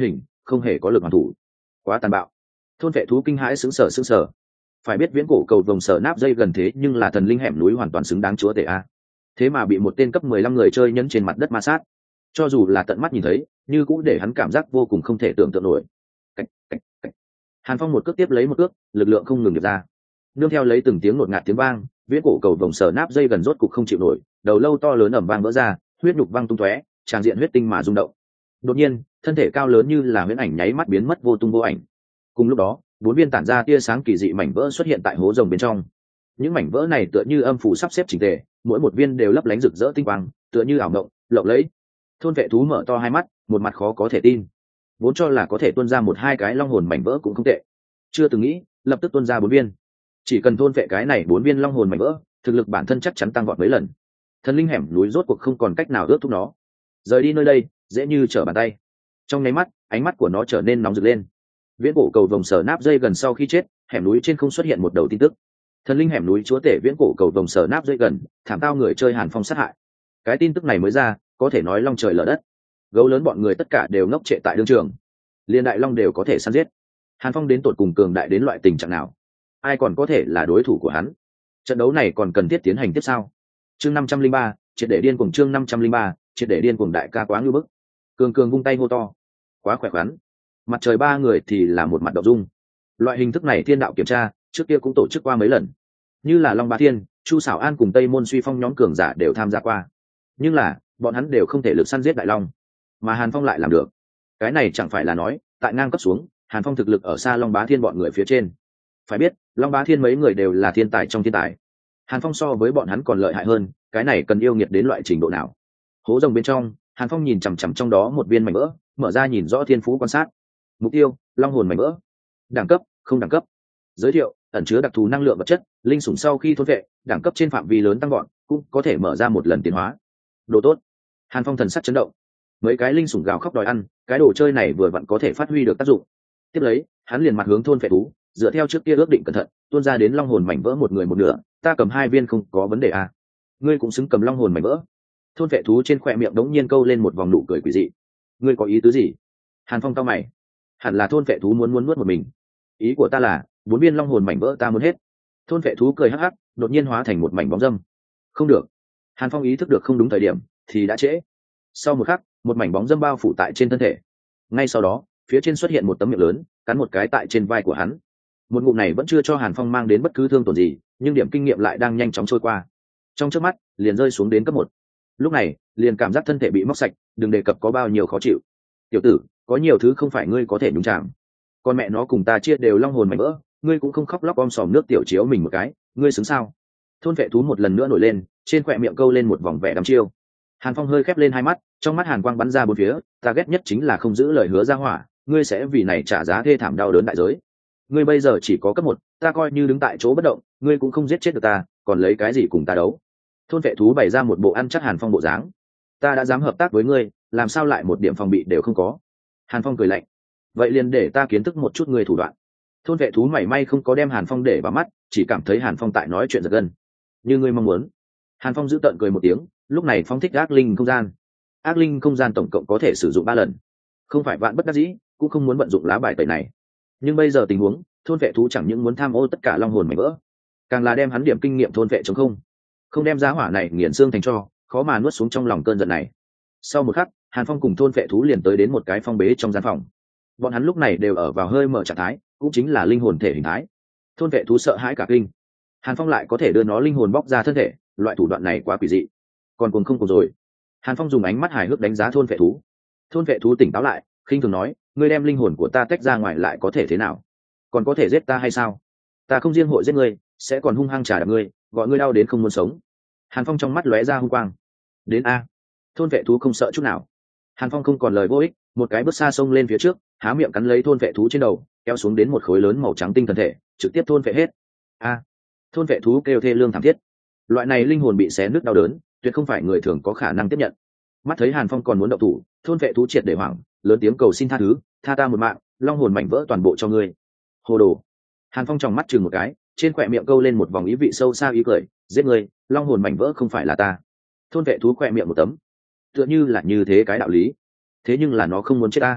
không hề có lực hoàn thủ. Quá tàn bạo. Thôn vệ thú kinh hãi sững sờ. Phải biết viễn cổ cầu vồng sở náp dây gần thế nhưng là thần linh hẻm núi hoàn toàn xứng đáng chúa tể a. Thế mà bị một tên cấp 15 người chơi nhấn trên mặt đất ma sát. Cho dù là tận mắt nhìn thấy, như cũng để hắn cảm giác vô cùng không thể tưởng tượng nổi. Cách. Hàn Phong một cước tiếp lấy một cước, lực lượng không ngừng được ra. Nương theo lấy từng tiếng ngột ngạt tiếng vang, viễn cổ cầu vồng sở náp dây gần rốt cục không chịu nổi, đầu lâu to lớn ầm vang vỡ ra, huyết nhục văng tung tóe, tràn diện huyết tinh mà rung động. Đột nhiên, thân thể cao lớn như là huyễn ảnh nháy mắt biến mất vô tung vô ảnh. Cùng lúc đó, 4 viên tản ra tia sáng kỳ dị mảnh vỡ xuất hiện tại hố rồng bên trong. Những mảnh vỡ này tựa như âm phủ sắp xếp chỉnh tề, mỗi một viên đều lấp lánh rực rỡ tinh quang, tựa như ảo mộng, lộng lẫy. Thôn vệ thú mở to hai mắt, một mặt khó có thể tin. Vốn cho là có thể tuôn ra 1-2 cái long hồn mảnh vỡ cũng không tệ, chưa từng nghĩ lập tức tuôn ra 4 viên. Chỉ cần thôn vệ cái này 4 viên long hồn mảnh vỡ, thực lực bản thân chắc chắn tăng vọt mấy lần. Thần linh hẻm núi rốt cuộc không còn cách nào ướt thúc nó. Rời đi nơi đây, dễ như trở bàn tay. Trong nháy mắt, ánh mắt của nó trở nên nóng rực lên. Viễn cổ cầu vồng sở náp dây gần sau khi chết, hẻm núi trên không xuất hiện một đầu tin tức. Thần linh hẻm núi chúa tể viễn cổ cầu vồng sở náp dây gần, thảm tao người chơi Hàn Phong sát hại. Cái tin tức này mới ra, có thể nói long trời lở đất. Gấu lớn bọn người tất cả đều ngốc trệ tại đương trường. Liên đại long đều có thể săn giết. Hàn Phong đến tột cùng cường đại đến loại tình trạng nào? Ai còn có thể là đối thủ của hắn? Trận đấu này còn cần thiết tiến hành tiếp sao? Chương 503, triệt để điên cuồng. Chương 503, triệt để điên cuồng. Đại ca quá ngưu bức. Cường vung tay hô to. Quá khỏe khoắn. Mặt trời 3 người thì là một mặt động dung. Loại hình thức này thiên đạo kiểm tra, trước kia cũng tổ chức qua mấy lần. Như là Long Bá Thiên, Chu Sảo An cùng Tây Môn Suy Phong nhóm cường giả đều tham gia qua. Nhưng là, bọn hắn đều không thể lực săn giết đại long, mà Hàn Phong lại làm được. Cái này chẳng phải là nói, tại ngang cấp xuống, Hàn Phong thực lực ở xa Long Bá Thiên bọn người phía trên. Phải biết, Long Bá Thiên mấy người đều là thiên tài trong thiên tài. Hàn Phong so với bọn hắn còn lợi hại hơn, cái này cần yêu nghiệt đến loại trình độ nào? Hố rồng bên trong, Hàn Phong nhìn chằm chằm trong đó một viên mảnh vỡ, mở ra nhìn rõ thiên phú quan sát. Mục tiêu: long hồn mảnh vỡ. Đẳng cấp: không đẳng cấp. Giới thiệu: ẩn chứa đặc thù năng lượng vật chất, linh sủng sau khi thôn vệ, đẳng cấp trên phạm vi lớn tăng gọn, cũng có thể mở ra một lần tiến hóa. Đồ tốt. Hàn Phong thần sắc chấn động. Mấy cái linh sủng gào khóc đòi ăn, cái đồ chơi này vừa vặn có thể phát huy được tác dụng. Tiếp lấy, hắn liền mặt hướng thôn vệ thú, dựa theo trước kia ước định cẩn thận, tuôn ra đến long hồn mảnh vỡ một người một nửa, ta cầm 2 viên không có vấn đề à? Ngươi cũng xứng cầm long hồn mảnh vỡ. Thôn vệ thú trên khóe miệng đống nhiên câu lên một vòng nụ cười quỷ dị. Ngươi có ý tứ gì? Hàn Phong cau mày. Hẳn là thôn vệ thú muốn nuốt một mình. Ý của ta là 4 viên long hồn mảnh vỡ ta muốn hết. Thôn vệ thú cười hắc hắc, đột nhiên hóa thành một mảnh bóng dâm. Không được. Hàn Phong ý thức được không đúng thời điểm, thì đã trễ. Sau một khắc, một mảnh bóng dâm bao phủ tại trên thân thể. Ngay sau đó, phía trên xuất hiện một tấm miệng lớn, cắn một cái tại trên vai của hắn. Một ngụm này vẫn chưa cho Hàn Phong mang đến bất cứ thương tổn gì, nhưng điểm kinh nghiệm lại đang nhanh chóng trôi qua. Trong chớp mắt, liền rơi xuống đến cấp 1. Lúc này, liền cảm giác thân thể bị móc sạch, đừng đề cập có bao nhiêu khó chịu. Tiểu tử, có nhiều thứ không phải ngươi có thể nhúng chạm. Con mẹ nó cùng ta chia đều long hồn mảnh vỡ, ngươi cũng không khóc lóc om sòm nước tiểu chiếu mình một cái, ngươi xứng sao? Thôn vệ thú một lần nữa nổi lên, trên khóe miệng câu lên một vòng vẻ đăm chiêu. Hàn Phong hơi khép lên hai mắt, trong mắt hàn quang bắn ra bốn phía, ta ghét nhất chính là không giữ lời hứa ra hỏa, ngươi sẽ vì này trả giá thê thảm đau đớn đại giới. Ngươi bây giờ chỉ có cấp 1, ta coi như đứng tại chỗ bất động, ngươi cũng không giết chết được ta, còn lấy cái gì cùng ta đấu? Thôn vệ thú bày ra một bộ ăn chắc Hàn Phong bộ dáng. Ta đã dám hợp tác với ngươi, làm sao lại một điểm phòng bị đều không có? Hàn Phong cười lạnh. Vậy liền để ta kiến thức một chút ngươi thủ đoạn. Thôn vệ thú mảy may không có đem Hàn Phong để vào mắt, chỉ cảm thấy Hàn Phong tại nói chuyện giật gân. Như ngươi mong muốn. Hàn Phong giữ tợn cười một tiếng, lúc này phóng thích ác linh không gian. Ác linh không gian tổng cộng có thể sử dụng 3 lần. Không phải vạn bất đắc dĩ, cũng không muốn vận dụng lá bài tẩy này. Nhưng bây giờ tình huống, thôn vệ thú chẳng những muốn tham ô tất cả long hồn mảnh vỡ, càng là đem hắn điểm kinh nghiệm thôn vệ chống không đem giá hỏa này nghiền xương thành tro, khó mà nuốt xuống trong lòng cơn giận này. Sau một khắc, Hàn Phong cùng thôn vệ thú liền tới đến một cái phong bế trong gian phòng. Bọn hắn lúc này đều ở vào hơi mở trạng thái, cũng chính là linh hồn thể hình thái. Thôn vệ thú sợ hãi cả kinh. Hàn Phong lại có thể đưa nó linh hồn bóc ra thân thể, loại thủ đoạn này quá quỷ dị. Còn cuồng không cuồng rồi. Hàn Phong dùng ánh mắt hài hước đánh giá thôn vệ thú. Thôn vệ thú tỉnh táo lại, khinh thường nói, ngươi đem linh hồn của ta tách ra ngoài lại có thể thế nào? Còn có thể giết ta hay sao? Ta không riêng hội giết ngươi, sẽ còn hung hăng trả đạp ngươi, gọi ngươi đau đến không muốn sống. Hàn Phong trong mắt lóe ra hung quang. Đến a. Thôn vệ thú không sợ chút nào. Hàn Phong không còn lời vô ích, một cái bước xa xông lên phía trước, há miệng cắn lấy thôn vệ thú trên đầu, kéo xuống đến một khối lớn màu trắng tinh thần thể, trực tiếp thôn vệ hết. A. Thôn vệ thú kêu thê lương thảm thiết. Loại này linh hồn bị xé nứt đau đớn, tuyệt không phải người thường có khả năng tiếp nhận. Mắt thấy Hàn Phong còn muốn động thủ, thôn vệ thú triệt để hoảng, lớn tiếng cầu xin tha thứ, tha ta một mạng, long hồn mảnh vỡ toàn bộ cho ngươi. Hồ đồ. Hàn Phong tròng mắt chừng một cái, trên khóe miệng câu lên một vòng ý vị sâu xa ý cười, giết ngươi, long hồn mảnh vỡ không phải là ta. Thôn vệ thú khóe miệng một tấm, tựa như là như thế cái đạo lý. Thế nhưng là nó không muốn chết ta.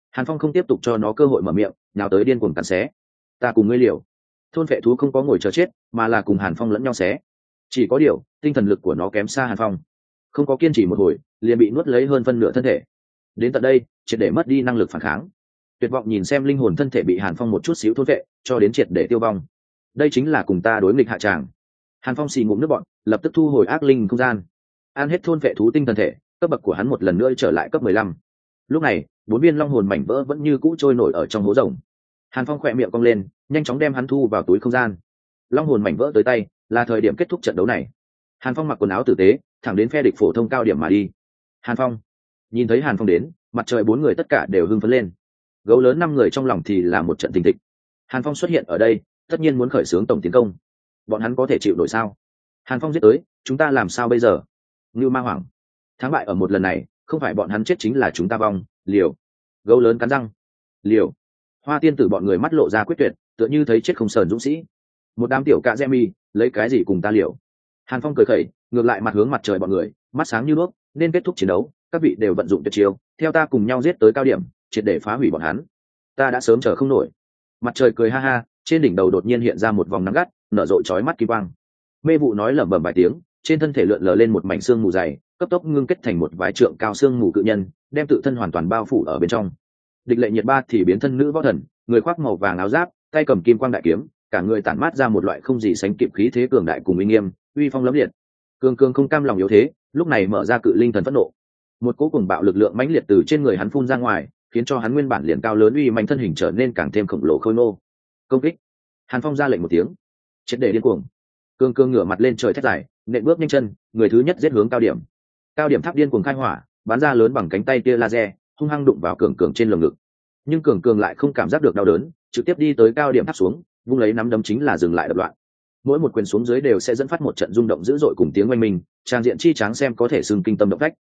Hàn Phong không tiếp tục cho nó cơ hội mở miệng, nào tới điên cuồng cắn xé. Ta cùng ngươi liều. Thôn vệ thú không có ngồi chờ chết, mà là cùng Hàn Phong lẫn nhau xé. Chỉ có điều, tinh thần lực của nó kém xa Hàn Phong, không có kiên trì một hồi, liền bị nuốt lấy hơn phân nửa thân thể. Đến tận đây, triệt để mất đi năng lực phản kháng. Tuyệt vọng nhìn xem linh hồn thân thể bị Hàn Phong một chút xíu thôn vệ, cho đến triệt để tiêu vong. Đây chính là cùng ta đối nghịch hạ tràng. Hàn Phong xì ngụm nước bọn, lập tức thu hồi ác linh không gian, ăn hết thôn vệ thú tinh thần thể, cấp bậc của hắn một lần nữa trở lại cấp 15. Lúc này, 4 viên long hồn mảnh vỡ vẫn như cũ trôi nổi ở trong hố rồng. Hàn Phong khỏe miệng cong lên, nhanh chóng đem hắn thu vào túi không gian. Long hồn mảnh vỡ tới tay, là thời điểm kết thúc trận đấu này. Hàn Phong mặc quần áo tử tế, thẳng đến phe địch phổ thông cao điểm mà đi. Hàn Phong nhìn thấy Hàn Phong đến, mặt trời 4 người tất cả đều hưng phấn lên. Gấu lớn 5 người trong lòng thì là một trận tình thịch. Hàn Phong xuất hiện ở đây, tất nhiên muốn khởi xướng tổng tiến công. Bọn hắn có thể chịu nổi sao? Hàn Phong giết tới, chúng ta làm sao bây giờ? Ngưu Ma Hoàng, thắng bại ở một lần này, không phải bọn hắn chết chính là chúng ta vong. Liều. Gấu lớn cắn răng. Liều. Hoa tiên tử bọn người mắt lộ ra quyết tuyệt, tựa như thấy chết không sờn dũng sĩ. Một đám tiểu cạ mi, lấy cái gì cùng ta liều? Hàn Phong cười khẩy, ngược lại mặt hướng mặt trời bọn người, mắt sáng như đuốc, nên kết thúc chiến đấu, các vị đều vận dụng tuyệt chiêu, theo ta cùng nhau giết tới cao điểm, triệt để phá hủy bọn hắn. Ta đã sớm chờ không nổi. Mặt trời cười ha ha, trên đỉnh đầu đột nhiên hiện ra một vòng nắng gắt, nở rộ chói mắt kim quang. Mê vụ nói lẩm bẩm vài tiếng, trên thân thể lượn lờ lên một mảnh xương mù dày, cấp tốc ngưng kết thành một vài trượng cao xương mù cự nhân, đem tự thân hoàn toàn bao phủ ở bên trong. Địch Lệ Nhiệt Ba thì biến thân nữ võ thần, người khoác màu vàng áo giáp, tay cầm kim quang đại kiếm, cả người tản mát ra một loại không gì sánh kịp khí thế cường đại cùng uy nghiêm, uy phong lẫm liệt. Cường cường không cam lòng yếu thế, lúc này mở ra cự linh thần phẫn nộ. Một cỗ cuồng bạo lực lượng mãnh liệt từ trên người hắn phun ra ngoài, khiến cho hắn nguyên bản liền cao lớn uy mạnh thân hình trở nên càng thêm khổng lồ khôi nô. Công kích. Hàn Phong ra lệnh một tiếng, triệt để điên cuồng. Cường cường ngửa mặt lên trời thét dài, nện bước nhanh chân, người thứ nhất giết hướng cao điểm. Cao điểm tháp điên cuồng khai hỏa, bắn ra lớn bằng cánh tay tia laser, hung hăng đụng vào cường cường trên lồng ngực. Nhưng cường cường lại không cảm giác được đau đớn, trực tiếp đi tới cao điểm tháp xuống, vung lấy nắm đấm chính là dừng lại đập loạn. Mỗi một quyền xuống dưới đều sẽ dẫn phát một trận rung động dữ dội cùng tiếng oanh minh, trang diện chi tráng xem có thể xưng kinh tâm động phách.